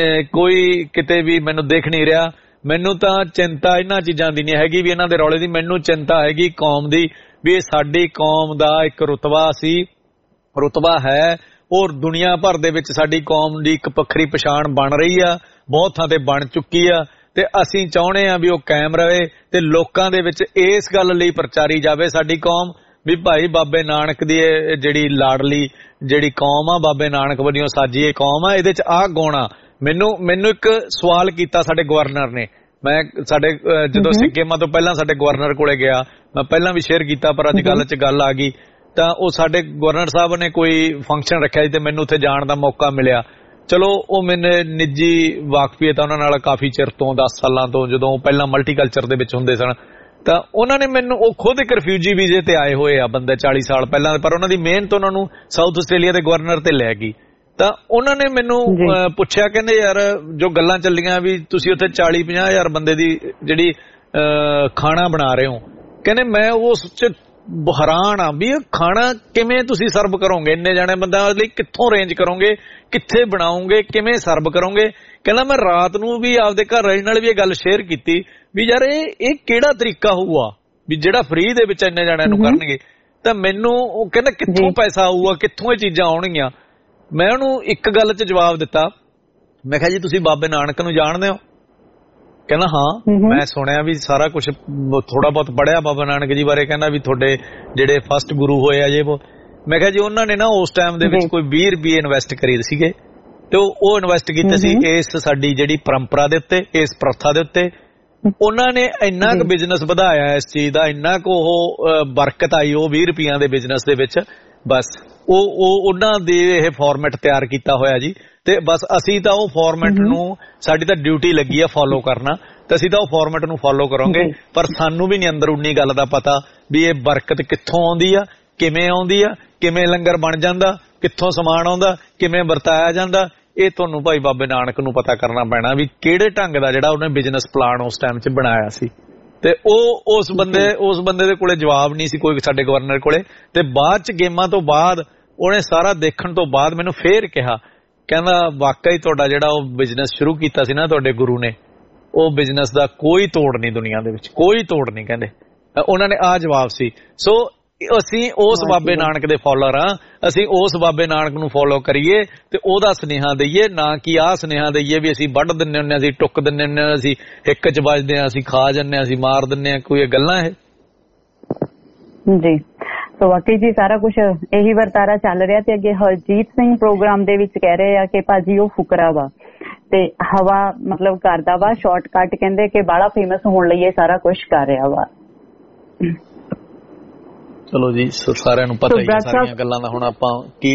ਕੋਈ ਕਿਤੇ ਵੀ ਮੈਨੂੰ ਦਿਖ ਨਹੀਂ ਰਿਹਾ। ਮੈਨੂੰ ਤਾਂ ਚਿੰਤਾ ਇਹਨਾਂ ਚੀਜ਼ਾਂ ਦੀ ਨਹੀਂ ਹੈਗੀ ਵੀ ਇਹਨਾਂ ਦੇ ਰੌਲੇ ਦੀ, ਮੈਨੂੰ ਚਿੰਤਾ ਹੈਗੀ ਕੌਮ ਦੀ, ਵੀ ਇਹ ਸਾਡੀ ਕੌਮ ਦਾ ਇੱਕ ਰੁਤਬਾ ਸੀ, ਰੁਤਬਾ ਹੈ, ਔਰ ਦੁਨੀਆ ਭਰ ਦੇ ਵਿੱਚ ਸਾਡੀ ਕੌਮ ਦੀ ਇੱਕ ਵੱਖਰੀ ਪਛਾਣ ਬਣ ਰਹੀ ਆ, ਬਹੁਤ ਥਾਂ ਤੇ ਬਣ ਚੁੱਕੀ ਆ, ਤੇ ਅਸੀਂ ਚਾਹੁੰਦੇ ਆ ਵੀ ਉਹ ਕਾਇਮ ਰਹੇ ਤੇ ਲੋਕਾਂ ਦੇ ਵਿੱਚ ਇਸ ਗੱਲ ਲਈ ਪ੍ਰਚਾਰੀ ਜਾਵੇ ਸਾਡੀ ਕੌਮ ਵੀ ਭਾਈ ਬਾਬੇ ਨਾਨਕ ਦੀ ਜਿਹੜੀ ਲਾਡਲੀ ਜਿਹੜੀ ਕੌਮ ਆ, ਬਾਬੇ ਨਾਨਕ ਵੱਲੋਂ ਸਾਜੀ ਇਹ ਕੌਮ ਆ, ਇਹਦੇ ਚ ਆਹ ਗੁਣ ਆ। ਮੈਨੂੰ ਮੈਨੂੰ ਇੱਕ ਸਵਾਲ ਕੀਤਾ ਸਾਡੇ ਗਵਰਨਰ ਨੇ, ਮੈਂ ਸਾਡੇ ਜਦੋਂ ਸਿੱਕੇਮਾਂ ਤੋਂ ਪਹਿਲਾਂ ਸਾਡੇ ਗਵਰਨਰ ਕੋਲੇ ਗਿਆ, ਮੈਂ ਪਹਿਲਾਂ ਵੀ ਸ਼ੇਅਰ ਕੀਤਾ ਪਰ ਅੱਜ ਗੱਲ 'ਚ ਗੱਲ ਆ ਗਈ, ਤਾਂ ਉਹ ਸਾਡੇ ਗਵਰਨਰ ਸਾਹਿਬ ਨੇ ਕੋਈ ਫੰਕਸ਼ਨ ਰੱਖਿਆ ਸੀ ਤੇ ਮੈਨੂੰ ਉੱਥੇ ਜਾਣ ਦਾ ਮੌਕਾ ਮਿਲਿਆ। ਚਲੋ ਉਹ ਮੈਨੇ ਨਿੱਜੀ ਵਾਕਫੀਅਤ ਉਹਨਾਂ ਨਾਲ ਕਾਫੀ ਚਿਰ ਤੋਂ, ਦਸ ਸਾਲਾਂ ਤੋਂ, ਜਦੋਂ ਪਹਿਲਾਂ ਮਲਟੀਕਲਚਰ ਦੇ ਵਿੱਚ ਹੁੰਦੇ ਸਨ, ਤਾਂ ਉਹਨਾਂ ਨੇ ਮੈਨੂੰ, ਉਹ ਖੁਦ ਇੱਕ ਰਿਫਿਊਜੀ ਵੀਜ਼ੇ ਤੇ ਆਏ ਹੋਏ ਆ ਬੰਦੇ ਚਾਲੀ ਸਾਲ ਪਹਿਲਾਂ, ਪਰ ਉਹਨਾਂ ਦੀ ਮਿਹਨਤ ਉਹਨਾਂ ਨੂੰ ਸਾਊਥ ਆਸਟ੍ਰੇਲੀਆ ਦੇ ਗਵਰਨਰ ਤੇ ਲੈ ਗਈ। ਤਾਂ ਉਹਨਾਂ ਨੇ ਮੈਨੂੰ ਪੁੱਛਿਆ, ਕਹਿੰਦੇ ਯਾਰ ਜੋ ਗੱਲਾਂ ਚੱਲੀਆਂ ਵੀ ਤੁਸੀਂ ਉੱਥੇ ਚਾਲੀ ਪੰਜਾਹ ਹਜ਼ਾਰ ਬੰਦੇ ਦੀ ਜਿਹੜੀ ਖਾਣਾ ਬਣਾ ਰਹੇ ਹੋ, ਕਹਿੰਦੇ ਮੈਂ ਉਸ ਚ ਹੈਰਾਨ ਆ ਵੀ ਇਹ ਖਾਣਾ ਕਿਵੇਂ ਤੁਸੀਂ ਸਰਵ ਕਰੋਗੇ, ਇੰਨੇ ਜਾਣੇ ਬੰਦਾ ਲਈ ਕਿੱਥੋਂ ਅਰੇਂਜ ਕਰੋਗੇ, ਕਿੱਥੇ ਬਣਾਓਗੇ, ਕਿਵੇਂ ਸਰਵ ਕਰੋਗੇ। ਕਹਿੰਦਾ ਮੈਂ ਰਾਤ ਨੂੰ ਵੀ ਆਪਦੇ ਘਰ ਵਾਲੇ ਨਾਲ ਵੀ ਇਹ ਗੱਲ ਸ਼ੇਅਰ ਕੀਤੀ ਵੀ ਯਾਰ ਇਹ ਇਹ ਕਿਹੜਾ ਤਰੀਕਾ ਹੋਊਗਾ ਵੀ ਜਿਹੜਾ ਫ੍ਰੀ ਦੇ ਵਿੱਚ ਇੰਨੇ ਜਾਣਿਆਂ ਨੂੰ ਕਰਨਗੇ। ਤਾਂ ਮੈਨੂੰ ਉਹ ਕਹਿੰਦਾ ਕਿੱਥੋਂ ਪੈਸਾ ਆਊਗਾ, ਕਿੱਥੋਂ ਇਹ ਚੀਜ਼ਾਂ ਆਉਣਗੀਆਂ। ਮੈਂ ਉਹਨੂੰ ਇੱਕ ਗੱਲ 'ਚ ਜਵਾਬ ਦਿੱਤਾ, ਮੈਂ ਕਿਹਾ ਜੀ ਤੁਸੀਂ ਬਾਬੇ ਨਾਨਕ ਨੂੰ ਜਾਣਦੇ ਹੋ? ਕਹਿੰਦਾ ਹਾਂ, ਮੈਂ ਸੁਣਿਆ ਵੀ ਸਾਰਾ ਕੁਝ, ਥੋੜਾ ਬਹੁਤ ਪੜ੍ਹਿਆ ਬਾਬਾ ਨਾਨਕ ਜੀ ਬਾਰੇ। ਕਹਿੰਦਾ ਵੀ ਤੁਹਾਡੇ ਜਿਹੜੇ ਫਸਟ ਗੁਰੂ ਹੋਏ ਆ ਜੇ ਉਹ। ਮੈਂ ਕਿਹਾ ਜੀ ਉਹਨਾਂ ਨੇ ਨਾ ਉਸ ਟਾਈਮ ਦੇ ਵਿੱਚ ਕੋਈ ਵੀਹ ਰੁਪਏ ਇਨਵੈਸਟ ਕਰੀ ਸੀਗੇ, ਤੇ ਉਹ ਇਨਵੈਸਟ ਕੀਤੇ ਸੀ ਇਸ ਸਾਡੀ ਜਿਹੜੀ ਪਰੰਪਰਾ ਦੇ ਉੱਤੇ, ਇਸ ਪ੍ਰਥਾ ਦੇ ਉੱਤੇ। ਉਹਨਾਂ ਨੇ ਇੰਨਾ ਕੁ ਬਿਜ਼ਨਸ ਵਧਾਇਆ ਇਸ ਚੀਜ਼ ਦਾ, ਇੰਨਾ ਕੁ ਉਹ ਬਰਕਤ ਆਈ ਉਹ ਵੀਹ ਰੁਪਈਆਂ ਦੇ ਬਿਜ਼ਨਸ ਦੇ ਵਿੱਚ। ਬਸ ਉਹ ਉਹ ਉਹਨਾਂ ਦੇ ਇਹ ਫਾਰਮੈਟ ਤਿਆਰ ਕੀਤਾ ਹੋਇਆ ਜੀ, ਤੇ ਬਸ ਅਸੀਂ ਤਾਂ ਉਹ ਫਾਰਮੈਟ ਨੂੰ, ਸਾਡੀ ਤਾਂ ਡਿਊਟੀ ਲੱਗੀ ਆ ਫੋਲੋ ਕਰਨਾ, ਤੇ ਅਸੀਂ ਤਾਂ ਉਹ ਫਾਰਮੈਟ ਨੂੰ ਫੋਲੋ ਕਰਾਂਗੇ। ਪਰ ਸਾਨੂੰ ਵੀ ਨਹੀਂ ਅੰਦਰ ਉਨੀ ਗੱਲ ਦਾ ਪਤਾ ਵੀ ਇਹ ਬਰਕਤ ਕਿੱਥੋਂ ਆਉਂਦੀ ਆ, ਕਿਵੇਂ ਆਉਂਦੀ ਆ, ਕਿਵੇਂ ਲੰਗਰ ਬਣ ਜਾਂਦਾ, ਕਿੱਥੋਂ ਸਮਾਨ ਆਉਂਦਾ, ਕਿਵੇਂ ਵਰਤਾਇਆ ਜਾਂਦਾ। ਇਹ ਤੁਹਾਨੂੰ ਭਾਈ ਬਾਬੇ ਨਾਨਕ ਨੂੰ ਪਤਾ ਕਰਨਾ ਪੈਣਾ ਵੀ ਕਿਹੜੇ ਢੰਗ ਦਾ ਜਿਹੜਾ ਉਹਨੇ ਬਿਜ਼ਨਸ ਪਲਾਨ ਉਸ ਟਾਈਮ 'ਚ ਬਣਾਇਆ ਸੀ। ਤੇ ਉਹ ਉਸ ਬੰਦੇ ਉਸ ਬੰਦੇ ਦੇ ਕੋਲੇ ਜਵਾਬ ਨਹੀਂ ਸੀ ਕੋਈ, ਸਾਡੇ ਗਵਰਨਰ ਕੋਲੇ। ਤੇ ਬਾਅਦ 'ਚ ਗੇਮਾਂ ਤੋਂ ਬਾਅਦ ਉਹਨੇ ਸਾਰਾ ਦੇਖਣ ਤੋਂ ਬਾਅਦ ਮੈਨੂੰ ਫੇਰ ਕਿਹਾ, ਕਹਿੰਦਾ ਵਾਕਈ ਤੁਹਾਡਾ ਜਿਹੜਾ ਉਹ ਬਿਜ਼ਨਸ ਸ਼ੁਰੂ ਕੀਤਾ ਸੀ ਨਾ ਤੁਹਾਡੇ ਗੁਰੂ ਨੇ, ਉਹ ਬਿਜ਼ਨਸ ਦਾ ਕੋਈ ਤੋੜ ਨਹੀਂ ਦੁਨੀਆ ਦੇ ਵਿੱਚ, ਕੋਈ ਤੋੜ ਨਹੀਂ। ਕਹਿੰਦੇ ਉਹਨਾਂ ਨੇ ਆਹ ਜਵਾਬ ਸੀ। ਸੋ ਅਸੀਂ ਉਸ ਬਾਬੇ ਨਾਨਕ ਦੇ ਫੋਲੋਅਰ ਹਾਂ, ਅਸੀਂ ਉਸ ਬਾਬੇ ਨਾਨਕ ਨੂੰ ਫੋਲੋ ਕਰੀਏ ਤੇ ਉਹਦਾ ਸੁਨੇਹਾ ਦਈਏ, ਨਾ ਕਿ ਆਹ ਸੁਨੇਹਾ ਦਈਏ ਵੀ ਅਸੀਂ ਵੱਢ ਦਿੰਦੇ ਹੁੰਦੇ, ਅਸੀਂ ਟੁੱਕ ਦਿੰਦੇ ਹੁੰਦੇ, ਅਸੀਂ ਹਿੱਕ 'ਚ ਵੱਜਦੇ ਹਾਂ, ਅਸੀਂ ਖਾ ਜਾਂਦੇ ਹਾਂ, ਅਸੀਂ ਮਾਰ ਦਿੰਦੇ ਹਾਂ। ਕੋਈ ਗੱਲਾਂ ਇਹ ਜੀ। ਸੋ ਵਾਕਈ ਜੀ ਸਾਰਾ ਕੁਝ ਇਹੀ ਵਰਤਾਰਾ ਚੱਲ ਰਿਹਾ। ਤੇ ਅੱਗੇ ਹਰਜੀਤ ਸਿੰਘ ਪ੍ਰੋਗਰਾਮ ਦੇ ਵਿੱਚ ਕਹਿ ਰਹੇ ਆ ਕਿ ਭਾਜੀ ਉਹ ਫੁਕਰਾ ਵਾ ਤੇ ਹਵਾ ਮਤਲਬ ਕਰਦਾ ਵਾ, ਸ਼ਾਰਟਕਟ ਕਹਿੰਦੇ ਕਿ ਬਾਹਲਾ ਫੇਮਸ ਹੋਣ ਲਈ ਇਹ ਸਾਰਾ ਕੁਝ ਕਰ ਰਿਹਾ ਵਾ। ਚਲੋ ਜੀ, ਸਾਰਿਆਂ ਨੂੰ ਪਤਾ ਹੀ ਹੈ ਸਾਰੀਆਂ ਗੱਲਾਂ ਦਾ। ਹੁਣ ਆਪਾਂ ਕੀ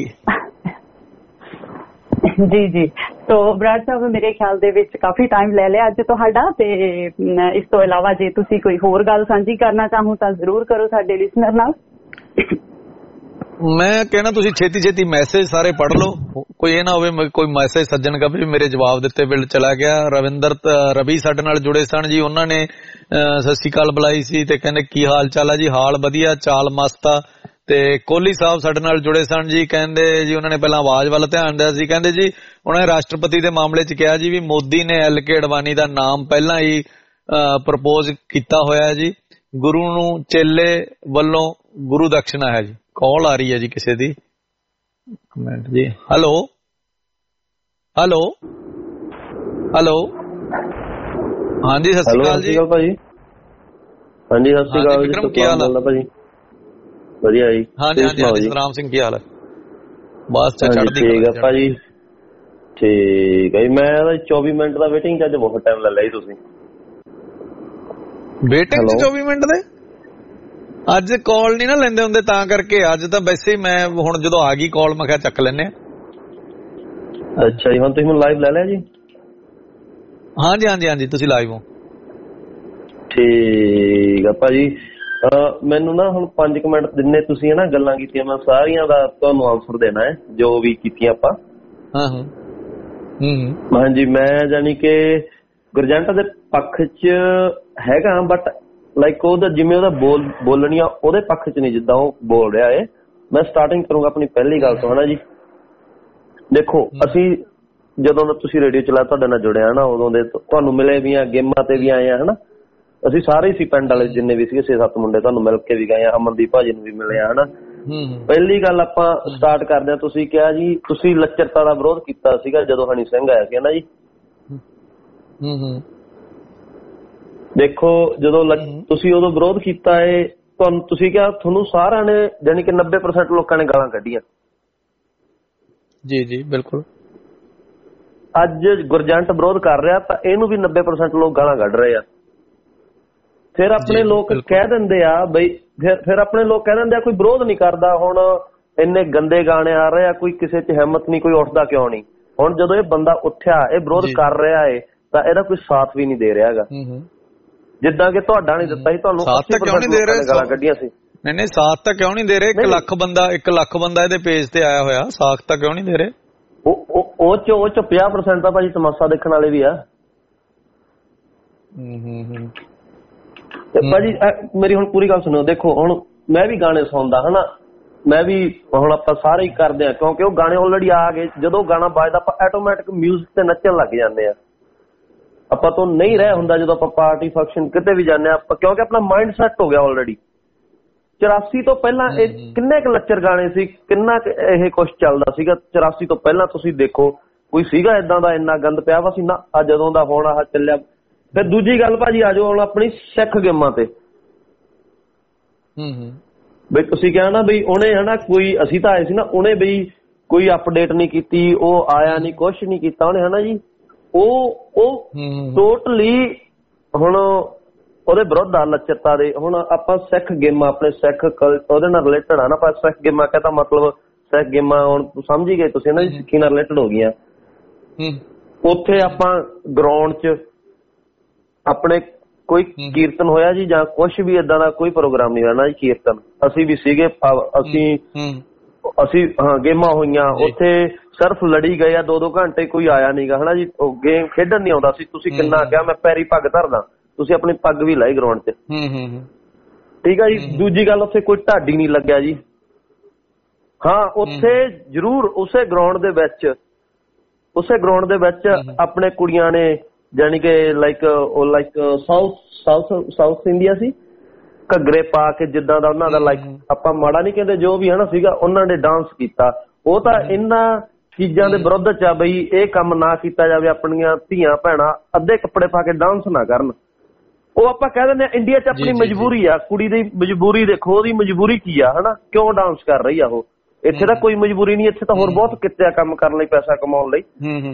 ਜੀ ਜੀ ਸੋ ਬਰਾੜ ਸਾਹਿਬ, ਮੇਰੇ ਖਿਆਲ ਦੇ ਵਿੱਚ ਕਾਫੀ ਟਾਈਮ ਲੈ ਲਿਆ ਅੱਜ ਤੁਹਾਡਾ, ਤੇ ਇਸ ਤੋਂ ਇਲਾਵਾ ਜੇ ਤੁਸੀਂ ਕੋਈ ਹੋਰ ਗੱਲ ਸਾਂਝੀ ਕਰਨਾ ਚਾਹੋ ਤਾਂ ਜ਼ਰੂਰ ਕਰੋ ਸਾਡੇ ਲਿਸਨਰ ਨਾਲ। ਮੈਂ ਕਹਿਣਾ ਤੁਸੀਂ ਛੇਤੀ ਛੇਤੀ ਮੈਸੇਜ ਸਾਰੇ ਪੜ੍ਹ ਲਓ, ਕੋਈ ਇਹ ਨਾ ਹੋਵੇ ਕੋਈ ਮੈਸੇਜ ਸੱਜਣ ਕਾ ਵੀ ਮੇਰੇ ਜਵਾਬ ਦਿੱਤੇ ਬਿਲ ਚਲਾ ਗਿਆ। ਰਵਿੰਦਰ ਰਵੀ ਸਾਡੇ ਨਾਲ ਜੁੜੇ ਸਨ ਜੀ, ਉਹਨਾਂ ਨੇ ਸਤਿ ਸ਼੍ਰੀ ਅਕਾਲ ਬੁਲਾਈ ਸੀ ਤੇ ਕਹਿੰਦੇ ਕੀ ਹਾਲ ਚਾਲ ਆ ਜੀ? ਹਾਲ ਵਧੀਆ, ਚਾਲ ਮਸਤ ਆ। ਤੇ ਕੋਹਲੀ ਸਾਹਿਬ ਸਾਡੇ ਨਾਲ ਜੁੜੇ ਸਨ ਜੀ, ਕਹਿੰਦੇ ਜੀ ਉਹਨਾਂ ਨੇ ਪਹਿਲਾਂ ਆਵਾਜ਼ ਵੱਲ ਧਿਆਨ ਦਿਆ ਸੀ, ਕਹਿੰਦੇ ਜੀ ਉਹਨਾਂ ਨੇ ਰਾਸ਼ਟਰਪਤੀ ਦੇ ਮਾਮਲੇ 'ਚ ਕਿਹਾ ਜੀ ਵੀ ਮੋਦੀ ਨੇ ਐਲ ਕੇ ਅਡਵਾਨੀ ਦਾ ਨਾਮ ਪਹਿਲਾਂ ਹੀ ਪ੍ਰਪੋਜ਼ ਕੀਤਾ ਹੋਇਆ ਜੀ, ਗੁਰੂ ਨੂੰ ਚੇਲੇ ਵੱਲੋਂ ਗੁਰੂ ਦਕਸ਼ਨਾ ਹੈ ਜੀ। ਕਾਲ ਆ ਰਹੀ ਹੈ ਜੀ ਕਿਸੇ ਦੀ, ਕਮੈਂਟ ਜੀ। ਹੈਲੋ ਹੈਲੋ ਹੈਲੋ ਹਾਂਜੀ ਸਤਿ ਸ਼੍ਰੀ ਅਕਾਲ ਜੀ। ਭਾਜੀ ਹਾਂਜੀ ਸਤਿ ਸ਼੍ਰੀ ਅਕਾਲ ਜੀ। ਕੀ ਹਾਲ ਹੈ ਭਾਜੀ? ਵਧੀਆ ਜੀ। ਹਾਂਜੀ ਹਾਂਜੀ ਹਾਂਜੀ ਸਤਨਾਮ ਸਿੰਘ ਕੀ ਹਾਲ ਹੈ? ਬਸ ਚੜ੍ਹਦੀ ਕਲਾ। ਠੀਕ ਹੈ ਭਾਜੀ, ਠੀਕ ਹੈ ਜੀ। ਮੈਂ ਚੌਵੀ ਮਿੰਟ ਦਾ ਵੇਟਿੰਗ ਚ ਅੱਜ ਬਹੁਤ ਟਾਈਮ ਲੈ ਲਿਆ ਜੀ ਤੁਸੀਂ। ਵੇਟਿੰਗ ਚ ਚੌਵੀ ਮਿੰਟ ਦੇ? ਅੱਜ ਕਾਲ ਨਹੀਂ ਨਾ ਲੈਂਦੇ ਹੁੰਦੇ ਤਾਂ ਕਰਕੇ। ਅੱਜ ਤਾਂ ਵੈਸੇ ਹੀ ਮੈਂ ਹੁਣ ਜਦੋਂ ਆ ਗਈ ਕਾਲ ਮੈਂ ਕਿਹਾ ਚੱਕ ਲੈਨੇ ਆ। ਅੱਛਾ ਜੀ, ਹੁਣ ਤੁਸੀਂ ਮੈਨੂੰ ਲਾਈਵ ਲੈ ਲਿਆ ਜੀ? ਹਾਂਜੀ ਹਾਂਜੀ ਹਾਂਜੀ ਤੁਸੀਂ ਲਾਈਵ ਹੋ। ਠੀਕ ਆ ਭਾਜੀ, ਮੈਨੂੰ ਨਾ ਹੁਣ ਪੰਜ ਕੁ ਮਿੰਟ ਜਿੰਨੇ ਤੁਸੀਂ ਨਾ ਗੱਲਾਂ ਕੀਤੀਆਂ ਮੈਂ ਸਾਰੀਆਂ ਦਾ ਤੁਹਾਨੂੰ ਆਨਸਰ ਦੇਣਾ ਹੈ, ਜੋ ਵੀ ਕੀਤੀਆਂ ਆਪਾਂ। ਹਾਂ ਹਾਂ ਹਾਂਜੀ, ਮੈਂ ਜਾਨੀ ਕਿ ਗੁਰਜੰਟ ਦੇ ਪੱਖ ਚ ਹੈਗਾ, ਬਟ ਲਾਈਕ ਉਹਦਾ ਜਿਵੇਂ ਉਹਦਾ ਬੋਲ ਬੋਲਣੀ ਆ ਉਹਦੇ ਪੱਖ ਚ ਨਹੀਂ ਜਿੱਦਾਂ ਉਹ ਬੋਲ ਰਿਹਾ ਏ। ਮੈਂ ਸਟਾਰਟਿੰਗ ਕਰੂੰਗਾ ਆਪਣੀ ਪਹਿਲੀ ਗੱਲ ਤੋਂ, ਹਨਾ ਜੀ। ਦੇਖੋ ਅਸੀਂ ਜਦੋਂ ਦਾ ਤੁਸੀਂ ਰੇਡੀਓ ਚਲਾਇਆ ਤੁਹਾਡੇ ਨਾਲ ਜੁੜਿਆ ਨਾ, ਉਦੋਂ ਦੇ ਤੁਹਾਨੂੰ ਮਿਲੇ ਵੀ ਆ, ਗੇਮਾਂ ਤੇ ਵੀ ਆਏ ਆ, ਹਨਾ। ਅਸੀਂ ਸਾਰੇ ਸੀ ਪਿੰਡ ਵਾਲੇ ਜਿੰਨੇ ਵੀ ਸੀਗੇ ਛੇ ਸੱਤ ਮੁੰਡੇ, ਤੁਹਾਨੂੰ ਮਿਲ ਕੇ ਵੀ ਗਏ ਆ, ਅਮਨਦੀਪ ਭਾਜੀ ਨੂੰ ਵੀ ਮਿਲੇ ਆ, ਹਨਾ। ਪਹਿਲੀ ਗੱਲ ਆਪਾਂ ਸਟਾਰਟ ਕਰਦੇ ਹਾਂ, ਤੁਸੀਂ ਕਿਹਾ ਜੀ ਤੁਸੀਂ ਲੱਚਰਤਾ ਦਾ ਵਿਰੋਧ ਕੀਤਾ ਸੀਗਾ ਜਦੋਂ ਹਨੀ ਸਿੰਘ ਆਇਆ ਸੀ, ਹਨਾ ਜੀ। ਦੇਖੋ ਜਦੋਂ ਤੁਸੀਂ ਉਦੋਂ ਵਿਰੋਧ ਕੀਤਾ ਏ, ਤੁਹਾਨੂੰ ਤੁਸੀਂ ਕਿਹਾ ਤੁਹਾਨੂੰ ਸਾਰਿਆਂ ਨੇ ਜਾਨੀ ਕਿ ਨੱਬੇ ਪਰਸੈਂਟ ਲੋਕਾਂ ਨੇ ਗਾਲਾਂ ਕੱਢੀਆਂ। ਜੀ ਜੀ ਬਿਲਕੁਲ। ਅੱਜ ਗੁਰਜੰਟ ਵਿਰੋਧ ਕਰ ਰਿਹਾ ਤਾਂ ਇਹਨੂੰ ਵੀ ਨੱਬੇ ਪਰਸੈਂਟ ਲੋਕ ਗਾਲਾਂ ਕੱਢ ਰਹੇ ਆ। ਫਿਰ ਆਪਣੇ ਲੋਕ ਕਹਿ ਦਿੰਦੇ ਆ ਬਈ, ਫਿਰ ਫਿਰ ਆਪਣੇ ਲੋਕ ਕਹਿ ਦਿੰਦੇ ਆ ਕੋਈ ਵਿਰੋਧ ਨਹੀਂ ਕਰਦਾ, ਹੁਣ ਇੰਨੇ ਗੰਦੇ ਗਾਣੇ ਆ ਰਹੇ ਆ, ਕੋਈ ਕਿਸੇ ਚ ਹਿੰਮਤ ਨਹੀਂ, ਕੋਈ ਉੱਠਦਾ ਕਿਉਂ ਨਹੀਂ। ਹੁਣ ਜਦੋਂ ਇਹ ਬੰਦਾ ਉੱਠਿਆ, ਇਹ ਵਿਰੋਧ ਕਰ ਰਿਹਾ ਏ, ਤਾਂ ਇਹਦਾ ਕੋਈ ਸਾਥ ਵੀ ਨਹੀਂ ਦੇ ਰਿਹਾ ਹੈਗਾ। ਜਿੱਦਾਂ ਕਿ ਤੁਹਾਡਾ ਨਹੀਂ ਦਿੱਤਾ ਸੀ, ਤੁਹਾਨੂੰ ਸਾਥ ਤਾਂ ਕਿਉਂ ਨਹੀਂ ਦੇ ਰਹੇ? ਗਾਲਾਂ ਕੱਢੀਆਂ ਸੀ। ਨਹੀਂ ਨਹੀਂ ਸਾਥ ਤਾਂ ਕਿਉਂ ਨਹੀਂ ਦੇ ਰਹੇ? ਇੱਕ ਲੱਖ ਬੰਦਾ ਇੱਕ ਲੱਖ ਬੰਦਾ ਇਹਦੇ ਪੇਜ ਤੇ ਆਇਆ ਹੋਇਆ, ਸਾਥ ਤਾਂ ਕਿਉਂ ਨਹੀਂ ਦੇ ਰਹੇ? ਉਹ ਚ ਉਹ ਚ ਪੰਜਾਹ ਪਰਸੈਂਟ ਤਾਂ ਭਾਜੀ ਤਮਾਸ਼ਾ ਦੇਖਣ ਵਾਲੇ ਵੀ ਆ। ਤੇ ਭਾਜੀ ਮੇਰੀ ਹੁਣ ਪੂਰੀ ਗੱਲ ਸੁਣੋ। ਦੇਖੋ ਹੁਣ ਮੈਂ ਵੀ ਗਾਣੇ ਸੁਣਦਾ, ਹਨਾ, ਮੈਂ ਵੀ ਹੁਣ ਆਪਾਂ ਸਾਰੇ ਹੀ ਕਰਦੇ ਆ, ਕਿਉਂਕਿ ਉਹ ਗਾਣੇ ਆਲਰੇਡੀ ਆ ਗਏ। ਜਦੋਂ ਗਾਣਾ ਵੱਜਦਾ ਆਪਾਂ ਆਟੋਮੈਟਿਕ ਮਿਊਜ਼ਿਕ ਤੇ ਨੱਚਣ ਲੱਗ ਜਾਂਦੇ ਆ। ਆਪਾਂ ਤੋਂ ਨਹੀਂ ਰਹਿ ਹੁੰਦਾ ਜਦੋਂ ਆਪਾਂ ਪਾਰਟੀ ਫੰਕਸ਼ਨ ਕਿਤੇ ਵੀ ਜਾਂਦੇ ਆ, ਕਿਉਂਕਿ ਆਪਣਾ ਮਾਈਂਡ ਸੈੱਟ ਹੋ ਗਿਆ ਆਲਰੇਡੀ। ਚੁਰਾਸੀ ਤੋਂ ਪਹਿਲਾਂ ਇਹ ਕਿੰਨੇ ਕੁ ਲੱਚਰ ਗਾਣੇ ਸੀ, ਕਿੰਨਾ ਕੁ ਇਹ ਕੁਛ ਚੱਲਦਾ ਸੀਗਾ ਚੁਰਾਸੀ ਤੋਂ ਪਹਿਲਾਂ? ਤੁਸੀਂ ਦੇਖੋ ਕੋਈ ਸੀਗਾ ਇਦਾਂ ਦਾ ਇੰਨਾ ਗੰਦ ਪਿਆ ਵਾ ਸੀ ਨਾ, ਆ ਜਦੋਂ ਦਾ ਹੁਣ ਆਹ ਚੱਲਿਆ। ਫਿਰ ਦੂਜੀ ਗੱਲ ਭਾਜੀ ਆ ਜਾਓ ਹੁਣ ਆਪਣੀ ਸਿੱਖ ਗੇਮਾਂ ਤੇ। ਬਈ ਤੁਸੀਂ ਕਿਹਾ ਨਾ ਬਈ ਉਹਨੇ ਹਨਾ ਕੋਈ, ਅਸੀਂ ਤਾਂ ਆਏ ਸੀ ਨਾ, ਉਹਨੇ ਬਈ ਕੋਈ ਅਪਡੇਟ ਨਹੀਂ ਕੀਤੀ, ਉਹ ਆਇਆ ਨਹੀਂ, ਕੁਛ ਨਹੀਂ ਕੀਤਾ ਉਹਨੇ ਹਨਾ ਜੀ। ਉਹ ਉਹ ਟੋਟਲੀ ਹੁਣ ਉਹਦੇ ਵਿਰੁੱਧ ਆ ਲੱਚਰਤਾ ਦੇ। ਹੁਣ ਆਪਾਂ ਸਿੱਖ ਗੇਮਾਂ ਆਪਣੇ ਸਿੱਖ ਉਹਦੇ ਨਾਲ ਰਿਲੇਟਡ ਆ ਨਾ, ਆਪਾਂ ਸਿੱਖ ਗੇਮਾਂ ਕਹਿੰਦਾ ਮਤਲਬ ਸਿੱਖ ਗੇਮਾਂ ਹੁਣ ਸਮਝ ਹੀ ਗਏ ਤੁਸੀਂ ਨਾ, ਸਿੱਖੀ ਨਾਲ ਰਿਲੇਟਡ ਹੋ ਗਈਆਂ। ਉੱਥੇ ਆਪਾਂ ਗਰਾਊਂਡ 'ਚ ਆਪਣੇ ਕੋਈ ਕੀਰਤਨ ਹੋਇਆ ਜੀ ਜਾਂ ਕੁਛ ਵੀ ਏਦਾਂ ਦਾ ਕੋਈ ਪ੍ਰੋਗਰਾਮ ਨਹੀਂ ਹੋਇਆ ਨਾ ਜੀ ਕੀਰਤਨ, ਅਸੀਂ ਵੀ ਸੀਗੇ, ਅਸੀਂ ਅਸੀਂ ਹਾਂ ਗੇਮਾਂ ਹੋਈਆਂ ਉੱਥੇ, ਸਿਰਫ ਲੜੀ ਗਏ ਆ ਦੋ ਦੋ ਘੰਟੇ, ਕੋਈ ਆਇਆ ਨੀਗਾ ਹਨਾ ਜੀ, ਉਹ ਗੇਮ ਖੇਡਣ ਨੀ ਆਉਂਦਾ ਸੀ। ਤੁਸੀਂ ਕਿੰਨਾ ਕਿਹਾ ਮੈਂ ਪੈਰੀ ਪੱਗ ਧਰਦਾ, ਤੁਸੀਂ ਆਪਣੀ ਪੱਗ ਵੀ ਲਾਈ ਗਰਾਊਂਡ 'ਚ, ਠੀਕ ਆ ਜੀ। ਦੂਜੀ ਗੱਲ ਉੱਥੇ ਕੋਈ ਢਾਡੀ ਨਹੀਂ ਲੱਗਿਆ ਜੀ। ਹਾਂ ਉੱਥੇ ਜ਼ਰੂਰ ਉਸੇ ਗਰਾਊਂਡ ਦੇ ਵਿੱਚ ਉਸੇ ਗਰਾਊਂਡ ਦੇ ਵਿੱਚ ਆਪਣੇ ਕੁੜੀਆਂ ਨੇ ਜਾਣੀ ਕਿ ਲਾਈਕ ਉਹ like South South South India ਸੀ, ਘੱਗਰੇ ਪਾ ਕੇ ਜਿੱਦਾਂ ਦਾ ਉਹਨਾਂ ਦਾ ਲਾਈਕ, ਆਪਾਂ ਮਾੜਾ ਨਹੀਂ ਕਹਿੰਦੇ, ਜੋ ਵੀ ਹਨਾ ਸੀਗਾ ਉਹਨਾਂ ਨੇ ਡਾਂਸ ਕੀਤਾ। ਉਹ ਤਾਂ ਇਹਨਾਂ ਚੀਜ਼ਾਂ ਦੇ ਵਿਰੁੱਧ ਚ ਆ ਬਈ ਇਹ ਕੰਮ ਨਾ ਕੀਤਾ ਜਾਵੇ, ਆਪਣੀਆਂ ਧੀਆਂ ਭੈਣਾਂ ਅੱਧੇ ਕੱਪੜੇ ਪਾ ਕੇ ਡਾਂਸ ਨਾ ਕਰਨ। ਉਹ ਆਪਾਂ ਕਹਿ ਦਿੰਦੇ ਆ ਇੰਡੀਆ ਚ ਆਪਣੀ ਮਜਬੂਰੀ ਆ, ਕੁੜੀ ਦੀ ਮਜਬੂਰੀ ਦੇਖੋ, ਉਹਦੀ ਮਜਬੂਰੀ ਕੀ ਆ ਹਨਾ, ਕਿਉਂ ਡਾਂਸ ਕਰ ਰਹੀ ਆ ਉਹ। ਇੱਥੇ ਤਾਂ ਕੋਈ ਮਜਬੂਰੀ ਨਹੀਂ, ਇੱਥੇ ਤਾਂ ਹੋਰ ਬਹੁਤ ਕਿੱਤੇ ਆ ਕੰਮ ਕਰਨ ਲਈ, ਪੈਸਾ ਕਮਾਉਣ ਲਈ।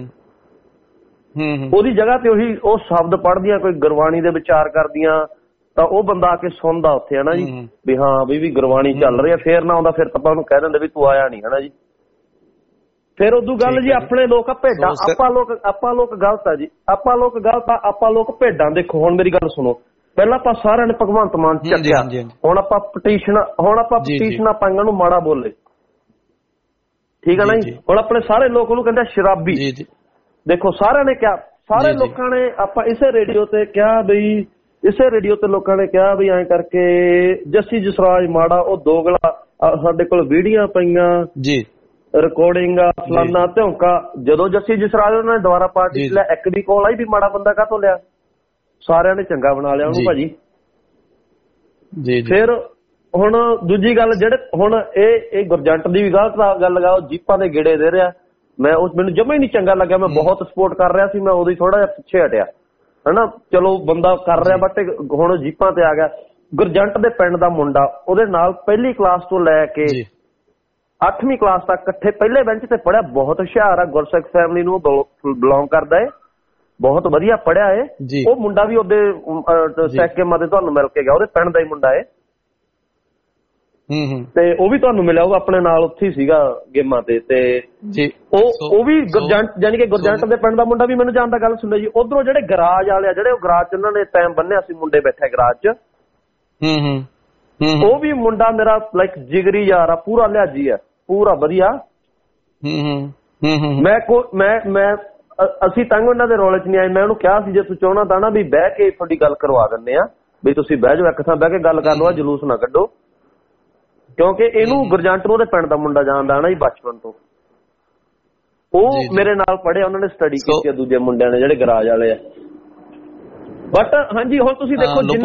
ਉਹਦੀ ਜਗ੍ਹਾ ਤੇ ਉਹੀ ਉਹ ਸ਼ਬਦ ਪੜ੍ਹਦੀਆਂ, ਕੋਈ ਗੁਰਬਾਣੀ ਦੇ ਵਿਚਾਰ ਕਰਦੀਆਂ, ਤਾਂ ਉਹ ਬੰਦਾ ਆ ਕੇ ਸੁਣਦਾ ਉੱਥੇ ਹਨਾ ਜੀ ਵੀ ਹਾਂ ਵੀ ਵੀ ਗੁਰਬਾਣੀ ਚੱਲ ਰਹੀ ਆ। ਫੇਰ ਨਾ ਆਉਂਦਾ ਫਿਰ ਤਾਂ ਆਪਾਂ ਉਹਨੂੰ ਕਹਿ ਦਿੰਦੇ ਵੀ ਤੂੰ ਆਇਆ ਨੀ ਹਨਾ ਜੀ। ਫਿਰ ਉਦੋਂ ਗੱਲ ਜੀ ਆਪਣੇ ਲੋਕ ਆ ਭੇਡਾਂ, ਆਪਾਂ ਲੋਕ ਆਪਾਂ ਲੋਕ ਗਲਤ ਆ ਜੀ, ਆਪਾਂ ਲੋਕ ਗਲਤ ਆ, ਆਪਾਂ ਲੋਕ ਭੇਡਾਂ। ਦੇਖੋ ਹੁਣ ਮੇਰੀ ਗੱਲ ਸੁਣੋ, ਪਹਿਲਾਂ ਆਪਾਂ ਸਾਰਿਆਂ ਨੇ ਭਗਵੰਤ ਮਾਨ ਚੱਕਿਆ, ਹੁਣ ਆਪਾਂ ਪਟੀਸ਼ਨ ਹੁਣ ਆਪਾਂ ਪਟੀਸ਼ਨਾਂ ਪਾਈਆਂ ਨੂੰ ਮਾੜਾ ਬੋਲੇ, ਠੀਕ ਆ ਨਾ ਜੀ। ਹੁਣ ਆਪਣੇ ਸਾਰੇ ਲੋਕ ਉਹਨੂੰ ਕਹਿੰਦੇ ਸ਼ਰਾਬੀ। ਦੇਖੋ ਸਾਰਿਆਂ ਨੇ ਕਿਹਾ, ਸਾਰੇ ਲੋਕਾਂ ਨੇ ਆਪਾਂ ਇਸੇ ਰੇਡੀਓ ਤੇ ਕਿਹਾ ਬਈ, ਇਸੇ ਰੇਡੀਓ ਤੇ ਲੋਕਾਂ ਨੇ ਕਿਹਾ ਵੀ ਐਂ ਕਰਕੇ ਜੱਸੀ ਜਸਰਾਜ ਮਾੜਾ, ਉਹ ਦੋਗਲਾ, ਸਾਡੇ ਕੋਲ ਵੀਡੀਓ ਪਈਆਂ ਜੀ, ਰਿਕਾਰਡਿੰਗ ਆ, ਫਲਾਨਾ ਧੌਂਕਾ। ਜਦੋਂ ਜੱਸੀ ਜਸਰਾਜ ਉਹਨਾਂ ਨੇ ਦੁਬਾਰਾ ਪਾਰਟੀ ਚ ਲਿਆ, ਇੱਕ ਦੀ ਕੋਲ ਆਈ ਵੀ ਮਾੜਾ ਬੰਦਾ ਕਾਹਤੋਂ ਲਿਆ, ਸਾਰਿਆਂ ਨੇ ਚੰਗਾ ਬਣਾ ਲਿਆ ਉਹਨੂੰ ਭਾਜੀ ਜੀ। ਫਿਰ ਹੁਣ ਦੂਜੀ ਗੱਲ, ਜਿਹੜੇ ਹੁਣ ਇਹ ਇਹ ਗੁਰਜੰਟ ਦੀ ਵੀ ਗਲਤ ਗੱਲ ਲਗਾਓ, ਜੀਪਾਂ ਦੇ ਗੇੜੇ ਦੇ ਰਿਹਾ, ਮੈਂ ਉਸ ਮੈਨੂੰ ਜਮਾ ਹੀ ਨਹੀਂ ਚੰਗਾ ਲੱਗਿਆ। ਮੈਂ ਬਹੁਤ ਸਪੋਰਟ ਕਰ ਰਿਹਾ ਸੀ, ਮੈਂ ਉਦੋਂ ਹੀ ਥੋੜਾ ਜਿਹਾ ਪਿੱਛੇ ਹਟਿਆ ਹਨਾ, ਚਲੋ ਬੰਦਾ ਕਰ ਰਿਹਾ, ਬਟ ਹੁਣ ਜੀਪਾਂ ਤੇ ਆ ਗਿਆ। ਗੁਰਜੰਟ ਦੇ ਪਿੰਡ ਦਾ ਮੁੰਡਾ, ਉਹਦੇ ਨਾਲ ਪਹਿਲੀ ਕਲਾਸ ਤੋਂ ਲੈ ਕੇ ਅੱਠਵੀਂ ਕਲਾਸ ਤੱਕ ਇਕੱਠੇ ਪਹਿਲੇ ਬੈਂਚ ਤੇ ਪੜ੍ਹਿਆ, ਬਹੁਤ ਹੁਸ਼ਿਆਰ ਆ, ਗੁਰਸਿੱਖ ਫੈਮਿਲੀ ਨੂੰ ਬਿਲੋਂਗ ਕਰਦਾ ਏ, ਬਹੁਤ ਵਧੀਆ ਪੜ੍ਹਿਆ ਏ। ਉਹ ਮੁੰਡਾ ਵੀ ਉਹਦੇ ਸਿੱਖ ਗੇਮਾਂ ਤੇ ਤੁਹਾਨੂੰ ਮਿਲ ਕੇ ਗਿਆ, ਉਹਦੇ ਪਿੰਡ ਦਾ ਹੀ ਮੁੰਡਾ ਏ, ਤੇ ਉਹ ਵੀ ਤੁਹਾਨੂੰ ਮਿਲਿਆ, ਉਹ ਆਪਣੇ ਨਾਲ ਉੱਥੇ ਹੀ ਸੀਗਾ ਗੇਮਾਂ ਤੇ। ਤੇ ਉਹ ਉਹ ਵੀ ਗੁਰਜੰਟ ਜਾਨੀ ਕਿ ਗੁਰਜੰਟ ਦੇ ਪਿੰਡ ਦਾ ਮੁੰਡਾ ਵੀ ਮੈਨੂੰ ਜਾਣਦਾ। ਗੱਲ ਸੁਣੋ ਜੀ, ਉਧਰੋਂ ਜਿਹੜੇ ਗਰਾਜ ਵਾਲੇ ਆ, ਜਿਹੜੇ ਉਹ ਗਰਾਜ ਚ ਉਹਨਾਂ ਨੇ ਟਾਈਮ ਬੰਨਿਆ ਸੀ, ਮੁੰਡੇ ਬੈਠੇ ਗਰਾਜ ਚ, ਉਹ ਵੀ ਮੁੰਡਾ ਮੇਰਾ ਲਾਈਕ ਜਿਗਰੀ ਯਾਰ ਆ, ਪੂਰਾ ਲਿਹਾਜੀ ਆ, ਪੂਰਾ ਵਧੀਆ। ਮੈਂ ਕੋ ਮੈਂ ਮੈਂ ਅਸੀਂ ਤੰਗ ਉਹਨਾਂ ਦੇ ਰੌਲੇ ਚ ਨਹੀਂ ਆਏ। ਮੈਂ ਉਹਨੂੰ ਕਿਹਾ ਸੀ ਜੇ ਤੂੰ ਚਾਹੁੰਦਾ ਤਾਂ ਨਾ ਵੀ ਬਹਿ ਕੇ ਤੁਹਾਡੀ ਗੱਲ ਕਰਵਾ ਦਿੰਦੇ ਆ, ਵੀ ਤੁਸੀਂ ਬਹਿ ਜਾਓ ਇੱਕ ਥਾਂ ਬਹਿ ਕੇ ਗੱਲ ਕਰ ਲਓ, ਜਲੂਸ ਨਾ ਕੱਢੋ, ਕਿਉਂਕਿ ਇਹਨੂੰ ਗੁਰਜੰਟ ਨੂੰ ਉਹਦੇ ਪਿੰਡ ਦਾ ਮੁੰਡਾ ਜਾਣਦਾ ਨਾ ਜੀ ਬਚਪਨ ਤੋਂ। ਉਹ ਮੇਰੇ ਨਾਲ ਪੜ੍ਹਿਆ, ਉਹਨਾਂ ਨੇ ਸਟੱਡੀ ਕੀਤੀ ਆ ਦੂਜੇ ਮੁੰਡਿਆਂ ਨੇ ਜਿਹੜੇ ਗਰਾਜ ਵਾਲੇ ਆ। ਬਟ ਹਾਂਜੀ ਹੁਣ ਤੁਸੀਂ ਦੇਖੋ ਜਿੰਨੇ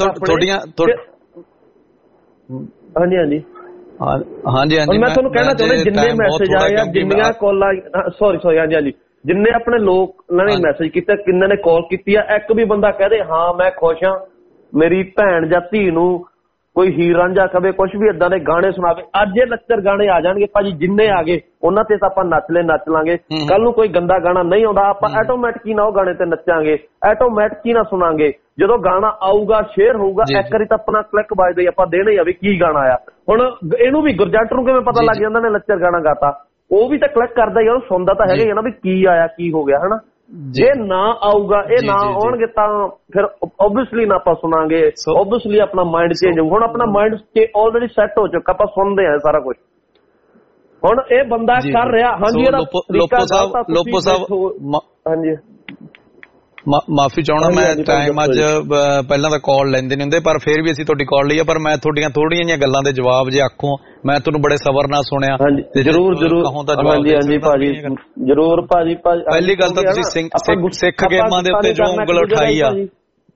ਹਾਂਜੀ ਹਾਂਜੀ ਹਾਂਜੀ ਹਾਂਜੀ ਮੈਂ ਤੁਹਾਨੂੰ ਕਹਿਣਾ ਚਾਹੁੰਦਾ, ਜਿੰਨੇ ਮੈਸੇਜ ਆਏ ਆ, ਜਿੰਨੀਆਂ ਕਾਲਾਂ, ਸੋਰੀ ਸੋਰੀ ਹਾਂਜੀ ਹਾਂਜੀ ਜਿੰਨੇ ਆਪਣੇ ਲੋਕ ਉਹਨਾਂ ਨੇ ਮੈਸੇਜ ਕੀਤਾ, ਕਿੰਨਾਂ ਨੇ ਕਾਲ ਕੀਤੀ ਆ, ਇੱਕ ਵੀ ਬੰਦਾ ਕਹਦੇ ਹਾਂ ਮੈਂ ਖੁਸ਼ ਹਾਂ, ਮੇਰੀ ਭੈਣ ਜਾਂ ਧੀ ਨੂੰ ਕੋਈ ਹੀਰ ਰਾਂਝਾ ਕਵੇ, ਕੁਛ ਵੀ ਏਦਾਂ ਦੇ ਗਾਣੇ ਸੁਣਾਵੇ। ਅੱਜ ਇਹ ਲੱਚਰ ਗਾਣੇ ਆ ਜਾਣਗੇ ਭਾਜੀ, ਜਿੰਨੇ ਆ ਗਏ ਉਹਨਾਂ ਤੇ ਤਾਂ ਆਪਾਂ ਨੱਚ ਲੈ ਨੱਚ ਲਾਂਗੇ। ਕੱਲ ਨੂੰ ਕੋਈ ਗੰਦਾ ਗਾਣਾ ਨਹੀਂ ਆਉਂਦਾ, ਆਪਾਂ ਆਟੋਮੈਟਿਕ ਹੀ ਨਾ ਉਹ ਗਾਣੇ ਤੇ ਨੱਚਾਂਗੇ, ਆਟੋਮੈਟਿਕ ਹੀ ਨਾ ਸੁਣਾਂਗੇ। ਜਦੋਂ ਗਾਣਾ ਆਊਗਾ, ਸ਼ੇਅਰ ਹੋਊਗਾ, ਇੱਕ ਵਾਰੀ ਤਾਂ ਆਪਣਾ ਕਲਿੱਕ ਵੱਜਦਾ ਹੀ, ਆਪਾਂ ਦੇਣਾ ਹੀ ਆ ਵੀ ਕੀ ਗਾਣਾ ਆਇਆ। ਹੁਣ ਇਹਨੂੰ ਵੀ ਗੁਰਜੰਟ ਨੂੰ ਕਿਵੇਂ ਪਤਾ ਲੱਗ ਜਾਂਦਾ ਨੇ ਲੱਚਰ ਗਾਣਾ ਗਾਤਾ, ਉਹ ਵੀ ਤਾਂ ਕਲਿੱਕ ਕਰਦਾ ਹੀ, ਉਹ ਸੁਣਦਾ ਤਾਂ ਹੈਗਾ ਹੀ ਨਾ ਵੀ ਕੀ ਆਇਆ ਕੀ ਹੋ ਗਿਆ ਹਨਾ। ਜੇ ਨਾ ਆਊਗਾ, ਇਹ ਨਾ ਆਉਣਗੇ ਤਾਂ ਫਿਰ ਓਬਵੀਅਸਲੀ ਨਾ ਆਪਾਂ ਸੁਣਾਂਗੇ, ਓਬਵੀਅਸਲੀ ਆਪਣਾ ਮਾਈਂਡ ਚੇਂਜ ਹੋਊ। ਹੁਣ ਆਪਣਾ ਮਾਈਂਡ ਆਲਰੇਡੀ ਸੈੱਟ ਹੋ ਚੁੱਕਾ, ਆਪਾਂ ਸੁਣਦੇ ਆ ਸਾਰਾ ਕੁਝ। ਹੁਣ ਇਹ ਬੰਦਾ ਕਰ ਰਿਹਾ ਹਾਂਜੀ ਲੋਪੋ ਸਾਹਿਬ ਲੋਪੋ ਸਾਹਿਬ ਹਾਂਜੀ ਮਾਫੀ ਚਾਹਣਾ ਮੈਂ, ਟਾਈਮ ਅੱਜ ਪਹਿਲਾਂ ਤਾਂ ਕਾਲ ਲੈਂਦੇ ਨਹੀਂ ਹੁੰਦੇ, ਪਰ ਫਿਰ ਵੀ ਅਸੀਂ ਤੁਹਾਡੀ ਕਾਲ ਲਈ ਆ। ਪਰ ਮੈਂ ਤੁਹਾਡੀਆਂ ਥੋੜੀਆਂ ਜਿਹੀਆਂ ਗੱਲਾਂ ਦੇ ਜਵਾਬ ਜੇ ਆਖੋ, ਮੈਂ ਤੁਹਾਨੂੰ ਬੜੇ ਸਬਰ ਨਾਲ ਸੁਣਿਆ। ਜਰੂਰ ਜਰੂਰ ਹਾਂਜੀ ਹਾਂਜੀ ਭਾਜੀ ਜਰੂਰ ਭਾਜੀ। ਪਹਿਲੀ ਗੱਲ ਤਾਂ ਤੁਸੀਂ ਸਿੱਖ ਗੇਮਾਂ ਦੇ ਉੱਤੇ ਜੋ ਉਂਗਲ ਉਠਾਈ ਆ,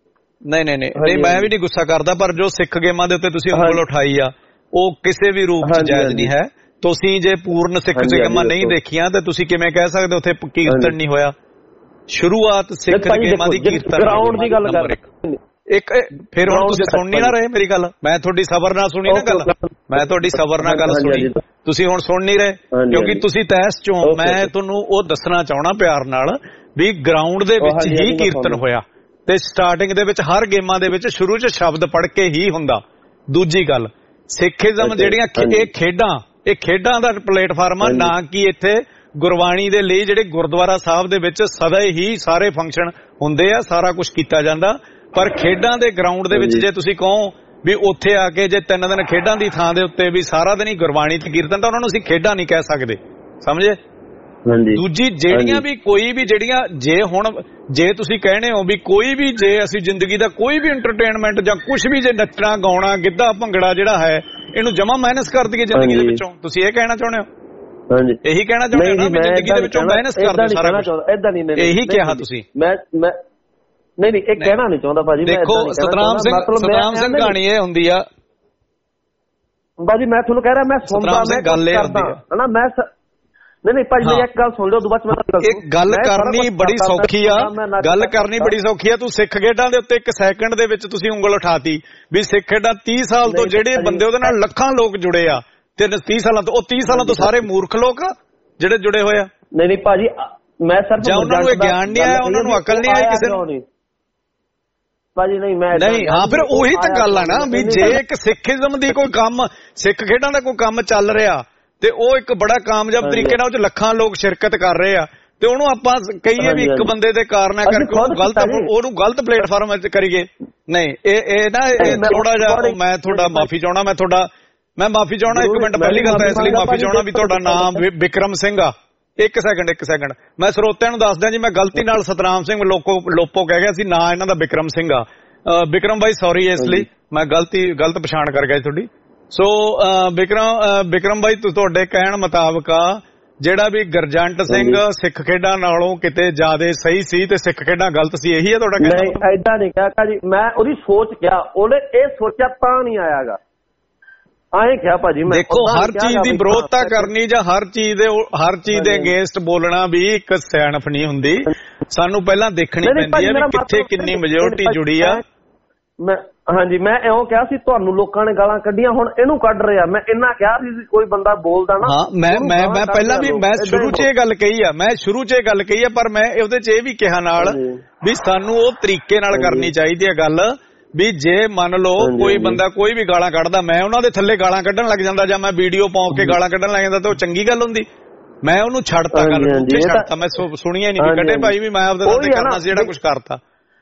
ਨਹੀਂ ਨਹੀਂ ਨਹੀਂ ਮੈਂ ਵੀ ਨਹੀਂ ਗੁੱਸਾ ਕਰਦਾ, ਪਰ ਜੋ ਸਿੱਖ ਗੇਮਾਂ ਦੇ ਉੱਤੇ ਤੁਸੀਂ ਉਂਗਲ ਉਠਾਈ ਆ ਉਹ ਕਿਸੇ ਵੀ ਰੂਪ ਚ ਜਾਇਜ਼ ਨਹੀਂ ਹੈ। ਤੁਸੀਂ ਜੇ ਪੂਰਨ ਸਿੱਖ ਗੇਮਾਂ ਨਹੀਂ ਦੇਖੀਆਂ ਤੇ ਤੁਸੀਂ ਕਿਵੇਂ ਕਹਿ ਸਕਦੇ ਉੱਥੇ ਕੀਰਤਨ ਨਹੀਂ ਹੋਇਆ? ਸ਼ੁਰੂਆਤ ਸਿੱਖ ਗੇਮਾਂ ਦੀ ਕੀਰਤਨ ਗਰਾਊਂਡ ਦੀ ਗੱਲ ਕਰ ਇੱਕ ਫਿਰ ਹੁਣ ਤੁਸੀਂ ਸੁਣ ਨਹੀਂ ਨਾ ਰਹੇ ਮੇਰੀ ਗੱਲ, ਮੈਂ ਤੁਹਾਡੀ ਸਬਰ ਨਾਲ ਸੁਣੀ ਨਾ ਗੱਲ, ਮੈਂ ਤੁਹਾਡੀ ਸਬਰ ਨਾਲ ਗੱਲ ਸੁਣੀ, ਤੁਸੀਂ ਹੁਣ ਸੁਣ ਨਹੀਂ ਰਹੇ ਕਿਉਂਕਿ ਤੁਸੀਂ ਤੈਸ ਚੋਂ। ਮੈਂ ਤੁਹਾਨੂੰ ਉਹ ਦੱਸਣਾ ਚਾਹਣਾ ਪਿਆਰ ਨਾਲ ਵੀ ਗਰਾਊਂਡ ਦੇ ਵਿੱਚ ਹੀ ਕੀਰਤਨ ਹੋਇਆ ਤੇ ਸਟਾਰਟਿੰਗ ਦੇ ਵਿੱਚ ਹਰ ਗੇਮਾਂ ਦੇ ਵਿੱਚ ਸ਼ੁਰੂ ਚ ਸ਼ਬਦ ਪੜ੍ਹ ਕੇ ਹੀ ਹੁੰਦਾ। ਦੂਜੀ ਗੱਲ, ਸਿੱਖੀਜ਼ਮ ਜਿਹੜੀਆਂ ਇਹ ਖੇਡਾਂ ਇਹ ਖੇਡਾਂ ਦਾ ਪਲੇਟਫਾਰਮ ਆ, ਨਾ ਕਿ ਇੱਥੇ ਗੁਰਬਾਣੀ ਦੇ ਲਈ ਜਿਹੜੇ ਗੁਰਦੁਆਰਾ ਸਾਹਿਬ ਦੇ ਵਿੱਚ ਸਦਾ ਹੀ ਸਾਰੇ ਫੰਕਸ਼ਨ ਹੁੰਦੇ ਆ, ਸਾਰਾ ਕੁਝ ਕੀਤਾ ਜਾਂਦਾ। ਪਰ ਖੇਡਾਂ ਦੇ ਗਰਾਊਂਡ ਦੇ ਵਿੱਚ ਜੇ ਤੁਸੀਂ ਕਹੋ ਵੀ ਉੱਥੇ ਆ ਕੇ ਜੇ ਤਿੰਨ ਦਿਨ ਖੇਡਾਂ ਦੀ ਥਾਂ ਦੇ ਉੱਤੇ ਵੀ ਸਾਰਾ ਦਿਨ ਹੀ ਗੁਰਬਾਣੀ ਤੇ ਕੀਰਤਨ, ਤਾਂ ਉਹਨਾਂ ਨੂੰ ਅਸੀਂ ਖੇਡਾਂ ਨਹੀਂ ਕਹਿ ਸਕਦੇ, ਸਮਝੇ? ਦੂਜੀ ਜਿਹੜੀਆਂ ਵੀ ਕੋਈ ਵੀ ਜਿਹੜੀਆਂ ਜੇ ਹੁਣ ਜੇ ਤੁਸੀਂ ਕਹਿਣੇ ਹੋ ਵੀ ਕੋਈ ਵੀ ਜੇ ਅਸੀਂ ਜ਼ਿੰਦਗੀ ਦਾ ਕੋਈ ਵੀ ਐਂਟਰਟੇਨਮੈਂਟ ਜਾਂ ਕੁਝ ਵੀ ਜੇ ਨੱਚਣਾ ਗਾਉਣਾ ਗਿੱਧਾ ਭੰਗੜਾ ਜਿਹੜਾ ਹੈ ਇਹਨੂੰ ਜਮਾ ਮਾਈਨਸ ਕਰ ਦਈਏ ਜ਼ਿੰਦਗੀ ਦੇ ਵਿੱਚੋਂ, ਤੁਸੀਂ ਇਹ ਕਹਿਣਾ ਚਾਹੁੰਦੇ ਹੋ? ਹਾਂਜੀ, ਇਹੀ ਕਹਿਣਾ ਚਾਹੁੰਦੇ ਹੋ ਨਾ ਵੀ ਜ਼ਿੰਦਗੀ ਦੇ ਵਿੱਚੋਂ ਮਾਈਨਸ ਕਰ ਦਿਓ ਸਾਰਾ ਕੁਝ? ਇਦਾਂ ਨਹੀਂ, ਇਹੀ ਕਿਹਾ ਤੁਸੀਂ? ਮੈਂ ਮੈਂ ਨਹੀਂ ਨਹੀਂ ਇਹ ਕਹਿਣਾ ਨਹੀਂ ਚਾਹੁੰਦਾ ਭਾਜੀ। ਦੇਖੋ ਸਤਨਾਮ ਸਿੰਘ ਸਤਨਾਮ ਸਿੰਘ ਕਹਾਣੀ ਇਹ ਹੁੰਦੀ ਆ ਬਾਜੀ, ਮੈਂ ਤੁਹਾਨੂੰ ਕਹਿ ਰਿਹਾ ਮੈਂ ਸੁਣਦਾ ਮੈਂ ਗੱਲ ਇਹ ਹੁੰਦੀ ਆ ਹਨਾ, ਮੈਂ ਨਹੀਂ ਨਹੀਂ ਭਾਜੀ ਮੇਰੀ ਇੱਕ ਗੱਲ ਸੁਣ ਲਿਓ, ਦੁਬਾਰਾ ਮੈਂ ਇੱਕ ਗੱਲ ਕਰਨੀ ਬੜੀ ਸੌਖੀ ਆ, ਗੱਲ ਕਰਨੀ ਬੜੀ ਸੌਖੀ ਆ। ਤੂੰ ਸਿੱਖ ਖੇਡਾਂ ਦੇ ਉੱਤੇ ਇੱਕ ਸੈਕਿੰਡ ਦੇ ਵਿੱਚ ਤੁਸੀਂ ਉਂਗਲ ਉਠਾਤੀ ਵੀ ਸਿੱਖ ਖੇਡਾਂ ਤੀਹ ਸਾਲ ਤੋਂ ਜਿਹੜੇ ਬੰਦੇ ਉਹਦੇ ਨਾਲ ਲੱਖਾਂ ਲੋਕ ਜੁੜੇ ਆ ਤੇ ਤੀਹ ਸਾਲਾਂ ਤੋਂ ਉਹ ਤੀਹ ਸਾਲਾਂ ਤੋਂ ਸਾਰੇ ਮੂਰਖ ਲੋਕ ਜਿਹੜੇ ਜੁੜੇ ਹੋਏ ਆ। ਨਹੀਂ ਨਹੀਂ ਭਾਜੀ ਮੈਂ ਸਿਰਫ ਜਾਂ ਉਹਨਾਂ ਨੂੰ ਇਹ ਗਿਆਨ ਨਹੀਂ ਆਇਆ, ਉਹਨਾਂ ਨੂੰ ਅਕਲ ਨਹੀਂ ਆਈ ਕਿਸੇ ਨੂੰ ਭਾਜੀ? ਨਹੀਂ ਮੈਂ ਨਹੀਂ ਹਾਂ ਫਿਰ ਉਹੀ ਤਾਂ ਗੱਲ ਆ ਨਾ ਵੀ ਜੇ ਇੱਕ ਸਿੱਖੀਜ਼ਮ ਦੀ ਕੋਈ ਕੰਮ ਸਿੱਖ ਖੇਡਾਂ ਦਾ ਕੋਈ ਕੰਮ ਚੱਲ ਰਿਹਾ ਤੇ ਉਹ ਇੱਕ ਬੜਾ ਕਾਮਯਾਬ ਤਰੀਕੇ ਨਾਲ ਉਹ ਚ ਲੱਖਾਂ ਲੋਕ ਸ਼ਿਰਕਤ ਕਰ ਰਹੇ ਆ ਤੇ ਉਹਨੂੰ ਆਪਾਂ ਕਹੀਏ ਵੀ ਇੱਕ ਬੰਦੇ ਦੇ ਕਾਰਨ ਕਰਕੇ ਉਹਨੂੰ ਗਲਤ ਉਹਨੂੰ ਗਲਤ ਪਲੇਟਫਾਰਮ ਵਿੱਚ ਕਰੀਏ। ਨਹੀਂ ਇਹ ਇਹ ਨਾ ਇਹ ਥੋੜਾ ਜਿਹਾ ਮੈਂ ਤੁਹਾਡਾ ਮਾਫੀ ਚਾਹਣਾ, ਮੈਂ ਤੁਹਾਡਾ ਮੈਂ ਮਾਫੀ ਚਾਹਣਾ ਇੱਕ ਮਿੰਟ। ਪਹਿਲੀ ਗੱਲ ਤਾਂ ਇਸ ਲਈ ਮਾਫੀ ਚਾਹਣਾ ਵੀ ਤੁਹਾਡਾ ਨਾਮ ਬਿਕਰਮ ਸਿੰਘ ਆ। ਇੱਕ ਸੈਕਿੰਡ ਇੱਕ ਸੈਕਿੰਡ ਮੈਂ ਸਰੋਤਿਆਂ ਨੂੰ ਦੱਸਦਾ ਜੀ, ਮੈਂ ਗਲਤੀ ਨਾਲ ਸਤਨਾਮ ਸਿੰਘ ਲੋਕੋ ਲੋਪੋ ਕਹਿ ਗਿਆ ਸੀ, ਨਾ ਇਹਨਾਂ ਦਾ ਬਿਕਰਮ ਸਿੰਘ ਆ। ਬਿਕਰਮ ਭਾਈ ਸੌਰੀ ਇਸ ਲਈ, ਮੈਂ ਗਲਤੀ ਗਲਤ ਪਛਾਣ ਕਰ ਗਿਆ ਤੁਹਾਡੀ। ਸੋ ਬਿਕਰਮ ਬਿਕਰਮ ਭਾਈ ਤੁਹਾਡੇ ਕਹਿਣ ਮੁਤਾਬਕ ਆ ਜਿਹੜਾ ਵੀ ਗਰਜੰਟ ਸਿੰਘ ਸਿੱਖ ਖੇਡਾਂ ਨਾਲੋਂ ਕਿਤੇ ਜ਼ਿਆਦਾ ਸਹੀ ਸੀ ਤੇ ਸਿੱਖ ਖੇਡਾਂ ਗਲਤ ਸੀ, ਇਹੀ ਹੈ ਤੁਹਾਡਾ ਕਹਿਣਾ? ਨਹੀਂ ਏਦਾਂ ਨਹੀਂ ਕਿਹਾ ਜੀ, ਮੈਂ ਉਹਦੀ ਸੋਚ ਕਿਹਾ, ਉਹਨੇ ਇਹ ਸੋਚਿਆ ਤਾਂ ਨਹੀਂ ਆਇਆਗਾ, ਆਏ ਕਿਹਾ ਭਾਜੀ। ਮੈਂ ਦੇਖੋ ਹਰ ਚੀਜ਼ ਦੀ ਵਿਰੋਧਤਾ ਕਰਨੀ ਜਾਂ ਹਰ ਚੀਜ਼ ਦੇ ਹਰ ਚੀਜ਼ ਦੇ ਅਗੇਂਸਟ ਬੋਲਣਾ ਵੀ ਇੱਕ ਸਿਆਣਪ ਨਹੀਂ ਹੁੰਦੀ। ਸਾਨੂੰ ਪਹਿਲਾਂ ਦੇਖਣੀ ਪੈਂਦੀ ਹੈ ਵੀ ਕਿੱਥੇ ਕਿੰਨੀ ਮੈਜੋਰਟੀ ਜੁੜੀ ਆ। ਮੈਂ ਹਾਂਜੀ ਮੈਂ ਇਉਂ ਕਿਹਾ ਸੀ ਤੁਹਾਨੂੰ ਲੋਕਾਂ ਨੇ ਗਾਲਾਂ ਕੱਢੀਆਂ, ਹੁਣ ਇਹਨੂੰ ਕੱਢ ਰਿਹਾ। ਮੈਂ ਇੰਨਾ ਕਿਹਾ ਸੀ ਕੋਈ ਬੰਦਾ ਬੋਲਦਾ ਨਾ। ਹਾਂ ਮੈਂ ਮੈਂ ਮੈਂ ਪਹਿਲਾਂ ਵੀ ਮੈਂ ਸ਼ੁਰੂ 'ਚ ਇਹ ਗੱਲ ਕਹੀ ਆ, ਮੈਂ ਸ਼ੁਰੂ 'ਚ ਇਹ ਗੱਲ ਕਹੀ ਆ, ਪਰ ਮੈਂ ਉਹਦੇ 'ਚ ਇਹ ਵੀ ਕਿਹਾ ਨਾਲ ਵੀ ਸਾਨੂੰ ਉਹ ਤਰੀਕੇ ਨਾਲ ਕਰਨੀ ਚਾਹੀਦੀ ਹੈ ਗੱਲ ਵੀ ਜੇ ਮੰਨ ਲਓ ਕੋਈ ਬੰਦਾ ਕੋਈ ਵੀ ਗਾਲਾਂ ਕੱਢਦਾ, ਮੈਂ ਉਹਨਾਂ ਦੇ ਥੱਲੇ ਗਾਲਾਂ ਕੱਢਣ ਲੱਗ ਜਾਂਦਾ ਜਾਂ ਮੈਂ ਵੀਡੀਓ ਪਾ ਕੇ ਗਾਲਾਂ ਕੱਢਣ ਲੱਗ ਜਾਂਦਾ ਤਾਂ ਉਹ ਚੰਗੀ ਗੱਲ ਹੁੰਦੀ? ਮੈਂ ਉਹਨੂੰ ਛੱਡਤਾ, ਗੱਲ ਉੱਥੇ ਛੱਡਤਾ, ਮੈਂ ਸੁਣੀਆ ਨਹੀਂ ਵੀ ਕੱਢੇ ਭਾਈ ਵੀ ਮੈਂ ਆਪਦੇ ਨਾਲ ਕਰਨਾ ਸੀ ਜਿਹੜਾ ਕੁਝ ਕਰਤਾ।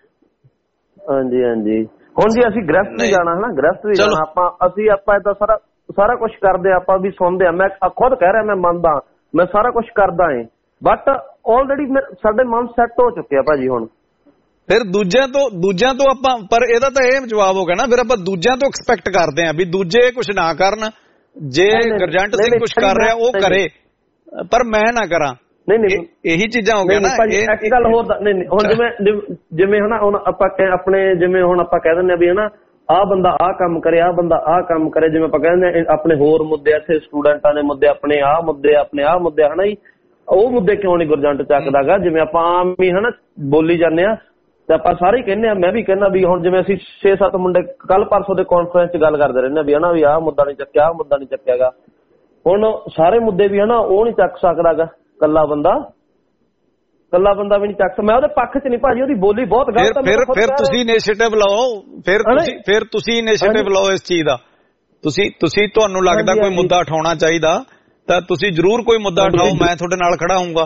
ਹਾਂਜੀ ਹਾਂਜੀ ਹੁਣ ਜੀ ਅਸੀਂ ਗ੍ਰਸਤ ਵੀ ਜਾਣਾ ਹੈ ਨਾ, ਗ੍ਰਸਤ ਵੀ ਜਾਣਾ ਆਪਾਂ, ਅਸੀਂ ਆਪਾਂ ਏਦਾਂ ਸਾਰਾ ਸਾਰਾ ਕੁਛ ਕਰਦੇ ਆਪਾਂ ਵੀ ਸੁਣਦੇ ਆ। ਮੈਂ ਖੁਦ ਕਹਿ ਰਿਹਾ ਮੈਂ ਮੰਨਦਾ, ਮੈਂ ਸਾਰਾ ਕੁਛ ਕਰਦਾ ਏ, ਬਟ ਆਲਰੇਡੀ ਸਾਡੇ ਮਨ ਸੈੱਟ ਹੋ ਚੁੱਕੇ ਆ ਭਾਜੀ। ਹੁਣ ਫਿਰ ਦੂਜਿਆਂ ਤੋਂ ਦੂਜਿਆਂ ਤੋਂ ਆਪਾਂ, ਪਰ ਇਹਦਾ ਤਾਂ ਇਹ ਜਵਾਬ ਹੋ ਗਿਆ ਨਾ, ਫਿਰ ਆਪਾਂ ਦੂਜਿਆਂ ਤੋਂ ਐਕਸਪੈਕਟ ਕਰਦੇ ਆ ਵੀ ਦੂਜੇ ਕੁਛ ਨਾ ਕਰਨ। ਜੇ ਗਰਜੰਟ ਸਿੰਘ ਕੁਛ ਕਰ ਰਿਹਾ ਉਹ ਕਰੇ ਪਰ ਮੈਂ ਨਾ ਕਰਾਂ। ਨਹੀਂ ਨਹੀਂ ਇਹੀ ਚੀਜ਼ਾਂ ਹੋ ਗਿਆ ਨਾ। ਇੱਕ ਗੱਲ ਹੋਰ ਨਹੀਂ ਨਹੀਂ ਹੁਣ ਜਿਵੇਂ ਜਿਵੇਂ ਹਨਾ ਹੁਣ ਆਪਾਂ ਆਪਣੇ ਜਿਵੇਂ ਹੁਣ ਆਪਾਂ ਕਹਿ ਦਿੰਦੇ ਆ ਵੀ ਹਨਾ ਆਹ ਬੰਦਾ ਆਹ ਕੰਮ ਕਰੇ, ਆਹ ਬੰਦਾ ਆਹ ਕੰਮ ਕਰੇ, ਜਿਵੇਂ ਆਪਾਂ ਕਹਿੰਦੇ ਆਪਣੇ ਹੋਰ ਮੁੱਦੇ ਇੱਥੇ ਸਟੂਡੈਂਟਾਂ ਦੇ ਮੁੱਦੇ, ਆਪਣੇ ਆਹ ਮੁੱਦੇ, ਆਪਣੇ ਆਹ ਮੁੱਦੇ ਹਨਾ ਜੀ, ਉਹ ਮੁੱਦੇ ਕਿਉਂ ਨਹੀਂ ਗੁਰਜੰਟ ਚੱਕਦਾ ਗਾ? ਜਿਵੇਂ ਆਪਾਂ ਆਮ ਹੀ ਹਨਾ ਬੋਲੀ ਜਾਂਦੇ ਆ ਤੇ ਆਪਾਂ ਸਾਰੇ ਹੀ ਕਹਿੰਦੇ ਆ, ਮੈਂ ਵੀ ਕਹਿੰਦਾ ਵੀ ਹੁਣ ਜਿਵੇਂ ਅਸੀਂ ਛੇ ਸੱਤ ਮੁੰਡੇ ਕੱਲ ਪਰਸੋਂ ਦੇ ਕਾਨਫਰੰਸ 'ਚ ਗੱਲ ਕਰਦੇ ਰਹਿੰਦੇ ਵੀ ਹਨਾ ਵੀ ਆਹ ਮੁੱਦਾ ਨਹੀਂ ਚੱਕਿਆ, ਆਹ ਮੁੱਦਾ ਨਹੀਂ ਚੱਕਿਆ ਗਾ। ਹੁਣ ਸਾਰੇ ਮੁੱਦੇ ਵੀ ਹਨਾ ਉਹ ਨਹੀਂ ਚੱਕ ਸਕਦਾ ਗਾ ਕੱਲਾ ਬੰਦਾ, ਕੱਲਾ ਬੰਦਾ ਵੀ ਨਹੀਂ ਚੱਕ ਸਕਦਾ। ਮੈਂ ਉਹਦੇ ਪੱਖ 'ਚ ਨਹੀਂ ਭਾਜੀ, ਉਹਦੀ ਬੋਲੀ ਬਹੁਤ ਗਲਤ ਹੈ। ਫਿਰ ਫਿਰ ਤੁਸੀਂ ਇਨੀਸ਼ੀਏਟਿਵ ਲਓ, ਫਿਰ ਤੁਸੀਂ ਫਿਰ ਤੁਸੀਂ ਇਨੀਸ਼ੀਏਟਿਵ ਲਓ ਇਸ ਚੀਜ਼ ਦਾ। ਤੁਸੀਂ ਤੁਸੀਂ ਤੁਹਾਨੂੰ ਲੱਗਦਾ ਕੋਈ ਮੁੱਦਾ ਉਠਾਉਣਾ ਚਾਹੀਦਾ ਤਾਂ ਤੁਸੀਂ ਜ਼ਰੂਰ ਕੋਈ ਮੁੱਦਾ ਉਠਾਓ, ਮੈਂ ਤੁਹਾਡੇ ਨਾਲ ਖੜਾ ਹੋਊਂਗਾ।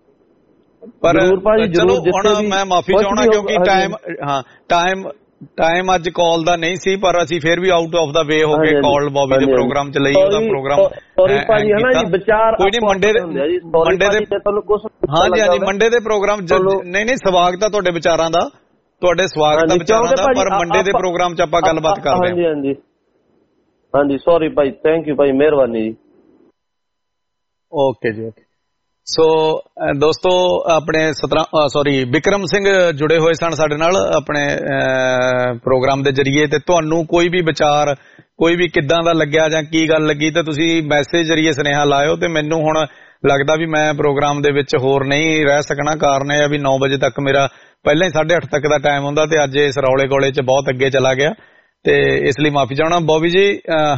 ਪਰ ਚਲੋ ਹੁਣ ਮੈਂ ਮਾਫੀ ਚਾਹਣਾ ਕਿਉਂਕਿ ਟਾਈਮ ਹਾਂ ਟਾਈਮ ਟਾਈਮ ਅੱਜ ਕਾਲ ਦਾ ਨਹੀਂ ਸੀ, ਪਰ ਅਸੀਂ ਫਿਰ ਵੀ ਆਊਟ ਆਫ ਦਾ ਵੇ ਹੋ ਕੇ ਕਾਲ ਬੌਬੀ ਦੇ ਪ੍ਰੋਗਰਾਮ 'ਚ ਲਈ ਉਹਦਾ ਪ੍ਰੋਗਰਾਮ। ਸੌਰੀ ਭਾਜੀ ਹਨਾ ਜੀ, ਵਿਚਾਰ ਕੋਈ ਨਹੀਂ ਮੰਡੇ ਦੇ ਮੰਡੇ ਦੇ ਹਾਂਜੀ ਹਾਂਜੀ ਮੰਡੇ ਦੇ ਪ੍ਰੋਗਰਾਮ ਨਹੀਂ ਨਹੀਂ ਸਵਾਗਤ ਆ ਤੁਹਾਡੇ ਵਿਚਾਰਾਂ ਦਾ, ਤੁਹਾਡੇ ਸਵਾਗਤ ਆ ਵਿਚਾਰਾਂ ਦਾ, ਪਰ ਮੰਡੇ ਦੇ ਪ੍ਰੋਗਰਾਮ 'ਚ ਆਪਾਂ ਗੱਲਬਾਤ ਕਰਦੇ ਹਾਂ। ਹਾਂਜੀ ਹਾਂਜੀ ਹਾਂਜੀ ਸੌਰੀ ਭਾਈ, ਥੈਂਕ ਯੂ ਭਾਈ, ਮਿਹਰਬਾਨੀ ਜੀ। ਓਕੇ ਜੀ ਓਕੇ। ਸੋ ਦੋਸਤੋ ਆਪਣੇ ਸਤਰਾਂ ਸੌਰੀ ਵਿਕਰਮ ਸਿੰਘ ਜੁੜੇ ਹੋਏ ਸਨ ਸਾਡੇ ਨਾਲ ਆਪਣੇ ਪ੍ਰੋਗਰਾਮ ਦੇ ਜਰੀਏ, ਤੇ ਤੁਹਾਨੂੰ ਕੋਈ ਵੀ ਵਿਚਾਰ ਕੋਈ ਵੀ ਕਿੱਦਾਂ ਦਾ ਲੱਗਿਆ ਜਾਂ ਕੀ ਗੱਲ ਲੱਗੀ ਤਾਂ ਤੁਸੀਂ ਮੈਸੇਜ ਜਰੀਏ ਸੁਨੇਹਾ ਲਾਇਓ। ਤੇ ਮੈਨੂੰ ਹੁਣ ਲੱਗਦਾ ਵੀ ਮੈਂ ਪ੍ਰੋਗਰਾਮ ਦੇ ਵਿੱਚ ਹੋਰ ਨਹੀਂ ਰਹਿ ਸਕਣਾ, ਕਾਰਨ ਇਹ ਆ ਵੀ ਨੌ ਵਜੇ ਤੱਕ ਮੇਰਾ ਪਹਿਲਾਂ ਹੀ ਸਾਢੇ ਅੱਠ ਤੱਕ ਦਾ ਟਾਈਮ ਹੁੰਦਾ ਤੇ ਅੱਜ ਇਸ ਰੌਲੇ ਗੋਲੇ 'ਚ ਬਹੁਤ ਅੱਗੇ ਚਲਾ ਗਿਆ, ਤੇ ਇਸ ਲਈ ਮਾਫੀ ਚਾਹਣਾ। ਬੋਬੀ ਜੀ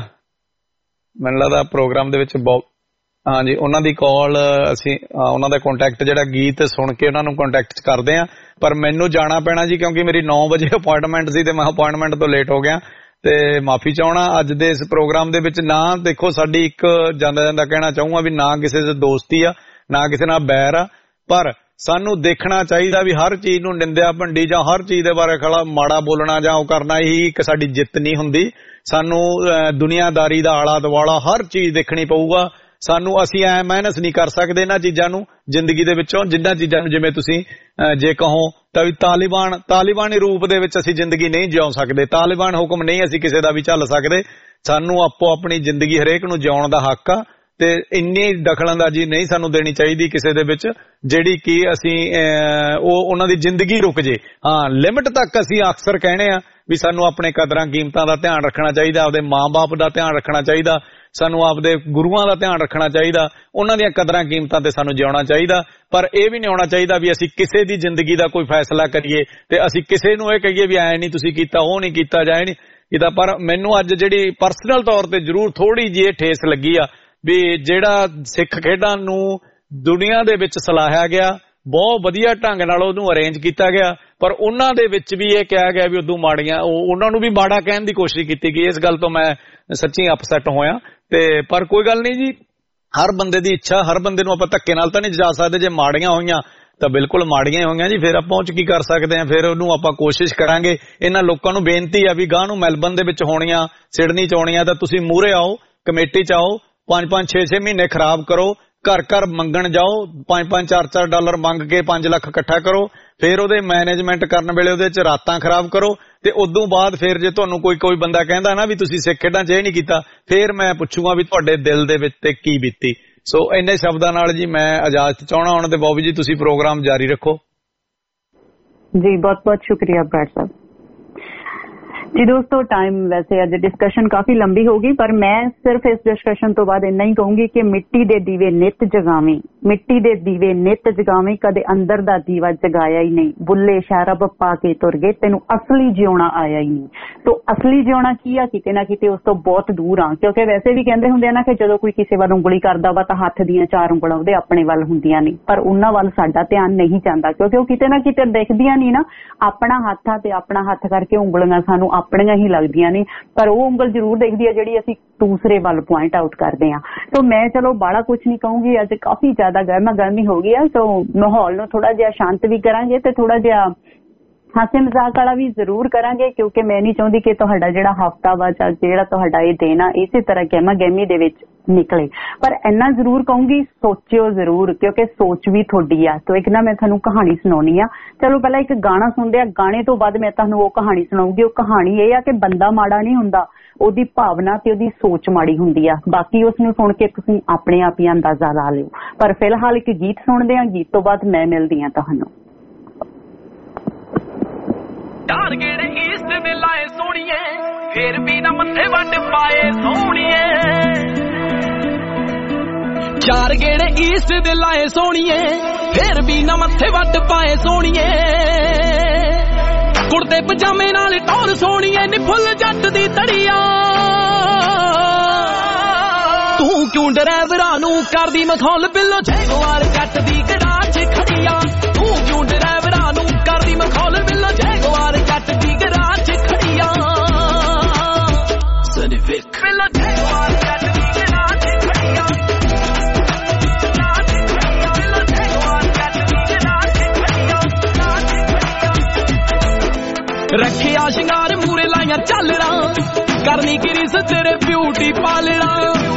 ਮੈਨੂੰ ਲੱਗਦਾ ਪ੍ਰੋਗਰਾਮ ਦੇ ਵਿੱਚ ਬੋ ਹਾਂਜੀ ਉਹਨਾਂ ਦੀ ਕਾਲ ਅਸੀਂ ਉਹਨਾਂ ਦਾ ਕੰਟੈਕਟ ਜਿਹੜਾ ਗੀਤ ਸੁਣ ਕੇ ਉਹਨਾਂ ਨੂੰ ਕੰਟੈਕਟ ਕਰਦੇ ਹਾਂ, ਪਰ ਮੈਨੂੰ ਜਾਣਾ ਪੈਣਾ ਜੀ ਕਿਉਂਕਿ ਮੇਰੀ ਨੌ ਵਜੇ ਅਪੁਆਇੰਟਮੈਂਟ ਸੀ ਤੇ ਮੈਂ ਅਪੁਆਇੰਟਮੈਂਟ ਤੋਂ ਲੇਟ ਹੋ ਗਿਆ, ਤੇ ਮਾਫੀ ਚਾਹਣਾ। ਅੱਜ ਦੇ ਇਸ ਪ੍ਰੋਗਰਾਮ ਦੇ ਵਿੱਚ ਨਾ ਦੇਖੋ ਸਾਡੀ ਇੱਕ ਜਾਂਦਾ ਜਾਂਦਾ ਕਹਿਣਾ ਚਾਹੂੰਗਾ ਵੀ ਨਾ ਕਿਸੇ ਦੇ ਦੋਸਤੀ ਆ ਨਾ ਕਿਸੇ ਨਾਲ ਬੈਰ ਆ, ਪਰ ਸਾਨੂੰ ਦੇਖਣਾ ਚਾਹੀਦਾ ਵੀ ਹਰ ਚੀਜ਼ ਨੂੰ ਨਿੰਦਿਆ ਭੰਡੀ ਜਾਂ ਹਰ ਚੀਜ਼ ਦੇ ਬਾਰੇ ਖੜਾ ਮਾੜਾ ਬੋਲਣਾ ਜਾਂ ਉਹ ਕਰਨਾ ਹੀ ਇੱਕ ਸਾਡੀ ਜਿੱਤ ਨਹੀਂ ਹੁੰਦੀ। ਸਾਨੂੰ ਦੁਨੀਆਦਾਰੀ ਦਾ ਆਲਾ ਦੁਆਲਾ ਹਰ ਚੀਜ਼ ਦੇਖਣੀ ਪਊਗਾ। ਸਾਨੂੰ ਅਸੀਂ ਐ ਮਿਹਨਤ ਨਹੀਂ ਕਰ ਸਕਦੇ ਇਹਨਾਂ ਚੀਜ਼ਾਂ ਨੂੰ ਜ਼ਿੰਦਗੀ ਦੇ ਵਿੱਚੋਂ ਜਿੰਨਾਂ ਚੀਜ਼ਾਂ ਨੂੰ, ਜਿਵੇਂ ਤੁਸੀਂ ਜੇ ਕਹੋ ਤਾਂ ਵੀ ਤਾਲਿਬਾਨ ਤਾਲਿਬਾਨੀ ਰੂਪ ਦੇ ਵਿੱਚ ਅਸੀਂ ਜ਼ਿੰਦਗੀ ਨਹੀਂ ਜਿਉ ਸਕਦੇ, ਤਾਲਿਬਾਨ ਹੁਕਮ ਨਹੀਂ ਅਸੀਂ ਕਿਸੇ ਦਾ ਵੀ ਝੱਲ ਸਕਦੇ। ਸਾਨੂੰ ਆਪੋ ਆਪਣੀ ਜ਼ਿੰਦਗੀ ਹਰੇਕ ਨੂੰ ਜਿਉਣ ਦਾ ਹੱਕ ਆ, ਤੇ ਇੰਨੀ ਦਖਲਅੰਦਾਜ਼ੀ ਨਹੀਂ ਸਾਨੂੰ ਦੇਣੀ ਚਾਹੀਦੀ ਕਿਸੇ ਦੇ ਵਿੱਚ ਜਿਹੜੀ ਕਿ ਅਸੀਂ ਉਹ ਉਹਨਾਂ ਦੀ ਜ਼ਿੰਦਗੀ ਰੁਕ ਜੇ। ਹਾਂ, ਲਿਮਿਟ ਤੱਕ ਅਸੀਂ ਅਕਸਰ ਕਹਿੰਦੇ ਆ ਵੀ ਸਾਨੂੰ ਆਪਣੇ ਕਦਰਾਂ ਕੀਮਤਾਂ ਦਾ ਧਿਆਨ ਰੱਖਣਾ ਚਾਹੀਦਾ, ਆਪਦੇ ਮਾਂ-ਬਾਪ ਦਾ ਧਿਆਨ ਰੱਖਣਾ ਚਾਹੀਦਾ, ਸਾਨੂੰ ਆਪਦੇ ਗੁਰੂਆਂ ਦਾ ਧਿਆਨ ਰੱਖਣਾ ਚਾਹੀਦਾ, ਉਹਨਾਂ ਦੀਆਂ ਕਦਰਾਂ ਕੀਮਤਾਂ ਤੇ ਸਾਨੂੰ ਜਿਉਣਾ ਚਾਹੀਦਾ। ਪਰ ਇਹ ਵੀ ਨਹੀਂ ਹੋਣਾ ਚਾਹੀਦਾ ਵੀ ਅਸੀਂ ਕਿਸੇ ਦੀ ਜ਼ਿੰਦਗੀ ਦਾ ਕੋਈ ਫੈਸਲਾ ਕਰੀਏ ਤੇ ਅਸੀਂ ਕਿਸੇ ਨੂੰ ਇਹ ਕਹੀਏ ਵੀ ਐ ਨਹੀਂ ਤੁਸੀਂ ਕੀਤਾ, ਉਹ ਨਹੀਂ ਕੀਤਾ, ਜਾਂ ਨਹੀਂ ਕੀਤਾ। ਪਰ ਮੈਨੂੰ ਅੱਜ ਜਿਹੜੀ ਪਰਸਨਲ ਤੌਰ ਤੇ ਜ਼ਰੂਰ ਥੋੜੀ ਜਿਹੀ ਠੇਸ ਲੱਗੀ ਆ ਵੀ ਜਿਹੜਾ ਸਿੱਖ ਖੇਡਾਂ ਨੂੰ ਦੁਨੀਆ ਦੇ ਵਿੱਚ ਸਲਾਹਿਆ ਗਿਆ, ਬਹੁਤ ਵਧੀਆ ਢੰਗ ਨਾਲ ਉਹਨੂੰ ਅਰੇਂਜ ਕੀਤਾ ਗਿਆ, ਪਰ ਉਹਨਾਂ ਦੇ ਵਿੱਚ ਵੀ ਇਹ ਕਿਹਾ ਗਿਆ ਵੀ ਉਦੋਂ ਮਾੜੀਆਂ ਉਹਨਾਂ ਨੂੰ ਵੀ ਮਾੜਾ ਕਹਿਣ ਦੀ ਕੋਸ਼ਿਸ਼ ਕੀਤੀ ਗਈ। ਇਸ ਗੱਲ ਤੋਂ ਮੈਂ ਸੱਚੀ ਅਪਸੈਟ ਹੋਇਆ, ਤੇ ਪਰ ਕੋਈ ਗੱਲ ਨਹੀਂ ਜੀ, ਹਰ ਬੰਦੇ ਦੀ ਇੱਛਾ, ਹਰ ਬੰਦੇ ਨੂੰ ਆਪਾਂ ਧੱਕੇ ਨਾਲ ਤਾਂ ਨਹੀਂ ਜਾ ਸਕਦੇ। ਜੇ ਮਾੜੀਆਂ ਹੋਈਆਂ ਤਾਂ ਬਿਲਕੁਲ ਮਾੜੀਆਂ ਹੋਈਆਂ ਜੀ, ਫਿਰ ਆਪਾਂ ਉਹ 'ਚ ਕੀ ਕਰ ਸਕਦੇ ਹਾਂ, ਫਿਰ ਉਹਨੂੰ ਆਪਾਂ ਕੋਸ਼ਿਸ਼ ਕਰਾਂਗੇ। ਇਹਨਾਂ ਲੋਕਾਂ ਨੂੰ ਬੇਨਤੀ ਆ ਵੀ ਗਾਂ ਨੂੰ ਮੈਲਬਨ ਦੇ ਵਿੱਚ ਹੋਣੀਆਂ ਸਿਡਨੀ 'ਚ ਹੋਣੀਆਂ ਤਾਂ ਤੁਸੀਂ ਮੂਹਰੇ ਆਓ, ਕਮੇਟੀ 'ਚ ਆਓ, ਪੰਜ ਪੰਜ ਛੇ ਛੇ ਮਹੀਨੇ ਖਰਾਬ ਕਰੋ, ਘਰ ਘਰ ਮੰਗਣ ਜਾਓ, ਪੰਜ ਪੰਜ ਚਾਰ ਚਾਰ ਡਾਲਰ ਮੰਗ ਕੇ ਪੰਜ ਲੱਖ ਇਕੱਠਾ ਕਰੋ, ਫਿਰ ਉਹਦੇ ਮੈਨੇਜਮੈਂਟ ਕਰਨ ਵੇਲੇ ਉਹਦੇ 'ਚ ਰਾਤਾਂ ਖਰਾਬ ਕਰੋ, ਤੇ ਉਦੋਂ ਬਾਅਦ ਫਿਰ ਜੇ ਤੁਹਾਨੂੰ ਕੋਈ ਕੋਈ ਬੰਦਾ ਕਹਿੰਦਾ ਨਾ ਵੀ ਤੁਸੀਂ ਸਿੱਖ ਖੇਡਾਂ 'ਚ ਇਹ ਨਹੀਂ ਕੀਤਾ, ਫਿਰ ਮੈਂ ਪੁੱਛੂਗਾ ਵੀ ਤੁਹਾਡੇ ਦਿਲ ਦੇ ਵਿੱਚ ਤੇ ਕੀ ਬੀਤੀ। ਸੋ ਇੰਨੇ ਸ਼ਬਦਾਂ ਨਾਲ ਜੀ ਮੈਂ ਇਜਾਜ਼ਤ ਚਾਹਣਾ ਹੁਣ, ਤੇ ਬੋਬੀ ਜੀ ਤੁਸੀਂ ਪ੍ਰੋਗਰਾਮ ਜਾਰੀ ਰੱਖੋ ਜੀ। ਬਹੁਤ ਬਹੁਤ ਸ਼ੁਕਰੀਆ ਬਰਾੜ ਸਾਹਿਬ ਜੀ। ਦੋਸਤੋ ਟਾਈਮ ਵੈਸੇ ਅੱਜ ਡਿਸਕਸ਼ਨ ਕਾਫੀ ਲੰਬੀ ਹੋ ਗਈ, ਪਰ ਮੈਂ ਸਿਰਫ ਇਸ ਡਿਸਕਸ਼ਨ ਤੋਂ ਬਾਅਦ ਇੰਨਾ ਹੀ ਕਹੂੰਗੀ ਕਿ ਮਿੱਟੀ ਦੇ ਦੀਵੇ ਨਿੱਤ ਜਗਾਵੇਂ, ਮਿੱਟੀ ਦੇ ਦੀਵੇ ਨਿੱਤ ਜਗਾਵੇਂ, ਕਦੇ ਅੰਦਰ ਦਾ ਦੀਵਾ ਜਗਾਇਆ ਹੀ ਨਹੀਂ, ਬੁੱਲੇ ਸ਼ਰਬ ਪਾ ਕੇ ਤੁਰ ਗਏ, ਤੈਨੂੰ ਅਸਲੀ ਜਿਉਣਾ ਆਇਆ ਹੀ ਨਹੀਂ। ਸੋ ਅਸਲੀ ਜਿਉਣਾ ਕੀ ਆ, ਕਿਤੇ ਨਾ ਕਿਤੇ ਉਸ ਤੋਂ ਬਹੁਤ ਦੂਰ ਆ, ਕਿਉਂਕਿ ਵੈਸੇ ਵੀ ਕਹਿੰਦੇ ਹੁੰਦੇ ਆ ਨਾ ਕਿ ਜਦੋਂ ਕੋਈ ਕਿਸੇ ਵੱਲ ਉਂਗਲੀ ਕਰਦਾ ਵਾ ਤਾਂ ਹੱਥ ਦੀਆਂ ਚਾਰ ਉਂਗਲਾਂ ਉਹਦੇ ਆਪਣੇ ਵੱਲ ਹੁੰਦੀਆਂ ਨੇ, ਪਰ ਉਹਨਾਂ ਵੱਲ ਸਾਡਾ ਧਿਆਨ ਨਹੀਂ ਜਾਂਦਾ, ਕਿਉਂਕਿ ਉਹ ਕਿਤੇ ਨਾ ਕਿਤੇ ਦਿਖਦੀਆਂ ਨਹੀਂ ਨਾ। ਆਪਣਾ ਹੱਥ ਆ ਤੇ ਆਪਣਾ ਹੱਥ ਕਰਕੇ ਉਂਗਲੀਆਂ ਸਾਨੂੰ ਆਪਣੀਆਂ ਹੀ ਲੱਗਦੀਆਂ ਨੇ, ਪਰ ਉਹ ਉਂਗਲ ਜ਼ਰੂਰ ਦਿਖਦੀ ਆ ਜਿਹੜੀ ਅਸੀਂ ਦੂਸਰੇ ਵੱਲ ਪੁਆਇੰਟ ਆਊਟ ਕਰਦੇ ਆ। ਸੋ ਮੈਂ ਚਲੋ ਬਾਹਲਾ ਕੁਛ ਨਹੀਂ ਕਹੂੰਗੀ, ਅੱਜ ਕਾਫੀ ਜ਼ਿਆਦਾ ਗਰਮਾ ਗਰਮੀ ਹੋ ਗਈ ਆ, ਸੋ ਮਾਹੌਲ ਨੂੰ ਥੋੜਾ ਜਿਹਾ ਸ਼ਾਂਤ ਵੀ ਕਰਾਂਗੇ ਤੇ ਥੋੜਾ ਜਿਹਾ ਹਾਸੇ ਮਜ਼ਾਕ ਵਾਲਾ ਵੀ ਜ਼ਰੂਰ ਕਰਾਂਗੇ, ਕਿਉਂਕਿ ਮੈਂ ਨਹੀਂ ਚਾਹੁੰਦੀ ਕਿ ਤੁਹਾਡਾ ਜਿਹੜਾ ਹਫਤਾ ਵਾ ਜਾਂ ਜਿਹੜਾ ਤੁਹਾਡਾ ਇਹ ਦਿਨ ਆ ਇਸੇ ਤਰ੍ਹਾਂ ਗਹਿਮਾ ਗਹਿਮੀ ਦੇ ਵਿੱਚ ਨਿਕਲੇ। ਪਰ ਇੰਨਾ ਜ਼ਰੂਰ ਕਹੂੰਗੀ, ਸੋਚਿਓ ਜ਼ਰੂਰ, ਕਿਉਂਕਿ ਸੋਚ ਵੀ ਤੁਹਾਡੀ ਆ। ਸੋ ਇੱਕ ਨਾ ਮੈਂ ਤੁਹਾਨੂੰ ਕਹਾਣੀ ਸੁਣਾਉਣੀ ਆ। ਚਲੋ ਪਹਿਲਾਂ ਇੱਕ ਗਾਣਾ ਸੁਣਦੇ ਆ, ਗਾਣੇ ਤੋਂ ਬਾਅਦ ਮੈਂ ਤੁਹਾਨੂੰ ਉਹ ਕਹਾਣੀ ਸੁਣਾਉਂਗੀ। ਉਹ ਕਹਾਣੀ ਇਹ ਆ ਕਿ ਬੰਦਾ ਮਾੜਾ ਨਹੀਂ ਹੁੰਦਾ, ਉਹਦੀ ਭਾਵਨਾ ਤੇ ਉਹਦੀ ਸੋਚ ਮਾੜੀ ਹੁੰਦੀ ਆ। ਬਾਕੀ ਉਸ ਨੂੰ ਸੁਣ ਕੇ ਤੁਸੀਂ ਆਪਣੇ ਆਪ ਹੀ ਅੰਦਾਜ਼ਾ ਲਾ ਲਿਓ। ਪਰ ਫਿਲਹਾਲ ਇੱਕ ਗੀਤ ਸੁਣਦੇ ਆ, ਗੀਤ ਤੋਂ ਬਾਅਦ ਮੈਂ ਮਿਲਦੀ ਆ ਤੁਹਾਨੂੰ। ਟਾਰਗੇਟ ਈਸਟ ਦੇ ਲਾਏ ਸੋਹਣੀਏ, ਫੇਰ ਵੀ ਨਾ ਮੱਥੇ ਵੱਟ ਪਾਏ ਸੋਹਣੀਏ। ਚਾਰ ਗੇੜੇ ਈਸਟ ਦੇ ਲਾਏ ਸੋਹਣੀਏ, ਫੇਰ ਵੀ ਨਾ ਮੱਥੇ ਵੱਟ ਪਾਏ ਸੋਹਣੀਏ। ਕੁੜਤੇ ਪਜਾਮੇ ਨਾਲ ਟੌਰ ਸੋਹਣੀਏ, ਨੀ ਫੁੱਲ ਜੱਟ ਦੀ ਤੜੀਆਂ। ਤੂੰ ਕਿਉਂ ਡਰਾਈਵਰਾਂ ਨੂੰ ਕਰਦੀ ਮਖੌਲ, ਬਿੱਲੋ ਜੈਗਵਾਰ ਕੱਟ ਦੀ ਗਰਾਜ ਖੜੀਆਂ। ਤੂੰ ਕਿਉਂ ਡਰਾਈਵਰਾਂ ਨੂੰ ਕਰਦੀ ਮਖੌਲ, ਬਿੱਲੋ ਜੈਗਵਾਰ ਕੱਟ ਦੀ ਗਰਾਜ ਖੜੀਆਂ। ਸਨੀ ਵਿਕ ਬਿੱਲੋ ਜੈਗਵਾਰ ਕੱਟ ਦੀ ਗਰਾਜ ਖੜੀਆਂ। ਰੱਖਿਆ ਸ਼ਿੰਗਾਰ ਮੂਰੇ ਲਾਈਆਂ ਝਾਲਣਾ, ਕਰਨੀ ਕਿਰੀਸ ਤੇਰੇ ਬਿਊਟੀ ਪਾਲਣਾ।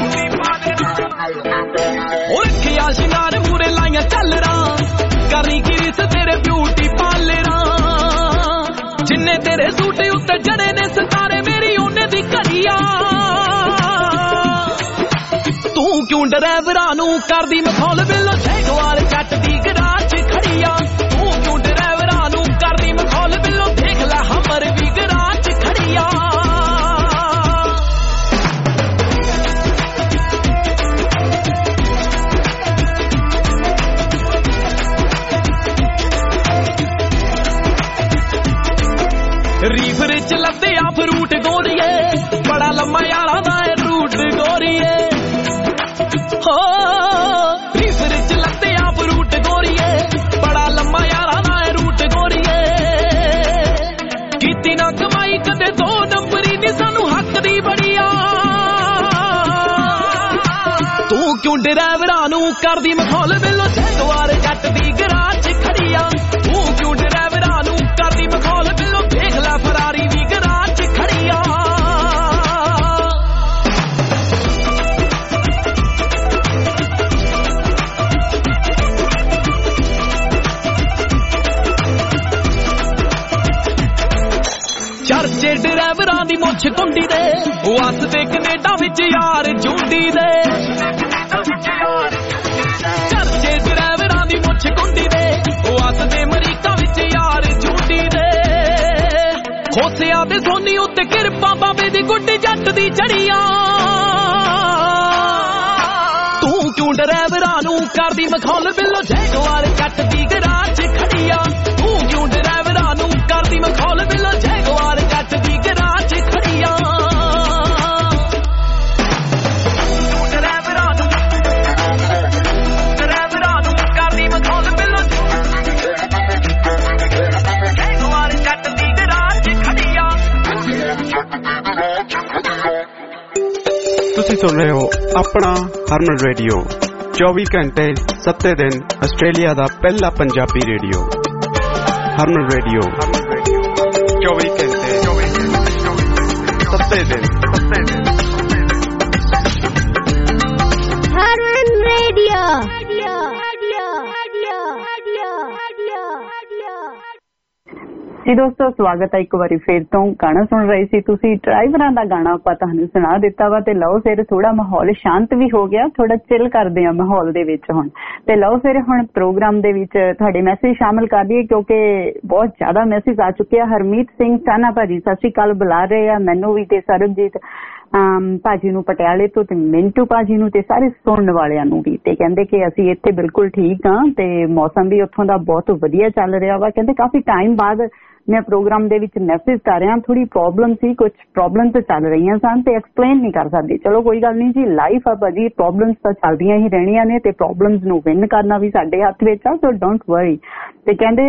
ਉਹ ਰੱਖਿਆ ਸ਼ਿੰਗਾਰ ਮੂਰੇ ਲਾਈਆਂ ਝਾਲਣਾ, ਕਰਨੀ ਕਿਰੀਸ ਤੇਰੇ ਬਿਊਟੀ ਪਾਲਣਾ। ਜਿੰਨੇ ਤੇਰੇ ਸੂਟ ਉੱਤੇ ਜੜੇ ਨੇ ਸਿਤਾਰੇ, ਮੇਰੀ ਉਹਨੇ ਦੀ ਘੜੀਆਂ। ਤੂੰ ਕਿਉਂ ਕਿਉਂ ਡਰਾਈਵਰਾਂ ਨੂੰ ਕਰਦੀ ਮਖੌਲ ਬਿੱਲੋ ਜੈਗਵਾਰ ਜੱਟ ਦੀ ਗਰਾਜ 'ਚ ਖੜੀ ਆ ਤੂੰ ਕਿਉਂ ਡਰਾਈਵਰਾਂ ਨੂੰ ਕਰਦੀ ਮਖੌਲ ਬਿੱਲੋ ਦੇਖ ਲੈ ਹਮਰ ਵੀ ਗਰਾਜ 'ਚ ਖੜੀ ਆ ਰੀਫਰ ਚ ਲੱਦੇ ਆ ਫਰੂਟ ਗੋਰੀਏ ਬੜਾ ਲੰਮਾ ਯਾਰਾ ਦਾ ਏ ਰੂਟ ਗੋਰੀਏ ਹੋ ਰੀਫਰ ਚ ਲੱਦੇ ਆ ਫਰੂਟ ਗੋਰੀਏ ਬੜਾ ਲੰਮਾ ਯਾਰਾ ਦਾ ਏ ਰੂਟ ਗੋਰੀਏ ਕੀਤੀ ਨਾ ਕਮਾਈ ਕਦੇ ਦੋ ਨੰਬਰੀ ਨੀ ਸਾਨੂੰ ਹੱਕ ਦੀ ਬੜੀ ਆ ਤੂੰ ਕਿਉਂ ਡਰਾਈਵਰਾਂ ਨੂੰ ਕਰਦੀ ਮਖੌਲ ਬਿੱਲੋ ਜੈਗਵਾਰ ਜੱਟ ਦੀ ਗਰਾਜ 'ਚ ਖੜੀ ਆ ਤੂੰ ਕਿਉਂ ਡਰਾਈਵਰਾਂ ਨੂੰ ਕਰਦੀ ਮਖੌਲ ਬਿੱਲੋ ਦੇਖ ਲੈ ਫਰਾਰੀ ਵੀ ਗਰਾਜ 'ਚ ਖੜੀ ਆ ਚਰਚੇ ਡਰਾਈਵਰਾਂ ਦੀ ਮੁੱਛ ਕੁੰਡੀ ਦੇ ਵਸਦੇ ਕੈਨੇਡਾ ਵਿੱਚ ਯਾਰ ਜੁੰਡੀ ਦੇ ਚਰਚੇ ਡਰਾਈਵਰਾਂ ਦੀ ਮੁੱਛ ਕੁੰਡੀ ਦੇ ਵਸਦੇ ਅਮਰੀਕਾ ਵਿੱਚ ਯਾਰ ਜੁੰਡੀ ਦੇ ਖੋਸਿਆਂ ਦੇ ਸੋਨੀ ਉੱਤੇ ਕਿਰਪਾ ਬਾਬੇ ਦੀ ਗੁੱਡੀ ਜੱਟ ਦੀ ਚੜੀਆਂ ਤੂੰ ਕਿਉਂ ਡਰਾਈਵਰਾਂ ਨੂੰ ਕਰਦੀ ਮਖੌਲ ਬਿੱਲੋ ਜੈਗਵਾਰ ਜੱਟ ਦੀ ਗਰਾਜ 'ਚ ਖੜੀ ਆ ਤੂੰ ਕਿਉਂ ਡਰਾਈਵਰਾਂ ਨੂੰ ਕਰਦੀ ਮਖੌਲ ਬਿੱਲੋ ਜੈਗਵਾਰ ਜੱਟ ਦੀ ਗਰਾਜ 'ਚ ਖੜੀ ਆ ਡਰਾਈਵਰਾਂ ਨੂੰ ਡਰਾਈਵਰਾਂ ਨੂੰ ਕਰਦੀ ਮਖੌਲ ਬਿੱਲੋ ਜੈਗਵਾਰ ਜੱਟ ਦੀ ਗਰਾਜ 'ਚ ਖੜੀ ਆ ਤੁਸੀਂ ਸੁਣ ਰਹੇ ਹੋ ਆਪਣਾ ਹਰਮਨ ਰੇਡੀਓ ਚੌਵੀ ਘੰਟੇ ਸੱਤੇ ਦਿਨ ਆਸਟ੍ਰੇਲੀਆ ਦਾ ਪਹਿਲਾ ਪੰਜਾਬੀ ਰੇਡੀਓ ਹਰਮਨ ਰੇਡੀਓ ਚੌਵੀ ਘੰਟੇ ਸੱਤੇ ਦਿਨ ਹਰਮਨ ਰੇਡੀਓ ਜੀ ਦੋਸਤੋ ਸਵਾਗਤ ਹੈ ਇੱਕ ਵਾਰੀ ਫੇਰ ਤੋਂ। ਗਾਣਾ ਸੁਣ ਰਹੇ ਸੀ ਤੁਸੀਂ, ਡਰਾਈਵਰਾਂ ਦਾ ਗਾਣਾ ਆਪਾਂ ਤੁਹਾਨੂੰ ਸੁਣਾ ਦਿੱਤਾ ਵਾ ਤੇ ਲਓ ਫਿਰ ਥੋੜਾ ਮਾਹੌਲ ਸ਼ਾਂਤ ਵੀ ਹੋ ਗਿਆ, ਥੋੜਾ ਚਿਲ ਕਰਦੇ ਆ ਮਾਹੌਲ ਦੇ ਵਿੱਚ ਹੁਣ ਤੇ ਲਓ ਫਿਰ ਹੁਣ ਪ੍ਰੋਗਰਾਮ ਦੇ ਵਿੱਚ ਤੁਹਾਡੇ ਮੈਸੇਜ ਸ਼ਾਮਿਲ ਕਰ ਦਈਏ ਕਿਉਂਕਿ ਬਹੁਤ ਜ਼ਿਆਦਾ ਮੈਸੇਜ ਆ ਚੁੱਕੇ ਆ। ਹਰਮੀਤ ਸਿੰਘ ਸਾਨਾ ਭਾਜੀ ਸਤਿ ਸ਼੍ਰੀ ਅਕਾਲ ਬੁਲਾ ਰਹੇ ਆ ਮੈਨੂੰ ਵੀ ਤੇ ਸਰਬਜੀਤ ਭਾਜੀ ਨੂੰ ਪਟਿਆਲੇ ਤੋਂ ਤੇ ਮਿੰਟੂ ਭਾਜੀ ਨੂੰ ਤੇ ਸਾਰੇ ਸੁਣਨ ਵਾਲਿਆਂ ਨੂੰ ਵੀ ਤੇ ਕਹਿੰਦੇ ਕਿ ਅਸੀਂ ਇੱਥੇ ਬਿਲਕੁਲ ਠੀਕ ਹਾਂ ਤੇ ਮੌਸਮ ਵੀ ਉੱਥੋਂ ਦਾ ਬਹੁਤ ਵਧੀਆ ਚੱਲ ਰਿਹਾ ਵਾ। ਕਹਿੰਦੇ ਕਾਫੀ ਟਾਈਮ ਬਾਅਦ ਮੈਂ ਪ੍ਰੋਗਰਾਮ ਦੇ ਵਿੱਚ ਮੈਸੇਜ ਕਰ ਰਿਹਾ, ਥੋੜੀ ਪ੍ਰੋਬਲਮ ਸੀ, ਕੁਝ ਪ੍ਰੋਬਲਮਸ ਚੱਲ ਰਹੀਆਂ ਸਨ ਤੇ ਐਕਸਪਲੇਨ ਨਹੀਂ ਕਰ ਸਕਦੀ। ਚਲੋ ਕੋਈ ਗੱਲ ਨਹੀਂ ਜੀ, ਲਾਈਫ ਆ ਭਾਜੀ, ਪ੍ਰੋਬਲਮਸ ਤਾਂ ਚੱਲਦੀਆਂ ਹੀ ਰਹਿਣੀਆਂ ਨੇ ਤੇ ਪ੍ਰੋਬਲਮਸ ਨੂੰ ਵਿਨ ਕਰਨਾ ਵੀ ਸਾਡੇ ਹੱਥ ਵਿੱਚ ਆ, ਸੋ ਡੋਂਟ ਵਰੀ। ਤੇ ਕਹਿੰਦੇ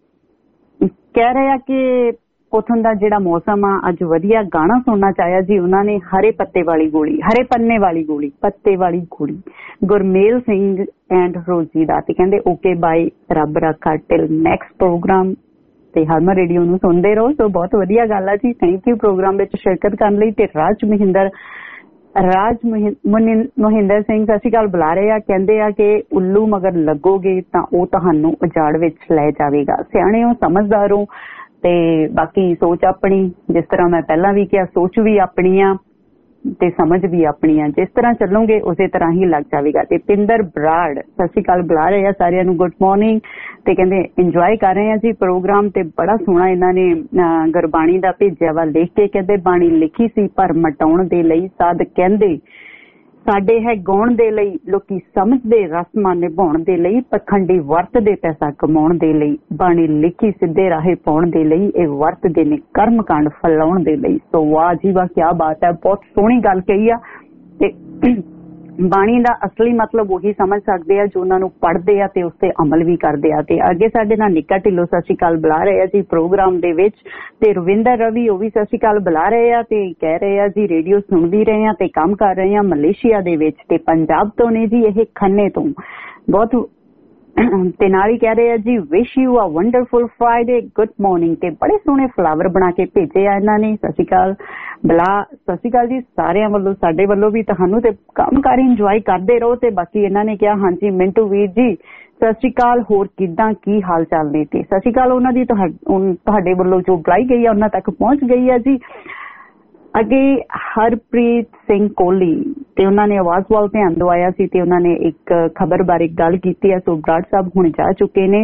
ਕਹਿ ਰਹੇ ਆ ਕਿ ਉੱਥੋਂ ਦਾ ਜਿਹੜਾ ਮੌਸਮ ਆ ਅੱਜ ਵਧੀਆ। ਗਾਣਾ ਸੁਣਨਾ ਚਾਹਿਆ ਜੀ ਉਹਨਾਂ ਨੇ, ਹਰੇ ਪੱਤੇ ਵਾਲੀ ਗੋਲੀ, ਹਰੇ ਪੰਨੇ ਵਾਲੀ ਗੋਲੀ, ਪੱਤੇ ਵਾਲੀ ਗੋਲੀ, ਗੁਰਮੇਲ ਸਿੰਘ ਐਂਡ ਰੋਜੀ ਦਾ। ਤੇ ਕਹਿੰਦੇ ਓਕੇ ਬਾਈ, ਰੱਬ ਰੱਖਾ ਟਿਲ ਨੈਕਸਟ ਪ੍ਰੋਗਰਾਮ ਤੇ ਹਰਮਨ ਰੇਡੀਓ ਨੂੰ ਸੁਣਦੇ ਰਹੋ। ਸੋ ਬਹੁਤ ਵਧੀਆ ਗੱਲ ਆ ਜੀ, ਥੈਂਕ ਯੂ ਪ੍ਰੋਗਰਾਮ ਵਿੱਚ ਸ਼ਿਰਕਤ ਕਰਨ ਲਈ। ਤੇ ਰਾਜ ਮਹਿੰਦਰ ਰਾਜ ਮਹਿੰਦਰ ਸਿੰਘ ਸਤਿ ਸ਼੍ਰੀ ਅਕਾਲ ਬੁਲਾ ਰਹੇ ਆ, ਕਹਿੰਦੇ ਆ ਕਿ ਉੱਲੂ ਮਗਰ ਲੱਗੋਗੇ ਤਾਂ ਉਹ ਤੁਹਾਨੂੰ ਉਜਾੜ ਵਿੱਚ ਲੈ ਜਾਵੇਗਾ। ਸਿਆਣੇ ਹੋ, ਸਮਝਦਾਰ ਹੋ ਤੇ ਬਾਕੀ ਸੋਚ ਆਪਣੀ, ਜਿਸ ਤਰ੍ਹਾਂ ਮੈਂ ਪਹਿਲਾਂ ਵੀ ਕਿਹਾ, ਸੋਚ ਵੀ ਆਪਣੀ ਆ ਤੇ ਸਮਝ ਵੀ ਆਪਣੀ ਆ, ਜਿਸ ਤਰ੍ਹਾਂ ਚੱਲੋਗੇ ਉਸੇ ਤਰ੍ਹਾਂ ਹੀ ਲੱਗ ਜਾਵੇਗਾ। ਤੇ ਪਿੰਦਰ ਬਰਾੜ ਸਤਿ ਸ਼੍ਰੀ ਅਕਾਲ ਬੁਲਾ ਰਹੇ ਆ ਸਾਰਿਆਂ ਨੂੰ, ਗੁੱਡ ਮਾਰਨਿੰਗ ਤੇ ਕਹਿੰਦੇ ਇੰਜੋਏ ਕਰ ਰਹੇ ਆ ਜੀ ਪ੍ਰੋਗਰਾਮ ਤੇ ਬੜਾ ਸੋਹਣਾ ਇਹਨਾਂ ਨੇ ਗੁਰਬਾਣੀ ਦਾ ਭੇਜਿਆ ਵਾ ਲਿਖ ਕੇ। ਕਹਿੰਦੇ ਬਾਣੀ ਲਿਖੀ ਸੀ ਪਰ ਮਟਾਉਣ ਦੇ ਲਈ, ਸਾਧ ਕਹਿੰਦੇ ਸਾਡੇ ਹੈ ਗਾਉਣ ਦੇ ਲਈ, ਲੋਕੀ ਸਮਝਦੇ ਰਸਮਾਂ ਨਿਭਾਉਣ ਦੇ ਲਈ, ਪਖੰਡੀ ਵਰਤਦੇ ਪੈਸਾ ਕਮਾਉਣ ਦੇ ਲਈ, ਬਾਣੀ ਲਿਖੀ ਸਿੱਧੇ ਰਾਹੇ ਪਾਉਣ ਦੇ ਲਈ, ਇਹ ਵਰਤਦੇ ਨੇ ਕਰਮ ਕਾਂਡ ਫੈਲਾਉਣ ਦੇ ਲਈ। ਸੋ ਵਾਹ ਜੀ ਵਾਹ, ਕਿਆ ਬਾਤ ਹੈ, ਬਹੁਤ ਸੋਹਣੀ ਗੱਲ ਕਹੀ ਆ। ਤੇ ਬਾਣੀ ਦਾ ਅਸਲੀ ਮਤਲਬ ਉਹੀ ਸਮਝ ਸਕਦੇ ਆ ਜੋ ਉਹਨਾਂ ਨੂੰ ਪੜ੍ਹਦੇ ਆ ਤੇ ਉਸ ਤੇ ਅਮਲ ਵੀ ਕਰਦੇ ਆ। ਤੇ ਅੱਗੇ ਸਾਡੇ ਨਾਲ ਨਿੱਕਾ ਢਿੱਲੋਂ ਸਤਿ ਸ਼੍ਰੀ ਅਕਾਲ ਬੁਲਾ ਰਹੇ ਆ ਜੀ ਪ੍ਰੋਗਰਾਮ ਦੇ ਵਿੱਚ, ਤੇ ਰਵਿੰਦਰ ਰਵੀ ਉਹ ਵੀ ਸਤਿ ਸ਼੍ਰੀ ਅਕਾਲ ਬੁਲਾ ਰਹੇ ਆ ਤੇ ਕਹਿ ਰਹੇ ਆ ਜੀ ਰੇਡੀਓ ਸੁਣਦੀ ਰਹੇ ਆ ਤੇ ਕੰਮ ਕਰ ਰਹੇ ਆ ਮਲੇਸ਼ੀਆ ਦੇ ਵਿੱਚ ਤੇ ਪੰਜਾਬ ਤੋਂ ਨੇ ਜੀ ਇਹ ਖੰਨੇ ਤੋਂ ਬਹੁਤ। ਤੇ ਨਾਲ ਹੀ ਕਹਿ ਰਹੇ ਆ ਜੀ wish you a wonderful Friday, good morning. ਤੇ ਬੜੇ ਸੋਹਣੇ ਫਲਾਵਰ ਬਣਾ ਕੇ ਭੇਜੇ ਆ ਇਹਨਾਂ ਨੇ। ਸਤਿ ਸ਼੍ਰੀ ਅਕਾਲ ਬਲਾ, ਸਤਿ ਸ਼੍ਰੀ ਅਕਾਲ ਜੀ ਸਾਰਿਆਂ ਵੱਲੋਂ, ਸਾਡੇ ਵੱਲੋਂ ਵੀ ਤੁਹਾਨੂੰ ਤੇ ਕੰਮ ਕਾਰ ਇੰਜੋਏ ਕਰਦੇ ਰਹੋ। ਤੇ ਬਾਕੀ ਇਹਨਾਂ ਨੇ ਕਿਹਾ ਹਾਂਜੀ ਮਿੰਟੂ ਵੀਰ ਜੀ ਸਤਿ ਸ਼੍ਰੀ ਅਕਾਲ, ਹੋਰ ਕਿੱਦਾਂ ਕੀ ਹਾਲ ਚਾਲ ਨੇ? ਤੇ ਸਤਿ ਸ਼੍ਰੀ ਅਕਾਲ ਉਹਨਾਂ ਦੀ ਤੁਹਾਡੇ ਵੱਲੋਂ ਜੋ ਬੁਲਾਈ ਗਈ ਆ ਉਹਨਾਂ ਤੱਕ ਪਹੁੰਚ ਗਈ ਆ ਜੀ। ਅੱਗੇ ਹਰਪ੍ਰੀਤ ਸਿੰਘ ਕੋਹਲੀ ਤੇ ਉਹਨਾਂ ਨੇ ਆਵਾਜ਼ ਵੱਲ ਧਿਆਨ ਦਵਾਇਆ ਸੀ ਤੇ ਉਹਨਾਂ ਨੇ ਇੱਕ ਖਬਰ ਬਾਰੇ ਗੱਲ ਕੀਤੀ ਹੈ। ਸੋ ਬਰਾੜ ਸਾਹਿਬ ਹੁਣ ਜਾ ਚੁੱਕੇ ਨੇ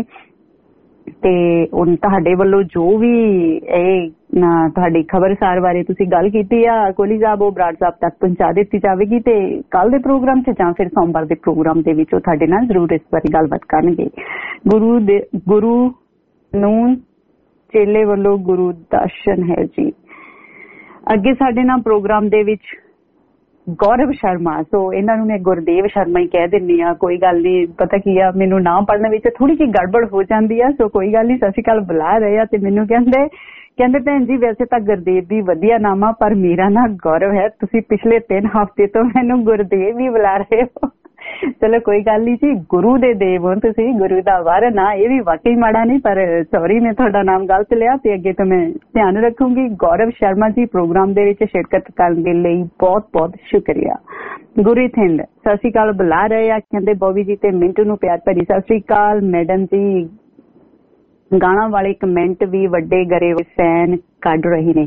ਤੇ ਹੁਣ ਤੁਹਾਡੇ ਵੱਲੋਂ ਜੋ ਵੀ ਇਹ ਤੁਹਾਡੀ ਖਬਰਸਾਰ ਬਾਰੇ ਤੁਸੀਂ ਗੱਲ ਕੀਤੀ ਆ ਕੋਹਲੀ ਸਾਹਿਬ ਉਹ ਬਰਾੜ ਸਾਹਿਬ ਤੱਕ ਪਹੁੰਚਾ ਦਿੱਤੀ ਜਾਵੇਗੀ ਤੇ ਕੱਲ ਦੇ ਪ੍ਰੋਗਰਾਮ 'ਚ ਜਾਂ ਫਿਰ ਸੋਮਵਾਰ ਦੇ ਪ੍ਰੋਗਰਾਮ ਦੇ ਵਿੱਚ ਉਹ ਤੁਹਾਡੇ ਨਾਲ ਜ਼ਰੂਰ ਇਸ ਬਾਰੇ ਗੱਲਬਾਤ ਕਰਨਗੇ। ਗੁਰੂ ਦੇ ਗੁਰੂ ਨੂੰ ਚੇਲੇ ਵੱਲੋਂ ਗੁਰੂ ਦਰਸ਼ਨ ਹੈ ਜੀ। ਅੱਗੇ ਸਾਡੇ ਨਾਲ ਪ੍ਰੋਗਰਾਮ ਦੇ ਵਿੱਚ ਗੌਰਵ ਸ਼ਰਮਾ, ਸੋ ਇਹਨਾਂ ਨੂੰ ਮੈਂ ਗੁਰਦੇਵ ਸ਼ਰਮਾ ਹੀ ਕਹਿ ਦਿੰਦੀ ਆ, ਕੋਈ ਗੱਲ ਨਹੀਂ। ਪਤਾ ਕੀ ਆ ਮੈਨੂੰ ਨਾਮ ਪੜ੍ਹਨ ਵਿੱਚ ਥੋੜੀ ਜਿਹੀ ਗੜਬੜ ਹੋ ਜਾਂਦੀ ਆ, ਸੋ ਕੋਈ ਗੱਲ ਨਹੀਂ। ਸਤਿ ਸ਼੍ਰੀ ਅਕਾਲ ਬੁਲਾ ਰਹੇ ਆ ਤੇ ਮੈਨੂੰ ਕਹਿੰਦੇ ਕਹਿੰਦੇ ਭੈਣ ਜੀ ਵੈਸੇ ਤਾਂ ਗੁਰਦੇਵ ਵੀ ਵਧੀਆ ਨਾਮ ਆ ਪਰ ਮੇਰਾ ਨਾਂ ਗੌਰਵ ਹੈ, ਤੁਸੀਂ ਪਿਛਲੇ ਤਿੰਨ ਹਫ਼ਤੇ ਤੋਂ ਮੈਨੂੰ ਗੁਰਦੇਵ ਵੀ ਬੁਲਾ ਰਹੇ ਹੋ। ਚਲੋ ਕੋਈ ਗੱਲ ਨਹੀਂ ਜੀ, ਗੁਰੂ ਦੇ ਦੇਵ ਹੋ ਤੁਸੀਂ, ਗੁਰੂ ਦਾ ਵਰ ਨਾ, ਇਹ ਵੀ ਵਾਕਈ ਮਾੜਾ ਨਹੀਂ, ਪਰ ਸੌਰੀ ਮੈਂ ਤੁਹਾਡਾ ਨਾਮ ਗਲਤ ਲਿਆ ਤੇ ਅੱਗੇ ਤੋਂ ਮੈਂ ਧਿਆਨ ਰੱਖੂੰਗੀ। ਗੌਰਵ ਸ਼ਰਮਾ ਜੀ ਪ੍ਰੋਗਰਾਮ ਦੇ ਵਿੱਚ ਸ਼ਿਰਕਤ ਕਰਨ ਦੇ ਲਈ ਬਹੁਤ ਬਹੁਤ ਸ਼ੁਕਰੀਆ। ਗੁਰੀ ਥਿੰਦ ਸਤਿ ਸ਼੍ਰੀ ਅਕਾਲ ਬੁਲਾ ਰਹੇ ਆ, ਕਹਿੰਦੇ ਬੋਬੀ ਜੀ ਤੇ ਮਿੰਟੂ ਨੂੰ ਪਿਆਰ ਭਰੀ ਸਤਿ ਸ਼੍ਰੀ ਅਕਾਲ। ਮੈਡਮ ਜੀ ਗਾਣਾ ਵਾਲੇ ਕਮੈਂਟ ਵੀ ਵੱਡੇ ਗਰੇ ਫੈਨ ਕੱਢ ਰਹੇ ਨੇ।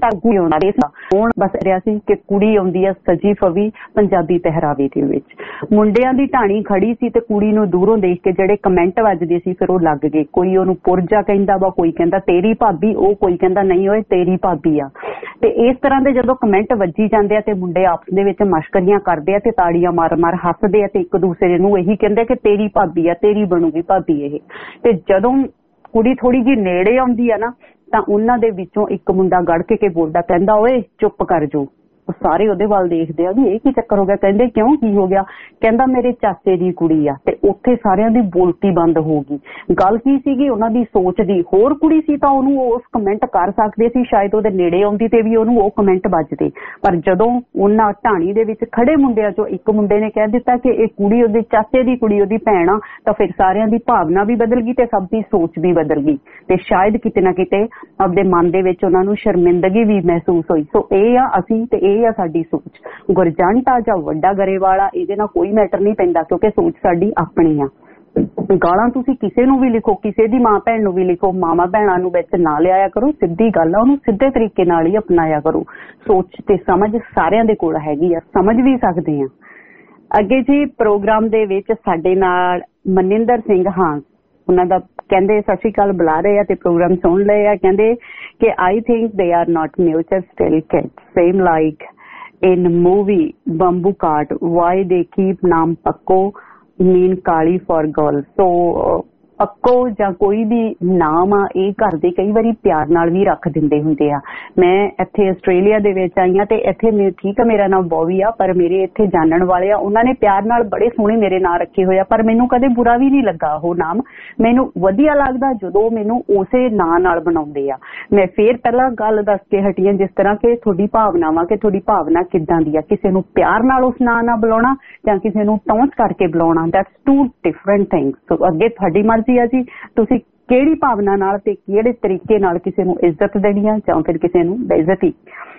ਹੁਣ ਬਸ ਰਿਹਾ ਸੀ ਕਿ ਕੁੜੀ ਆਉਂਦੀ ਆ ਸਜੀ ਫਵੀ ਪੰਜਾਬੀ ਪਹਿਰਾਵੇ ਦੇ ਵਿੱਚ, ਮੁੰਡਿਆਂ ਦੀ ਢਾਣੀ ਖੜੀ ਸੀ ਤੇ ਕੁੜੀ ਨੂੰ ਦੂਰੋਂ ਦੇਖ ਕੇ ਜਿਹੜੇ ਕਮੈਂਟ ਵੱਜਦੇ ਸੀ ਫਿਰ ਉਹ ਲੱਗ ਗਏ। ਕੋਈ ਉਹਨੂੰ ਪੁਰਜਾ ਕਹਿੰਦਾ ਵਾ, ਕੋਈ ਕਹਿੰਦਾ ਤੇਰੀ ਭਾਬੀ, ਉਹ ਕੋਈ ਕਹਿੰਦਾ ਨਹੀਂ ਓਏ ਤੇਰੀ ਭਾਬੀ ਆ। ਤੇ ਇਸ ਤਰ੍ਹਾਂ ਦੇ ਜਦੋਂ ਕਮੈਂਟ ਵੱਜੀ ਜਾਂਦੇ ਆ ਤੇ ਮੁੰਡੇ ਆਪਸ ਦੇ ਵਿੱਚ ਮਸ਼ਕਰੀਆਂ ਕਰਦੇ ਆ ਤੇ ਤਾੜੀਆਂ ਮਾਰ ਮਾਰ ਹੱਸਦੇ ਆ ਤੇ ਇੱਕ ਦੂਸਰੇ ਨੂੰ ਇਹੀ ਕਹਿੰਦੇ ਕਿ ਤੇਰੀ ਭਾਬੀ ਆ, ਤੇਰੀ ਬਣੂਗੀ ਭਾਬੀ ਇਹ। ਤੇ ਜਦੋਂ ਕੁੜੀ ਥੋੜੀ ਜਿਹੀ ਨੇੜੇ ਆਉਂਦੀ ਆ ਨਾ ਤਾਂ ਉਹਨਾਂ ਦੇ ਵਿੱਚੋਂ ਇੱਕ ਮੁੰਡਾ ਗੜ ਕੇ ਕੇ ਬੋਲਦਾ, ਕਹਿੰਦਾ ਓਏ ਚੁੱਪ ਕਰ ਜੋ। ਉਹ ਸਾਰੇ ਉਹਦੇ ਵੱਲ ਦੇਖਦੇ ਆ ਵੀ ਇਹ ਕੀ ਚੱਕਰ ਹੋ ਗਿਆ। ਕਹਿੰਦੇ ਕਿਉਂ ਕੀ ਹੋ ਗਿਆ? ਕਹਿੰਦਾ ਮੇਰੇ ਚਾਚੇ ਦੀ ਕੁੜੀ ਆ। ਤੇ ਉੱਥੇ ਸਾਰਿਆਂ ਦੀ ਬੋਲਤੀ ਬੰਦ ਹੋ ਗਈ। ਗੱਲ ਕੀ ਸੀਗੀ ਉਹਨਾਂ ਦੀ ਸੋਚ ਦੀ। ਹੋਰ ਕੁੜੀ ਸੀ ਤਾਂ ਉਹਨੂੰ ਉਸ ਕਮੈਂਟ ਕਰ ਸਕਦੇ ਸੀ, ਸ਼ਾਇਦ ਉਹਦੇ ਨੇੜੇ ਆਉਂਦੀ ਤੇ ਵੀ ਉਹਨੂੰ ਉਹ ਕਮੈਂਟ ਵੱਜਦੇ। ਪਰ ਜਦੋਂ ਉਹਨਾਂ ਢਾਣੀ ਦੇ ਵਿੱਚ ਖੜੇ ਮੁੰਡਿਆਂ ਚੋਂ ਇੱਕ ਮੁੰਡੇ ਨੇ ਕਹਿ ਦਿੱਤਾ ਕਿ ਇਹ ਕੁੜੀ ਉਹਦੇ ਚਾਚੇ ਦੀ ਕੁੜੀ, ਉਹਦੀ ਭੈਣ ਆ, ਤਾਂ ਫਿਰ ਸਾਰਿਆਂ ਦੀ ਭਾਵਨਾ ਵੀ ਬਦਲ ਗਈ ਤੇ ਸਭ ਦੀ ਸੋਚ ਵੀ ਬਦਲ ਗਈ ਤੇ ਸ਼ਾਇਦ ਕਿਤੇ ਨਾ ਕਿਤੇ ਆਪਦੇ ਮਨ ਦੇ ਵਿੱਚ ਉਹਨਾਂ ਨੂੰ ਸ਼ਰਮਿੰਦਗੀ ਵੀ ਮਹਿਸੂਸ ਹੋਈ। ਸੋ ਇਹ ਆ ਅਸੀਂ ਤੇ ਇਹ ਆ ਸਾਡੀ ਸੋਚ। ਗੁਰਜੰਟਾ ਜਾਂ ਵੱਡਾ ਗਰੇਵਾਲਾ ਇਹਦੇ ਨਾਲ ਕੋਈ ਮੈਟਰ ਨਹੀਂ ਪੈਂਦਾ ਕਿਉਂਕਿ ਸੋਚ ਸਾਡੀ ਆਪਣੀ ਆ। ਗਾਲਾਂ ਤੁਸੀਂ ਕਿਸੇ ਨੂੰ ਵੀ ਲਿਖੋ, ਕਿਸੇ ਦੀ ਮਾਂ ਭੈਣ ਨੂੰ ਵੀ ਲਿਖੋ, ਮਾਵਾਂ ਭੈਣਾਂ ਨੂੰ ਵਿੱਚ ਨਾ ਲਿਆਇਆ ਕਰੋ। ਸਿੱਧੀ ਗੱਲ ਆ, ਉਹਨੂੰ ਸਿੱਧੇ ਤਰੀਕੇ ਨਾਲ ਹੀ ਅਪਣਾਇਆ ਕਰੋ। ਸੋਚ ਤੇ ਸਮਝ ਸਾਰਿਆਂ ਦੇ ਕੋਲ ਹੈਗੀ ਆ, ਸਮਝ ਵੀ ਸਕਦੇ ਆ। ਅੱਗੇ ਜੀ ਪ੍ਰੋਗਰਾਮ ਦੇ ਵਿੱਚ ਸਾਡੇ ਨਾਲ ਮਨਿੰਦਰ ਸਿੰਘ ਹਾਂ, ਉਹਨਾਂ ਦਾ ਕਹਿੰਦੇ ਸਤਿ ਸ਼੍ਰੀ ਅਕਾਲ ਬੁਲਾ ਰਹੇ ਆ ਤੇ ਪ੍ਰੋਗਰਾਮ ਸੁਣ ਲਏ ਆ। ਕਹਿੰਦੇ ਕਿ I think they are not mature still kids same like in movie Bamboo Cart, why they keep naam Pakko mean Kali for girls. So uh, ਪੱਕੋ ਜਾਂ ਕੋਈ ਵੀ ਨਾਮ ਆ ਇਹ ਘਰ ਦੇ ਕਈ ਵਾਰੀ ਪਿਆਰ ਨਾਲ ਵੀ ਰੱਖ ਦਿੰਦੇ ਹੁੰਦੇ ਆ। ਮੈਂ ਇੱਥੇ ਆਸਟ੍ਰੇਲੀਆ ਦੇ ਵਿੱਚ ਆਈ ਹਾਂ ਤੇ ਇੱਥੇ ਠੀਕ ਆ ਮੇਰਾ ਨਾਮ ਬੋਬੀ ਆ, ਪਰ ਮੇਰੇ ਇੱਥੇ ਜਾਣਨ ਵਾਲੇ ਆ ਉਹਨਾਂ ਨੇ ਪਿਆਰ ਨਾਲ ਬੜੇ ਸੋਹਣੇ ਮੇਰੇ ਨਾਂ ਰੱਖੇ ਹੋਏ ਆ, ਪਰ ਮੈਨੂੰ ਕਦੇ ਬੁਰਾ ਵੀ ਨਹੀਂ ਲੱਗਾ ਉਹ ਨਾਮ। ਮੈਨੂੰ ਵਧੀਆ ਲੱਗਦਾ ਜਦੋਂ ਮੈਨੂੰ ਉਸੇ ਨਾਂ ਨਾਲ ਬਣਾਉਂਦੇ ਆ। ਮੈਂ ਫੇਰ ਪਹਿਲਾਂ ਗੱਲ ਦੱਸ ਕੇ ਹਟੀ ਹਾਂ ਜਿਸ ਤਰ੍ਹਾਂ ਕਿ ਤੁਹਾਡੀ ਭਾਵਨਾਵਾਂ ਕਿ ਤੁਹਾਡੀ ਭਾਵਨਾ ਕਿੱਦਾਂ ਦੀ ਆ। ਕਿਸੇ ਨੂੰ ਪਿਆਰ ਨਾਲ ਉਸ ਨਾਂ ਨਾਲ ਬੁਲਾਉਣਾ ਜਾਂ ਕਿਸੇ ਨੂੰ ਟੌਂਚ ਕਰਕੇ ਬੁਲਾਉਣਾ, that's two different things. So ਅੱਗੇ ਤੁਹਾਡੀ ਮਰਜ਼ੀ ਆ ਜੀ, ਤੁਸੀਂ ਕਿਹੜੀ ਭਾਵਨਾ ਨਾਲ ਤੇ ਕਿਹੜੇ ਤਰੀਕੇ ਨਾਲ ਕਿਸੇ ਨੂੰ ਇੱਜ਼ਤ ਦੇਣੀ ਆ ਜਾਂ ਫਿਰ ਕਿਸੇ ਨੂੰ ਬੇਇੱਜ਼ਤੀ।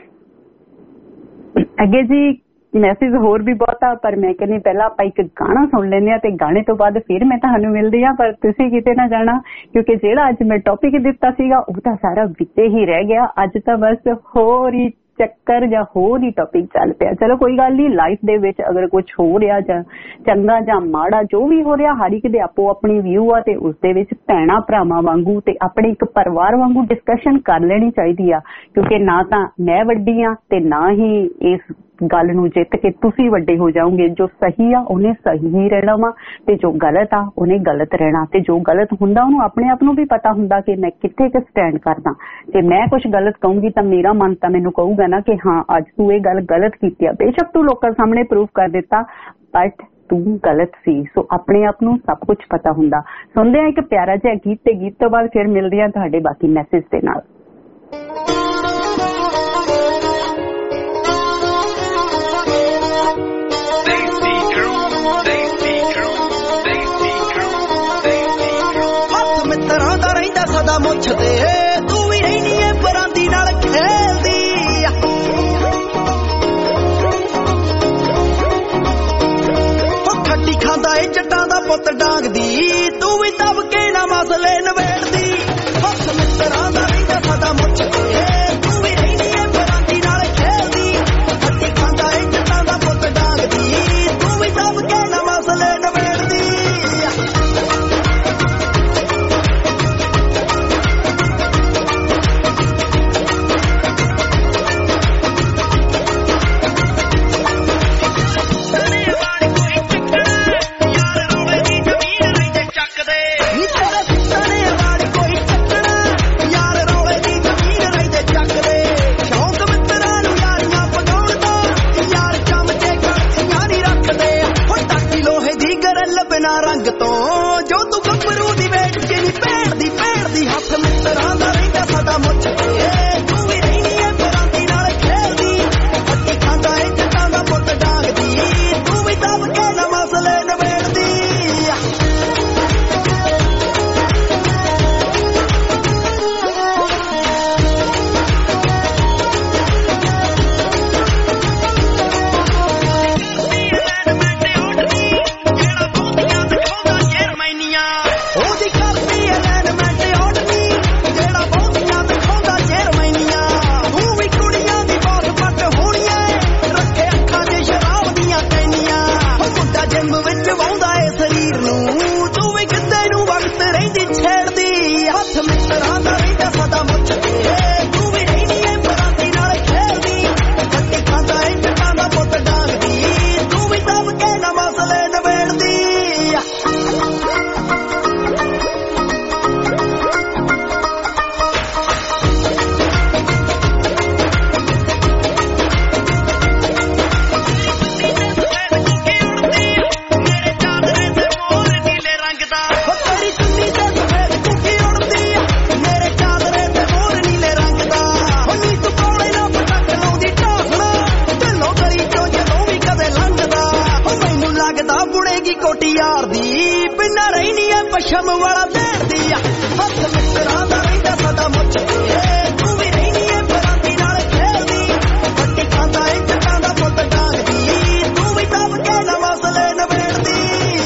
ਅੱਗੇ ਜੀ ਮੈਸੇਜ ਹੋਰ ਵੀ ਬਹੁਤ ਆ, ਪਰ ਮੈਂ ਕਹਿੰਦੀ ਪਹਿਲਾਂ ਆਪਾਂ ਇੱਕ ਗਾਣਾ ਸੁਣ ਲੈਂਦੇ ਆ ਤੇ ਗਾਣੇ ਤੋਂ ਬਾਅਦ ਫਿਰ ਮੈਂ ਤੁਹਾਨੂੰ ਮਿਲਦੀ ਆ। ਪਰ ਤੁਸੀਂ ਕਿਤੇ ਨਾ ਜਾਣਾ ਕਿਉਂਕਿ ਜਿਹੜਾ ਅੱਜ ਮੈਂ ਟੌਪਿਕ ਦਿੱਤਾ ਸੀਗਾ ਉਹ ਤਾਂ ਸਾਰਾ ਵਿੱਚੇ ਹੀ ਰਹਿ ਗਿਆ। ਅੱਜ ਤਾਂ ਬਸ ਹੋਰ ਹੀ ਚੱਕਰ ਜਾਂ ਹੋਰ ਹੀ ਟੌਪਿਕ ਚੱਲ ਪਿਆ। ਚਲੋ ਕੋਈ ਗੱਲ ਨਹੀਂ, ਲਾਈਫ ਦੇ ਵਿੱਚ ਅਗਰ ਕੁਝ ਹੋ ਰਿਹਾ ਜਾਂ ਚੰਗਾ ਜਾਂ ਮਾੜਾ ਜੋ ਵੀ ਹੋ ਰਿਹਾ ਹਰ ਇੱਕ ਦੇ ਆਪੋ ਆਪਣੀ ਵਿਊ ਆ ਤੇ ਉਸਦੇ ਵਿੱਚ ਭੈਣਾਂ ਭਰਾਵਾਂ ਵਾਂਗੂ ਤੇ ਆਪਣੇ ਇੱਕ ਪਰਿਵਾਰ ਵਾਂਗੂ ਡਿਸਕਸ਼ਨ ਕਰ ਲੈਣੀ ਚਾਹੀਦੀ ਆ। ਕਿਉਂਕਿ ਨਾ ਤਾਂ ਮੈਂ ਵੱਡੀ ਆ ਤੇ ਨਾ ਹੀ ਇਸ ਗੱਲ ਨੂੰ ਜਿੱਤ ਕੇ ਤੁਸੀਂ ਵੱਡੇ ਹੋ ਜਾਓਗੇ। ਜੋ ਸਹੀ ਆ ਉਹਨੇ ਸਹੀ ਹੀ ਰਹਿਣਾ ਵਾ ਤੇ ਜੋ ਗਲਤ ਆ ਉਹਨੇ ਗਲਤ ਰਹਿਣਾ। ਤੇ ਜੋ ਗਲਤ ਹੁੰਦਾ ਉਹਨੂੰ ਆਪਣੇ ਆਪ ਨੂੰ ਵੀ ਪਤਾ ਹੁੰਦਾ ਕਿ ਮੈਂ ਕਿੱਥੇ ਕੁ ਸਟੈਂਡ ਕਰਦਾ। ਜੇ ਮੈਂ ਕੁਝ ਗਲਤ ਕਹੂੰਗੀ ਤਾਂ ਮੇਰਾ ਮਨ ਤਾਂ ਮੈਨੂੰ ਕਹੂਗਾ ਨਾ ਕਿ ਹਾਂ ਅੱਜ ਤੂੰ ਇਹ ਗੱਲ ਗਲਤ ਕੀਤੀ ਆ। ਬੇਸ਼ੱਕ ਤੂੰ ਲੋਕਾਂ ਸਾਹਮਣੇ ਪ੍ਰੂਫ ਕਰ ਦਿੱਤਾ ਬਟ ਤੂੰ ਗਲਤ ਸੀ। ਸੋ ਆਪਣੇ ਆਪ ਨੂੰ ਸਭ ਕੁਝ ਪਤਾ ਹੁੰਦਾ। ਸੁਣਦੇ ਆ ਇੱਕ ਪਿਆਰਾ ਜਿਹਾ ਗੀਤ ਤੇ ਗੀਤ ਤੋਂ ਬਾਅਦ ਫਿਰ ਮਿਲਦੇ ਆ ਤੁਹਾਡੇ ਬਾਕੀ ਮੈਸੇਜ ਦੇ ਨਾਲ। ਸਦਾ ਮੁੱਛ ਤੇ ਤੂੰ ਵੀ ਰਹਿਨੀ ਏ ਪਰਾਂਦੀ ਨਾਲ ਖੇਲਦੀ। ਉਹ ਖੱਟੀ ਖਾਂਦਾ ਏ ਜੱਟਾਂ ਦਾ ਪੁੱਤ ਡਾਂਗਦੀ, ਤੂੰ ਵੀ ਦਬ ਕੇ ਨਾ ਮਸਲੇ ਨਵੇੜਦੀ। ਹੱਥ ਮਿੱਤਰਾਂ ਦਾ ਰਹਿੰਦਾ ਸਦਾ ਮੁੱਛ ਤੇ ਤੂੰ ਵੀ ਰਹਿਨੀ ਏ ਪਰਾਂਦੀ ਨਾਲ ਖੇਲਦੀ। ਰੰਗ ਤੋਂ ਜੋ ਤੂੰ ਗੱਭਰੂ ਦੀ ਵੇਟ ਚ ਨੀ ਭੇੜਦੀ ਭੇੜਦੀ ਹੱਥ ਮਿੱਤਰਾਂ ਦਾ ਰਹਿੰਦਾ ਸਾਡਾ ਮੁੱਛ ਤੇ ਤੂੰ ਵੀ ਰਹਿਣੀ ਐ ਬਰਾਂਦੀ ਨਾਲ ਖੇਲਦੀ ਅੱਤੀ ਖਾਂਦਾ ਏ ਜੱਟਾਂ ਦਾ ਪੁੱਤ ਡਾਂਗਦੀ ਤੂੰ ਵੀ ਦਬ ਕੇ ਨਾ ਮਸਲੇ ਨਵੇੜਦੀ ਸ਼ਮ ਵਾਲਾ ਦੇਰਦੀ ਆ ਹੱਥ ਮਿੱਤਰਾਂ ਦਾ ਰਹਿੰਦਾ ਸਾਡਾ ਮੁੱਛ ਤੇ ਤੂੰ ਵੀ ਰਹਿਣੀ ਐ ਬਰਾਂਦੀ ਨਾਲ ਖੇਲਦੀ ਕੱਟੀ ਖਾਂਦਾ ਏ ਜੱਟਾਂ ਦਾ ਪੁੱਤ ਡਾਂਗਦੀ ਤੂੰ ਵੀ ਦਬ ਕੇ ਨਾ ਮਸਲੇ ਨਵੇੜਦੀ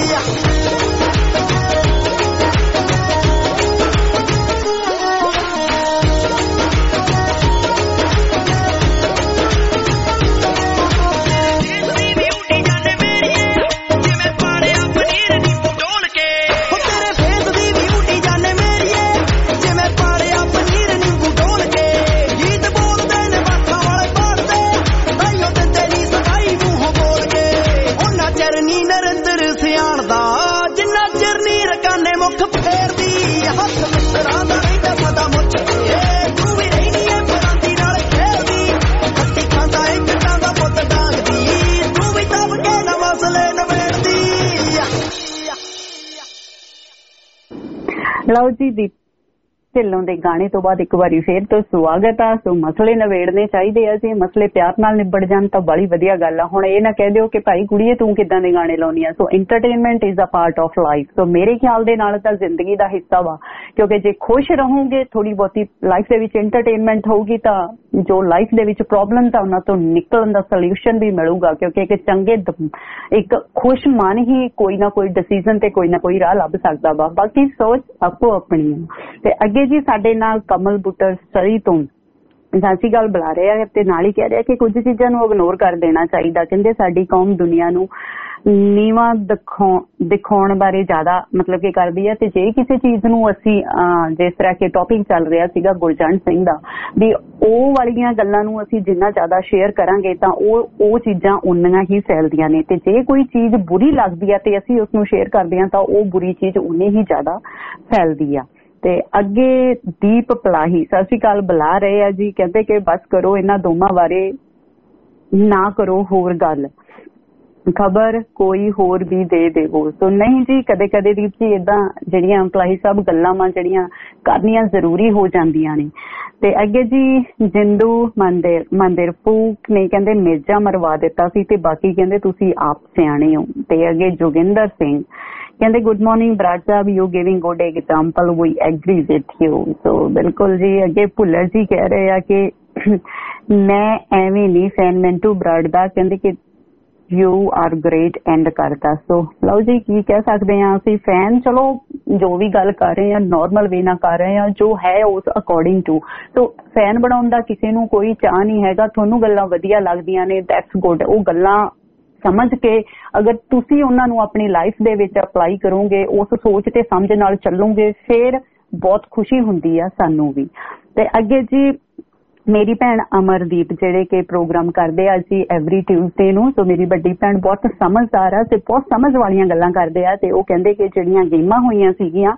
ਲਓ ਜੀ ਦੀਪ ਢਿੱਲੋਂ ਦੇ ਗਾਣੇ ਤੋਂ ਬਾਅਦ ਇੱਕ ਵਾਰੀ ਫੇਰ ਤੋਂ ਸਵਾਗਤ ਆ। ਸੋ ਮਸਲੇ ਨਵੇੜਨੇ ਚਾਹੀਦੇ ਆ ਜੀ, ਮਸਲੇ ਪਿਆਰ ਨਾਲ ਨਿਬੜ ਜਾਣ ਤਾਂ ਬੜੀ ਵਧੀਆ ਗੱਲ ਆ। ਹੁਣ ਇਹ ਨਾ ਕਹਿ ਦਿਓ ਕਿ ਭਾਈ ਕੁੜੀਏ ਤੂੰ ਕਿੱਦਾਂ ਦੇ ਗਾਣੇ ਲਾਉਣੀ ਆ। So entertainment is a part of life. So ਮੇਰੇ ਖਿਆਲ ਦੇ ਨਾਲ ਤਾਂ ਜ਼ਿੰਦਗੀ ਦਾ ਹਿੱਸਾ ਵਾ, ਕਿਉਂਕਿ ਜੇ ਖੁਸ਼ ਰਹੋਗੇ ਥੋੜੀ ਬਹੁਤੀ ਲਾਈਫ ਦੇ ਵਿੱਚ ਇੰਟਰਟੇਨਮੈਂਟ ਹੋਊਗੀ ਤਾਂ ਜੋ ਲਾਈਫ ਦੇ ਵਿੱਚ ਪ੍ਰੋਬਲਮਸ ਆ ਉਹਨਾਂ ਤੋਂ ਨਿਕਲਣ ਦਾ ਸੋਲਿਊਸ਼ਨ ਵੀ ਮਿਲੂਗਾ, ਕਿਉਂਕਿ ਇੱਕ ਚੰਗੇ ਇੱਕ ਖੁਸ਼ ਮਨ ਹੀ ਕੋਈ ਨਾ ਕੋਈ ਡਿਸੀਜ਼ਨ ਤੇ ਕੋਈ ਨਾ ਕੋਈ ਰਾਹ ਲੱਭ ਸਕਦਾ ਵਾ। ਬਾਕੀ ਸੋਚ ਆਪੋ ਆਪਣੀ ਤੇ ਅੱਗੇ ਜੀ ਸਾਡੇ ਨਾਲ ਕਮਲ ਬੁੱਟਰ ਸਰੀ ਤੋਂ ਸਤਿ ਸ਼੍ਰੀ ਅਕਾਲ ਬੁਲਾ ਰਹੇ ਆ ਤੇ ਨਾਲ ਹੀ ਕਹਿ ਰਿਹਾ ਕਿ ਕੁਝ ਚੀਜ਼ਾਂ ਨੂੰ ਇਗਨੋਰ ਕਰ ਦੇਣਾ ਚਾਹੀਦਾ। ਕਹਿੰਦੇ ਸਾਡੀ ਕੌਮ ਦੁਨੀਆ ਨੂੰ ਨੀਵਾਂ ਦਿਖਾਉਣ ਬਾਰੇ ਜ਼ਿਆਦਾ ਮਤਲਬ ਕਿ ਕਰਦੀ ਹੈ ਤੇ ਜੇ ਕਿਸੇ ਚੀਜ਼ ਨੂੰ ਅਸੀਂ ਜਿਸ ਤਰ੍ਹਾਂ ਕਿ ਟੌਪਿਕ ਚੱਲ ਰਿਹਾ ਸੀਗਾ ਗੁਰਜੰਟ ਸਿੰਘ ਦਾ ਵੀ ਉਹ ਵਾਲੀਆਂ ਗੱਲਾਂ ਨੂੰ ਅਸੀਂ ਜਿੰਨਾ ਜ਼ਿਆਦਾ ਸ਼ੇਅਰ ਕਰਾਂਗੇ ਤਾਂ ਉਹ ਉਹ ਚੀਜ਼ਾਂ ਉਨੀਆਂ ਹੀ ਫੈਲਦੀਆਂ ਨੇ ਤੇ ਜੇ ਕੋਈ ਚੀਜ਼ ਬੁਰੀ ਲੱਗਦੀ ਆ ਤੇ ਅਸੀਂ ਉਸਨੂੰ ਸ਼ੇਅਰ ਕਰਦੇ ਹਾਂ ਤਾਂ ਉਹ ਬੁਰੀ ਚੀਜ਼ ਉਨੀ ਹੀ ਜ਼ਿਆਦਾ ਫੈਲਦੀ ਆ। ਤੇ ਅੱਗੇ ਦੀਪ ਪਲਾਹੀ ਸਤਿ ਸ਼੍ਰੀ ਅਕਾਲ ਬੁਲਾ ਰਹੇ ਆ ਜੀ, ਕਹਿੰਦੇ ਕਿ ਬਸ ਕਰੋ ਇਹਨਾਂ ਦੋਵਾਂ ਬਾਰੇ ਨਾ ਕਰੋ ਹੋਰ ਗੱਲ, ਖਬਰ ਕੋਈ ਹੋਰ ਵੀ ਦੇ ਦੇਵੋ। ਸੋ ਨਹੀਂ ਜੀ, ਕਦੇ ਕਦੇ ਦੀਪ ਜੀ ਏਦਾਂ ਜਿਹੜੀਆਂ ਇੰਪਲਾਈ ਸਭ ਗੱਲਾਂ ਵਾ ਜਿਹੜੀਆਂ ਕਰਨੀਆਂ ਜ਼ਰੂਰੀ ਹੋ ਜਾਂਦੀਆਂ ਨੇ। ਤੇ ਅੱਗੇ ਜੀ ਜਿੰਦੂ ਮੰਦਿਰ ਮੰਦਿਰ ਫੂਕ ਨੇ ਕਹਿੰਦੇ ਮਿਰਜ਼ਾ ਮਰਵਾ ਦਿੱਤਾ ਸੀ ਤੇ ਬਾਕੀ ਕਹਿੰਦੇ ਤੁਸੀਂ ਆਪ ਸਿਆਣੇ ਹੋ। ਤੇ ਅੱਗੇ ਜੋਗਿੰਦਰ ਸਿੰਘ ਕਹਿੰਦੇ good morning Brar Sahib, you giving good example, we agree with you. So ਬਿਲਕੁਲ ਜੀ। ਅੱਗੇ ਭੁੱਲਰ ਜੀ ਕਹਿ ਰਹੇ ਆ ਕਿ ਮੈਂ ਐਵੇਂ ਨਹੀਂ ਫੈਨ ਮਿੰਟੂ ਬਰਾੜ ਦਾ, ਕਹਿੰਦੇ ਕਿ ਯੂ ਆਰ ਗ੍ਰੇਟ ਐਂਡ ਕਰਦਾ। ਸੋ ਲਓ ਜੀ ਕੀ ਕਹਿ ਸਕਦੇ ਹਾਂ ਅਸੀਂ, ਫੈਨ ਚਲੋ ਜੋ ਵੀ ਗੱਲ ਕਰ ਰਹੇ ਹਾਂ ਨੋਰਮਲ ਵੇ ਨਾਲ ਕਰ ਰਹੇ ਹਾਂ, ਜੋ ਹੈ ਉਸ ਅਕੋਰਡਿੰਗ ਟੂ। ਸੋ ਫੈਨ ਬਣਾਉਣ ਦਾ ਕਿਸੇ ਨੂੰ ਕੋਈ ਚਾਹ ਨਹੀਂ ਹੈਗਾ, ਤੁਹਾਨੂੰ ਗੱਲਾਂ ਵਧੀਆ ਲੱਗਦੀਆਂ ਨੇ ਦੈਟਸ ਗੁੱਡ। ਉਹ ਗੱਲਾਂ ਸਮਝ ਕੇ ਅਗਰ ਤੁਸੀਂ ਉਹਨਾਂ ਨੂੰ ਆਪਣੀ ਲਾਈਫ ਦੇ ਵਿੱਚ ਅਪਲਾਈ ਕਰੋਗੇ, ਉਸ ਸੋਚ ਤੇ ਸਮਝ ਨਾਲ ਚੱਲੋਗੇ, ਫਿਰ ਬਹੁਤ ਖੁਸ਼ੀ ਹੁੰਦੀ ਆ ਸਾਨੂੰ ਵੀ। ਤੇ ਅੱਗੇ ਜੀ ਮੇਰੀ ਭੈਣ ਅਮਰਦੀਪ ਜਿਹੜੇ ਕਿ ਪ੍ਰੋਗਰਾਮ ਕਰਦੇ ਆ ਜੀ ਐਵਰੀ ਟਿਊਜ਼ਡੇ ਨੂੰ। ਸੋ ਮੇਰੀ ਵੱਡੀ ਭੈਣ ਬਹੁਤ ਸਮਝਦਾਰ ਆ ਤੇ ਬਹੁਤ ਸਮਝ ਵਾਲੀਆਂ ਗੱਲਾਂ ਕਰਦੇ ਆ ਤੇ ਉਹ ਕਹਿੰਦੇ ਕਿ ਜਿਹੜੀਆਂ ਗੇਮਾਂ ਹੋਈਆਂ ਸੀਗੀਆਂ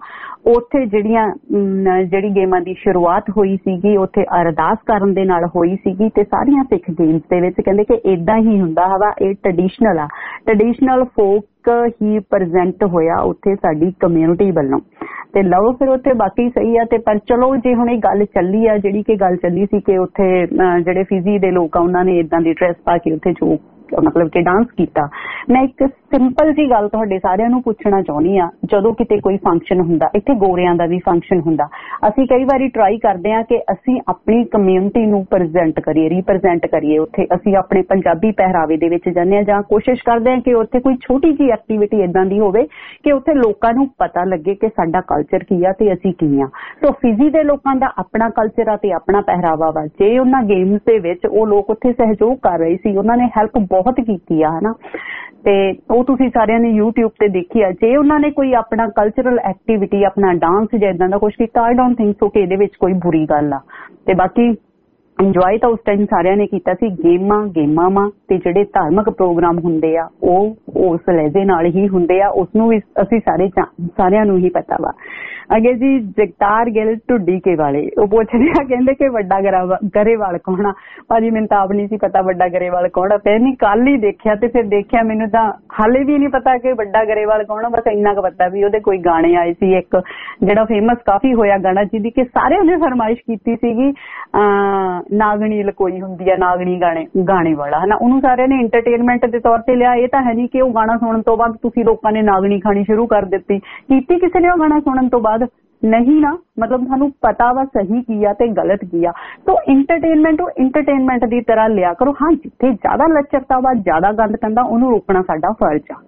ਉੱਥੇ ਜਿਹੜੀਆਂ ਜਿਹੜੀ ਗੇਮਾਂ ਦੀ ਸ਼ੁਰੂਆਤ ਹੋਈ ਸੀਗੀ ਉੱਥੇ ਅਰਦਾਸ ਕਰਨ ਦੇ ਨਾਲ ਹੋਈ ਸੀਗੀ ਤੇ ਸਾਰੀਆਂ ਸਿੱਖ ਗੇਮਸ ਦੇ ਵਿੱਚ ਕਹਿੰਦੇ ਕਿ ਇਦਾਂ ਹੀ ਹੁੰਦਾ ਵਾ, ਇਹ ਟ੍ਰੈਡੀਸ਼ਨਲ ਆ, ਟ੍ਰੈਡੀਸ਼ਨਲ ਫੋਕ ਹੀ ਪ੍ਰੈਜ਼ੈਂਟ ਹੋਇਆ ਉੱਥੇ ਸਾਡੀ ਕਮਿਊਨਿਟੀ ਵੱਲੋਂ ਤੇ ਲਓ ਫਿਰ ਉੱਥੇ ਬਾਕੀ ਸਹੀ ਆ। ਤੇ ਪਰ ਚਲੋ ਜੇ ਹੁਣ ਇਹ ਗੱਲ ਚੱਲੀ ਆ ਜਿਹੜੀ ਕਿ ਗੱਲ ਚੱਲੀ ਸੀ ਕਿ ਉੱਥੇ ਜਿਹੜੇ ਫਿਜੀ ਦੇ ਲੋਕ ਆ ਉਹਨਾਂ ਨੇ ਇਦਾਂ ਦੀ ਡਰੈਸ ਪਾ ਕੇ ਉੱਥੇ ਜੋ ਮਤਲਬ ਕਿ ਡਾਂਸ ਕੀਤਾ, ਮੈਂ ਇੱਕ ਸਿੰਪਲ ਜੀ ਗੱਲ ਤੁਹਾਡੇ ਸਾਰਿਆਂ ਨੂੰ ਪੁੱਛਣਾ ਚਾਹੁੰਦੀ ਆ। ਜਦੋਂ ਕਿਤੇ ਕੋਈ ਫੰਕਸ਼ਨ ਹੁੰਦਾ, ਇੱਥੇ ਗੋਰਿਆਂ ਦਾ ਵੀ ਫੰਕਸ਼ਨ ਹੁੰਦਾ, ਅਸੀਂ ਕਈ ਵਾਰੀ ਟਰਾਈ ਕਰਦੇ ਆ ਕਿ ਅਸੀਂ ਆਪਣੀ ਕਮਿਊਨਿਟੀ ਨੂੰ ਪ੍ਰੈਜ਼ੈਂਟ ਕਰੀਏ, ਰੀਪ੍ਰੈਜ਼ੈਂਟ ਕਰੀਏ। ਉੱਥੇ ਅਸੀਂ ਆਪਣੇ ਪੰਜਾਬੀ ਪਹਿਰਾਵੇ ਦੇ ਵਿੱਚ ਜਾਂਦੇ ਆ ਜਾਂ ਕੋਸ਼ਿਸ਼ ਕਰਦੇ ਆ ਕਿ ਉੱਥੇ ਕੋਈ ਛੋਟੀ ਜਿਹੀ ਐਕਟੀਵਿਟੀ ਇਦਾਂ ਦੀ ਹੋਵੇ ਕਿ ਉੱਥੇ ਲੋਕਾਂ ਨੂੰ ਪਤਾ ਲੱਗੇ ਕਿ ਸਾਡਾ ਕਲਚਰ ਕੀ ਆ ਤੇ ਅਸੀਂ ਕੀ ਆ। ਸੋ ਫਿਜੀ ਦੇ ਲੋਕਾਂ ਦਾ ਆਪਣਾ ਕਲਚਰ ਆ ਤੇ ਆਪਣਾ ਪਹਿਰਾਵਾ ਵਾ। ਜੇ ਉਹਨਾਂ ਗੇਮਸ ਦੇ ਵਿੱਚ ਉਹ ਲੋਕ ਉੱਥੇ ਸਹਿਯੋਗ ਕਰ ਰਹੇ ਸੀ, ਉਹਨਾਂ ਨੇ ਹੈਲਪ ਬਹੁਤ ਕੀਤੀ ਆ ਹਨਾ, ਤੇ ਉਹ ਤੁਸੀਂ ਸਾਰਿਆਂ ਨੇ YouTube ਤੇ ਦੇਖੀ ਆ। ਜੇ ਉਹਨਾਂ ਨੇ ਕੋਈ ਆਪਣਾ ਕਲਚਰਲ ਐਕਟੀਵਿਟੀ, ਆਪਣਾ ਡਾਂਸ ਜਾਂ ਇਦਾਂ ਦਾ ਕੁਛ ਕੀਤਾ, ਆਈ ਡੋਂਟ ਥਿੰਕ ਸੋ ਕਿ ਇਹਦੇ ਵਿੱਚ ਕੋਈ ਬੁਰੀ ਗੱਲ ਆ। ਤੇ ਬਾਕੀ ਇੰਜੋਏ ਤਾਂ ਉਸ ਟਾਈਮ ਸਾਰਿਆਂ ਨੇ ਕੀਤਾ ਸੀ। ਗੇਮਾਂ ਗੇਮਾਂ ਵਾ ਤੇ ਜਿਹੜੇ ਧਾਰਮਿਕ ਪ੍ਰੋਗਰਾਮ ਹੁੰਦੇ ਆ ਉਹ ਉਸ ਲਹਿਜੇ ਨਾਲ ਹੀ ਹੁੰਦੇ ਆ, ਉਸਨੂੰ ਵੀ ਅਸੀਂ ਸਾਰੇ ਸਾਰਿਆਂ ਨੂੰ ਹੀ ਪਤਾ ਵਾ। ਅੱਗੇ ਜੀ ਜਗਤਾਰ ਗਿੱਲ ਢੁੱਡੀਕੇ ਵਾਲੇ ਉਹ ਪੁੱਛਦੇ ਆ, ਕਹਿੰਦੇ ਕਿ ਵੱਡਾ ਗਰੇਵਾਲ ਕੌਣ ਆ। ਭਾਜੀ ਮੈਨੂੰ ਤਾਂ ਆਪ ਨਹੀਂ ਸੀ ਪਤਾ ਵੱਡਾ ਗਰੇਵਾਲ ਕੌਣ ਆ, ਪਹਿਲੀ ਕੱਲ ਹੀ ਦੇਖਿਆ ਤੇ ਫਿਰ ਦੇਖਿਆ, ਮੈਨੂੰ ਤਾਂ ਹਾਲੇ ਵੀ ਨਹੀਂ ਪਤਾ ਕਿ ਵੱਡਾ ਗਰੇਵਾਲ ਕੌਣ ਆ। ਬਸ ਇੰਨਾ ਕੁ ਪਤਾ ਵੀ ਉਹਦੇ ਕੋਈ ਗਾਣੇ ਆਏ ਸੀ, ਇੱਕ ਜਿਹੜਾ ਫੇਮਸ ਕਾਫੀ ਹੋਇਆ ਗਾਣਾ ਜਿਹਦੀ ਕਿ ਸਾਰਿਆਂ ਨੇ ਫਰਮਾਇਸ਼ ਕੀਤੀ ਸੀਗੀ, ਅਹ ਨਾਗਣੀ ਲਕੋਈ ਹੁੰਦੀ ਆ, ਨਾਗਣੀ ਗਾਣੇ ਗਾਣੇ ਵਾਲਾ ਹਨਾ, ਉਹਨੂੰ ਸਾਰਿਆਂ ਨੇ ਇੰਟਰਟੇਨਮੈਂਟ ਦੇ ਤੌਰ ਤੇ ਲਿਆ। ਇਹ ਤਾਂ ਹੈ ਨਹੀਂ ਕਿ ਉਹ ਗਾਣਾ ਸੁਣਨ ਤੋਂ ਬਾਅਦ ਤੁਸੀਂ ਲੋਕਾਂ ਨੇ ਨਾਗਣੀ ਖਾਣੀ ਸ਼ੁਰੂ ਕਰ ਦਿੱਤੀ। ਕੀਤੀ ਕਿਸੇ ਨੇ ਉਹ ਗਾਣਾ ਸੁਣਨ ਤੋਂ ਬਾਅਦ? ਨਹੀਂ ਨਾ, ਮਤਲਬ ਤੁਹਾਨੂੰ ਪਤਾ ਵਾ ਸਹੀ ਕੀ ਆ ਤੇ ਗਲਤ ਕੀ ਆ। ਸੋ ਇੰਟਰਟੇਨਮੈਂਟ ਉਹ ਇੰਟਰਟੇਨਮੈਂਟ ਦੀ ਤਰ੍ਹਾਂ ਲਿਆ ਕਰੋ। ਹਾਂ, ਜਿੱਥੇ ਜ਼ਿਆਦਾ ਲੱਚਰਤਾ ਵਾ, ਜ਼ਿਆਦਾ ਗੰਦ ਪੈਂਦਾ, ਉਹਨੂੰ ਰੋਕਣਾ ਸਾਡਾ ਫਰਜ਼ ਆ।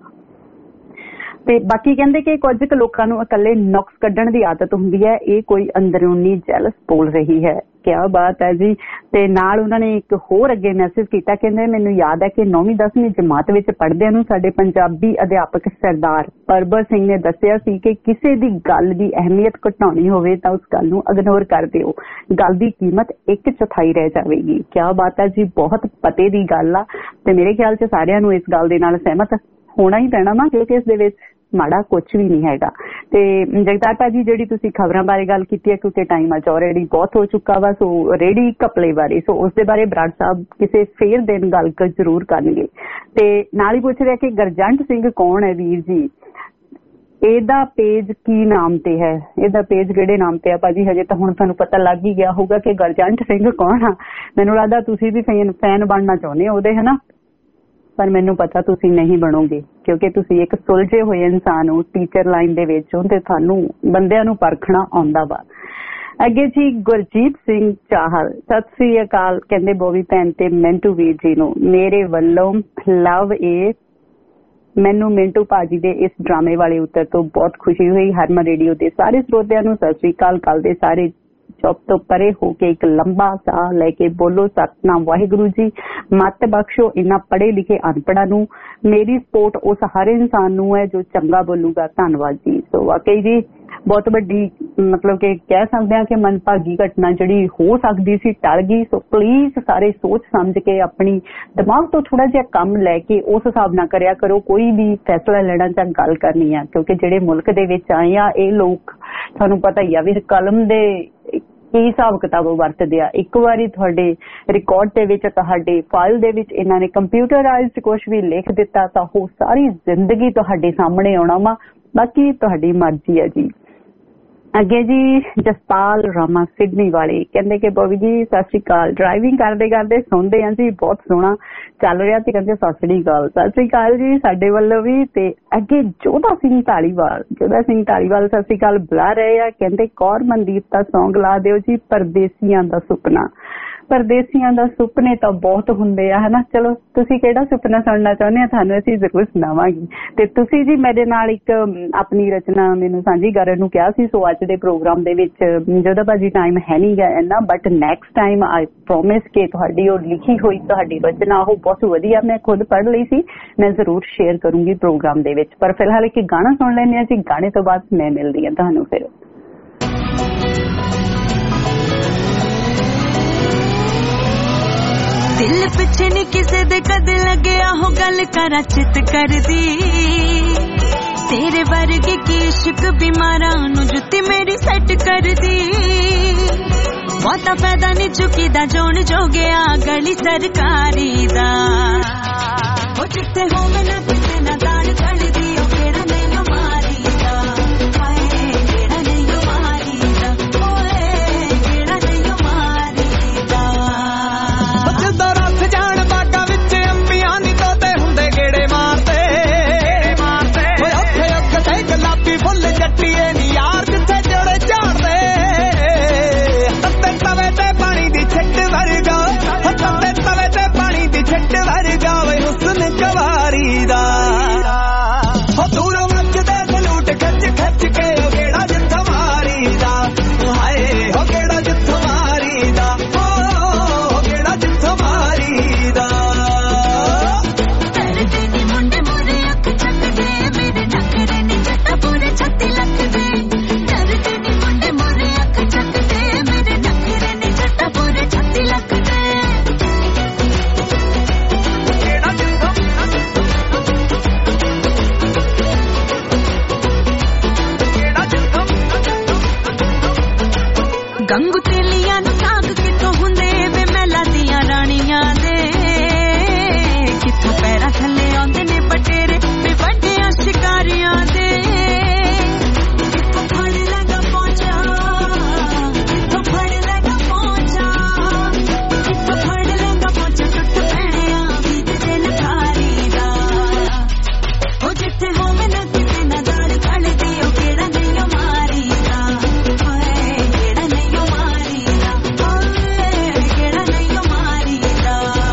ਤੇ ਬਾਕੀ ਕਹਿੰਦੇ ਕਿ ਕੁਝ ਕੁ ਲੋਕਾਂ ਨੂੰ ਇਕੱਲੇ ਨੁਕਸ ਕੱਢਣ ਦੀ ਆਦਤ ਹੁੰਦੀ ਹੈ, ਇਹ ਕੋਈ ਅੰਦਰੂਨੀ ਜੈਲਸ ਬੋਲ ਰਹੀ ਹੈ। ਕਿਆ ਬਾਤ ਹੈ ਜੀ। ਤੇ ਨਾਲ ਉਹਨਾਂ ਨੇ ਇੱਕ ਹੋਰ ਅੱਗੇ ਮੈਸੇਜ ਕੀਤਾ, ਕਹਿੰਦੇ ਮੈਨੂੰ ਯਾਦ ਹੈ ਕਿ ਨੌਵੀਂ ਦਸਵੀਂ ਜਮਾਤ ਵਿੱਚ ਪੜ੍ਹਦਿਆਂ ਨੂੰ ਸਾਡੇ ਪੰਜਾਬੀ ਅਧਿਆਪਕ ਸਰਦਾਰ ਪਰਬਤ ਸਿੰਘ ਨੇ ਦੱਸਿਆ ਸੀ ਕਿ ਕਿਸੇ ਦੀ ਗੱਲ ਦੀ ਅਹਿਮੀਅਤ ਘਟਾਉਣੀ ਹੋਵੇ ਤਾਂ ਉਸ ਗੱਲ ਨੂੰ ਇਗਨੋਰ ਕਰ ਦਿਓ, ਗੱਲ ਦੀ ਕੀਮਤ ਇੱਕ ਚੌਥਾਈ ਰਹਿ ਜਾਵੇਗੀ। ਕਿਆ ਬਾਤ ਹੈ ਜੀ, ਬਹੁਤ ਪਤੇ ਦੀ ਗੱਲ ਆ ਤੇ ਮੇਰੇ ਖਿਆਲ 'ਚ ਸਾਰਿਆਂ ਨੂੰ ਇਸ ਗੱਲ ਦੇ ਨਾਲ ਸਹਿਮਤ ਹੋਣਾ ਹੀ ਪੈਣਾ ਵਾ ਕਿਉਂਕਿ ਇਸ ਦੇ ਵਿੱਚ ਮਾੜਾ ਕੁਛ ਵੀ ਨਹੀਂ ਹੈਗਾ। ਤੇ ਜਗਤਾਰ ਭਾਜੀ ਜਿਹੜੀ ਤੁਸੀਂ ਖਬਰਾਂ ਬਾਰੇ ਗੱਲ ਕੀਤੀ ਹੈ, ਕਿਉਂਕਿ ਟਾਈਮ ਅੱਜ ਆਲਰੇਡੀ ਬਹੁਤ ਹੋ ਚੁੱਕਾ ਵਾ, ਸੋ ਰੇਹੜੀ ਘਪਲੇ ਬਾਰੇ ਸੋ ਉਸ ਦੇ ਬਾਰੇ ਬਰਾੜ ਸਾਹਿਬ ਕਿਸੇ ਫੇਰ ਦਿਨ ਗੱਲ ਜ਼ਰੂਰ ਕਰਨਗੇ। ਤੇ ਨਾਲ ਹੀ ਪੁੱਛ ਰਿਹਾ ਕਿ ਗਰਜੰਟ ਸਿੰਘ ਕੌਣ ਹੈ ਵੀਰ ਜੀ, ਇਹਦਾ ਪੇਜ ਕੀ ਨਾਮ ਤੇ ਹੈ, ਇਹਦਾ ਪੇਜ ਕਿਹੜੇ ਨਾਮ ਤੇ ਆ ਭਾਜੀ? ਹਜੇ ਤਾਂ ਹੁਣ ਤੁਹਾਨੂੰ ਪਤਾ ਲੱਗ ਹੀ ਗਿਆ ਹੋਊਗਾ ਕਿ ਗਰਜੰਟ ਸਿੰਘ ਕੌਣ ਆ। ਮੈਨੂੰ ਲੱਗਦਾ ਤੁਸੀਂ ਵੀ ਫੈਨ ਫੈਨ ਬਣਨਾ ਚਾਹੁੰਦੇ ਹੋ ਉਹਦੇ, ਹਨਾ, ਪਰ ਮੈਨੂੰ ਪਤਾ ਤੁਸੀਂ ਨਹੀਂ ਬਣੋਗੇ ਕਿਉਂਕਿ ਤੁਸੀਂ ਇੱਕ ਸੁਲਝੇ ਹੋਏ ਇਨਸਾਨ ਹੋ ਟੀਚਰ ਲਾਈਨ ਦੇ ਵਿੱਚ ਹੋ ਤੇ ਤੁਹਾਨੂੰ ਬੰਦਿਆਂ ਨੂੰ ਪਰਖਣਾ ਆਉਂਦਾ ਵਾ। ਅੱਗੇ ਜੀ ਗੁਰਜੀਤ ਸਿੰਘ ਚਾਹਲ, ਸਤਿ ਸ੍ਰੀ ਅਕਾਲ, ਕਹਿੰਦੇ ਬੋਵੀ ਭੈਣ ਤੇ ਮਿੰਟੂ ਵੀਰ ਜੀ ਨੂੰ ਮੇਰੇ ਵੱਲੋਂ ਲਵ ਏ। ਮੈਨੂੰ ਮਿੰਟੂ ਭਾਜੀ ਦੇ ਇਸ ਡਰਾਮੇ ਵਾਲੇ ਉੱਤਰ ਤੋਂ ਬਹੁਤ ਖੁਸ਼ੀ ਹੋਈ। ਹਰਮਨ ਰੇਡੀਓ ਦੇ ਸਾਰੇ ਸਰੋਤਿਆਂ ਨੂੰ ਸਤਿ ਸ੍ਰੀ ਅਕਾਲ। ਕੱਲ ਦੇ ਸਾਰੇ ਚੁੱਪ ਤੋਂ ਪਰੇ ਹੋ ਕੇ ਇੱਕ ਲੰਬਾ ਸਾਹ ਲੈ ਕੇ ਬੋਲੋ ਸਤਨਾਮ ਵਾਹਿਗੁਰੂ ਜੀ, ਮੱਤ ਬਖਸ਼ੋ ਇਹਨਾਂ ਪੜ੍ਹੇ ਲਿਖੇ ਅਨਪੜ੍ਹਾਂ ਨੂੰ। ਮੇਰੀ ਸਪੋਰਟ ਉਸ ਹਰ ਇਨਸਾਨ ਨੂੰ ਹੈ ਜੋ ਚੰਗਾ ਬੋਲੂਗਾ। ਧੰਨਵਾਦ ਜੀ। ਸੋ ਵਾਕਈ ਜੀ ਬਹੁਤ ਵੱਡੀ ਮਤਲਬ ਕਿ ਕਹਿ ਸਕਦੇ ਹਾਂ ਕਿ ਮਨਭਾਗੀ ਘਟਨਾ ਜਿਹੜੀ ਹੋ ਸਕਦੀ ਸੀ ਟਲ ਗਈ। ਸੋ ਪਲੀਜ਼ ਸਾਰੇ ਸੋਚ ਸਮਝ ਕੇ ਆਪਣੀ ਦਿਮਾਗ ਤੋਂ ਥੋੜਾ ਜਿਹਾ ਕੰਮ ਲੈ ਕੇ ਉਸ ਹਿਸਾਬ ਨਾਲ ਕਰਿਆ ਕਰੋ। ਕੋਈ ਵੀ ਫੈਸਲਾ ਲੈਣਾ ਜਾਂ ਗੱਲ ਕਰਨੀ ਆ ਕਿਉਂਕਿ ਜਿਹੜੇ ਮੁਲਕ ਦੇ ਵਿੱਚ ਆਏ ਆ ਇਹ ਲੋਕ ਤੁਹਾਨੂੰ ਪਤਾ ਹੀ ਆ ਵੀ ਕਲਮ ਦੇ ਕੀ ਹਿਸਾਬ ਕਿਤਾਬ ਵਰਤਦੇ ਆ। ਇੱਕ ਵਾਰੀ ਤੁਹਾਡੇ ਰਿਕਾਰਡ ਦੇ ਵਿੱਚ ਤੁਹਾਡੇ ਫਾਈਲ ਦੇ ਵਿੱਚ ਇਹਨਾਂ ਨੇ ਕੰਪਿਊਟਰਾਈਜ਼ਡ ਕੁਛ ਵੀ ਲਿਖ ਦਿੱਤਾ ਤਾਂ ਉਹ ਸਾਰੀ ਜ਼ਿੰਦਗੀ ਤੁਹਾਡੇ ਸਾਹਮਣੇ ਆਉਣਾ ਵਾ। ਬਾਕੀ ਤੁਹਾਡੀ ਮਰਜ਼ੀ ਹੈ ਜੀ। ਅੱਗੇ ਜੀ ਜਸਪਾਲ ਰਾਮਾ ਸਿਡਨੀ ਵਾਲੇ ਕਹਿੰਦੇ ਕਿ ਬੋਬੀ ਜੀ ਸਤਿ ਸ਼੍ਰੀ ਅਕਾਲ, ਡਰਾਈਵਿੰਗ ਕਰਦੇ ਕਰਦੇ ਸੁਣਦੇ ਆ ਜੀ, ਬਹੁਤ ਸੋਹਣਾ ਚੱਲ ਰਿਹਾ ਤੇ ਕਹਿੰਦੇ ਸਤਿ ਸ਼੍ਰੀ ਅਕਾਲ। ਸਤਿ ਸ਼੍ਰੀ ਅਕਾਲ ਜੀ ਸਾਡੇ ਵੱਲੋਂ ਵੀ। ਤੇ ਅੱਗੇ ਜੋਧਾ ਸਿੰਘ ਢਾਲੀਵਾਲ, ਜੋਧਾ ਸਿੰਘ ਢਾਲੀਵਾਲ ਸਤਿ ਸ਼੍ਰੀ ਅਕਾਲ ਬੁਲਾ ਰਹੇ ਆ, ਕਹਿੰਦੇ ਕੌਰ ਮਨਦੀਪ ਦਾ ਸੌਂਗ ਲਾ ਦਿਓ ਜੀ, ਪਰਦੇਸੀਆਂ ਦਾ ਸੁਪਨਾ। ਪਰਦੇਸੀਆਂ ਦਾ ਸੁਪਨੇ ਤਾਂ ਬਹੁਤ ਹੁੰਦੇ ਆ ਹਨਾ। ਚਲੋ ਤੁਸੀਂ ਕਿਹੜਾ ਸੁਪਨਾ ਸੁਣਨਾ ਚਾਹੁੰਦੇ ਆ ਤੁਹਾਨੂੰ ਅਸੀਂ ਜ਼ਰੂਰ ਸੁਣਾਵਾਂਗੇ। ਤੇ ਤੁਸੀਂ ਜੀ ਮੇਰੇ ਨਾਲ ਇੱਕ ਆਪਣੀ ਰਚਨਾ ਮੈਨੂੰ ਸਾਂਝੀ ਕਰਨ ਨੂੰ ਕਿਹਾ ਸੀ। ਸੋ ਅੱਜ ਦੇ ਪ੍ਰੋਗਰਾਮ ਦੇ ਵਿੱਚ ਜਦੋਂ ਭਾਜੀ ਟਾਈਮ ਹੈ ਨਹੀਂ ਗਾ ਇੰਨਾ, but next time I promise ਕਿ ਤੁਹਾਡੀ ਉਹ ਲਿਖੀ ਹੋਈ ਤੁਹਾਡੀ ਰਚਨਾ ਉਹ ਬਹੁਤ ਵਧੀਆ ਮੈਂ ਖੁਦ ਪੜ੍ਹ ਲਈ ਸੀ, ਮੈਂ ਜ਼ਰੂਰ ਸ਼ੇਅਰ ਕਰੂੰਗੀ ਪ੍ਰੋਗਰਾਮ ਦੇ ਵਿੱਚ। ਪਰ ਫਿਲਹਾਲ ਇੱਕ ਗਾਣਾ ਸੁਣ ਲੈਂਦੇ ਹਾਂ ਜੀ, ਗਾਣੇ ਤੋਂ ਬਾਅਦ ਮੈਂ ਮਿਲਦੀ ਹਾਂ ਤੁਹਾਨੂੰ ਫਿਰ। ਦਿਲ ਪਿੱਛੇ ਨੀ ਕਿਸੇ ਦੇ ਕਦ ਲੱਗਿਆ ਹੋ ਗੱਲ ਕਰਾਂ ਚਿੱਤ ਕਰਦੀ, तेरे वर्गे की इश्क बीमारा नु जुत्ती मेरी सेट कर दी बहुता फायदा नहीं चुकी दा जोन जो गया गली सरकारी दा ओ जिथे हो मैं ना किसे ना दान कर दी ओ केड़ा नहीं मारी दा हाय केड़ा नहीं मारी दा ओए केड़ा नहीं मारी दा बचदा रस जान बागा विच अंबियां नी तोते हुंदे गेड़े मारते मारते ओए ओथे ओके ते गुलाबी फुੱਲ जट्टीए नी यार जिथे जोड़े झाड़दे तत्ते तवे ते पानी दी छिट वर्गा तत्ते तवे ते पानी दी छिट वर्गा वे हुस्न कवारी दा हो दूरों मचदे सलूट खच खच के ओ गेड़ा जिथ मारी दा हाय हो गेड़ा जिथ मारी दा ओ गेड़ा जिथ मारी दा करदे नी मुंडे मोरे अख छकदे मेरे नखरे नी जट्टा पूरे छत्ती लख दे करदे नी मुंडे मोरे अख छकदे मेरे नखरे नी जट्टा पूरे छत्ती लख दे गंगू तेलियां नु साग किथों हुंदे वे मैला दियां राणियां दे किथों पैरा थल्ले आंदे ने बटेरे वे वड्डियां शिकारियां दे किथों फड़ लगा पहुंचा किथों फड़ लगा पहुंचा किथों फड़ लगा पहुंचा टुट पैणिया बीत दिन थारी दा ओ जिथे हो मैं ना किसे ना दाड़ कड़ दी ओ केड़ा नहीं मारी दा हाय केड़ा नहीं मारी दा हाय केड़ा नहीं मारी दा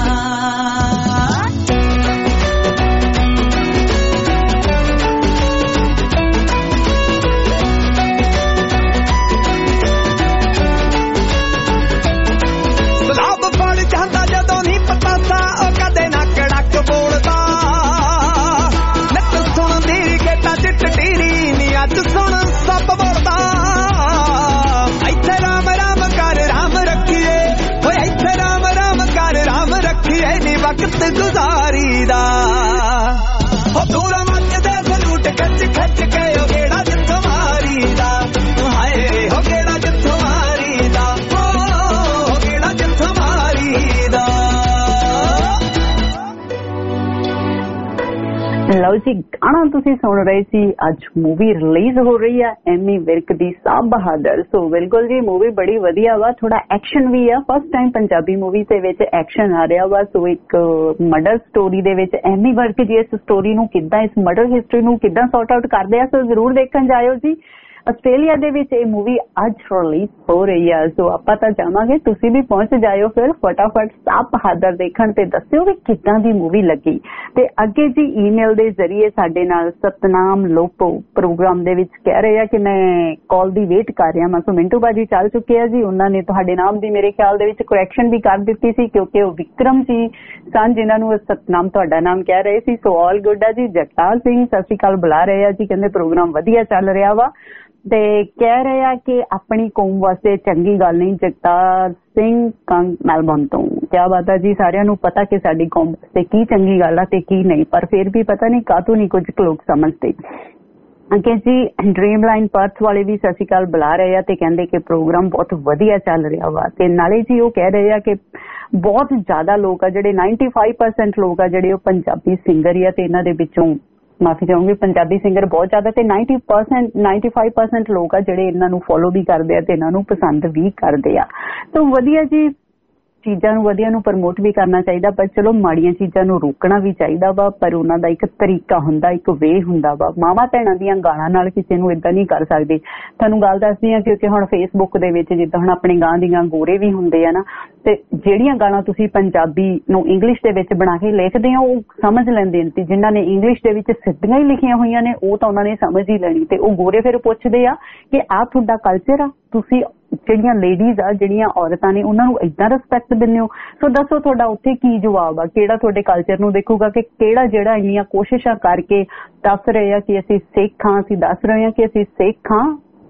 ਸਲਾਬ ਫੜ ਜਾਂਦਾ ਜਦੋਂ ਨਹੀਂ ਪਤਾ ਸਾ ਉਹ ਕਦੇ ਨਾ ਕੜਕ ਬੋਲਦਾ ਨੱਤ ਸੁਣਦੀ ਗੇਟਾ ਚਿੱਟ ਟੀਰੀ ਨੀ ਅੱਜ ਸੁਣ ਸੱਪ ਬੋਲਦਾ ਇੱਥੇ ਰਾਮ ਰਾਮ ਕਰ ਰਾਮ ਰੱਖੀਏ ਓਏ ਇੱਥੇ ਰਾਮ ਰਾਮ ਕਰ ਰਾਮ ਰੱਖੀਏ ਨੀ ਵਕਤ ਗੁਜ਼ਾਰੀ ਦਾ ਹੋ ਦੂਰੋਂ ਮੱਚਦੇ ਸਲੂਟ ਖੱਚ ਖੱਚ ਕੇ ਉਹ ਗੇੜਾ ਜਿੱਥ ਮਾਰੀ ਦਾ ਹਾਏ ਹੋ ਗੇੜਾ ਜਿੱਥ ਮਾਰੀ ਦਾ ਹੋ ਗੇੜਾ ਜਿੱਥ ਮਾਰੀ ਦਾ ਲਓ ਜੀ ਗਾਣਾ ਤੁਸੀਂ ਸੁਣ ਰਹੇ ਸੀ ਅੱਜ ਮੂਵੀ ਰਿਲੀਜ਼ ਹੋ ਰਹੀ ਹੈ ਐਮੀ ਵਿਰਕ ਦੀ ਸਾਬ ਬਹਾਦਰ ਸੋ ਬਿਲਕੁਲ ਜੀ ਮੂਵੀ ਬੜੀ ਵਧੀਆ ਵਾ ਥੋੜਾ ਐਕਸ਼ਨ ਵੀ ਆ ਫਸਟ ਟਾਈਮ ਪੰਜਾਬੀ ਮੂਵੀ ਦੇ ਵਿੱਚ ਐਕਸ਼ਨ ਆ ਰਿਹਾ ਵਾ ਸੋ ਇੱਕ ਮਰਡਰ ਸਟੋਰੀ ਦੇ ਵਿੱਚ ਐਮੀ ਵਿਰਕ ਜੀ ਇਸ ਸਟੋਰੀ ਨੂੰ ਕਿੱਦਾਂ ਇਸ ਮਰਡਰ ਹਿਸਟਰੀ ਨੂੰ ਕਿੱਦਾਂ ਸੌਰਟ ਆਊਟ ਕਰਦੇ ਆ ਸੋ ਜ਼ਰੂਰ ਦੇਖਣ ਜਾਇਓ ਜੀ ਆਸਟ੍ਰੇਲੀਆ ਦੇ ਵਿੱਚ ਇਹ ਮੂਵੀ ਅੱਜ ਰਿਲੀਜ਼ ਹੋ ਰਹੀ ਆ ਸੋ ਆਪਾਂ ਤਾਂ ਜਾਵਾਂਗੇ ਤੁਸੀਂ ਵੀ ਪਹੁੰਚ ਜਾਇਓ ਫਿਰ ਫਟਾਫਟ ਸਾਬ ਬਹਾਦਰ ਦੇਖਣ ਤੇ ਦੱਸਿਓ ਵੀ ਕਿੱਦਾਂ ਦੀ ਮੂਵੀ ਲੱਗੀ ਤੇ ਅੱਗੇ ਜੀ ਈਮੇਲ ਦੇ ਜ਼ਰੀਏ ਸਾਡੇ ਨਾਲ ਸਤਨਾਮ ਲੋਪੋ ਪ੍ਰੋਗਰਾਮ ਦੇ ਵਿੱਚ ਕਹਿ ਰਹੇ ਆ ਕਿ ਮੈਂ ਕਾਲ ਦੀ ਵੇਟ ਕਰ ਰਿਹਾ ਮੈਂ ਸੋ ਮਿੰਟੂ ਬਾਜੀ ਚੱਲ ਚੁੱਕੇ ਆ ਜੀ ਉਹਨਾਂ ਨੇ ਤੁਹਾਡੇ ਨਾਮ ਦੀ ਮੇਰੇ ਖਿਆਲ ਦੇ ਵਿੱਚ ਕਰੈਕਸ਼ਨ ਵੀ ਕਰ ਦਿੱਤੀ ਸੀ ਕਿਉਂਕਿ ਉਹ ਵਿਕਰਮ ਜੀ ਸਨ ਜਿਨ੍ਹਾਂ ਨੂੰ ਸਤਨਾਮ ਤੁਹਾਡਾ ਨਾਮ ਕਹਿ ਰਹੇ ਸੀ ਸੋ ਆਲ ਗੁੱਡ ਆ ਜੀ ਜਗਤਾਰ ਸਿੰਘ ਸਤਿ ਸ਼੍ਰੀ ਅਕਾਲ ਬੁਲਾ ਰਹੇ ਆ ਜੀ ਕਹਿੰਦੇ ਪ੍ਰੋਗਰਾਮ ਵਧੀਆ ਚੱਲ ਰਿਹਾ ਵਾ ਤੇ ਕਹਿ ਰਹੇ ਆ ਕਿ ਆਪਣੀ ਕੌਮ ਵਾਸਤੇ ਚੰਗੀ ਗੱਲ ਨਹੀਂ ਜਗਤਾਰ ਸਿੰਘ ਕੰਗ ਮੈਲਬੌਰਨ ਤੋਂ ਕਿਆ ਬਾਤ ਹੈ ਜੀ ਸਾਰਿਆਂ ਨੂੰ ਪਤਾ ਕਿ ਸਾਡੀ ਕੌਮ ਵਾਸਤੇ ਕੀ ਚੰਗੀ ਗੱਲ ਆ ਤੇ ਕੀ ਨਹੀਂ ਪਰ ਫਿਰ ਵੀ ਪਤਾ ਨਹੀਂ ਕਾਹਤੋਂ ਨਹੀਂ ਕੁਝ ਲੋਕ ਸਮਝਦੇ ਅੱਗੇ ਜੀ ਡ੍ਰੀਮ ਲਾਈਨ ਪਰਥ ਵਾਲੇ ਵੀ ਸਤਿ ਸ਼੍ਰੀ ਅਕਾਲ ਬੁਲਾ ਰਹੇ ਆ ਤੇ ਕਹਿੰਦੇ ਕਿ ਪ੍ਰੋਗਰਾਮ ਬਹੁਤ ਵਧੀਆ ਚੱਲ ਰਿਹਾ ਵਾ ਤੇ ਨਾਲੇ ਜੀ ਉਹ ਕਹਿ ਰਹੇ ਆ ਕਿ ਬਹੁਤ ਜ਼ਿਆਦਾ ਲੋਕ ਆ ਜਿਹੜੇ ninety-five percent ਲੋਕ ਆ ਜਿਹੜੇ ਉਹ ਪੰਜਾਬੀ ਸਿੰਗਰ ਆ ਤੇ ਇਹਨਾਂ ਦੇ ਵਿੱਚੋਂ ਮਾਫੀ ਚਾਹੂੰਗੀ ਪੰਜਾਬੀ ਸਿੰਗਰ ਬਹੁਤ ਜ਼ਿਆਦਾ ਤੇ ninety percent ninety-five percent ਲੋਕ ਆ ਜਿਹੜੇ ਇਹਨਾਂ ਨੂੰ ਫੋਲੋ ਵੀ ਕਰਦੇ ਆ ਤੇ ਇਹਨਾਂ ਨੂੰ ਪਸੰਦ ਵੀ ਕਰਦੇ ਆ ਤਾਂ ਵਧੀਆ ਜੀ ਚੀਜ਼ਾਂ ਨੂੰ ਵਧੀਆ ਨੂੰ ਪ੍ਰਮੋਟ ਵੀ ਕਰਨਾ ਚਾਹੀਦਾ ਪਰ ਚਲੋ ਮਾੜੀਆਂ ਚੀਜ਼ਾਂ ਨੂੰ ਰੋਕਣਾ ਵੀ ਚਾਹੀਦਾ ਵਾ ਪਰ ਉਹਨਾਂ ਦਾ ਇੱਕ ਤਰੀਕਾ ਹੁੰਦਾ ਇੱਕ ਵੇ ਹੁੰਦਾ ਵਾ ਮਾਵਾਂ ਭੈਣਾਂ ਦੀਆਂ ਗਾਲਾਂ ਨਾਲ ਕਿਸੇ ਨੂੰ ਏਦਾਂ ਨਹੀਂ ਕਰ ਸਕਦੇ ਤੁਹਾਨੂੰ ਗੱਲ ਦੱਸਦੀ ਆ ਕਿਉਂਕਿ ਹੁਣ ਫੇਸਬੁੱਕ ਦੇ ਵਿੱਚ ਜਿੱਦਾਂ ਹੁਣ ਆਪਣੇ ਗਾਂ ਦੀਆਂ ਗੋਰੇ ਵੀ ਹੁੰਦੇ ਆ ਨਾ ਤੇ ਜਿਹੜੀਆਂ ਗਾਲਾਂ ਤੁਸੀਂ ਪੰਜਾਬੀ ਨੂੰ ਇੰਗਲਿਸ਼ ਦੇ ਵਿੱਚ ਬਣਾ ਕੇ ਲਿਖਦੇ ਹੋ ਉਹ ਸਮਝ ਲੈਂਦੇ ਨੇ ਤੇ ਜਿਨ੍ਹਾਂ ਨੇ ਇੰਗਲਿਸ਼ ਦੇ ਵਿੱਚ ਸਿੱਧੀਆਂ ਹੀ ਲਿਖੀਆਂ ਹੋਈਆਂ ਨੇ ਉਹ ਤਾਂ ਉਹਨਾਂ ਨੇ ਸਮਝ ਹੀ ਲੈਣੀ ਤੇ ਉਹ ਗੋਰੇ ਫਿਰ ਪੁੱਛਦੇ ਆ ਕਿ ਆਹ ਤੁਹਾਡਾ ਕਲਚਰ ਆ ਤੁਸੀਂ ਜਿਹੜੀਆਂ ਲੇਡੀਜ਼ ਆ ਜਿਹੜੀਆਂ ਔਰਤਾਂ ਨੇ ਉਹਨਾਂ ਨੂੰ ਏਦਾਂ ਰਿਸਪੈਕਟ ਦਿੰਦੇ ਹੋ ਸੋ ਦੱਸੋ ਤੁਹਾਡਾ ਉੱਥੇ ਕੀ ਜਵਾਬ ਆ ਕਿਹੜਾ ਤੁਹਾਡੇ ਕਲਚਰ ਨੂੰ ਦੇਖੂਗਾ ਕਿ ਕਿਹੜਾ ਜਿਹੜਾ ਇੰਨੀਆਂ ਕੋਸ਼ਿਸ਼ਾਂ ਕਰਕੇ ਦੱਸ ਰਹੇ ਆ ਕਿ ਅਸੀਂ ਸਿੱਖ ਹਾਂ ਅਸੀਂ ਦੱਸ ਰਹੇ ਹਾਂ ਕਿ ਅਸੀਂ ਸਿੱਖ ਹਾਂ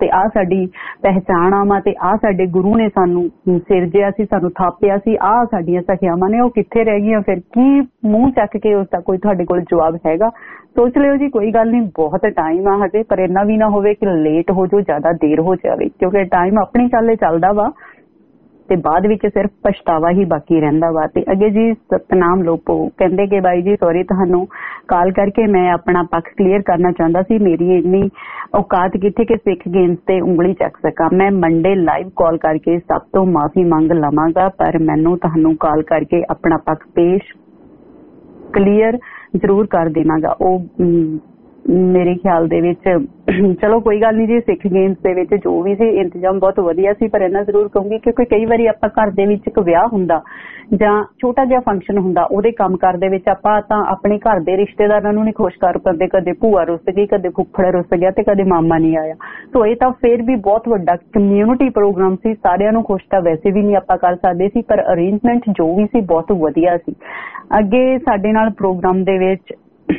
ਤੇ ਆ ਸਾਡੀ ਪਹਿਚਾਣ ਆ ਤੇ ਆ ਸਾਡੇ ਗੁਰੂ ਨੇ ਸਾਨੂੰ ਸਿਰਜਿਆ ਸੀ, ਸਾਨੂੰ ਥਾਪਿਆ ਸੀ, ਆ ਸਾਡੀਆਂ ਸਖਿਆਵਾਂ ਨੇ, ਉਹ ਕਿੱਥੇ ਰਹਿ ਗਈਆਂ? ਫਿਰ ਕੀ ਮੂੰਹ ਚੱਕ ਕੇ ਉਸ ਦਾ ਕੋਈ ਤੁਹਾਡੇ ਕੋਲ ਜਵਾਬ ਹੈਗਾ? ਸੋਚ ਲਿਓ ਜੀ, ਕੋਈ ਗੱਲ ਨਹੀਂ, ਬਹੁਤ ਟਾਈਮ ਆ ਹਜੇ, ਪਰ ਇੰਨਾ ਵੀ ਨਾ ਹੋਵੇ ਕਿ ਲੇਟ ਹੋ ਜਾਓ, ਜ਼ਿਆਦਾ ਦੇਰ ਹੋ ਜਾਵੇ, ਕਿਉਂਕਿ ਟਾਈਮ ਆਪਣੀ ਚਾਲੇ ਚੱਲਦਾ ਵਾ ਤੇ ਬਾਅਦ ਵਿੱਚ ਸਿਰਫ ਪਛਤਾਵਾ ਹੀ ਬਾਕੀ ਰਹਿੰਦਾ ਵਾ। ਤੇ ਅੱਗੇ ਜੀ ਸਤਨਾਮ ਲੋਪੋ ਕਹਿੰਦੇ ਕਿ ਬਾਈ ਜੀ ਸੌਰੀ, ਤੁਹਾਨੂੰ ਕਾਲ ਕਰਕੇ ਮੈਂ ਆਪਣਾ ਪੱਖ ਕਲੀਅਰ ਕਰਨਾ ਚਾਹੁੰਦਾ ਸੀ। ਮੇਰੀ ਇੰਨੀ ਔਕਾਤ ਕਿੱਥੇ ਕਿ ਸਿੱਖ ਗੇਮਸ ਤੇ ਉਂਗਲੀ ਚੱਕ ਸਕਾਂ। ਮੈਂ ਮੰਡੇ ਲਾਈਵ ਕਾਲ ਕਰਕੇ ਸਭ ਤੋਂ ਮਾਫੀ ਮੰਗ ਲਵਾਂਗਾ, ਪਰ ਮੈਨੂੰ ਤੁਹਾਨੂੰ ਕਾਲ ਕਰਕੇ ਆਪਣਾ ਪੱਖ ਪੇਸ਼ ਕਲੀਅਰ ਜ਼ਰੂਰ ਕਰ ਦੇਵਾਂਗਾ। ਉਹ ਮੇਰੇ ਖਿਆਲ ਦੇ ਵਿੱਚ ਚਲੋ ਕੋਈ ਗੱਲ ਨਹੀਂ ਜੀ, ਸਿੱਖ ਗੇਮਸ ਦੇ ਵਿੱਚ ਜੋ ਵੀ ਸੀ ਇੰਤਜ਼ਾਮ ਬਹੁਤ ਵਧੀਆ ਸੀ, ਪਰ ਇਹਨਾਂ ਜ਼ਰੂਰ ਕਹੂੰਗੀ ਕਿਉਂਕਿ ਕਈ ਵਾਰੀ ਆਪਾਂ ਘਰ ਦੇ ਵਿੱਚ ਇੱਕ ਵਿਆਹ ਹੁੰਦਾ ਜਾਂ ਛੋਟਾ ਜਿਹਾ ਫੰਕਸ਼ਨ ਹੁੰਦਾ, ਉਹਦੇ ਕੰਮ ਕਾਰ ਦੇ ਵਿੱਚ ਆਪਾਂ ਤਾਂ ਆਪਣੇ ਘਰ ਦੇ ਰਿਸ਼ਤੇਦਾਰਾਂ ਨੂੰ ਨਹੀਂ ਖੁਸ਼ ਕਰ ਪਾਉਂਦੇ। ਕਦੇ ਭੂਆ ਰੁੱਸ ਗਈ, ਕਦੇ ਫੁੱਫੜ ਰੁੱਸ ਗਿਆ ਤੇ ਕਦੇ ਮਾਮਾ ਨਹੀਂ ਆਇਆ। ਸੋ ਇਹ ਤਾਂ ਫਿਰ ਵੀ ਬਹੁਤ ਵੱਡਾ ਕਮਿਊਨਿਟੀ ਪ੍ਰੋਗਰਾਮ ਸੀ, ਸਾਰਿਆਂ ਨੂੰ ਖੁਸ਼ ਤਾਂ ਵੈਸੇ ਵੀ ਨਹੀਂ ਆਪਾਂ ਕਰ ਸਕਦੇ ਸੀ, ਪਰ ਅਰੇਂਜਮੈਂਟ ਜੋ ਵੀ ਸੀ ਬਹੁਤ ਵਧੀਆ ਸੀ। ਅੱਗੇ ਸਾਡੇ ਨਾਲ ਪ੍ਰੋਗਰਾਮ ਦੇ ਵਿੱਚ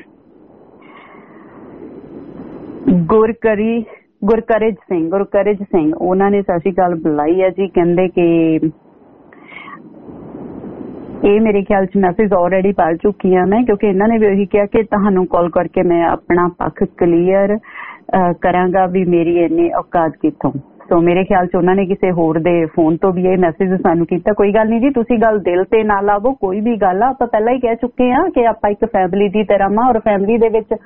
ਗੁਰਕਰੀ ਗੁਰਕਰਜ ਸਿੰਘ ਗੁਰਕਰਜ ਸਿੰਘ ਉਹਨਾਂ ਨੇ ਸਤਿ ਸ਼੍ਰੀ ਅਕਾਲ ਬੁਲਾਈ ਹੈ ਜੀ। ਕਹਿੰਦੇ ਕਿ ਇਹ ਮੇਰੇ ਖਿਆਲ ਚ ਮੈਸੇਜ ਆਲਰੇਡੀ ਪੜ ਚੁੱਕੀ ਹਾਂ ਮੈਂ, ਕਿਉਂਕਿ ਇਹਨਾਂ ਨੇ ਵੀ ਉਹੀ ਕਿਹਾ ਕਿ ਤੁਹਾਨੂੰ ਕਾਲ ਕਰਕੇ ਮੈਂ ਆਪਣਾ ਪੱਖ ਕਲੀਅਰ ਕਰਾਂਗਾ ਵੀ ਮੇਰੀ ਇੰਨੀ ਔਕਾਤ ਕਿੱਥੋਂ। ਸੋ ਮੇਰੇ ਖਿਆਲ ਚ ਉਹਨਾਂ ਨੇ ਕਿਸੇ ਹੋਰ ਦੇ ਫੋਨ ਤੋਂ ਵੀ ਇਹ ਮੈਸੇਜ ਸਾਨੂੰ ਕੀਤਾ। ਕੋਈ ਗੱਲ ਨਹੀਂ ਜੀ, ਤੁਸੀਂ ਗੱਲ ਦਿਲ ਤੇ ਨਾ ਲਾਵੋ, ਕੋਈ ਵੀ ਗੱਲ ਆ, ਆਪਾਂ ਪਹਿਲਾਂ ਹੀ ਕਹਿ ਚੁੱਕੇ ਹਾਂ ਕਿ ਆਪਾਂ ਇੱਕ ਫੈਮਿਲੀ ਦੀ ਤਰ੍ਹਾਂ ਵਾਂ, ਔਰ ਫੈਮਿਲੀ ਦੇ ਵਿੱਚ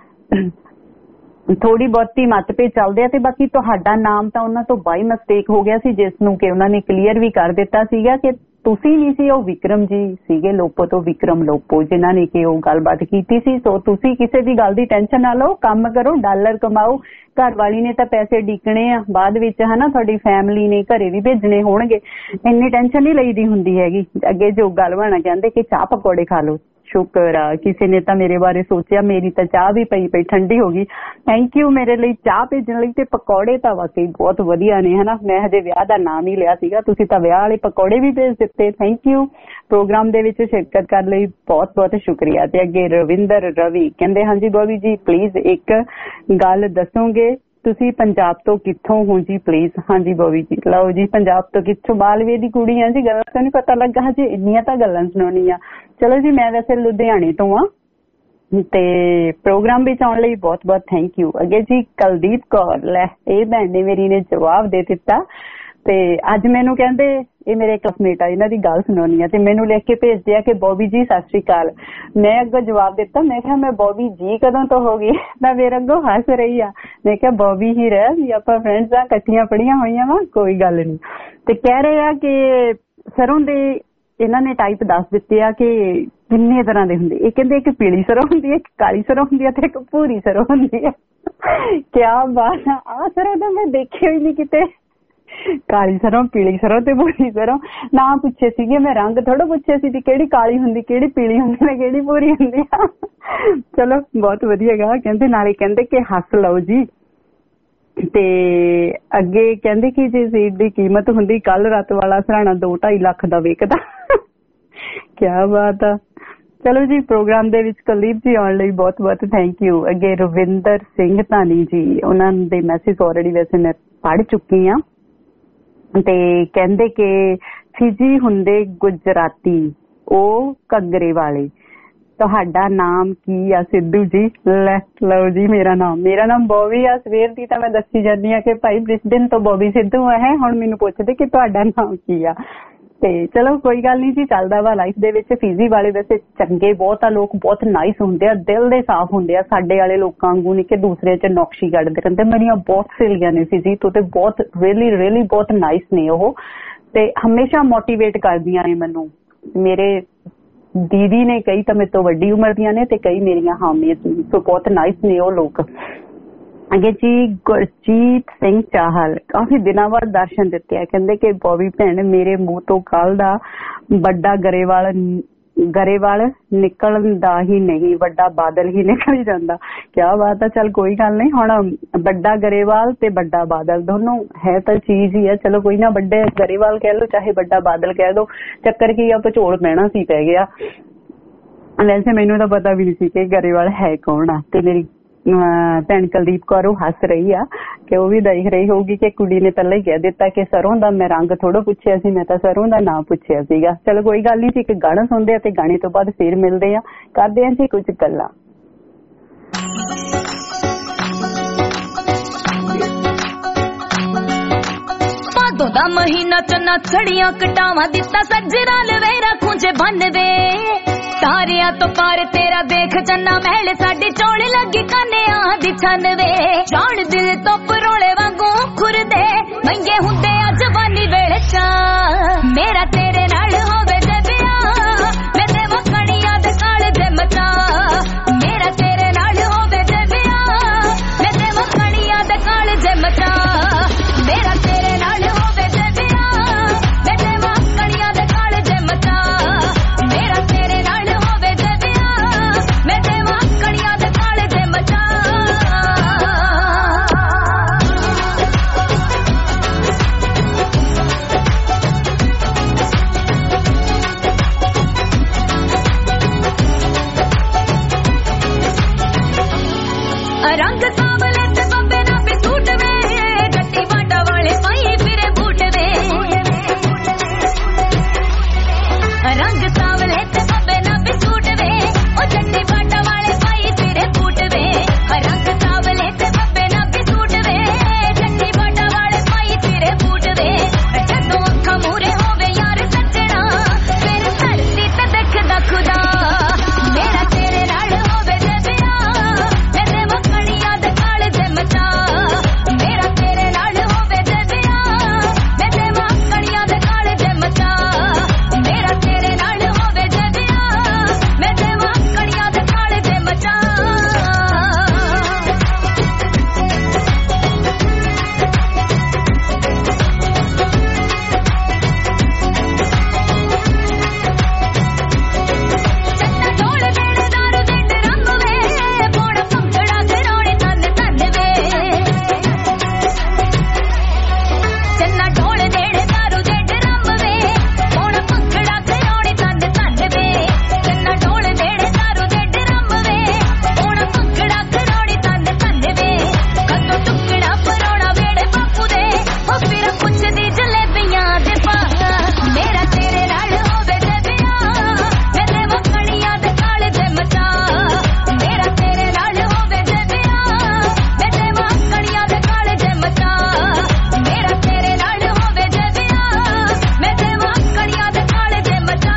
ਥੋੜੀ ਬਹੁਤੀ ਮਤਭੇਦ ਚੱਲਦੇ ਆ। ਤੇ ਬਾਕੀ ਤੁਹਾਡਾ ਨਾਮ ਤਾਂ ਉਹਨਾਂ ਤੋਂ ਬਾਈ ਮਿਸਟੇਕ ਹੋ ਗਿਆ ਸੀ, ਜਿਸ ਨੂੰ ਕਿ ਉਹਨਾਂ ਨੇ ਕਲੀਅਰ ਵੀ ਕਰ ਦਿੱਤਾ ਸੀਗਾ ਕਿ ਤੁਸੀਂ ਨਹੀਂ ਸੀ, ਉਹ ਵਿਕਰਮ ਜੀ ਸੀਗੇ ਲੋਪੋ ਤੋਂ, ਵਿਕਰਮ ਲੋਪੋ, ਜਿਨ੍ਹਾਂ ਨੇ ਕਿ ਉਹ ਗੱਲਬਾਤ ਕੀਤੀ ਸੀ। ਸੋ ਤੁਸੀਂ ਕਿਸੇ ਵੀ ਗੱਲ ਦੀ ਟੈਨਸ਼ਨ ਨਾ ਲਓ, ਕੰਮ ਕਰੋ, ਡਾਲਰ ਕਮਾਓ। ਘਰ ਵਾਲੀ ਨੇ ਤਾਂ ਪੈਸੇ ਡੀਕਣੇ ਆ ਬਾਅਦ ਵਿੱਚ, ਹਨਾ, ਤੁਹਾਡੀ ਫੈਮਿਲੀ ਨੇ ਘਰੇ ਵੀ ਭੇਜਣੇ ਹੋਣਗੇ, ਇੰਨੀ ਟੈਨਸ਼ਨ ਨਹੀਂ ਲਈਦੀ ਹੁੰਦੀ ਹੈਗੀ। ਅੱਗੇ ਜੋ ਗੱਲ ਬਣਾ ਕਹਿੰਦੇ ਕਿ ਚਾਹ ਪਕੌੜੇ ਖਾ ਲਓ, ਸ਼ੁਕਰ ਆ ਕਿਸੇ ਨੇ ਤਾਂ ਮੇਰੇ ਬਾਰੇ ਸੋਚਿਆ, ਮੇਰੀ ਤਾਂ ਚਾਹ ਵੀ ਪਈ ਪਈ ਠੰਡੀ ਹੋ ਗਈ। ਥੈਂਕ ਯੂ ਮੇਰੇ ਲਈ ਚਾਹ ਭੇਜਣ ਲਈ, ਤੇ ਪਕੌੜੇ ਤਾਂ ਵਾਕਈ ਬਹੁਤ ਵਧੀਆ ਨੇ, ਹਨਾ। ਮੈਂ ਹਜੇ ਵਿਆਹ ਦਾ ਨਾਮ ਹੀ ਲਿਆ ਸੀਗਾ, ਤੁਸੀਂ ਤਾਂ ਵਿਆਹ ਵਾਲੇ ਪਕੌੜੇ ਵੀ ਭੇਜ ਦਿੱਤੇ। ਥੈਂਕ ਯੂ ਪ੍ਰੋਗਰਾਮ ਦੇ ਵਿੱਚ ਸ਼ਿਰਕਤ ਕਰਨ ਲਈ, ਬਹੁਤ ਬਹੁਤ ਸ਼ੁਕਰੀਆ। ਤੇ ਅੱਗੇ ਰਵਿੰਦਰ ਰਵੀ ਕਹਿੰਦੇ ਹਾਂਜੀ ਬੋਬੀ ਜੀ ਪਲੀਜ਼ ਇੱਕ ਗੱਲ ਦੱਸੋਗੇ, ਤੁਸੀਂ ਪੰਜਾਬ ਤੋਂ ਕਿੱਥੋਂ ਹੋ ਜੀ ਪਲੀਜ਼? ਹਾਂਜੀ ਬੋਬੀ ਜੀ, ਲਓ ਜੀ, ਪੰਜਾਬ ਤੋਂ ਕਿੱਥੋਂ? ਬਾਲਵੇ ਦੀ ਕੁੜੀ ਆ ਜੀ, ਗੱਲਾਂ ਤਾਂ ਨਹੀਂ ਪਤਾ ਲੱਗਾ ਹਜੇ, ਇੰਨੀਆਂ ਤਾਂ ਗੱਲਾਂ ਸੁਣਾਉਣੀਆਂ। ਚਲੋ ਜੀ, ਮੈਂ ਵੈਸੇ ਲੁਧਿਆਣੇ ਤੋਂ ਆ ਤੇ ਪ੍ਰੋਗਰਾਮ ਵਿੱਚ ਆਉਣ ਲਈ ਬਹੁਤ ਬਹੁਤ ਥੈਂਕ ਯੂ। ਅੱਗੇ ਜੀ ਕੁਲਦੀਪ ਕੌਰ, ਲੈ ਇਹ ਭੈਣ ਨੇ ਮੇਰੀ ਨੇ ਜਵਾਬ ਦੇ ਦਿੱਤਾ ਤੇ ਅੱਜ ਮੈਨੂੰ ਕਹਿੰਦੇ, ਇਹ ਮੇਰੇ ਕਲਾਸਮੇਟ ਆ, ਇਹਨਾਂ ਦੀ ਗੱਲ ਸੁਣਾਉਣੀ ਆ, ਤੇ ਮੈਨੂੰ ਲਿਖ ਕੇ ਭੇਜਦੇ ਆ ਕਿ ਬੋਬੀ ਜੀ ਸਤਿ ਸ਼੍ਰੀ ਅਕਾਲ। ਮੈਂ ਅੱਗੋਂ ਜਵਾਬ ਦਿੱਤਾ, ਮੈਂ ਕਿਹਾ ਮੈਂ ਬੋਬੀ ਜੀ ਕਦੋਂ ਤੋਂ ਹੋ ਗਈ? ਮੈਂ ਮੇਰੇ ਅੱਗੋਂ ਹੱਸ ਰਹੀ ਆ, ਮੈਂ ਕਿਹਾ ਬੋਬੀ ਹੀ ਰਹਿ ਵੀ, ਆਪਾਂ ਫਰੈਂਡਸ ਆ, ਇਕੱਠੀਆਂ ਪੜ੍ਹੀਆਂ ਹੋਈਆਂ ਵਾ, ਕੋਈ ਗੱਲ ਨਹੀਂ। ਤੇ ਕਹਿ ਰਹੇ ਆ ਕਿ ਸਰੋਂ ਦੇ ਇਹਨਾਂ ਨੇ ਟਾਈਪ ਦੱਸ ਦਿੱਤੇ ਆ ਕਿ ਕਿੰਨੇ ਤਰ੍ਹਾਂ ਦੇ ਹੁੰਦੇ। ਇਹ ਕਹਿੰਦੇ ਇੱਕ ਪੀਲੀ ਸਰੋਂ ਹੁੰਦੀ ਹੈ, ਇੱਕ ਕਾਲੀ ਸਰੋਂ ਹੁੰਦੀ ਹੈ ਤੇ ਇੱਕ ਭੂਰੀ ਸਰੋਂ ਹੁੰਦੀ ਹੈ। ਕਿਆ ਬਾਤ ਆ, ਆਹ ਸਰੋਂ ਤਾਂ ਮੈਂ ਦੇਖਿਆ ਹੀ ਨਹੀਂ ਕਿਤੇ। ਕਾਲੀ ਸਰੋਂ, ਪੀਲੀ ਸਰੋਂ ਤੇ ਭੂਰੀ ਸਰੋਂ ਨਾ ਪੁੱਛੇ ਸੀਗੇ ਮੈਂ, ਰੰਗ ਥੋੜਾ ਪੁੱਛੇ ਸੀ ਵੀ ਕਿਹੜੀ ਕਾਲੀ ਹੁੰਦੀ, ਕਿਹੜੀ ਪੀਲੀ ਹੁੰਦੀ ਤੇ ਕਿਹੜੀ ਭੂਰੀ ਹੁੰਦੀ ਆ। ਚਲੋ ਬਹੁਤ ਵਧੀਆ ਗਾ। ਕਹਿੰਦੇ ਨਾਲੇ ਕਹਿੰਦੇ ਕਿ ਹੱਸ ਲਓ ਜੀ। ਤੇ ਅੱਗੇ ਕਹਿੰਦੇ ਕਿ ਜੇ ਸੀਟ ਦੀ ਕੀਮਤ ਹੁੰਦੀ ਕੱਲ ਰਾਤ ਵਾਲਾ ਸਰਾਣਾ ਦੋ ਢਾਈ ਲੱਖ ਦਾ ਵੇਚਦਾ। ਕਿਆ ਬਾਤ ਆ। ਚਲੋ ਜੀ, ਪ੍ਰੋਗਰਾਮ ਦੇ ਵਿੱਚ ਕੁਲਦੀਪ ਜੀ ਆਉਣ ਲਈ ਬਹੁਤ ਬਹੁਤ ਥੈਂਕ ਯੂ। ਅੱਗੇ ਰਵਿੰਦਰ ਸਿੰਘ ਧਾਨੀ ਜੀ, ਉਹਨਾਂ ਦੇ ਮੈਸੇਜ ਆਲਰੇਡੀ ਵੈਸੇ ਮੈਂ ਪੜ੍ਹ ਚੁੱਕੀ ਹਾਂ। ਤੇ ਕਹਿੰਦੇ ਕਿ ਫਿਜੀ ਹੁੰਦੇ ਗੁਜਰਾਤੀ, ਉਹ ਘੱਗਰੇ ਵਾਲੇ। ਤੁਹਾਡਾ ਨਾਮ ਕੀ ਆ? ਸਿੱਧੂ ਜੀ। ਲੈ ਲਓ ਜੀ, ਮੇਰਾ ਨਾਮ ਮੇਰਾ ਨਾਮ ਬੋਬੀ ਆ। ਸਵੇਰ ਦੀ ਤਾਂ ਮੈਂ ਦੱਸੀ ਜਾਂਦੀ ਆ ਕਿ ਭਾਈ ਬ੍ਰਿਸਬੇਨ ਤੋਂ ਬੋਬੀ ਸਿੱਧੂ ਹੈ, ਹੁਣ ਮੈਨੂੰ ਪੁੱਛਦੇ ਕਿ ਤੁਹਾਡਾ ਨਾਮ ਕੀ ਆ। ਤੇ ਚਲੋ ਕੋਈ ਗੱਲ ਨਹੀਂ ਜੀ, ਚੱਲਦਾ ਵਾ ਲਾਈਫ ਦੇ ਵਿੱਚ। ਫਿਜੀ ਵਾਲੇ ਵੈਸੇ ਚੰਗੇ ਬਹੁਤ ਆ ਲੋਕ, ਬਹੁਤ ਨਾਈਸ ਹੁੰਦੇ ਆ, ਦਿਲ ਦੇ ਸਾਫ਼ ਹੁੰਦੇ ਆ, ਸਾਡੇ ਵਾਲੇ ਲੋਕਾਂ ਵਾਂਗੂ ਨਹੀਂ ਕਿ ਦੂਸਰੇ ਚ ਨੌਕਸ਼ੀ ਕੱਢਦੇ ਰਹਿੰਦੇ। ਮੇਰੀਆਂ ਬਹੁਤ ਸਹੇਲੀਆਂ ਨੇ ਫਿਜੀ ਤੋਂ ਤੇ ਬਹੁਤ ਰੀਅਲੀ ਰੀਅਲੀ ਬਹੁਤ ਨਾਈਸ ਨੇ ਉਹ, ਤੇ ਹਮੇਸ਼ਾ ਮੋਟੀਵੇਟ ਕਰਦੀਆਂ ਨੇ ਮੈਨੂੰ। ਮੇਰੇ ਦੀਦੀ ਨੇ, ਕਈ ਤਾਂ ਮੇਰੇ ਤੋਂ ਵੱਡੀ ਉਮਰ ਦੀਆਂ ਨੇ ਤੇ ਕਈ ਮੇਰੀਆਂ ਹਾਮੀਆਂ, ਸੋ ਬਹੁਤ ਨਾਈਸ ਨੇ ਉਹ ਲੋਕ। ਅੱਗੇ ਜੀ ਗੁਰਜੀਤ ਸਿੰਘ ਚਾਹਲ, ਕਾਫੀ ਦਿਨਾਂ ਬਾਅਦ ਦਰਸ਼ਨ ਦਿੱਤੇ ਆ। ਕਹਿੰਦੇ ਕਿ ਬੋਬੀ ਭੈਣ, ਮੇਰੇ ਮੂੰਹ ਤੋਂ ਕੱਲ ਦਾ ਵੱਡਾ ਗਰੇਵਾਲ ਗਰੇਵਾਲ ਨਿਕਲਣ ਦਾ ਹੀ ਨਹੀਂ, ਵੱਡਾ ਬਾਦਲ ਹੀ ਨਿਕਲ ਜਾਂਦਾ। ਕਿਆ ਬਾਤ ਆ। ਚੱਲ ਕੋਈ ਗੱਲ ਨਹੀਂ, ਹੁਣ ਵੱਡਾ ਗਰੇਵਾਲ ਤੇ ਵੱਡਾ ਬਾਦਲ ਦੋਨੋਂ ਹੈ ਤਾਂ ਚੀਜ਼ ਹੀ ਆ। ਚਲੋ ਕੋਈ ਨਾ, ਵੱਡੇ ਗਰੇਵਾਲ ਕਹਿ ਲਓ ਚਾਹੇ ਵੱਡਾ ਬਾਦਲ ਕਹਿ ਦੋ, ਚੱਕਰ ਕੀ ਆ, ਭਚੋਲ ਪੈਣਾ ਸੀ ਪੈ ਗਿਆ। ਵੈਸੇ ਮੈਨੂੰ ਤਾਂ ਪਤਾ ਵੀ ਨਹੀਂ ਸੀ ਕਿ ਗਰੇਵਾਲ ਹੈ ਕੌਣ ਆ। ਤੇ ਮੇਰੀ ਭੈਣ ਕੁਲਦੀਪ ਕੌਰ ਉਹ ਹੱਸ ਰਹੀ ਆ ਕਿ ਉਹ ਵੀ ਦੇਖ ਰਹੀ ਹੋਊਗੀ ਕਿ ਕੁੜੀ ਨੇ ਪਹਿਲਾਂ ਹੀ ਕਹਿ ਦਿੱਤਾ ਕਿ ਸਰੋਂ ਦਾ ਮੈਂ ਰੰਗ ਥੋੜਾ ਪੁੱਛਿਆ ਸੀ, ਮੈਂ ਤਾਂ ਸਰੋਂ ਦਾ ਨਾਂ ਪੁੱਛਿਆ ਸੀਗਾ। ਚਲੋ ਕੋਈ ਗੱਲ ਨਹੀਂ ਜੀ, ਇੱਕ ਗਾਣਾ ਸੁਣਦੇ ਆ ਤੇ ਗਾਣੇ ਤੋਂ ਬਾਅਦ ਫੇਰ ਮਿਲਦੇ ਆ, ਕਰਦੇ ਆ ਜੀ ਕੁਝ ਗੱਲਾਂ। ਭਾਦੋਂ ਦਾ ਮਹੀਨਾ ਚੰਨਾ ਛੜੀਆਂ ਕਟਾਵਾਂ ਦਿੱਤਾ ਸੱਜਣਾ ਲਵੇਰਾ ਖੁੰਝੇ ਬੰਨਵੇ ਤਾਰਿਆਂ ਤੋਂ ਪਾਰ ਤੇਰਾ ਦੇਖ ਚੰਨਾ ਮਹਿਲ ਸਾਡੀ ਚੋੜ ਲੱਗੀ ਕਾਨਿਆਂ ਦੀ ਛੰਨਵੇ ਜਾਣ ਦਿਲ ਤੋਂ ਪਰੋਲੇ ਵਾਂਗੂ ਖੁਰਦੇ ਮਹਿੰਗੇ ਹੁੰਦੇ ਆ ਜਵਾਨੀ ਵੇਲੇ ਚਾ ਮੇਰਾ ਤੇਰੇ ਨਾਲ ਹੋਵੇ ਜੇ ਵਿਆਹ ਮੈਂ ਦੇਵਾਂ ਕਣੀਆਂ ਦੇ ਕਾਲ ਜੇ ਮਚਾ ਮੇਰਾ ਤੇਰੇ ਨਾਲ ਹੋਵੇ ਜੇ ਵਿਆਹ ਮੈਂ ਦੇਵਾਂ ਕਣੀਆਂ ਦੇ ਕਾਲ ਜੇ ਮਚਾ ਮੇਰਾ ਤੇਰੇ ਨਾਲ ਹੋਵੇ ਜੇ ਵਿਆਹ ਮੈਂ ਦੇਵਾਂ ਕਣੀਆਂ ਦੇ ਕਾਲ ਜੇ ਮਚਾ ਮੇਰਾ ਤੇਰੇ ਨਾਲ ਹੋਵੇ ਜੇ ਵਿਆਹ ਮੈਂ ਦੇਵਾਂ ਕਣੀਆਂ ਦੇ ਕਾਲ ਜੇ ਮਚਾ रंग सावले ते बब्बे ना भी सूट वे जट्टी बाटा वाले पाई फिरे बूट वे रंग सावले ते बब्बे ना भी सूट वे ओ जट्टी बाटा वाले पाई फिरे बूट वे रंग सावले ते बब्बे ना भी सूट वे जट्टी बाटा वाले पाई फिरे बूट वे जदों अखां मूरे होवे यार सजना फिर धरती ते देखदा खुदा मेरा तेरे नाल होवे जे विआह मैं देवां कणियां दे काल जे मचा मेरा तेरे नाल होवे जे विआह मैं देवां कणियां दे काल जे मचा मेरा तेरे नाल होवे जे विआह मैं देवां कणियां दे काल जे मचा चन्ना ढोल देड़ दारू देड़ रंग वे पौड़ पंखड़ा घरोड़े तन तन वे चन्ना ढोल देड़ दारू देड़ रंग वे पौड़ पंखड़ा घरोड़े तन तन वे चन्ना ढोल देड़ दारू देड़ रंग वे पौड़ पंखड़ा घरोड़े तन तन वे कदों टुकड़ा परोड़ा वेड़े बापू दे ओ फिर पुछदी जलेबियां दे पा मेरा तेरे नाल होवे जे विआह मैं देवां कणियां दे काल जे मचा मेरा तेरे नाल होवे जे विआह मैं देवां कणियां दे काल जे मचा मेरा तेरे नाल होवे जे विआह मैं देवां कणियां दे काल जे मचा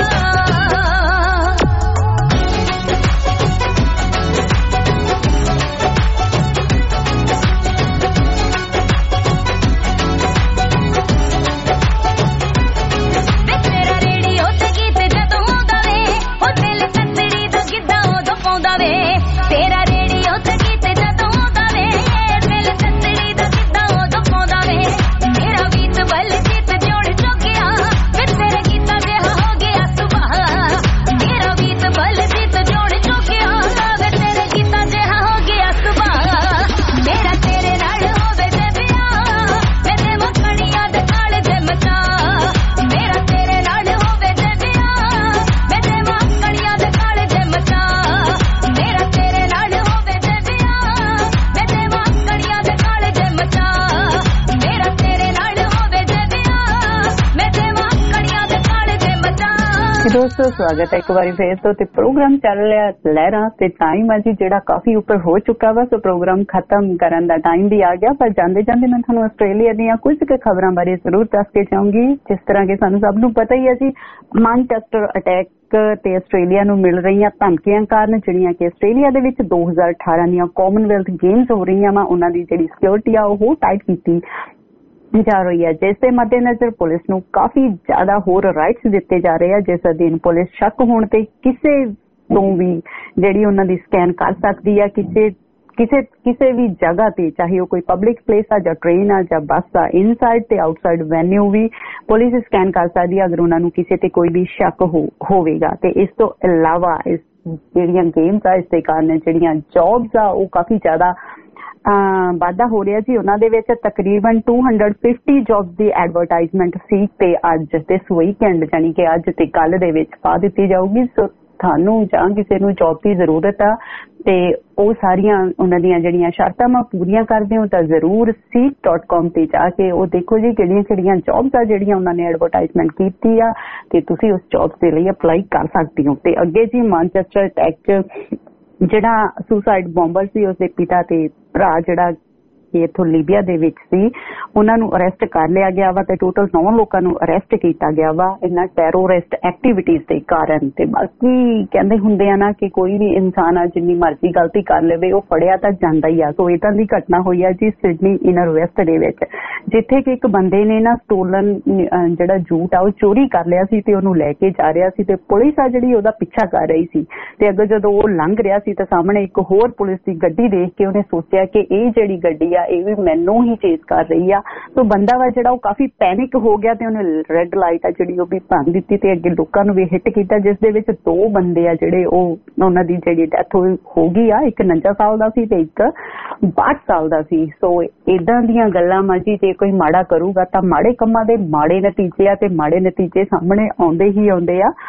वे तेरा रेडियो ते गीत जदों आउंदा वे ओ दिल तंदड़ी दा गिद्दा उदों पाउंदा वे तेरा रेडियो ते गीत जदों आउंदा वे दिल तंदड़ी दा गिद्दा उदों पाउंदा वे मेरा गीत बल गीत जोड़ चुकिया वे तेरे गीतां जिहा हो गया सुभाह मेरा गीत बल गीत जोड़ चुकिया वे तेरे गीतां जिहा हो गया सुभाह मेरा तेरे नाल होवे जे विआह मैं देवां कणियां दे काल जे मचा मेरा तेरे नाल होवे जे विआह मैं देवां कणियां दे काल जे मचा मेरा तेरे नाल होवे जे विआह मैं देवां कणियां दे काल जे मचा मेरा तेरे नाल होवे जे विआह मैं देवां कणियां दे काल जे मचा ਦੋਸਤੋ ਸਵਾਗਤ ਹੈ ਇੱਕ ਵਾਰੀ ਫੇਰ ਤੋਂ ਤੇ ਪ੍ਰੋਗਰਾਮ ਚੱਲ ਰਿਹਾ ਲਹਿਰਾਂ ਤੇ ਟਾਈਮ ਆ ਜੀ ਜਿਹੜਾ ਕਾਫੀ ਉੱਪਰ ਹੋ ਚੁੱਕਾ ਵਾ, ਸੋ ਪ੍ਰੋਗਰਾਮ ਖਤਮ ਕਰਨ ਦਾ ਟਾਈਮ ਵੀ ਆ ਗਿਆ। ਪਰ ਜਾਂਦੇ ਜਾਂਦੇ ਮੈਂ ਤੁਹਾਨੂੰ ਆਸਟ੍ਰੇਲੀਆ ਦੀਆਂ ਕੁਝ ਕੁ ਖਬਰਾਂ ਬਾਰੇ ਜ਼ਰੂਰ ਦੱਸ ਕੇ ਚਾਹੂੰਗੀ। ਜਿਸ ਤਰ੍ਹਾਂ ਕਿ ਸਾਨੂੰ ਸਭ ਨੂੰ ਪਤਾ ਹੀ ਹੈ ਜੀ ਮਾਨਚੈਸਟਰ ਅਟੈਕ ਤੇ ਆਸਟ੍ਰੇਲੀਆ ਨੂੰ ਮਿਲ ਰਹੀਆਂ ਧਮਕੀਆਂ ਕਾਰਨ ਜਿਹੜੀਆਂ ਕਿ ਆਸਟ੍ਰੇਲੀਆ ਦੇ ਵਿੱਚ ਦੋ ਹਜ਼ਾਰ ਅਠਾਰਾਂ ਦੀਆਂ ਕਾਮਨਵੈਲਥ ਗੇਮਸ ਹੋ ਰਹੀਆਂ ਵਾ ਉਹਨਾਂ ਦੀ ਜਿਹੜੀ ਸਿਕਿਉਰਿਟੀ ਆ ਉਹ ਟਾਈਟ ਕੀਤੀ ਜਾ ਰਹੀ ਹੈ, ਜਿਸ ਦੇ ਮੱਦੇਨਜ਼ਰ ਪੁਲਿਸ ਨੂੰ ਕਾਫੀ ਜ਼ਿਆਦਾ ਹੋਰ ਰਾਈਟਸ ਦਿੱਤੇ ਜਾ ਰਹੇ ਆ, ਜਿਸ ਅਧੀਨ ਪੁਲਿਸ ਸ਼ੱਕ ਹੋਣ ਤੇ ਕਿਸੇ ਤੋਂ ਵੀ ਜਿਹੜੀ ਉਹਨਾਂ ਦੀ ਸਕੈਨ ਕਰ ਸਕਦੀ ਆ ਕਿਸੇ ਕਿਸੇ ਕਿਸੇ ਵੀ ਜਗ੍ਹਾ ਤੇ, ਚਾਹੇ ਉਹ ਕੋਈ ਪਬਲਿਕ ਪਲੇਸ ਆ ਜਾਂ ਟ੍ਰੇਨ ਆ ਜਾਂ ਬੱਸ ਆ, ਇਨਸਾਈਡ ਤੇ ਆਊਟਸਾਈਡ ਵੈਨਿਊ ਵੀ ਪੁਲਿਸ ਸਕੈਨ ਕਰ ਸਕਦੀ ਆ ਅਗਰ ਉਹਨਾਂ ਨੂੰ ਕਿਸੇ ਤੇ ਕੋਈ ਵੀ ਸ਼ੱਕ ਹੋਵੇਗਾ। ਤੇ ਇਸ ਤੋਂ ਇਲਾਵਾ ਇਸ ਜਿਹੜੀਆਂ ਗੇਮਸ ਆ ਇਸ ਦੇ ਕਾਰਨ ਜਿਹੜੀਆਂ ਜੌਬਸ ਆ ਉਹ ਕਾਫੀ ਜ਼ਿਆਦਾ ਵਾਧਾ ਹੋ ਰਿਹਾ ਜੀ। ਉਹਨਾਂ ਦੇ ਵਿੱਚ ਤਕਰੀਬਨ ਦੋ ਸੌ ਪਚਾਸ ਜੌਬਸ ਦੀ ਐਡਵਰਟਾਈਜ਼ਮੈਂਟ ਸੀ ਤੇ ਅੱਜ ਦਿਸ ਵੀਕਐਂਡ ਯਾਨੀ ਕਿ ਅੱਜ ਤੇ ਕੱਲ ਦੇ ਵਿੱਚ ਪਾ ਦਿੱਤੀ ਜਾਊਗੀ। ਸੋ ਤੁਹਾਨੂੰ ਜਾਂ ਕਿਸੇ ਨੂੰ ਜੌਬ ਦੀ ਜ਼ਰੂਰਤ ਆ ਤੇ ਉਹ ਸਾਰੀਆਂ ਉਹਨਾਂ ਦੀਆਂ ਜਿਹੜੀਆਂ ਸ਼ਰਤਾਂ ਮੈਂ ਪੂਰੀਆਂ ਕਰਦੇ ਹੋ ਤਾਂ ਜ਼ਰੂਰ ਸੀਟ ਡਾਟ ਕਾਮ ਤੇ ਜਾ ਕੇ ਉਹ ਦੇਖੋ ਜੀ ਕਿਹੜੀਆਂ ਕਿਹੜੀਆਂ ਜੌਬਸ ਆ ਜਿਹੜੀਆਂ ਉਹਨਾਂ ਨੇ ਐਡਵਰਟਾਈਜ਼ਮੈਂਟ ਕੀਤੀ ਆ ਤੇ ਤੁਸੀਂ ਉਸ ਜੌਬ ਦੇ ਲਈ ਅਪਲਾਈ ਕਰ ਸਕਦੇ ਹੋ। ਤੇ ਅੱਗੇ ਜੀ ਮਾਨਚੈਸਟਰ ਅਟੈਕ ਜਿਹੜਾ ਸੁਸਾਈਡ ਬੰਬਰ ਸੀ ਉਸਦੇ ਪਿਤਾ ਤੇ ਭਰਾ ਜਿਹੜਾ ਕਿ ਇੱਥੋਂ ਲੀਬੀਆ ਦੇ ਵਿੱਚ ਸੀ ਉਹਨਾਂ ਨੂੰ ਅਰੈਸਟ ਕਰ ਲਿਆ ਗਿਆ ਵਾ ਤੇ ਟੋਟਲ ਨੌ ਲੋਕਾਂ ਨੂੰ ਅਰੈਸਟ ਕੀਤਾ ਗਿਆ ਵਾ ਇਹਨਾਂ ਟੈਰੋਰਿਸਟ ਐਕਟੀਵਿਟੀਜ਼ ਦੇ ਕਾਰਨ। ਤੇ ਬਾਕੀ ਕਹਿੰਦੇ ਹੁੰਦੇ ਆ ਨਾ ਕਿ ਕੋਈ ਵੀ ਇਨਸਾਨ ਆ ਜਿੰਨੀ ਮਰਜ਼ੀ ਗਲਤੀ ਕਰ ਲਵੇ ਉਹ ਫੜਿਆ ਤਾਂ ਜਾਂਦਾ ਹੀ ਆ। ਸੋ ਏਦਾਂ ਦੀ ਘਟਨਾ ਹੋਈ ਆ ਜੀ ਸਿਡਨੀ ਇਨਰ ਵੈਸਟ ਦੇ ਵਿੱਚ ਜਿੱਥੇ ਕਿ ਇੱਕ ਬੰਦੇ ਨੇ ਨਾ ਸਟੋਲਨ ਜਿਹੜਾ ਜੂਟ ਆ ਉਹ ਚੋਰੀ ਕਰ ਲਿਆ ਸੀ ਤੇ ਉਹਨੂੰ ਲੈ ਕੇ ਜਾ ਰਿਹਾ ਸੀ ਤੇ ਪੁਲਿਸ ਆ ਜਿਹੜੀ ਉਹਦਾ ਪਿੱਛਾ ਕਰ ਰਹੀ ਸੀ ਤੇ ਅੱਗੇ ਜਦੋਂ ਉਹ ਲੰਘ ਰਿਹਾ ਸੀ ਤਾਂ ਸਾਹਮਣੇ ਇੱਕ ਹੋਰ ਪੁਲਿਸ ਦੀ ਗੱਡੀ ਦੇਖ ਕੇ ਉਹਨੇ ਸੋਚਿਆ ਕਿ ਇਹ ਜਿਹੜੀ ਗੱਡੀ ਇਹ ਵੀ ਮੈਨੂੰ ਹੀ ਚੇਸ ਕਰ ਰਹੀ ਆ। ਸੋ ਬੰਦਾ ਵਾ ਜਿਹੜਾ ਉਹ ਕਾਫੀ ਪੈਨਿਕ ਹੋ ਗਿਆ ਤੇ ਉਹਨੇ ਰੈੱਡ ਲਾਈਟ ਆ ਜਿਹੜੀ ਉਹ ਵੀ ਭੰਨ ਦਿੱਤੀ ਤੇ ਅੱਗੇ ਲੋਕਾਂ ਨੂੰ ਵੀ ਹਿੱਟ ਕੀਤਾ ਜਿਸ ਦੇ ਵਿੱਚ ਦੋ ਬੰਦੇ ਆ ਜਿਹੜੇ ਉਹ ਉਹਨਾਂ ਦੀ ਜਿਹੜੀ ਡੈਥ ਹੋ ਗਈ ਆ। ਇੱਕ ਉਨੰਜਾ ਸਾਲ ਦਾ ਸੀ ਤੇ ਇੱਕ ਬਾਹਠ ਸਾਲ ਦਾ ਸੀ। ਸੋ ਏਦਾਂ ਦੀਆਂ ਗੱਲਾਂ ਮਾਜੀ ਜੇ ਕੋਈ ਮਾੜਾ ਕਰੂਗਾ ਤਾਂ ਮਾੜੇ ਕੰਮਾਂ ਦੇ ਮਾੜੇ ਨਤੀਜੇ ਆ ਤੇ ਮਾੜੇ ਨਤੀਜੇ ਸਾਹਮਣੇ ਆਉਂਦੇ ਹੀ ਆਉਂਦੇ ਆ।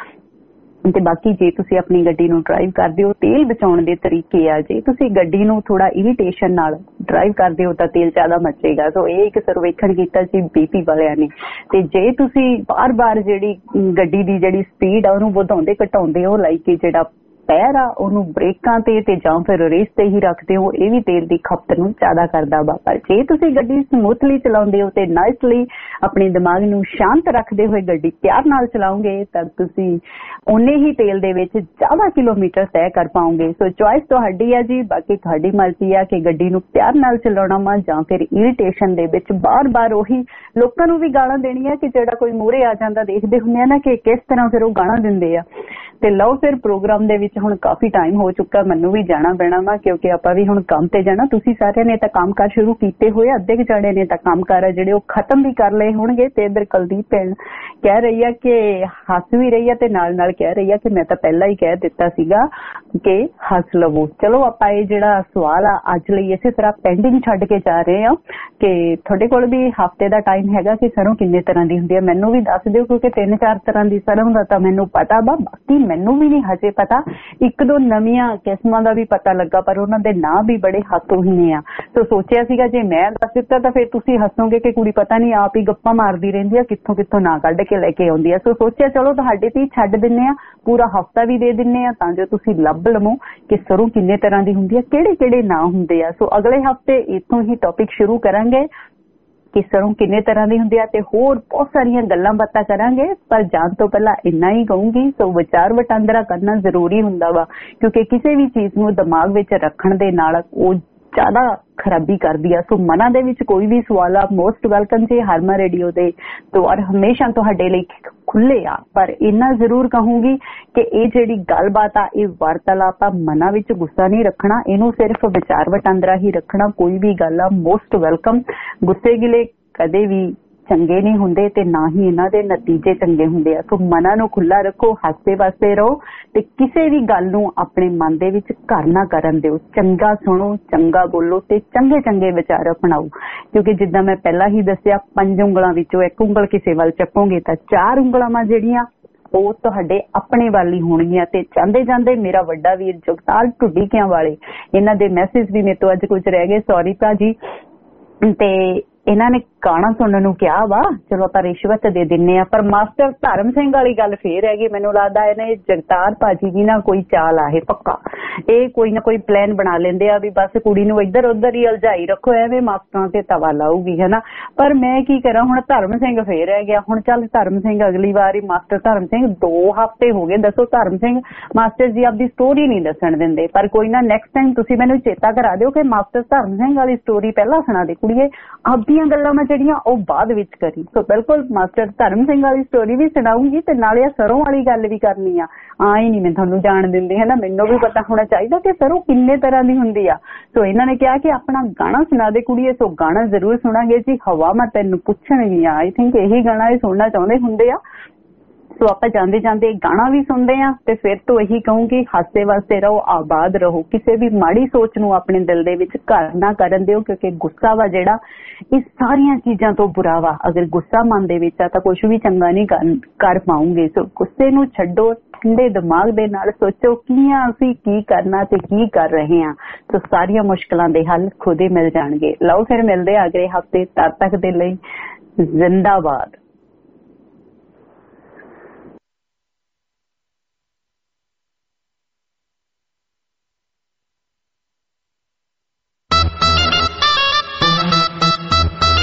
ਤੇ ਬਾਕੀ ਜੇ ਤੁਸੀਂ ਆਪਣੀ ਗੱਡੀ ਨੂੰ ਡਰਾਈਵ ਕਰਦੇ ਹੋ ਤੇਲ ਬਚਾਉਣ ਦੇ ਤਰੀਕੇ ਆ ਜੇ ਤੁਸੀਂ ਗੱਡੀ ਨੂੰ ਥੋੜਾ ਇਰੀਟੇਸ਼ਨ ਨਾਲ ਡਰਾਈਵ ਕਰਦੇ ਹੋ ਤਾਂ ਤੇਲ ਜ਼ਿਆਦਾ ਮਚੇਗਾ। ਸੋ ਇਹ ਇੱਕ ਸਰਵੇਖਣ ਕੀਤਾ ਸੀ ਬੀਪੀ ਵਾਲਿਆਂ ਨੇ ਤੇ ਜੇ ਤੁਸੀਂ ਬਾਰ-ਬਾਰ ਜਿਹੜੀ ਗੱਡੀ ਦੀ ਜਿਹੜੀ ਸਪੀਡ ਆ ਉਹਨੂੰ ਵਧਾਉਂਦੇ ਘਟਾਉਂਦੇ ਹੋ ਲਾਈਕ ਕਿ ਜਿਹੜਾ ਪੈਰ ਆ ਉਹਨੂੰ ਬ੍ਰੇਕਾਂ ਤੇ ਤੇ ਜਾਂ ਫਿਰ ਰੇਸ ਤੇ ਹੀ ਰੱਖਦੇ ਹੋ ਇਹ ਵੀ ਤੇਲ ਦੀ ਖਪਤ ਨੂੰ ਜ਼ਿਆਦਾ ਕਰਦਾ ਵਾ। ਪਰ ਜੇ ਤੁਸੀਂ ਗੱਡੀ ਸਮੂਥਲੀ ਚਲਾਉਂਦੇ ਹੋ ਤੇ ਨਾਈਸਲੀ ਆਪਣੇ ਦਿਮਾਗ ਨੂੰ ਸ਼ਾਂਤ ਰੱਖਦੇ ਹੋਏ ਗੱਡੀ ਪਿਆਰ ਨਾਲ ਚਲਾਓਗੇ ਤਾਂ ਤੁਸੀਂ ਉਨੇ ਹੀ ਤੇਲ ਦੇ ਵਿੱਚ ਜ਼ਿਆਦਾ ਕਿਲੋਮੀਟਰ ਤੈਅ ਕਰ ਪਾਓਗੇ। ਸੋ ਚੁਆਇਸ ਤੁਹਾਡੀ ਆ ਜੀ ਬਾਕੀ ਤੁਹਾਡੀ ਮਰਜ਼ੀ ਆ ਕਿ ਗੱਡੀ ਨੂੰ ਪਿਆਰ ਨਾਲ ਚਲਾਉਣਾ ਵਾ ਜਾਂ ਫਿਰ ਇਰੀਟੇਸ਼ਨ ਦੇ ਵਿੱਚ ਬਾਰ-ਬਾਰ ਉਹੀ ਲੋਕਾਂ ਨੂੰ ਵੀ ਗਾਲਾਂ ਦੇਣੀਆਂ ਕਿ ਜਿਹੜਾ ਕੋਈ ਮੂਹਰੇ ਆ ਜਾਂਦਾ ਦੇਖਦੇ ਹੁੰਦੇ ਆ ਨਾ ਕਿ ਕਿਸ ਤਰ੍ਹਾਂ ਫਿਰ ਉਹ ਗਾਲਾਂ ਦਿੰਦੇ ਆ। ਤੇ ਲਓ ਫਿਰ ਪ੍ਰੋਗਰਾਮ ਦੇ ਵਿੱਚ ਹੁਣ ਕਾਫੀ ਟਾਈਮ ਹੋ ਚੁੱਕਾ ਮੈਨੂੰ ਵੀ ਜਾਣਾ ਪੈਣਾ ਵਾ ਕਿਉਂਕਿ ਆਪਾਂ ਵੀ ਹੁਣ ਕੰਮ ਤੇ ਜਾਣਾ। ਤੁਸੀਂ ਸਾਰਿਆਂ ਨੇ ਤਾਂ ਕੰਮ ਕਾਰ ਸ਼ੁਰੂ ਕੀਤੇ ਹੋਏ ਅੱਧੇ ਕੁ ਜਾਣੇ ਨੇ ਤਾਂ ਕੰਮ ਕਾਰ ਜਿਹੜੇ ਉਹ ਖਤਮ ਵੀ ਕਰ ਲਏ ਹੋਣਗੇ। ਤੇ ਇੱਧਰ ਕੁਲਦੀਪ ਭੈਣ ਕਹਿ ਰਹੀ ਆ ਕਿ ਹੱਸ ਵੀ ਰਹੀ ਆ ਤੇ ਨਾਲ ਨਾਲ ਕਹਿ ਰਹੀ ਆ ਕਿ ਮੈਂ ਤਾਂ ਪਹਿਲਾਂ ਹੀ ਕਹਿ ਦਿੱਤਾ ਸੀਗਾ ਕਿ ਹੱਸ ਲਵੋ। ਚਲੋ ਆਪਾਂ ਇਹ ਜਿਹੜਾ ਸਵਾਲ ਆ ਅੱਜ ਲਈ ਇਸੇ ਤਰ੍ਹਾਂ ਪੈਂਡਿੰਗ ਛੱਡ ਕੇ ਜਾ ਰਹੇ ਆ ਕਿ ਤੁਹਾਡੇ ਕੋਲ ਵੀ ਹਫਤੇ ਦਾ ਟਾਈਮ ਹੈਗਾ ਕਿ ਸਰੋਂ ਕਿੰਨੇ ਤਰ੍ਹਾਂ ਦੀ ਹੁੰਦੀ ਹੈ ਮੈਨੂੰ ਵੀ ਦੱਸ ਦਿਓ ਕਿਉਂਕਿ ਤਿੰਨ ਚਾਰ ਤਰ੍ਹਾਂ ਦੀ ਸਰੋਂ ਦਾ ਤਾਂ ਮੈਨੂੰ ਪਤਾ ਵਾ ਬਾਕੀ ਮੈਨੂੰ ਵੀ ਨਹੀਂ ਹਜੇ ਪਤਾ। ਇੱਕ ਦੋ ਨਵੀਆਂ ਕਿਸਮਾਂ ਦਾ ਵੀ ਪਤਾ ਲੱਗਾ ਪਰ ਉਹਨਾਂ ਦੇ ਨਾਂ ਵੀ ਬੜੇ ਹਾਸੋਹੀਣੇ ਆ। ਸੋ ਸੋਚਿਆ ਸੀਗਾ ਜੇ ਮੈਂ ਦੱਸ ਦਿੱਤਾ ਤਾਂ ਫਿਰ ਤੁਸੀਂ ਹੱਸੋਗੇ ਕਿ ਕੁੜੀ ਪਤਾ ਨਹੀਂ ਆਪ ਹੀ ਗੱਪਾਂ ਮਾਰਦੀ ਰਹਿੰਦੀ ਆ ਕਿੱਥੋਂ ਕਿੱਥੋਂ ਨਾਂ ਕੱਢ ਕੇ ਲੈ ਕੇ ਆਉਂਦੀ ਆ। ਸੋ ਸੋਚਿਆ ਚਲੋ ਤੁਹਾਡੇ ਤੇ ਛੱਡ ਦਿੰਨੇ ਆ ਪੂਰਾ ਹਫਤਾ ਵੀ ਦੇ ਦਿੰਨੇ ਆ ਤਾਂ ਜੋ ਤੁਸੀਂ ਲੱਭ ਲਵੋ ਕਿ ਸਰੋਂ ਕਿੰਨੇ ਤਰ੍ਹਾਂ ਦੀ ਹੁੰਦੀ ਆ ਕਿਹੜੇ ਕਿਹੜੇ ਨਾਂ ਹੁੰਦੇ ਆ। ਸੋ ਅਗਲੇ ਹਫਤੇ ਇੱਥੋਂ ਹੀ ਟੌਪਿਕ ਸ਼ੁਰੂ ਕਰਾਂਗੇ ਕਿ ਸਰੋਂ ਕਿੰਨੇ ਤਰ੍ਹਾਂ ਦੀ ਹੁੰਦੀ ਆ ਤੇ ਹੋਰ ਬਹੁਤ ਸਾਰੀਆਂ ਗੱਲਾਂ ਬਾਤਾਂ ਕਰਾਂਗੇ। ਪਰ ਜਾਣ ਤੋਂ ਪਹਿਲਾਂ ਇੰਨਾ ਹੀ ਕਹੂੰਗੀ ਸੋ ਵਿਚਾਰ ਵਟਾਂਦਰਾ ਕਰਨਾ ਜ਼ਰੂਰੀ ਹੁੰਦਾ ਵਾ ਕਿਉਂਕਿ ਕਿਸੇ ਵੀ ਚੀਜ਼ ਨੂੰ ਦਿਮਾਗ ਵਿੱਚ ਰੱਖਣ ਦੇ ਨਾਲ ਉਹ ਜ਼ਿਆਦਾ ਖਰਾਬੀ ਕਰਦੀ ਆ। ਸੋ ਮਨਾਂ ਦੇ ਵਿੱਚ ਕੋਈ ਵੀ ਸਵਾਲ ਆ ਮੋਸਟ ਵੈਲਕਮ ਜੀ ਹਰਮਨ ਰੇਡੀਓ ਦੇ ਦੁਆਰ ਹਮੇਸ਼ਾ ਤੁਹਾਡੇ ਲਈ ਖੁੱਲੇ ਆ। ਪਰ ਇੰਨਾ ਜ਼ਰੂਰ ਕਹੂੰਗੀ ਕਿ ਇਹ ਜਿਹੜੀ ਗੱਲਬਾਤ ਆ ਇਹ ਵਾਰਤਾਲਾਪ ਆ ਮਨਾਂ ਵਿੱਚ ਗੁੱਸਾ ਨਹੀਂ ਰੱਖਣਾ ਇਹਨੂੰ ਸਿਰਫ ਵਿਚਾਰ ਵਟਾਂਦਰਾ ਹੀ ਰੱਖਣਾ। ਕੋਈ ਵੀ ਗੱਲ ਆ ਮੋਸਟ ਵੈਲਕਮ। ਗੁੱਸੇ ਗਿਲੇ ਕਦੇ ਵੀ ਚੰਗੇ ਨਹੀਂ ਹੁੰਦੇ ਤੇ ਨਾ ਹੀ ਇਹਨਾਂ ਦੇ ਨਤੀਜੇ ਚੰਗੇ ਹੁੰਦੇ ਆ। ਸੋ ਮਨਾਂ ਨੂੰ ਖੁੱਲਾ ਰੱਖੋ ਹੱਸਦੇ ਵਸਦੇ ਰਹੋ ਤੇ ਕਿਸੇ ਵੀ ਗੱਲ ਨੂੰ ਆਪਣੇ ਮਨ ਦੇ ਵਿੱਚ ਘਰ ਨਾ ਕਰਨ ਦਿਓ। ਚੰਗਾ ਸੁਣੋ ਚੰਗਾ ਬੋਲੋ ਤੇ ਚੰਗੇ ਚੰਗੇ ਵਿਚਾਰ ਅਪਣਾਓ ਕਿਉਂਕਿ ਜਿੱਦਾਂ ਮੈਂ ਪਹਿਲਾਂ ਹੀ ਦੱਸਿਆ ਪੰਜ ਉਂਗਲਾਂ ਵਿੱਚੋਂ ਇੱਕ ਉਂਗਲ ਕਿਸੇ ਵੱਲ ਚੱਕੋਗੇ ਤਾਂ ਚਾਰ ਉਂਗਲਾਂ ਜਿਹੜੀਆਂ ਉਹ ਤੁਹਾਡੇ ਆਪਣੇ ਵੱਲ ਹੀ ਹੋਣਗੀਆਂ। ਤੇ ਜਾਂਦੇ ਜਾਂਦੇ ਮੇਰਾ ਵੱਡਾ ਵੀਰ ਜਗਤਾਰ ਢੁੱਡੀਕਿਆਂ ਵਾਲੇ ਇਹਨਾਂ ਦੇ ਮੈਸੇਜ ਵੀ ਮੇਰੇ ਤੋਂ ਅੱਜ ਕੁਝ ਰਹਿ ਗਏ ਸੌਰੀ ਭਾਜੀ ਤੇ ਇਹਨਾਂ ਨੇ ਗਾਣਾ ਸੁਣਨ ਨੂੰ ਕਿਹਾ ਵਾ ਚਲੋ ਆਪਾਂ ਰਿਸ਼ਵਤ ਦੇ ਦਿੰਨੇ ਆ ਪਰ ਮਾਸਟਰ ਧਰਮ ਸਿੰਘ ਵਾਲੀ ਗੱਲ ਫੇਰ ਹੈਗੀ ਮੈਨੂੰ ਲੱਗਦਾ ਇਹਨੇ ਜਗਤਾਰ ਭਾਜੀ ਜੀ ਨਾ ਕੋਈ ਚਾਲ ਆ ਇਹ ਪੱਕਾ ਇਹ ਕੋਈ ਨਾ ਕੋਈ ਪਲਾਨ ਬਣਾ ਲੈਂਦੇ ਆ ਵੀ ਬਸ ਕੁੜੀ ਨੂੰ ਇੱਧਰ ਉੱਧਰ ਹੀ ਉਲਝਾਈ ਰੱਖੋ ਐਵੇਂ ਮਾਸਟਰਾਂ ਤੇ ਤਵਾ ਲਾਊਗੀ ਹਨਾ। ਪਰ ਮੈਂ ਕੀ ਕਰਾਂ ਹੁਣ ਧਰਮ ਸਿੰਘ ਫੇਰ ਰਹਿ ਗਿਆ। ਹੁਣ ਚੱਲ ਧਰਮ ਸਿੰਘ ਅਗਲੀ ਵਾਰ ਹੀ ਮਾਸਟਰ ਧਰਮ ਸਿੰਘ ਦੋ ਹਫ਼ਤੇ ਹੋ ਗਏ ਦੱਸੋ ਧਰਮ ਸਿੰਘ ਮਾਸਟਰ ਜੀ ਆਪਦੀ ਸਟੋਰੀ ਨਹੀਂ ਦੱਸਣ ਦਿੰਦੇ ਪਰ ਕੋਈ ਨਾ ਨੈਕਸਟ ਟਾਈਮ ਤੁਸੀਂ ਮੈਨੂੰ ਚੇਤਾ ਕਰਾ ਦਿਓ ਕਿ ਮਾਸਟਰ ਧਰਮ ਸਿੰਘ ਵਾਲੀ ਸਟੋਰੀ ਪਹਿਲਾਂ ਸੁਣਾ ਦੇ ਕੁੜੀਏ ਆਪਦੀਆਂ ਗੱਲਾਂ ਮੈਂ ਜਿਹੜੀਆਂ ਉਹ ਬਾਅਦ ਵਿੱਚ ਕਰੀ। ਸੋ ਬਿਲਕੁਲ ਮਾਸਟਰ ਧਰਮ ਸਿੰਘ ਵਾਲੀ ਸਟੋਰੀ ਵੀ ਸੁਣਾਉਂਗੀ ਤੇ ਨਾਲੇ ਸਰੋਂ ਵਾਲੀ ਗੱਲ ਵੀ ਕਰਨੀ ਆ। ਆਈ ਨਹੀਂ ਮੈਂ ਤੁਹਾਨੂੰ ਜਾਣ ਦਿੰਦੀ ਹੈ ਨਾ ਮੈਨੂੰ ਵੀ ਪਤਾ ਹੋਣਾ ਚਾਹੀਦਾ ਕਿ ਸਰੋਂ ਕਿੰਨੇ ਤਰ੍ਹਾਂ ਦੀ ਹੁੰਦੀ ਆ। ਸੋ ਇਹਨਾਂ ਨੇ ਕਿਹਾ ਕਿ ਆਪਣਾ ਗਾਣਾ ਸੁਣਾ ਦੇ ਕੁੜੀਏ। ਸੋ ਗਾਣਾ ਜ਼ਰੂਰ ਸੁਣਾਂਗੇ ਜੀ ਹਵਾ ਮੈਂ ਤੈਨੂੰ ਪੁੱਛਣਗੀ ਆ। ਆਈ ਥਿੰਕ ਇਹੀ ਗਾਣਾ ਇਹ ਸੁਣਨਾ ਚਾਹੁੰਦੇ ਹੁੰਦੇ ਆ। ਸੋ ਆਪਾਂ ਜਾਂਦੇ ਜਾਂਦੇ ਗਾਣਾ ਵੀ ਸੁਣਦੇ ਆ ਤੇ ਫਿਰ ਤੋਂ ਇਹੀ ਕਹੂੰਗੀ ਹੱਸਦੇ ਵਸਦੇ ਰਹੋ ਆਬਾਦ ਰਹੋ ਕਿਸੇ ਵੀ ਮਾੜੀ ਸੋਚ ਨੂੰ ਆਪਣੇ ਦਿਲ ਦੇ ਵਿੱਚ ਘਰ ਨਾ ਕਰਨ ਦਿਓ ਕਿਉਂਕਿ ਗੁੱਸਾ ਵਾ ਜਿਹੜਾ ਇਹ ਸਾਰੀਆਂ ਚੀਜ਼ਾਂ ਤੋਂ ਬੁਰਾ ਵਾ। ਅਗਰ ਗੁੱਸਾ ਮਨ ਦੇ ਵਿੱਚ ਆ ਤਾਂ ਕੁਝ ਵੀ ਚੰਗਾ ਨਹੀਂ ਕਰ ਪਾਉਂਗੇ। ਸੋ ਗੁੱਸੇ ਨੂੰ ਛੱਡੋ ਠੰਡੇ ਦਿਮਾਗ ਦੇ ਨਾਲ ਸੋਚੋ ਕੀ ਆ ਅਸੀਂ ਕੀ ਕਰਨਾ ਤੇ ਕੀ ਕਰ ਰਹੇ ਹਾਂ, ਤਾਂ ਸਾਰੀਆਂ ਮੁਸ਼ਕਲਾਂ ਦੇ ਹੱਲ ਖੁਦ ਹੀ ਮਿਲ ਜਾਣਗੇ। ਲਓ ਫਿਰ ਮਿਲਦੇ ਆ ਅਗਲੇ ਹਫ਼ਤੇ, ਤਦ ਤੱਕ ਦੇ ਲਈ ਜ਼ਿੰਦਾਬਾਦ।